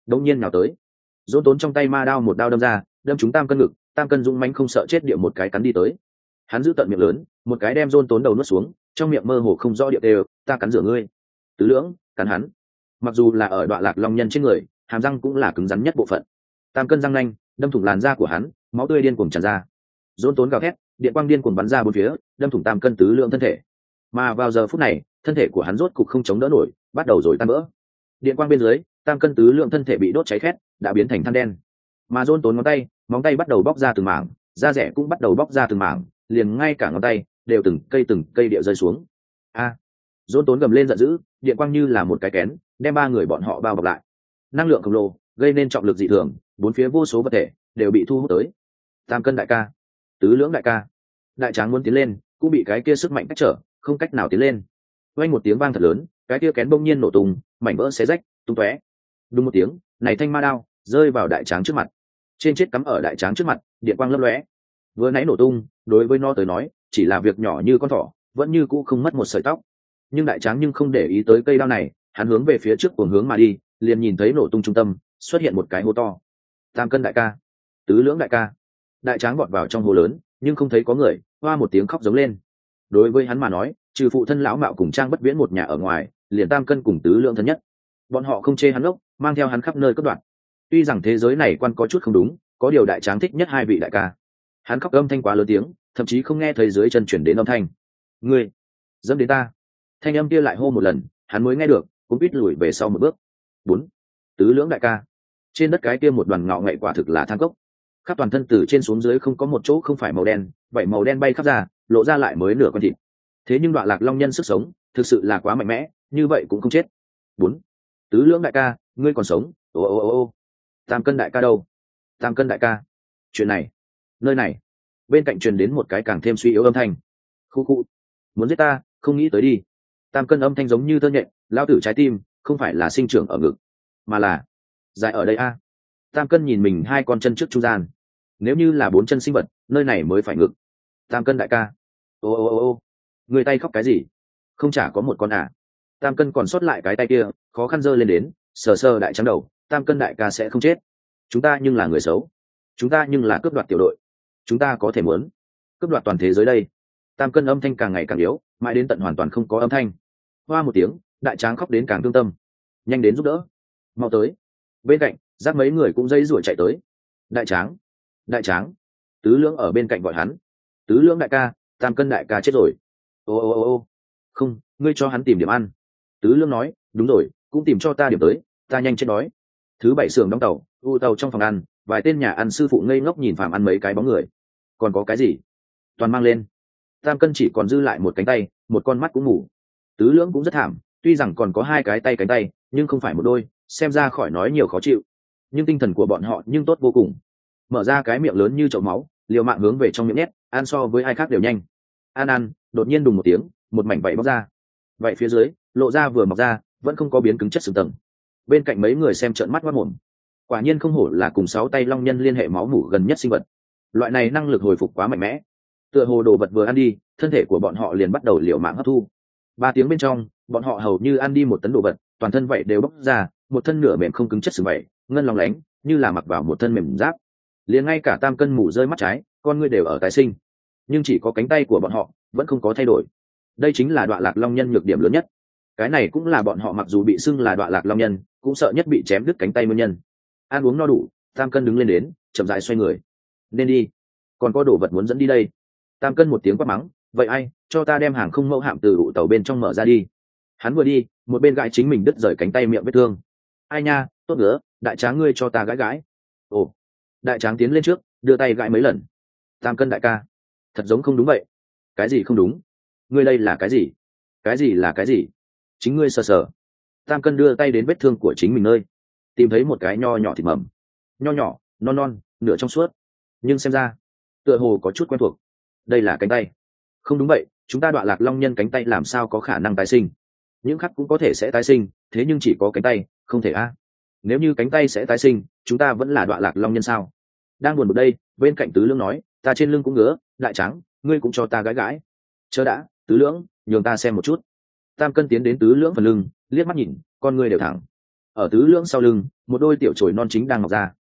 đống nhiên nào tới. Dôn tốn trong tay ma đao một đao đâm ra, đâm trúng Tam Cân ngực. Tam Cân dũng mãnh không sợ chết địa một cái cắn đi tới. Hắn giữ tận miệng lớn, một cái đem Dôn tốn đầu nuốt xuống, trong miệng mơ hồ không rõ địa đều, ta cắn rửa ngươi. Tứ Lưỡng cắn hắn. Mặc dù là ở Đoạ Lạc Long Nhân trên người, hàm răng cũng là cứng rắn nhất bộ phận. Tam Cân răng nanh đâm thủng làn da của hắn, máu tươi điên cuồng tràn ra. Dôn tốn gào thét, điện quang điên cuồng bắn ra bốn phía, đâm thủng Tam Cân Tứ Lưỡng thân thể. Mà vào giờ phút này, thân thể của hắn rốt cục không chống đỡ nổi, bắt đầu rồi tan vỡ. Điện quang bên dưới, Tam Cân Tứ Lượng thân thể bị đốt cháy khét, đã biến thành than đen. Mà Dôn tốn móng tay bắt đầu bóc ra từng mảng, da rẻ cũng bắt đầu bóc ra từng mảng, liền ngay cả ngón tay đều từng cây địa rơi xuống. A! Dôn tốn gầm lên giận dữ, điện quang như là một cái kén, đem ba người bọn họ bao bọc lại. Năng lượng khổng lồ gây nên trọng lực dị thường, bốn phía vô số vật thể đều bị thu hút tới. Tam Cân đại ca, Tứ Lưỡng đại ca, Đại Tráng muốn tiến lên, cũng bị cái kia sức mạnh cách trở, không cách nào tiến lên. Vang một tiếng vang thật lớn, cái kia kén bỗng nhiên nổ tung, mảnh vỡ xé rách, tung tóe. Đúng một tiếng, này thanh ma đao rơi vào Đại Tráng trước mặt. Trên chết cắm ở Đại Tráng trước mặt, điện quang lấp lóe. Vừa nãy nổ tung, đối với nó tới nói, chỉ là việc nhỏ như con thỏ, vẫn như cũ không mất một sợi tóc. Nhưng Đại Tráng nhưng không để ý tới cây đao này, hắn hướng về phía trước cuồng hướng mà đi, liền nhìn thấy nổ tung trung tâm, xuất hiện một cái hố to. Tam Cân đại ca, Tứ Lưỡng đại ca. Đại Tráng vọt vào trong hố lớn, nhưng không thấy có người, hoa một tiếng khóc giống lên. Đối với hắn mà nói, trừ phụ thân lão mạo cùng Trang Bất Viễn một nhà ở ngoài, liền Tam Cân cùng Tứ Lưỡng thân nhất. Bọn họ không chê hắn ngốc, mang theo hắn khắp nơi cất đoạn. Tuy rằng thế giới này quan có chút không đúng, có điều Đại Tráng thích nhất hai vị đại ca. Hắn khóc âm thanh quá lớn tiếng, thậm chí không nghe thấy dưới chân chuyển đến âm thanh. Ngươi dẫm đến ta. Thanh âm kia lại hô một lần, hắn mới nghe được, cũng biết lùi về sau một bước. 4. Tứ Lưỡng đại ca. Trên đất cái kia một đoàn ngạo ngậy quả thực là than cốc. Khắp toàn thân từ trên xuống dưới không có một chỗ không phải màu đen, vậy màu đen bay khắp ra, lộ ra lại mới nửa con thịt. Thế nhưng Đoạ Lạc Long Nhân sức sống thực sự là quá mạnh mẽ, như vậy cũng không chết. 4. Tứ Lưỡng đại ca, ngươi còn sống. Ô. Tam Cân đại ca đâu? Tam Cân đại ca. Chuyện này, nơi này. Bên cạnh truyền đến một cái càng thêm suy yếu âm thanh. Khu. Muốn giết ta, không nghĩ tới đi. Tam Cân âm thanh giống như tơ nhện, lao tử trái tim không phải là sinh trưởng ở ngực, mà là dài ở đây a. Tam Cân nhìn mình hai con chân trước trung gian. Nếu như là bốn chân sinh vật, nơi này mới phải ngực. Tam Cân đại ca. Ô. Người tay khóc cái gì? Không chả có một con à? Tam Cân còn sót lại cái tay kia, khó khăn giơ lên đến, sờ Đại Tráng đầu. Tam Cân đại ca sẽ không chết. Chúng ta nhưng là người xấu. Chúng ta nhưng là cướp đoạt tiểu đội. Chúng ta có thể muốn cướp đoạt toàn thế giới đây. Tam Cân âm thanh càng ngày càng yếu, mãi đến tận hoàn toàn không có âm thanh. Hoa một tiếng, Đại Tráng khóc đến càng thương tâm. Nhanh đến giúp đỡ, mau tới. Bên cạnh giác mấy người cũng dây rủa chạy tới. Đại Tráng. Tứ Lưỡng ở bên cạnh gọi hắn. Tứ Lưỡng đại ca, Tam Cân đại ca chết rồi. Ô. Không, ngươi cho hắn tìm điểm ăn. Tứ Lưỡng nói, đúng rồi, cũng tìm cho ta điểm tới, ta nhanh chết đói. Thứ bảy xưởng đóng tàu, tàu trong phòng ăn, vài tên nhà ăn sư phụ ngây ngốc nhìn Phạm ăn mấy cái bóng người. Còn có cái gì? Toàn mang lên. Tam Cân chỉ còn dư lại một cánh tay, một con mắt cũng ngủ. Tứ Lưỡng cũng rất thảm, tuy rằng còn có hai cái tay cánh tay, nhưng không phải một đôi, xem ra khỏi nói nhiều khó chịu. Nhưng tinh thần của bọn họ nhưng tốt vô cùng. Mở ra cái miệng lớn như chậu máu, liều mạng hướng về trong miệng nhét, ăn so với ai khác đều nhanh. Ăn, đột nhiên đùng một tiếng, một mảnh vảy bóc ra. Vậy phía dưới, lộ ra vừa mọc ra, vẫn không có biến cứng chất xương tầng. Bên cạnh mấy người xem trợn mắt ngoác mồm. Quả nhiên không hổ là cùng 6 tay long nhân liên hệ máu mủ gần nhất sinh vật. Loại này năng lực hồi phục quá mạnh mẽ. Tựa hồ đồ vật vừa ăn đi, thân thể của bọn họ liền bắt đầu liều mạng hấp thu. 3 tiếng bên trong, bọn họ hầu như ăn đi một tấn đồ vật, toàn thân vậy đều bóc ra, một thân nửa mềm không cứng chất sừng vậy, ngân lòng lánh, như là mặc vào một thân mềm giáp. Liền ngay cả Tam Cân mủ rơi mắt trái, con ngươi đều ở tái sinh. Nhưng chỉ có cánh tay của bọn họ vẫn không có thay đổi. Đây chính là Đoạ Lạc Long Nhân nhược điểm lớn nhất. Cái này cũng là bọn họ mặc dù bị xưng là Đoạ Lạc Long Nhân, cũng sợ nhất bị chém đứt cánh tay nguyên nhân. Ăn uống no đủ, Tam Cân đứng lên đến, chậm rãi xoay người. Nên đi, còn có đồ vật muốn dẫn đi đây. Tam Cân một tiếng quát mắng, vậy ai cho ta đem hàng không mẫu hạm từ ụ tàu bên trong mở ra đi. Hắn vừa đi, một bên gãi chính mình đứt rời cánh tay miệng vết thương. Ai nha, tốt nữa, Đại Tráng ngươi cho ta gãi. Ồ. Đại Tráng tiến lên trước, đưa tay gãi mấy lần. Tam Cân đại ca, thật giống không đúng vậy. Cái gì không đúng? Ngươi đây là cái gì? Cái gì là cái gì? Chính ngươi sờ. Tam Cân đưa tay đến vết thương của chính mình nơi, tìm thấy một cái nho nhỏ thịt mầm. Nho nhỏ, non, nửa trong suốt. Nhưng xem ra, tựa hồ có chút quen thuộc. Đây là cánh tay. Không đúng vậy, chúng ta Đoạ Lạc Long Nhân cánh tay làm sao có khả năng tái sinh? Những khác cũng có thể sẽ tái sinh, thế nhưng chỉ có cánh tay, không thể a. Nếu như cánh tay sẽ tái sinh, chúng ta vẫn là Đoạ Lạc Long Nhân sao? Đang buồn bực đây, bên cạnh Tứ Lưỡng nói, ta trên lưng cũng ngứa, Đại Tráng, ngươi cũng cho ta gãi. Chờ đã, Tứ Lưỡng, nhường ta xem một chút. Tam Cân tiến đến Tứ Lưỡng phần lưng, liếc mắt nhìn, con ngươi đều thẳng. ở tứ lưỡng sau lưng một đôi tiểu chồi non chính đang mọc ra.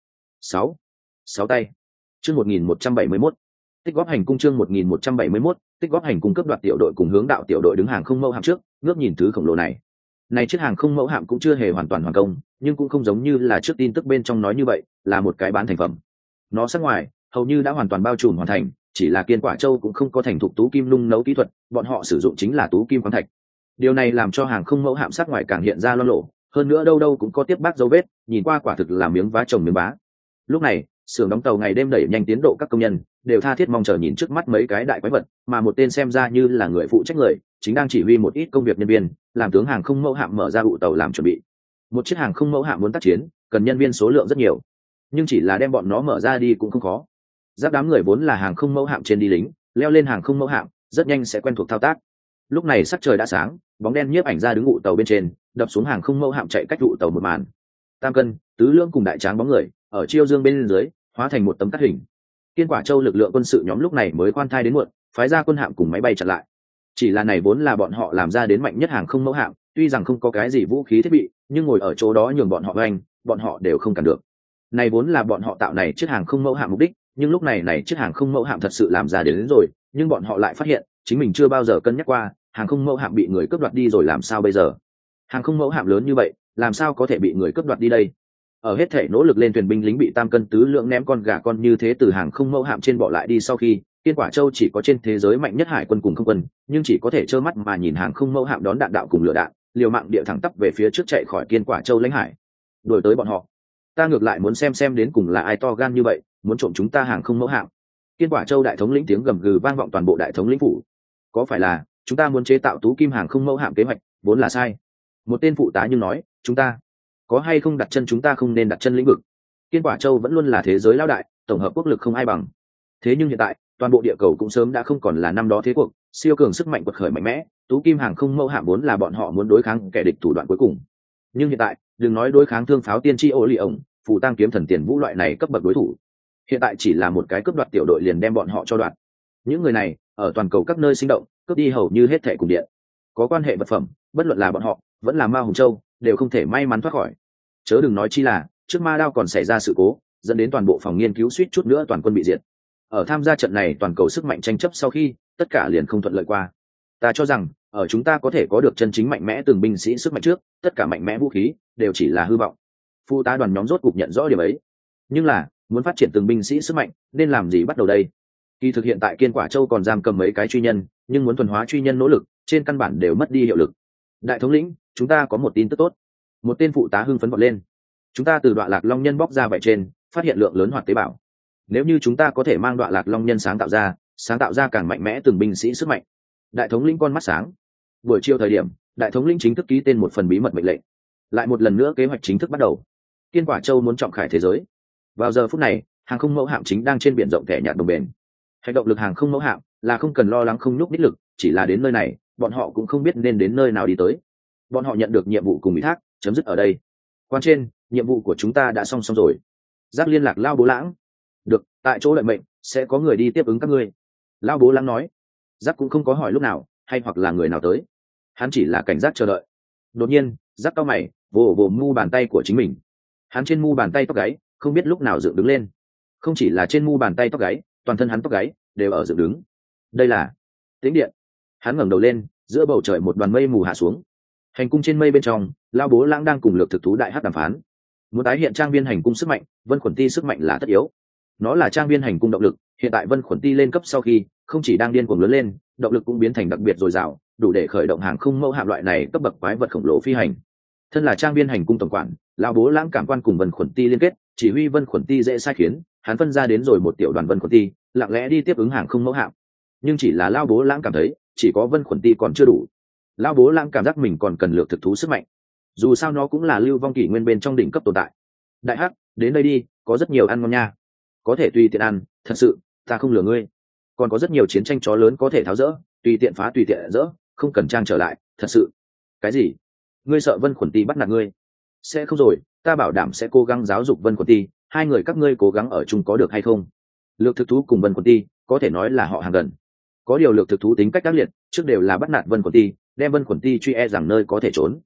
6 tay. Chương 1171. Tích góp hành cung. Chương 1171. Tích góp hành cung. Cấp đoạt tiểu đội cùng hướng đạo tiểu đội đứng hàng không mẫu hạm trước, ngước nhìn thứ khổng lồ này. Này chiếc hàng không mẫu hạm cũng chưa hề hoàn toàn hoàn công, nhưng cũng không giống như là trước tin tức bên trong nói như vậy, là một cái bán thành phẩm. Nó sắc ngoài hầu như đã hoàn toàn bao trùm hoàn thành, chỉ là Kiên Quả Châu cũng không có thành thục tú kim nung nấu kỹ thuật, bọn họ sử dụng chính là tú kim khoáng thạch. Điều này làm cho hàng không mẫu hạm sắc ngoài càng hiện ra loang lổ, hơn nữa đâu đâu cũng có tiếp bác dấu vết, nhìn qua quả thực là miếng vá chồng miếng bá. Lúc này xưởng đóng tàu ngày đêm đẩy nhanh tiến độ, các công nhân đều tha thiết mong chờ nhìn trước mắt mấy cái đại quái vật, mà một tên xem ra như là người phụ trách người chính đang chỉ huy một ít công việc nhân viên làm tướng hàng không mẫu hạm mở ra ụ tàu làm chuẩn bị. Một chiếc hàng không mẫu hạm muốn tác chiến cần nhân viên số lượng rất nhiều, nhưng chỉ là đem bọn nó mở ra đi cũng không khó. Giáp đám người vốn là hàng không mẫu hạm trên đi lính, leo lên hàng không mẫu hạm rất nhanh sẽ quen thuộc thao tác. Lúc này sắc trời đã sáng, bóng đen nhiếp ảnh ra đứng ụ tàu bên trên, đập xuống hàng không mẫu hạm chạy cách ụ tàu một màn. Tam Cân, Tứ Lưỡng cùng Đại Tráng bóng người ở chiêu dương bên dưới hóa thành một tấm cắt hình. Kiên Quả Châu lực lượng quân sự nhóm lúc này mới khoan thai đến muộn, phái ra quân hạm cùng máy bay chặn lại. Chỉ là này vốn là bọn họ làm ra đến mạnh nhất hàng không mẫu hạm, tuy rằng không có cái gì vũ khí thiết bị, nhưng ngồi ở chỗ đó nhường bọn họ oanh, bọn họ đều không cản được. Này vốn là bọn họ tạo này chiếc hàng không mẫu hạm mục đích, nhưng lúc này chiếc hàng không mẫu hạm thật sự làm ra đến rồi, nhưng bọn họ lại phát hiện chính mình chưa bao giờ cân nhắc qua, hàng không mẫu hạm bị người cướp đoạt đi rồi làm sao bây giờ? Hàng không mẫu hạm lớn như vậy, làm sao có thể bị người cướp đoạt đi đây? Ở hết thể nỗ lực lên thuyền binh lính bị Tam Cân Tứ Lượng ném con gà con như thế từ hàng không mẫu hạm trên bỏ lại đi sau khi, Kiên Quả Châu chỉ có trên thế giới mạnh nhất hải quân cùng không quân, nhưng chỉ có thể trơ mắt mà nhìn hàng không mẫu hạm đón đạn đạo cùng lửa đạn, liều mạng địa thẳng tắp về phía trước chạy khỏi Kiên Quả Châu lãnh hải. Đuổi tới bọn họ, ta ngược lại muốn xem đến cùng là ai to gan như vậy, muốn trộm chúng ta hàng không mẫu hạm. Kiên Quả Châu đại thống lĩnh tiếng gầm gừ vang vọng toàn bộ đại thống lĩnh phủ. Có phải là chúng ta muốn chế tạo tú kim hàng không mẫu hạm kế hoạch vốn là sai? Một tên phụ tá nhưng nói, chúng ta có hay không đặt chân chúng ta không nên đặt chân lĩnh vực. Kiên Quả Châu vẫn luôn là thế giới lão đại, tổng hợp quốc lực không ai bằng. Thế nhưng hiện tại toàn bộ địa cầu cũng sớm đã không còn là năm đó thế cuộc, siêu cường sức mạnh quật khởi mạnh mẽ, tú kim hàng không mẫu hạm vốn là bọn họ muốn đối kháng kẻ địch thủ đoạn cuối cùng. Nhưng hiện tại đừng nói đối kháng thương pháo tiên tri ô lì ổng, phù tăng kiếm thần tiền vũ loại này cấp bậc đối thủ, hiện tại chỉ là một cái cướp đoạt tiểu đội liền đem bọn họ cho đoạt. Những người này ở toàn cầu các nơi sinh động, cướp đi hầu như hết thẻ cùng điện có quan hệ vật phẩm, bất luận là bọn họ vẫn là Ma Hùng Châu đều không thể may mắn thoát khỏi. Chớ đừng nói chi là trước Ma Đao còn xảy ra sự cố, dẫn đến toàn bộ phòng nghiên cứu suýt chút nữa toàn quân bị diệt. Ở tham gia trận này toàn cầu sức mạnh tranh chấp sau khi, tất cả liền không thuận lợi qua. Ta cho rằng ở chúng ta có thể có được chân chính mạnh mẽ từng binh sĩ sức mạnh trước, tất cả mạnh mẽ vũ khí đều chỉ là hư vọng. Phụ tá đoàn nhóm rốt cục nhận rõ điểm ấy. Nhưng là muốn phát triển từng binh sĩ sức mạnh nên làm gì bắt đầu đây? Kỳ thực hiện tại Kiên Quả Châu còn giam cầm mấy cái truy nhân, nhưng muốn thuần hóa truy nhân nỗ lực trên căn bản đều mất đi hiệu lực. Đại thống lĩnh, chúng ta có một tin tức tốt. Một tên phụ tá hưng phấn vọt lên. Chúng ta từ Đoạ Lạc Long Nhân bóc ra vậy trên phát hiện lượng lớn hoạt tế bào. Nếu như chúng ta có thể mang Đoạ Lạc Long Nhân sáng tạo ra càng mạnh mẽ từng binh sĩ sức mạnh. Đại thống lĩnh con mắt sáng. Buổi chiều thời điểm, đại thống lĩnh chính thức ký tên một phần bí mật mệnh lệnh. Lại một lần nữa kế hoạch chính thức bắt đầu. Kiên Quả Châu muốn trọng khải thế giới. Vào giờ phút này, hàng không mẫu hạm chính đang trên biển rộng thẻ nhạt đồng bền. Hành động lực hàng không mẫu hạm là không cần lo lắng không nhúc đích lực, chỉ là đến nơi này bọn họ cũng không biết nên đến nơi nào đi tới. Bọn họ nhận được nhiệm vụ cùng ủy thác, chấm dứt ở đây. Quan trên, nhiệm vụ của chúng ta đã xong rồi. Giác liên lạc Lao Bố Lãng. Được, tại chỗ đợi mệnh, sẽ có người đi tiếp ứng các ngươi. Lao Bố Lãng nói. Giác cũng không có hỏi lúc nào hay hoặc là người nào tới, hắn chỉ là cảnh giác chờ đợi. Đột nhiên Giác cau mày, vồ vồ mu bàn tay của chính mình. Hắn trên mu bàn tay tóc gáy không biết lúc nào dựng đứng lên. Không chỉ là trên mu bàn tay tóc gáy, toàn thân hắn tóc gáy đều ở dựng đứng. Đây là tĩnh điện. Hắn ngẩng đầu lên, giữa bầu trời một đoàn mây mù hạ xuống. Hành cung trên mây bên trong, Lao Bố Lãng đang cùng lược thực thú đại hắc đàm phán. Muốn tái hiện trang viên hành cung sức mạnh, Vân Khuẩn Ti sức mạnh là tất yếu. Nó là trang viên hành cung động lực, hiện tại Vân Khuẩn Ti lên cấp sau khi, không chỉ đang điên cuồng lớn lên, động lực cũng biến thành đặc biệt dồi dào, đủ để khởi động hàng không mẫu hạm loại này cấp bậc quái vật khổng lồ phi hành. Thân là trang viên hành cung tổng quản, Lao Bố Lãng cảm quan cùng Vân Khuẩn Ti liên kết, chỉ huy Vân Khuẩn Ti dễ sai khiến, hắn phân ra đến rồi một tiểu đoàn Vân Khuẩn Ti, lặng lẽ đi tiếp ứng hàng không mẫu hạm. Nhưng chỉ là Lao Bố Lãng cảm thấy, chỉ có Vân Khuẩn Ti còn chưa đủ. Lao Bố Lãng cảm giác mình còn cần lược thực thú sức mạnh. Dù sao nó cũng là lưu vong kỷ nguyên bên trong đỉnh cấp tồn tại. Đại hắc, đến đây đi, có rất nhiều ăn ngon nha. Có thể tùy tiện ăn, thật sự, ta không lừa ngươi. Còn có rất nhiều chiến tranh chó lớn có thể tháo rỡ, tùy tiện phá tùy tiện dỡ, không cần trang trở lại, thật sự. Cái gì? Ngươi sợ Vân Khuẩn Ti bắt nạt ngươi? Sẽ không rồi, ta bảo đảm sẽ cố gắng giáo dục Vân Khuẩn Ti, hai người các ngươi cố gắng ở chung có được hay không? Lược thực thú cùng Vân Khuẩn Ti có thể nói là họ hàng gần. Có điều lược thực thú tính cách ác liệt, trước đều là bắt nạt Vân Khuẩn Ti, đem Vân Khuẩn Ti truy e rằng nơi có thể trốn.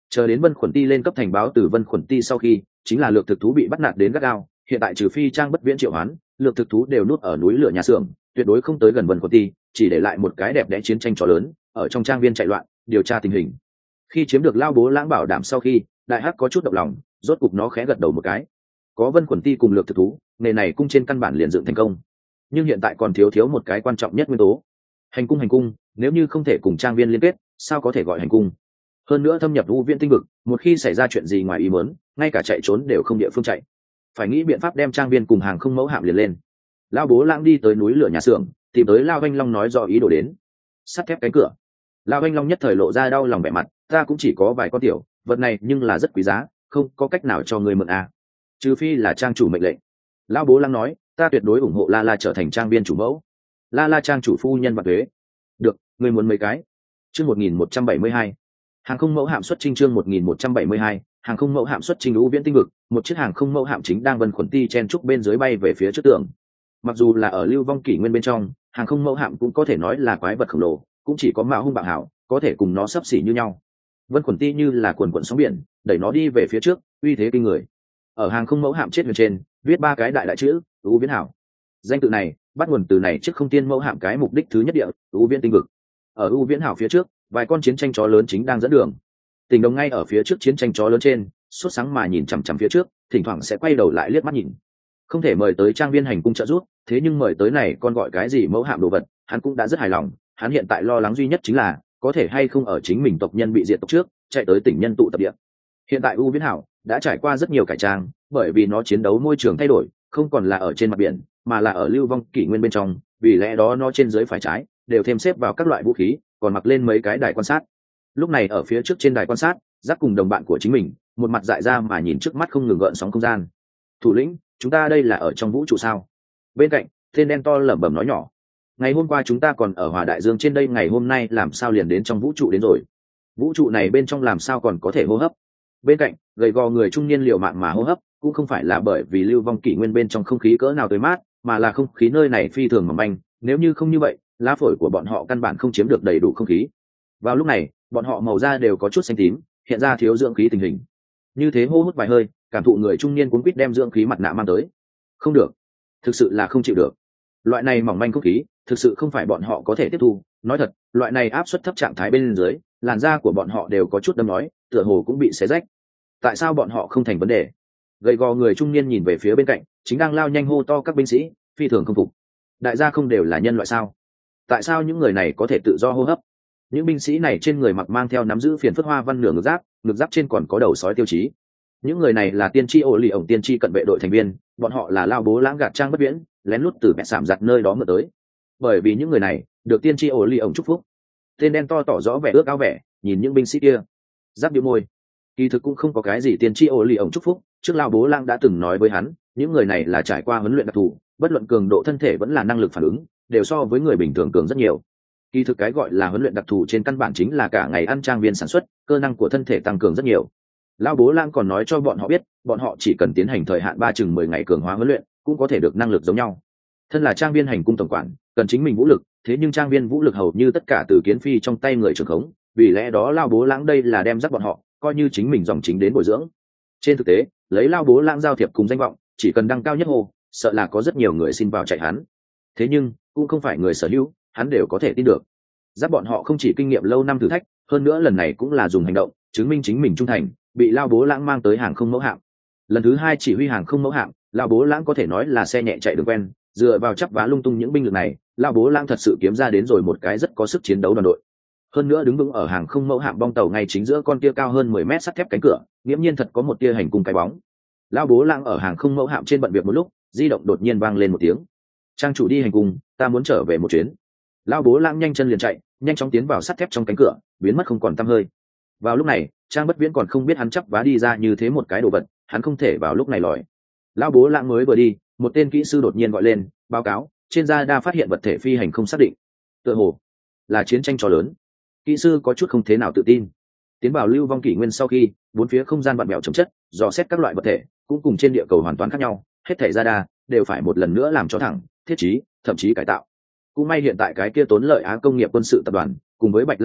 Chờ đến Vân Khuẩn Ti lên cấp thành báo từ Vân Khuẩn Ti sau khi, chính là lược thực thú bị bắt nạt đến gắt gao. Hiện tại trừ phi Trang Bất Viễn triệu hoán, lược thực thú đều nuốt ở núi lửa nhà xưởng, tuyệt đối không tới gần Vân Khuẩn Ti, chỉ để lại một cái đẹp đẽ chiến tranh chó lớn ở trong trang viên chạy loạn, điều tra tình hình. Khi chiếm được Lao Bố Lãng bảo đảm sau khi, Đại Hắc có chút động lòng, rốt cục nó khẽ gật đầu một cái. Có Vân Khuẩn Ti cùng lược thực thú, nghề này cung trên căn bản liền dựng thành công. Nhưng hiện tại còn thiếu một cái quan trọng nhất nguyên tố. Hành cung, nếu như không thể cùng trang viên liên kết, sao có thể gọi hành cung? Hơn nữa thâm nhập u viễn tinh vực, một khi xảy ra chuyện gì ngoài ý muốn, ngay cả chạy trốn đều không địa phương chạy. Phải nghĩ biện pháp đem trang viên cùng hàng không mẫu hạm liền lên. Lao Bố Lãng đi tới núi lửa nhà xưởng, tìm tới Lao Anh Long nói do ý đồ đến. Sắt thép cánh cửa. Lao Anh Long nhất thời lộ ra đau lòng vẻ mặt, ta cũng chỉ có vài con tiểu vật này nhưng là rất quý giá, không có cách nào cho người mượn à. Trừ phi là trang chủ mệnh lệnh. Lao Bố Lãng nói, ta tuyệt đối ủng hộ La La trở thành trang viên chủ mẫu. La La trang chủ phu nhân và thuế. Được, người muốn mấy cái? Chương 1172. Hàng không mẫu hạm xuất chinh. Chương 1172. Hàng không mẫu hạm xuất chinh u viễn tinh vực, một chiếc hàng không mẫu hạm chính đang Vân Khuẩn Ti chen trúc bên dưới bay về phía trước tường. Mặc dù là ở lưu vong kỷ nguyên bên trong, hàng không mẫu hạm cũng có thể nói là quái vật khổng lồ, cũng chỉ có mạo hung bạo hảo có thể cùng nó xấp xỉ như nhau. Vân Khuẩn Ti như là quần quần sóng biển, đẩy nó đi về phía trước, uy thế kinh người. Ở hàng không mẫu hạm chết bên trên, viết ba cái đại chữ u viễn hảo. Danh tự này bắt nguồn từ này chiếc không tiên mẫu hạm cái mục đích thứ nhất địa u viễn tinh vực. Ở u viễn hảo phía trước, vài con chiến tranh chó lớn chính đang dẫn đường. Tình Đồng ngay ở phía trước chiến tranh chó lớn trên, sốt sáng mà nhìn chằm chằm phía trước, thỉnh thoảng sẽ quay đầu lại liếc mắt nhìn. Không thể mời tới trang viên hành cung trợ giúp, thế nhưng mời tới này con gọi cái gì mẫu hạm đồ vật, hắn cũng đã rất hài lòng. Hắn hiện tại lo lắng duy nhất chính là có thể hay không ở chính mình tộc nhân bị diệt tộc trước, chạy tới tỉnh nhân tụ tập địa. Hiện tại u viễn hảo đã trải qua rất nhiều cải trang, bởi vì nó chiến đấu môi trường thay đổi, không còn là ở trên mặt biển, mà là ở lưu vong kỷ nguyên bên trong, vì lẽ đó nó trên dưới phải trái đều thêm xếp vào các loại vũ khí, còn mặc lên mấy cái đài quan sát. Lúc này ở phía trước trên đài quan sát, Giác cùng đồng bạn của chính mình, một mặt dại ra mà nhìn trước mắt không ngừng gợn sóng không gian. Thủ lĩnh, chúng ta đây là ở trong vũ trụ sao? Bên cạnh, tên đen to lẩm bẩm nói nhỏ. Ngày hôm qua chúng ta còn ở Hòa Đại Dương trên đây, ngày hôm nay làm sao liền đến trong vũ trụ đến rồi? Vũ trụ này bên trong làm sao còn có thể hô hấp? Bên cạnh, gầy gò người trung niên liều mạng mà hô hấp, cũng không phải là bởi vì lưu vong kỷ nguyên bên trong không khí cỡ nào tươi mát, mà là không khí nơi này phi thường mỏng manh, nếu như không như vậy, lá phổi của bọn họ căn bản không chiếm được đầy đủ không khí. Vào lúc này, bọn họ màu da đều có chút xanh tím, hiện ra thiếu dưỡng khí tình hình. Như thế hô hút vài hơi, cảm thụ người trung niên cuống quýt đem dưỡng khí mặt nạ mang tới. Không được, thực sự là không chịu được. Loại này mỏng manh không khí, thực sự không phải bọn họ có thể tiếp thu. Nói thật, loại này áp suất thấp trạng thái bên dưới, làn da của bọn họ đều có chút đâm nói, tựa hồ cũng bị xé rách. Tại sao bọn họ không thành vấn đề? Gầy gò người trung niên nhìn về phía bên cạnh, chính đang lao nhanh hô to các binh sĩ, phi thường không phục. Đại gia không đều là nhân loại sao? Tại sao những người này có thể tự do hô hấp? Những binh sĩ này trên người mặc mang theo nắm giữ phiền phất hoa văn nửa ngực giáp trên còn có đầu sói tiêu chí. Những người này là tiên tri ổ lì ổng tiên tri cận vệ đội thành viên, bọn họ là Lao Bố Lãng gạt Trang Bất Viễn lén lút từ mẹ sảm giặt nơi đó mượn tới. Bởi vì những người này được tiên tri ổ lì ổng chúc phúc. Tên đen to tỏ rõ vẻ ước ao vẻ, nhìn những binh sĩ kia, giáp điệu môi. Kỳ thực cũng không có cái gì tiên tri ổ lì ổng chúc phúc, trước Lao Bố Lãng đã từng nói với hắn, những người này là trải qua huấn luyện đặc thù, bất luận cường độ thân thể vẫn là năng lực phản ứng, đều so với người bình thường cường rất nhiều. Kỳ thực cái gọi là huấn luyện đặc thù trên căn bản chính là cả ngày ăn trang viên sản xuất, cơ năng của thân thể tăng cường rất nhiều. Lao Bố Lãng còn nói cho bọn họ biết, bọn họ chỉ cần tiến hành thời hạn 10 ngày cường hóa huấn luyện, cũng có thể được năng lực giống nhau. Thân là trang viên hành cung tổng quản, cần chính mình vũ lực, thế nhưng trang viên vũ lực hầu như tất cả từ Kiến Phi trong tay người trưởng khống, vì lẽ đó Lao Bố Lãng đây là đem dắt bọn họ, coi như chính mình dòng chính đến bồi dưỡng. Trên thực tế, lấy Lao Bố Lãng giao thiệp cùng danh vọng, chỉ cần đăng cao nhất hồ, sợ là có rất nhiều người xin vào chạy hắn. Thế nhưng, cũng không phải người sở hữu, hắn đều có thể tin được. Giáp bọn họ không chỉ kinh nghiệm lâu năm thử thách, hơn nữa lần này cũng là dùng hành động chứng minh chính mình trung thành, bị Lao Bố Lãng mang tới hàng không mẫu hạm. Lần thứ hai chỉ huy hàng không mẫu hạm, Lao Bố Lãng có thể nói là xe nhẹ chạy đường quen, dựa vào chắp vá lung tung những binh lực này, Lao Bố Lãng thật sự kiếm ra đến rồi một cái rất có sức chiến đấu đoàn đội. Hơn nữa đứng vững ở hàng không mẫu hạm bong tàu ngay chính giữa con tia cao hơn 10 mét sắt thép cánh cửa, nghiễm nhiên thật có một tia hành cung cái bóng. Lao Bố Lãng ở hàng không mẫu hạm trên bận việc một lúc, di động đột nhiên vang lên một tiếng. Trang chủ đi hành cung, ta muốn trở về một chuyến. Lao Bố Lãng nhanh chân liền chạy, nhanh chóng tiến vào sắt thép trong cánh cửa, biến mất không còn tăm hơi. Vào lúc này, Trang Bất Viễn còn không biết hắn chắp vá đi ra như thế một cái đồ vật, hắn không thể vào lúc này lòi. Lao Bố Lãng mới vừa đi, một tên kỹ sư đột nhiên gọi lên, báo cáo, trên radar phát hiện vật thể phi hành không xác định. Tựa hồ là chiến tranh chó lớn. Kỹ sư có chút không thế nào tự tin. Tiến vào lưu vong kỷ nguyên sau khi, bốn phía không gian vặn vẹo chồng chất, dò xét các loại vật thể, cũng cùng trên địa cầu hoàn toàn khác nhau, hết thảy radar đều phải một lần nữa làm cho thẳng, thiết trí, thậm chí cải tạo. Cũng may hiện tại cái kia tốn lợi Á công nghiệp quân sự tập đoàn, cùng với Bạch Lan Thành,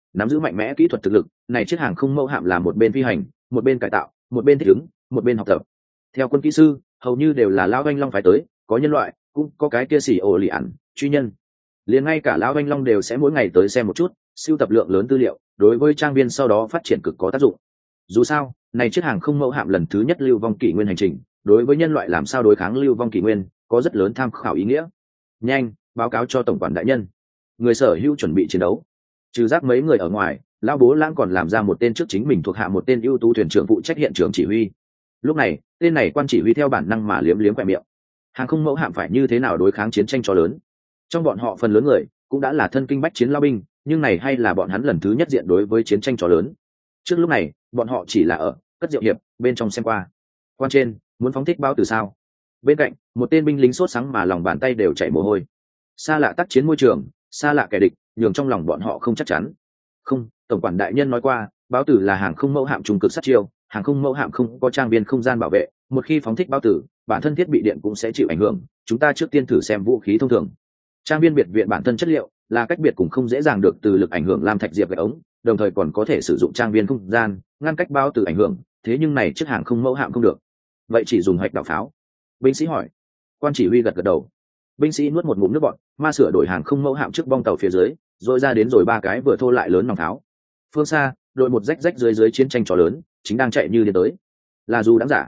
nắm giữ mạnh mẽ kỹ thuật thực lực. Này chiếc hàng không mẫu hạm là một bên phi hành, một bên cải tạo, một bên thích ứng, một bên học tập. Theo quân kỹ sư hầu như đều là lão anh long phái tới, có nhân loại cũng có cái kia xỉ ổ lì ẩn truy nhân, liền ngay cả lão anh long đều sẽ mỗi ngày tới xem một chút, sưu tập lượng lớn tư liệu, đối với trang viên sau đó phát triển cực có tác dụng. Dù sao này chiếc hàng không mẫu hạm lần thứ nhất lưu vong kỷ nguyên hành trình, đối với nhân loại làm sao đối kháng lưu vong kỷ nguyên có rất lớn tham khảo ý nghĩa. Nhanh báo cáo cho tổng quản đại nhân, người sở hữu chuẩn bị chiến đấu. Trừ giác mấy người ở ngoài, lão bố lãng còn làm ra một tên trước chính mình thuộc hạ một tên ưu tú thuyền trưởng phụ trách hiện trường chỉ huy. Lúc này tên này quan chỉ huy theo bản năng mà liếm liếm khỏe miệng. Hàng không mẫu hạm phải như thế nào đối kháng chiến tranh cho lớn? Trong bọn họ phần lớn người cũng đã là thân kinh bách chiến lao binh, nhưng này hay là bọn hắn lần thứ nhất diện đối với chiến tranh cho lớn. Trước lúc này bọn họ chỉ là ở cất rượu hiệp bên trong xem qua. Quan trên muốn phóng thích bao từ sao? Bên cạnh một tên binh lính sốt sắng mà lòng bàn tay đều chảy mồ hôi. Xa lạ tác chiến môi trường, xa lạ kẻ địch, nhường trong lòng bọn họ không chắc chắn. Không, tổng quản đại nhân nói qua, báo tử là hàng không mẫu hạm trung cực sát chiêu, hàng không mẫu hạm không có trang viên không gian bảo vệ, một khi phóng thích báo tử, bản thân thiết bị điện cũng sẽ chịu ảnh hưởng. Chúng ta trước tiên thử xem vũ khí thông thường. Trang viên biệt viện bản thân chất liệu là cách biệt cũng không dễ dàng được từ lực ảnh hưởng lam thạch diệp gạch ống, đồng thời còn có thể sử dụng trang viên không gian ngăn cách báo tử ảnh hưởng. Thế nhưng này chiếc hàng không mẫu hạm không được, vậy chỉ dùng hạch đạo pháo. Binh sĩ hỏi. Quan chỉ huy gật gật đầu. Binh sĩ nuốt một ngụm nước bọt, ma sửa đổi hàng không mẫu hạm trước bong tàu phía dưới, rồi ra đến rồi ba cái vừa thô lại lớn nòng tháo. Phương xa đội một rách rách dưới chiến tranh chó lớn chính đang chạy như điên tới. Là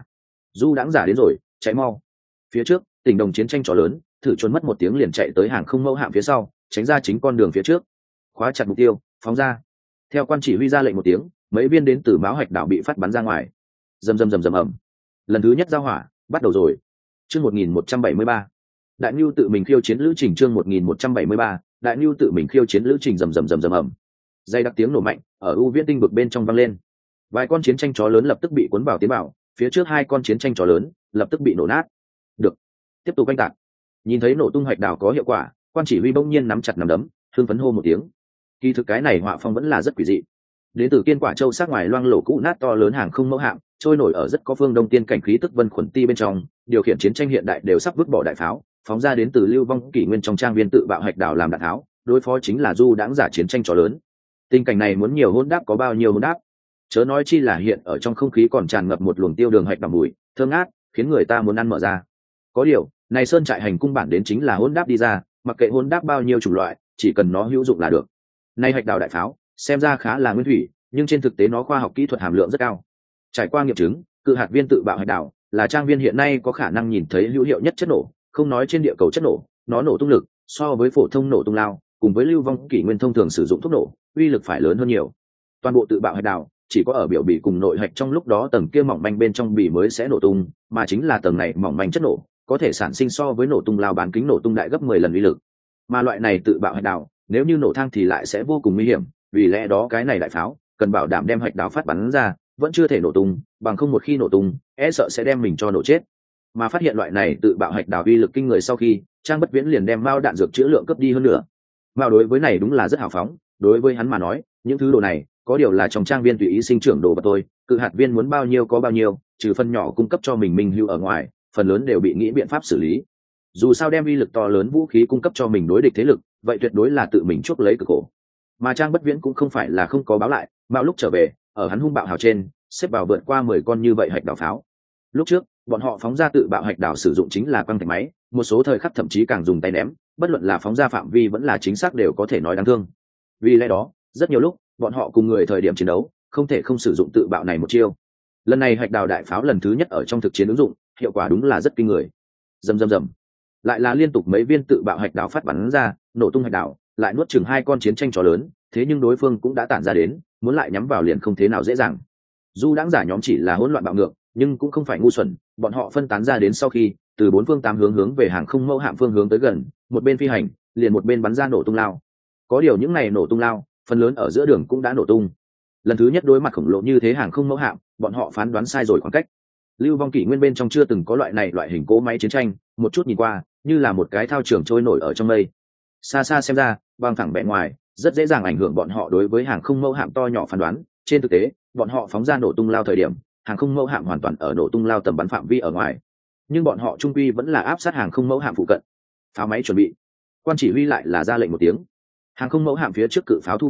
du đãng giả đến rồi, chạy mau. Phía trước tỉnh đồng chiến tranh chó lớn thử trốn mất một tiếng liền chạy tới hàng không mẫu hạm phía sau, tránh ra chính con đường phía trước, khóa chặt mục tiêu, phóng ra. Theo quan chỉ huy ra lệnh một tiếng, mấy viên đến từ máu hạch đảo bị phát bắn ra ngoài. Rầm rầm rầm rầm ầm. Lần thứ nhất giao hỏa bắt đầu rồi. Chương 1173. Đại Nưu tự mình khiêu chiến lữ trình. Chương 1173. Đại Nưu tự mình khiêu chiến lữ trình. Rầm rầm rầm rầm ầm. Dây đặc tiếng nổ mạnh ở u viễn tinh vực bên trong vang lên. Vài con chiến tranh chó lớn lập tức bị cuốn vào tiến vào, phía trước hai con chiến tranh chó lớn lập tức bị nổ nát. Được, tiếp tục canh tạc. Nhìn thấy nổ tung hạch đảo có hiệu quả, quan chỉ huy bỗng nhiên nắm chặt nắm đấm, hưng phấn hô một tiếng. Kỳ thực cái này họa phong vẫn là rất quỷ dị. Đến từ Kiên Quả Châu sát ngoài loang lổ cũ nát to lớn hàng không mẫu hạm, trôi nổi ở rất có phương đông tiên cảnh khí tức vân khuẩn ti bên trong, điều khiển chiến tranh hiện đại đều sắp vứt bỏ đại pháo, phóng ra đến từ lưu vong kỷ nguyên trong trang viên tự bạo hạch đảo làm đạn tháo, đối phó chính là du đãng giả chiến tranh chó lớn. Tình cảnh này muốn nhiều hỗn đáp có bao nhiêu hỗn đáp, chớ nói chi là hiện ở trong không khí còn tràn ngập một luồng tiêu đường hạch đảo mùi thơm ngát, khiến người ta muốn ăn mở ra. Có điều này sơn trại hành cung bản đến chính là hỗn đáp đi ra, mặc kệ hỗn đáp bao nhiêu chủng loại, chỉ cần nó hữu dụng là được. Nay hạch đảo đại pháo xem ra khá là nguyên thủy, nhưng trên thực tế nó khoa học kỹ thuật hàm lượng rất cao. Trải qua nghiệm chứng, cự hạt viên tự bạo hạch đảo là trang viên hiện nay có khả năng nhìn thấy hữu hiệu nhất chất nổ, không nói trên địa cầu chất nổ, nó nổ tung lực so với phổ thông nổ tung lao cùng với lưu vong kỷ nguyên thông thường sử dụng thuốc nổ uy lực phải lớn hơn nhiều. Toàn bộ tự bạo hạch đảo chỉ có ở biểu bì cùng nội hạch trong lúc đó tầng kia mỏng manh bên trong bì mới sẽ nổ tung, mà chính là tầng này mỏng manh chất nổ có thể sản sinh so với nổ tung lao bán kính nổ tung đại gấp 10 lần uy lực. Mà loại này tự bạo hạch đảo nếu như nổ thang thì lại sẽ vô cùng nguy hiểm, vì lẽ đó cái này đại pháo cần bảo đảm đem hạch đảo phát bắn ra vẫn chưa thể nổ tung, bằng không một khi nổ tung e sợ sẽ đem mình cho nổ chết. Mà phát hiện loại này tự bạo hạch đảo uy lực kinh người sau khi, Trang Bất Viễn liền đem mao đạn dược chữa lượng cấp đi hơn nữa. Mao đối với này đúng là rất hào phóng, đối với hắn mà nói những thứ đồ này có điều là trong trang viên tùy ý sinh trưởng đồ vật thôi, cự hạt viên muốn bao nhiêu có bao nhiêu, trừ phần nhỏ cung cấp cho mình minh hữu ở ngoài, phần lớn đều bị nghĩ biện pháp xử lý. Dù sao đem uy lực to lớn vũ khí cung cấp cho mình đối địch thế lực, vậy tuyệt đối là tự mình chuốc lấy cực khổ. Mà Trang Bất Viễn cũng không phải là không có báo lại, Mao lúc trở về ở hắn hung bạo hào trên xếp vào vượt qua 10 con như vậy hạch đảo pháo. Lúc trước bọn họ phóng ra tự bạo hạch đảo sử dụng chính là quăng thạch máy, một số thời khắc thậm chí càng dùng tay ném, bất luận là phóng ra phạm vi vẫn là chính xác đều có thể nói đáng thương. Vì lẽ đó rất nhiều lúc bọn họ cùng người thời điểm chiến đấu không thể không sử dụng tự bạo này một chiêu. Lần này hạch đảo đại pháo lần thứ nhất ở trong thực chiến ứng dụng, hiệu quả đúng là rất kinh người. Rầm rầm rầm, lại là liên tục mấy viên tự bạo hạch đảo phát bắn ra, nổ tung hạch đảo lại nuốt chừng hai con chiến tranh chó lớn, thế nhưng đối phương cũng đã tản ra đến, muốn lại nhắm vào liền không thế nào dễ dàng. Du đãng giả nhóm chỉ là hỗn loạn bạo ngược, nhưng cũng không phải ngu xuẩn, bọn họ phân tán ra đến sau khi từ bốn phương tám hướng về hàng không mẫu hạm phương hướng tới gần, một bên phi hành liền một bên bắn ra nổ tung lao. Có điều những này nổ tung lao phần lớn ở giữa đường cũng đã nổ tung. Lần thứ nhất đối mặt khổng lồ như thế hàng không mẫu hạm, bọn họ phán đoán sai rồi khoảng cách. Lưu vong kỷ nguyên bên trong chưa từng có loại hình cỗ máy chiến tranh, một chút nhìn qua như là một cái thao trường trôi nổi ở trong mây. Xa xa xem ra bằng thẳng bề ngoài rất dễ dàng ảnh hưởng bọn họ đối với hàng không mẫu hạm to nhỏ phán đoán. Trên thực tế bọn họ phóng ra nổ tung lao thời điểm, hàng không mẫu hạm hoàn toàn ở nổ tung lao tầm bắn phạm vi ở ngoài, nhưng bọn họ trung quy vẫn là áp sát hàng không mẫu hạm phụ cận. Pháo máy chuẩn bị. Quan chỉ huy lại là ra lệnh một tiếng. Hàng không mẫu hạm phía trước cự pháo thu về,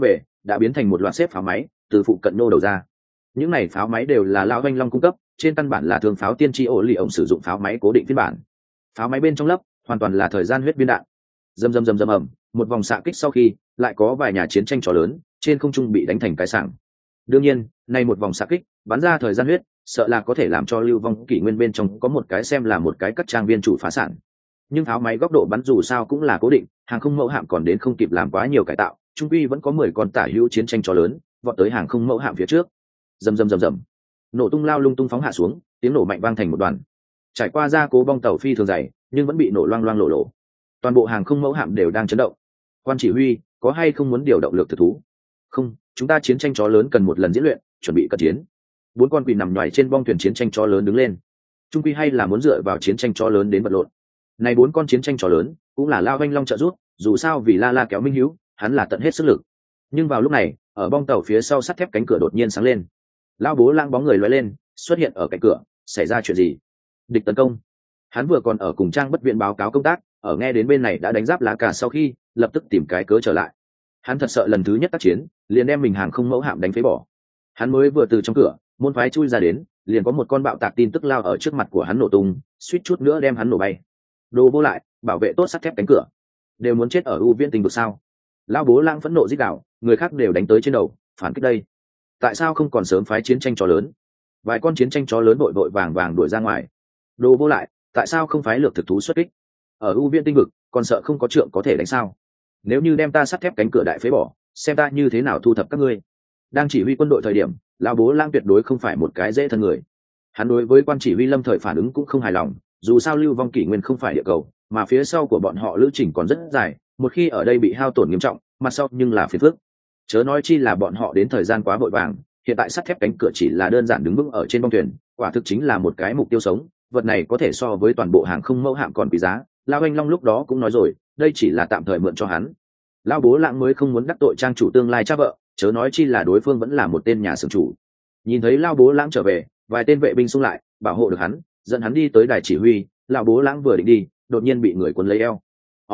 đã biến thành một loạt xếp pháo máy từ phụ cận nô đầu ra. Những này pháo máy đều là Lão Anh Long cung cấp, trên căn bản là thương pháo tiên tri ổ lì ổng sử dụng pháo máy cố định phiên bản. Pháo máy bên trong lấp hoàn toàn là thời gian huyết viên đạn. Rầm rầm rầm rầm ầm, một vòng xạ kích sau khi, lại có vài nhà chiến tranh trò lớn trên không trung bị đánh thành cái sảng. Đương nhiên, nay một vòng xạ kích bắn ra thời gian huyết, sợ là có thể làm cho lưu vong kỷ nguyên bên trong có một cái xem là một cái cắt trang viên chủ phá sản. Nhưng pháo máy góc độ bắn dù sao cũng là cố định, hàng không mẫu hạm còn đến không kịp làm quá nhiều cải tạo, trung quy vẫn có 10 con tả hữu chiến tranh trò lớn vọt tới hàng không mẫu hạm phía trước. Rầm rầm rầm rầm, nổ tung lao lung tung phóng hạ xuống, tiếng nổ mạnh vang thành một đoàn. Trải qua gia cố bong tàu phi thường dày, nhưng vẫn bị nổ loang loang lộ lộ. Toàn bộ hàng không mẫu hạm đều đang chấn động. Quan chỉ huy, có hay không muốn điều động lược thực thú? Không, chúng ta chiến tranh chó lớn cần một lần diễn luyện, chuẩn bị cận chiến. 4 con quỷ nằm nhoài trên bong thuyền chiến tranh chó lớn đứng lên. Trung quy hay là muốn dựa vào chiến tranh chó lớn đến vật lộn. Này 4 con chiến tranh chó lớn cũng là Lao Anh Long trợ giúp, dù sao vì La La kéo Minh Hiếu, hắn là tận hết sức lực. Nhưng vào lúc này, ở bong tàu phía sau sắt thép cánh cửa đột nhiên sáng lên. Lao Bố Lang bóng người lóe lên, xuất hiện ở cạnh cửa. Xảy ra chuyện gì? Địch tấn công. Hắn vừa còn ở cùng Trang Bất Viễn báo cáo công tác, ở nghe đến bên này đã đánh giáp lá cả sau khi, lập tức tìm cái cớ trở lại. Hắn thật sợ lần thứ nhất tác chiến, liền đem mình hàng không mẫu hạm đánh phế bỏ. Hắn mới vừa từ trong cửa môn phái chui ra đến, liền có một con bạo tạc tin tức lao ở trước mặt của hắn nổ tung, suýt chút nữa đem hắn nổ bay. Đồ vô lại, bảo vệ tốt sắt thép cánh cửa. Đều muốn chết ở ưu viễn tình vực sao? Lao Bố Lang phẫn nộ rít gào, người khác đều đánh tới trên đầu, phản kích đây. Tại sao không còn sớm phái chiến tranh chó lớn? Vài con chiến tranh chó lớn vội vội vàng vàng đuổi ra ngoài. Đồ vô lại, tại sao không phái lược thực thú xuất kích? Ở ưu viễn tinh vực, còn sợ không có trượng có thể đánh sao? Nếu như đem ta sắt thép cánh cửa đại phế bỏ, xem ta như thế nào thu thập các ngươi. Đang chỉ huy quân đội thời điểm, Lão Bố Lang tuyệt đối không phải một cái dễ thân người. Hắn đối với quan chỉ huy lâm thời phản ứng cũng không hài lòng, dù sao lưu vong kỷ nguyên không phải địa cầu, mà phía sau của bọn họ lữ trình còn rất dài, một khi ở đây bị hao tổn nghiêm trọng, mặt sau nhưng là phiền phức. Chớ nói chi là bọn họ đến thời gian quá vội vàng, hiện tại sắt thép cánh cửa chỉ là đơn giản đứng vững ở trên bong thuyền, quả thực chính là một cái mục tiêu sống, vật này có thể so với toàn bộ hàng không mẫu hạm còn quý giá. Lao Anh Long lúc đó cũng nói rồi, đây chỉ là tạm thời mượn cho hắn. Lão Bố Lang mới không muốn đắc tội trang chủ tương lai cha vợ, chớ nói chi là đối phương vẫn là một tên nhà xưởng chủ. Nhìn thấy Lão Bố Lang trở về, vài tên vệ binh xung lại bảo hộ được hắn, dẫn hắn đi tới đài chỉ huy. Lão Bố Lang vừa định đi, đột nhiên bị người cuốn lấy eo.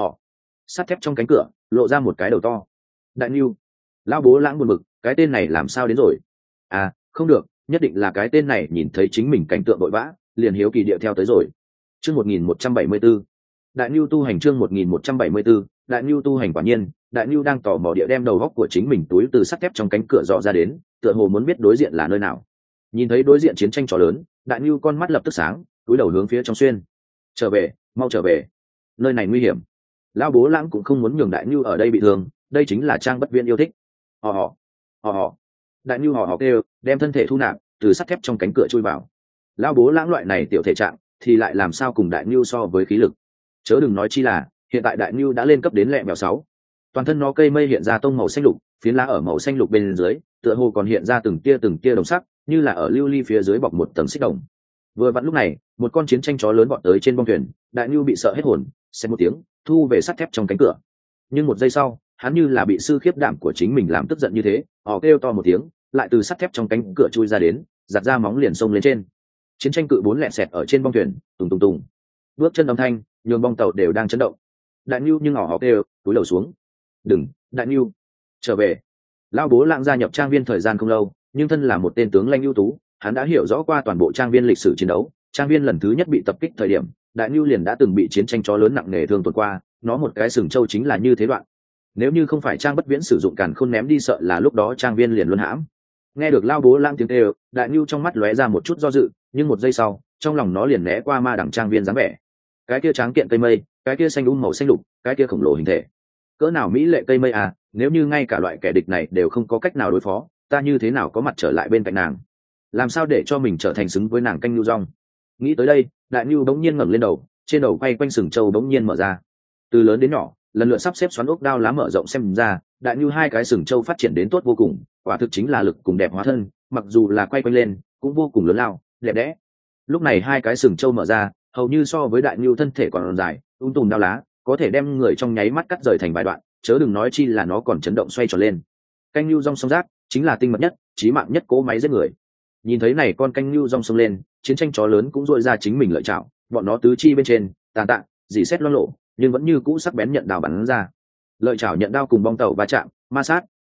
Sắt thép trong cánh cửa lộ ra một cái đầu to. Đại Nưu. Lão Bố Lang buồn bực, cái tên này làm sao đến rồi? À, không được, nhất định là cái tên này nhìn thấy chính mình cảnh tượng vội vã, liền hiếu kỳ điệu theo tới rồi. Chương 1174. Đại Nưu tu hành chương 1174, Đại Nưu tu hành quả nhiên, Đại Nưu đang tò mò địa đem đầu góc của chính mình túi từ sắt thép trong cánh cửa dò ra đến, tựa hồ muốn biết đối diện là nơi nào. Nhìn thấy đối diện chiến tranh trò lớn, Đại Nưu con mắt lập tức sáng, túi đầu hướng phía trong xuyên. Trở về, mau trở về. Nơi này nguy hiểm. Lão Bố Lang cũng không muốn nhường Đại Nưu ở đây bị thương, đây chính là Trang Bất Viễn yêu thích. Họ. Đại Nưu họ kêu, đem thân thể thu nạp, từ sắt thép trong cánh cửa chui vào. Lão Bố Lang loại này tiểu thể trạng, thì lại làm sao cùng Đại Nưu so với khí lực. Chớ đừng nói chi là hiện tại Đại Nưu đã lên cấp đến lẹ mèo 6. Toàn thân nó cây mây hiện ra tông màu xanh lục, phiến lá ở màu xanh lục bên dưới, tựa hồ còn hiện ra từng tia đồng sắc, như là ở lưu ly phía dưới bọc một tầng xích đồng. Vừa vặn lúc này, một con chiến tranh chó lớn vọt tới trên bong thuyền, Đại Nưu bị sợ hết hồn, xé một tiếng, thu về sắt thép trong cánh cửa. Nhưng một giây sau, hắn như là bị sư khiếp đảm của chính mình làm tức giận như thế, họ kêu to một tiếng, lại từ sắt thép trong cánh cửa chui ra đến, giật ra móng liền xông lên trên. Chiến tranh cự 4 lẹ sẹt ở trên bong thuyền, tùng tùng tùng. Bước chân âm thanh, nhường bong tàu đều đang chấn động. Đại Nưu nhưng họ kêu, túi đầu xuống. Đừng, Đại Nưu, trở về. Lão Bố Lang gia nhập trang viên thời gian không lâu, nhưng thân là một tên tướng lãnh ưu tú, hắn đã hiểu rõ qua toàn bộ trang viên lịch sử chiến đấu. Trang viên lần thứ nhất bị tập kích thời điểm, Đại Nưu liền đã từng bị chiến tranh chó lớn nặng nề thương tổn qua, nó một cái sừng trâu chính là như thế đoạn. Nếu như không phải Trang Bất Viễn sử dụng càn khôn ném đi, sợ là lúc đó trang viên liền luân hãm. Nghe được Lão Bố Lang tiếng kêu, Đại Nưu trong mắt lóe ra một chút do dự, nhưng một giây sau, trong lòng nó liền né qua ma đẳng trang viên dáng vẻ. Cái kia tráng kiện cây mây, cái kia xanh màu xanh lục, cái kia khổng lồ hình thể, cỡ nào mỹ lệ cây mây à, nếu như ngay cả loại kẻ địch này đều không có cách nào đối phó, ta như thế nào có mặt trở lại bên cạnh nàng, làm sao để cho mình trở thành xứng với nàng canh nhu rong. Nghĩ tới đây, Đại Nưu bỗng nhiên ngẩng lên đầu, trên đầu quay quanh sừng trâu bỗng nhiên mở ra, từ lớn đến nhỏ lần lượt sắp xếp xoắn ốc đao lá mở rộng xem ra, Đại Nưu hai cái sừng trâu phát triển đến tốt vô cùng, quả thực chính là lực cùng đẹp hóa thân, mặc dù là quay quanh lên cũng vô cùng lớn lao đẹp đẽ. Lúc này hai cái sừng trâu mở ra, hầu như so với Đại Nưu thân thể còn dài, tùm đao lá có thể đem người trong nháy mắt cắt rời thành vài đoạn, chớ đừng nói chi là nó còn chấn động xoay tròn lên. Canh nhu rong sông rác chính là tinh mật nhất, chí mạng nhất cỗ máy giết người. Nhìn thấy này con canh nhu rong sông lên, chiến tranh chó lớn cũng dội ra chính mình lợi chảo, bọn nó tứ chi bên trên tàn tạ dì xét loang lộ, nhưng vẫn như cũ sắc bén nhận đao bắn ra. Lợi chảo nhận đao cùng bong tàu va chạm ma sát,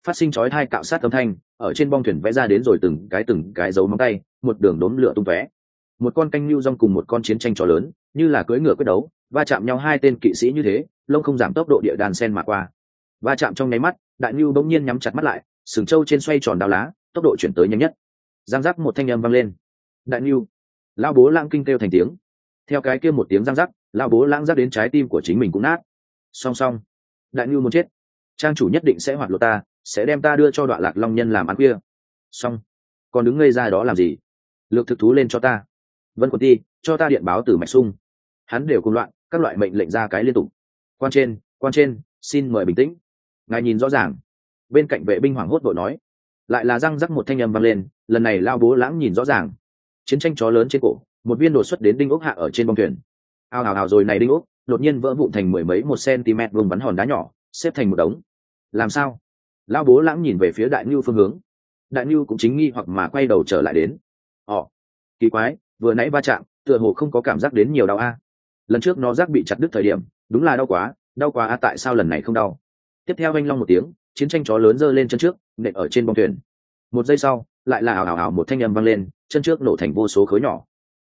phát sinh chói tai cạo sát âm thanh, ở trên bong thuyền vẽ ra đến rồi từng cái dấu móng tay, một đường đốm lửa tung tóe. Một con canh lưu rong cùng một con chiến tranh chó lớn, như là cưỡi ngựa quyết đấu, va chạm nhau hai tên kỵ sĩ như thế, lông không giảm tốc độ địa đàn sen mà qua. Va chạm trong nháy mắt, đại lưu bỗng nhiên nhắm chặt mắt lại, sừng trâu trên xoay tròn đao lá, tốc độ chuyển tới nhanh nhất. Giang giác một thanh âm vang lên. Đại lưu, lão bố lãng kinh kêu thành tiếng. Theo cái kia một tiếng giang giác, lão bố lãng giác đến trái tim của chính mình cũng nát. Song song, đại lưu muốn chết, trang chủ nhất định sẽ hoạt lộ ta, sẽ đem ta đưa cho Đoạ Lạc Long Nhân làm ăn khuya. Xong, còn đứng ngây ra đó làm gì? Lược thực thú lên cho ta. Vân Quần Ti, cho ta điện báo từ Mạch Sung. Hắn đều cùng loạn, các loại mệnh lệnh ra cái liên tục. Quan trên, xin mời bình tĩnh. Ngài nhìn rõ ràng. Bên cạnh vệ binh hoảng hốt vội nói. Lại là răng rắc một thanh âm vang lên, lần này lao bố lãng nhìn rõ ràng. Chiến tranh chó lớn trên cổ, một viên đột xuất đến đinh ốc hạ ở trên bông thuyền. Ao ào ào rồi này đinh ốc, đột nhiên vỡ vụn thành mười mấy 1 cm vuông bắn hòn đá nhỏ, xếp thành một đống. Làm sao? Lao bố lãng nhìn về phía Đại Nưu phương hướng. Đại Nưu cũng chính nghi hoặc mà quay đầu trở lại đến. Kỳ quái, vừa nãy va chạm, tựa hồ không có cảm giác đến nhiều đau a. Lần trước nó giác bị chặt đứt thời điểm, đúng là đau quá a, tại sao lần này không đau? Tiếp theo vang long một tiếng, chiến tranh chó lớn giơ lên chân trước, nện ở trên bông thuyền. Một giây sau, lại là ảo ảo ảo một thanh âm vang lên, chân trước nổ thành vô số khối nhỏ.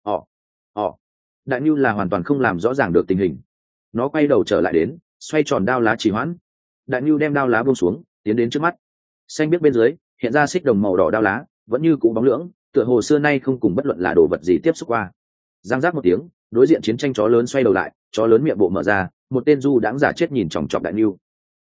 Đại Nưu là hoàn toàn không làm rõ ràng được tình hình. Nó quay đầu trở lại đến, xoay tròn đao lá trì hoãn. Đại Nưu đem đao lá buông xuống, tiến đến trước mắt. Xanh biết bên dưới, hiện ra xích đồng màu đỏ đao lá, vẫn như cũ bóng lưỡng, tựa hồ xưa nay không cùng bất luận là đồ vật gì tiếp xúc qua. Giang giác một tiếng, đối diện chiến tranh chó lớn xoay đầu lại, chó lớn miệng bộ mở ra, một tên du đãng giả chết nhìn chòng chọc Đại Nưu.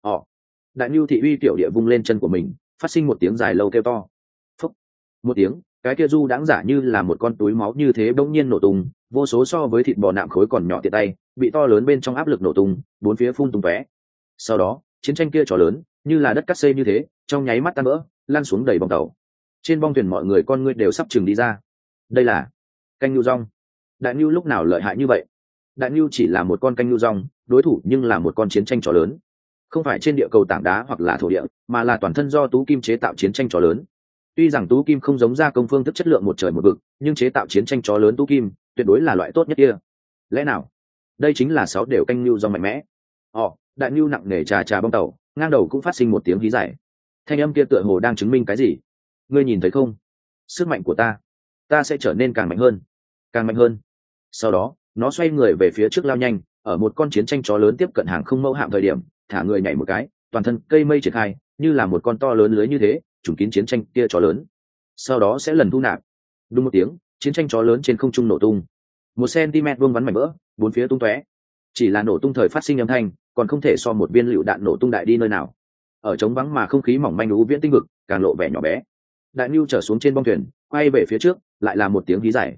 Đại Nưu thị uy tiểu địa vung lên chân của mình, phát sinh một tiếng dài lâu kêu to. Phúc! Một tiếng, cái kia du đãng giả như là một con túi máu như thế bỗng nhiên nổ tung, vô số so với thịt bò nạm khối còn nhỏ tiện tay, bị to lớn bên trong áp lực nổ tung, bốn phía phun tung tóe. Sau đó, chiến tranh kia chó lớn, như là đất cát xây như thế, trong nháy mắt tan vỡ, lăn xuống đầy bong tàu. Trên bong thuyền mọi người con ngươi đều sắp chừng đi ra. Đây là canh nhu rong. Đại Nưu lúc nào lợi hại như vậy? Đại Nưu chỉ là một con canh nhu rong, đối thủ nhưng là một con chiến tranh chó lớn. Không phải trên địa cầu tảng đá hoặc là thổ địa, mà là toàn thân do tú kim chế tạo chiến tranh chó lớn. Tuy rằng tú kim không giống gia công phương thức chất lượng một trời một vực, nhưng chế tạo chiến tranh chó lớn tú kim tuyệt đối là loại tốt nhất kia. Lẽ nào đây chính là 6 đều canh nhu rong mạnh mẽ? Đại Nưu nặng nề trà bong tàu, ngang đầu cũng phát sinh một tiếng hí giải. Thanh âm kia tựa hồ đang chứng minh cái gì? Ngươi nhìn thấy không? Sức mạnh của ta sẽ trở nên càng mạnh hơn. Sau đó, nó xoay người về phía trước lao nhanh, ở một con chiến tranh chó lớn tiếp cận hàng không mẫu hạm thời điểm, thả người nhảy một cái, toàn thân cây mây triển khai, như là một con to lớn lưới như thế, trùng kín chiến tranh kia chó lớn. Sau đó sẽ lần thu nạp. Đúng một tiếng, chiến tranh chó lớn trên không trung nổ tung. 1 cm vuông bắn mảnh vỡ, bốn phía tung tóe. Chỉ là nổ tung thời phát sinh âm thanh, còn không thể so một viên lựu đạn nổ tung đại đi nơi nào. Ở trống vắng mà không khí mỏng manh u viễn tinh vực, càng lộ vẻ nhỏ bé. Đại Nưu trở xuống trên bong thuyền, quay về phía trước, lại là một tiếng hí giải.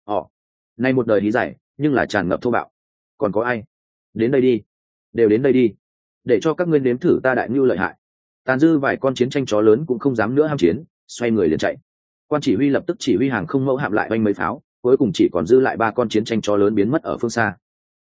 Nay một đời hí giải, nhưng là tràn ngập thô bạo. Còn có ai? Đến đây đi, đều đến đây đi, để cho các ngươi nếm thử ta Đại Nưu lợi hại. Tàn dư vài con chiến tranh chó lớn cũng không dám nữa ham chiến, xoay người liền chạy. Quan chỉ huy lập tức chỉ huy hàng không mẫu hạm lại oanh mấy pháo, cuối cùng chỉ còn dư lại 3 con chiến tranh chó lớn biến mất ở phương xa.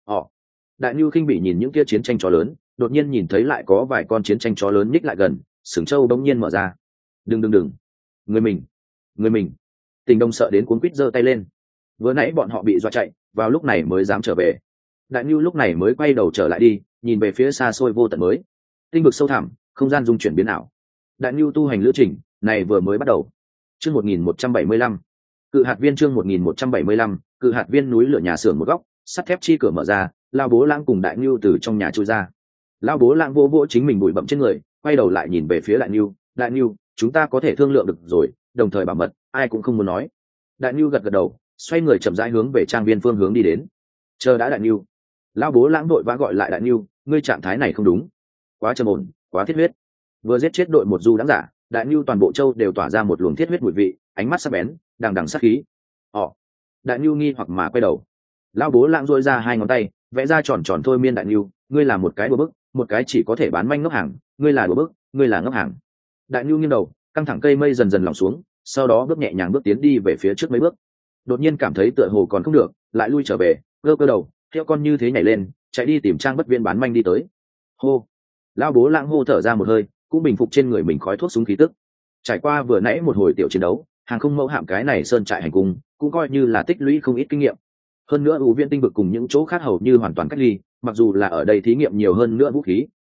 Đại Nưu khinh bỉ nhìn những kia chiến tranh chó lớn, đột nhiên nhìn thấy lại có vài con chiến tranh chó lớn nhích lại gần, sừng trâu bỗng nhiên mở ra. Đừng, người mình. Tình Đông sợ đến cuốn quýt giơ tay lên. Vừa nãy bọn họ bị dọa chạy, vào lúc này mới dám trở về. Đại Nưu lúc này mới quay đầu trở lại đi, nhìn về phía xa xôi vô tận mới. Tinh vực sâu thẳm, không gian dung chuyển biến ảo. Đại Nưu tu hành lữ trình này vừa mới bắt đầu. Chương 1175. Cự hạt viên chương 1175, cự hạt viên núi lửa nhà xưởng một góc, sắt thép chi cửa mở ra, Lao Bố Lãng cùng Đại Nưu từ trong nhà chui ra. Lao Bố Lãng vỗ vỗ chính mình bụi bặm trên người, quay đầu lại nhìn về phía Đại Nưu. Đại Nưu, chúng ta có thể thương lượng được rồi, đồng thời bảo mật, ai cũng không muốn nói. Đại Nưu gật gật đầu, xoay người chậm rãi hướng về trang viên phương hướng đi đến. Chờ đã Đại Nưu. Lao Bố Lãng đội vã gọi lại Đại Nưu, ngươi trạng thái này không đúng, quá trầm ổn, quá thiết huyết. Vừa giết chết đội một du đãng giả, Đại Nưu toàn bộ châu đều tỏa ra một luồng thiết huyết mùi vị, ánh mắt sắc bén, đằng đằng sát khí. Đại Nưu nghi hoặc mà quay đầu. Lao Bố Lãng duỗi ra 2 ngón tay, vẽ ra tròn tròn thôi miên Đại Nưu, ngươi là một cái đùa bức, một cái chỉ có thể bán manh ngốc hàng, ngươi là đùa bức, ngươi là ngốc hàng. Đại Nưu nghiêng đầu, căng thẳng cây mây dần dần lỏng xuống, sau đó bước nhẹ nhàng bước tiến đi về phía trước mấy bước. Đột nhiên cảm thấy tựa hồ còn không được, lại lui trở về, cơ đầu, theo con như thế nhảy lên, chạy đi tìm Trang Bất Viên bán manh đi tới. Hô. Lao Bố Lãng hô thở ra một hơi, cũng bình phục trên người mình khói thuốc súng khí tức. Trải qua vừa nãy một hồi tiểu chiến đấu, hàng không mẫu hạm cái này sơn trại hành cung, cũng coi như là tích lũy không ít kinh nghiệm. Hơn nữa ưu viện tinh vực cùng những chỗ khác hầu như hoàn toàn cách ly, mặc dù là ở đây thí nghiệm nhiều hơn nữa vũ khí,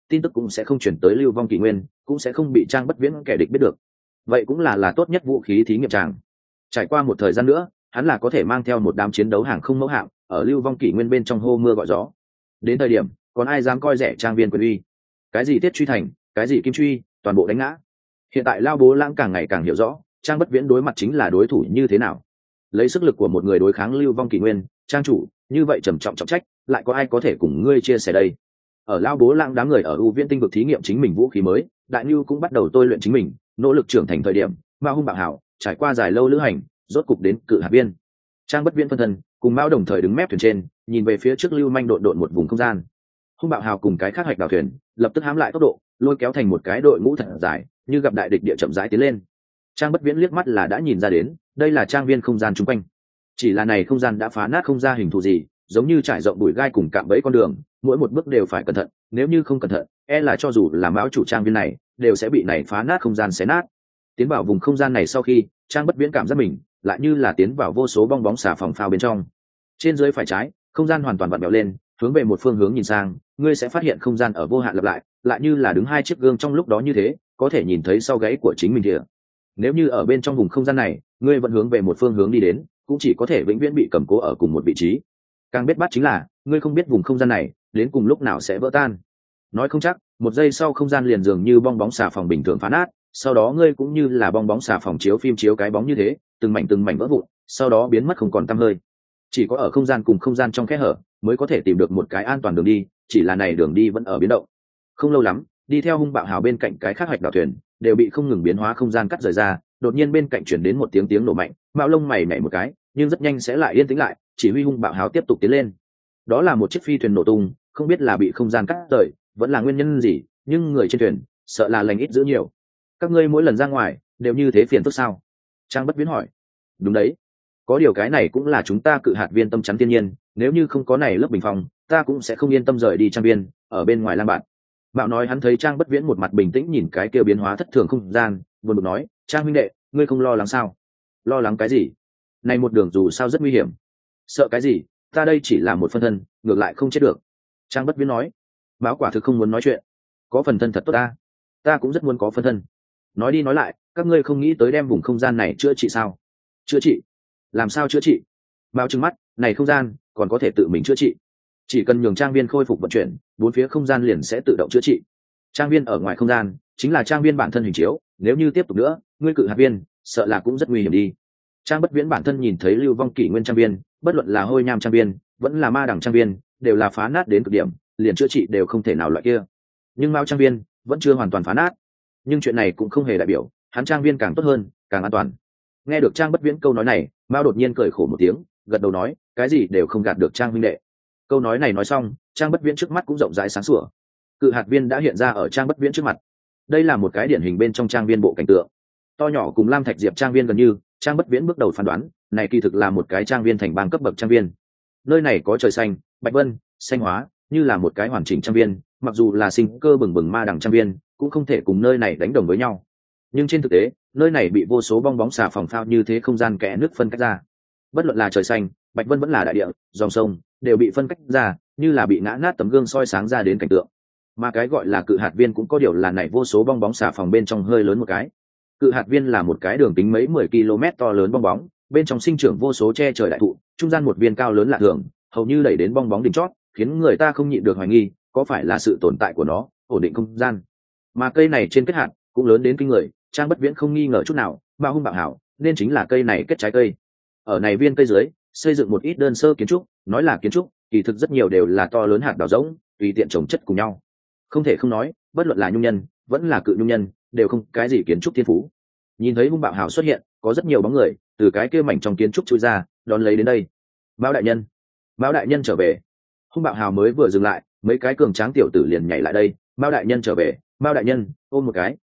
tin tức cũng sẽ không chuyển tới lưu vong kỷ nguyên, cũng sẽ không bị Trang Bất Viễn kẻ địch biết được. Vậy cũng là tốt nhất vũ khí thí nghiệm tràng. Trải qua một thời gian nữa, hắn là có thể mang theo một đám chiến đấu hàng không mẫu hạm ở lưu vong kỷ nguyên bên trong hô mưa gọi gió. Đến thời điểm còn ai dám coi rẻ Trang Viên quyền uy? Cái gì Tiết Truy Thành, cái gì Kim Truy, toàn bộ đánh ngã. Hiện tại Lao Bố Lãng càng ngày càng hiểu rõ Trang Bất Viễn đối mặt chính là đối thủ như thế nào. Lấy sức lực của một người đối kháng lưu vong kỷ nguyên, Trang chủ như vậy trầm trọng trọng trách, lại có ai có thể cùng ngươi chia sẻ đây? Ở Lao Bố Lãng đám người ở ưu viễn tinh vực thí nghiệm chính mình vũ khí mới, Đại Nhu cũng bắt đầu tôi luyện chính mình, nỗ lực trưởng thành thời điểm Mao hung bạo hảo trải qua dài lâu lữ hành, rốt cục đến Cự Hạt Viên. Trang Bất Viễn phân thân cùng Mao đồng thời đứng mép thuyền trên, nhìn về phía trước lưu manh độn một vùng không gian. Hung bạo hào cùng cái khác hạch đào thuyền lập tức hãm lại tốc độ, lôi kéo thành một cái đội ngũ thật dài, như gặp đại địch địa chậm rãi tiến lên. Trang Bất Viễn liếc mắt là đã nhìn ra đến, đây là trang viên không gian chung quanh. Chỉ là này không gian đã phá nát không ra hình thù gì, giống như trải rộng bụi gai cùng cạm bẫy con đường, mỗi một bước đều phải cẩn thận, nếu như không cẩn thận, là cho dù là mão chủ trang viên này, đều sẽ bị này phá nát không gian xé nát. Tiến vào vùng không gian này sau khi, Trang Bất Viễn cảm giác mình lại như là tiến vào vô số bong bóng xà phòng phao bên trong. Trên dưới phải trái, không gian hoàn toàn vặn vẹo lên, hướng về một phương hướng nhìn sang, ngươi sẽ phát hiện không gian ở vô hạn lặp lại như là đứng hai chiếc gương trong lúc đó như thế, có thể nhìn thấy sau gáy của chính mình kìa. Nếu như ở bên trong vùng không gian này, ngươi vẫn hướng về một phương hướng đi đến, cũng chỉ có thể vĩnh viễn bị cầm cố ở cùng một vị trí. Càng biết bắt chính là, ngươi không biết vùng không gian này đến cùng lúc nào sẽ vỡ tan. Nói không chắc, một giây sau không gian liền dường như bong bóng xà phòng bình thường phá nát, sau đó ngươi cũng như là bong bóng xà phòng chiếu phim chiếu cái bóng như thế, từng mảnh vỡ vụn, sau đó biến mất không còn tăm hơi. Chỉ có ở không gian cùng không gian trong kẽ hở mới có thể tìm được một cái an toàn đường đi, chỉ là này đường đi vẫn ở biến động. Không lâu lắm, đi theo hung bạo hào bên cạnh cái khác hoạch đảo thuyền đều bị không ngừng biến hóa không gian cắt rời ra, đột nhiên bên cạnh chuyển đến một tiếng nổ mạnh, mạo lông mày nhảy một cái, nhưng rất nhanh sẽ lại yên tĩnh lại, chỉ huy hung bạo hào tiếp tục tiến lên. Đó là một chiếc phi thuyền nổ tung, không biết là bị không gian cắt rời, vẫn là nguyên nhân gì, nhưng người trên thuyền sợ là lành ít giữ nhiều. Các ngươi mỗi lần ra ngoài đều như thế phiền phức sao? Trang Bất Viễn hỏi. Đúng đấy, có điều cái này cũng là chúng ta Cự Hạt Viên tâm chắn thiên nhiên, nếu như không có này lớp bình phong, ta cũng sẽ không yên tâm rời đi trang viên, ở bên ngoài lang bạn. Mạo nói hắn thấy Trang Bất Viễn một mặt bình tĩnh nhìn cái kia biến hóa thất thường không gian, buồn bực nói, Trang huynh đệ, ngươi không lo lắng sao? Lo lắng cái gì? Này một đường dù sao rất nguy hiểm. Sợ cái gì? Ta đây chỉ là một phân thân, ngược lại không chết được. Trang Bất Viễn nói. Báo quả thực không muốn nói chuyện. Có phần thân thật tốt ta cũng rất muốn có phân thân. Nói đi nói lại, các ngươi không nghĩ tới đem vùng không gian này chữa trị sao? Chữa trị? Làm sao chữa trị? Báo trừng mắt, này không gian còn có thể tự mình chữa trị. Chỉ cần nhường trang viên khôi phục vận chuyển, bốn phía không gian liền sẽ tự động chữa trị. Trang viên ở ngoài không gian chính là trang viên bản thân hình chiếu, nếu như tiếp tục nữa, ngươi Cự Hạt Viên sợ là cũng rất nguy hiểm đi. Trang Bất Viễn bản thân nhìn thấy lưu vong kỷ nguyên trang viên, bất luận là hôi nham trang viên vẫn là ma đằng trang viên, đều là phá nát đến cực điểm, liền chữa trị đều không thể nào loại kia. Nhưng Mao trang viên vẫn chưa hoàn toàn phá nát, nhưng chuyện này cũng không hề đại biểu hắn trang viên càng tốt hơn, càng an toàn. Nghe được Trang Bất Viễn câu nói này, Mao đột nhiên cười khổ một tiếng, gật đầu nói, cái gì đều không gạt được Trang huynh đệ. Câu nói này nói xong, Trang Bất Viễn trước mắt cũng rộng rãi sáng sủa. Cự Hạt Viên đã hiện ra ở Trang Bất Viễn trước mặt. Đây là một cái điển hình bên trong trang viên bộ cảnh tượng. To nhỏ cùng Lam Thạch Diệp trang viên gần như, Trang Bất Viễn bước đầu phán đoán, này kỳ thực là một cái trang viên thành bang cấp bậc trang viên. Nơi này có trời xanh, bạch vân, xanh hóa, như là một cái hoàn chỉnh trang viên, mặc dù là sinh cơ bừng bừng ma đằng trang viên, cũng không thể cùng nơi này đánh đồng với nhau. Nhưng trên thực tế, nơi này bị vô số bong bóng xà phòng phao như thế không gian kẽ nước phân cách ra. Bất luận là trời xanh, bạch vân vẫn là đại địa, dòng sông, đều bị phân cách ra, như là bị ngã nát tấm gương soi sáng ra đến cảnh tượng. Mà cái gọi là Cự Hạt Viên cũng có điều là này vô số bong bóng xà phòng bên trong hơi lớn một cái. Cự Hạt Viên là một cái đường kính mấy 10 km to lớn bong bóng, bên trong sinh trưởng vô số che trời đại thụ, trung gian một viên cao lớn lạ thường, hầu như đẩy đến bong bóng đỉnh chót, khiến người ta không nhịn được hoài nghi, có phải là sự tồn tại của nó ổn định không gian. Mà cây này trên kết hạt cũng lớn đến kinh người, Trang Bất Viễn không nghi ngờ chút nào, Mao hung bạo hảo, nên chính là cây này kết trái cây. Ở này viên cây dưới, xây dựng một ít đơn sơ kiến trúc, nói là kiến trúc, kỳ thực rất nhiều đều là to lớn hạt đào rỗng, tùy tiện trồng chất cùng nhau. Không thể không nói, bất luận là nhung nhân, vẫn là cự nhung nhân, đều không cái gì kiến trúc thiên phú. Nhìn thấy hung bạo hảo xuất hiện, có rất nhiều bóng người từ cái kia mảnh trong kiến trúc chui ra, đón lấy đến đây. Mao đại nhân, Mao đại nhân trở về. Hung bạo hào mới vừa dừng lại, mấy cái cường tráng tiểu tử liền nhảy lại đây. Mao đại nhân trở về, Mao đại nhân, ôm một cái.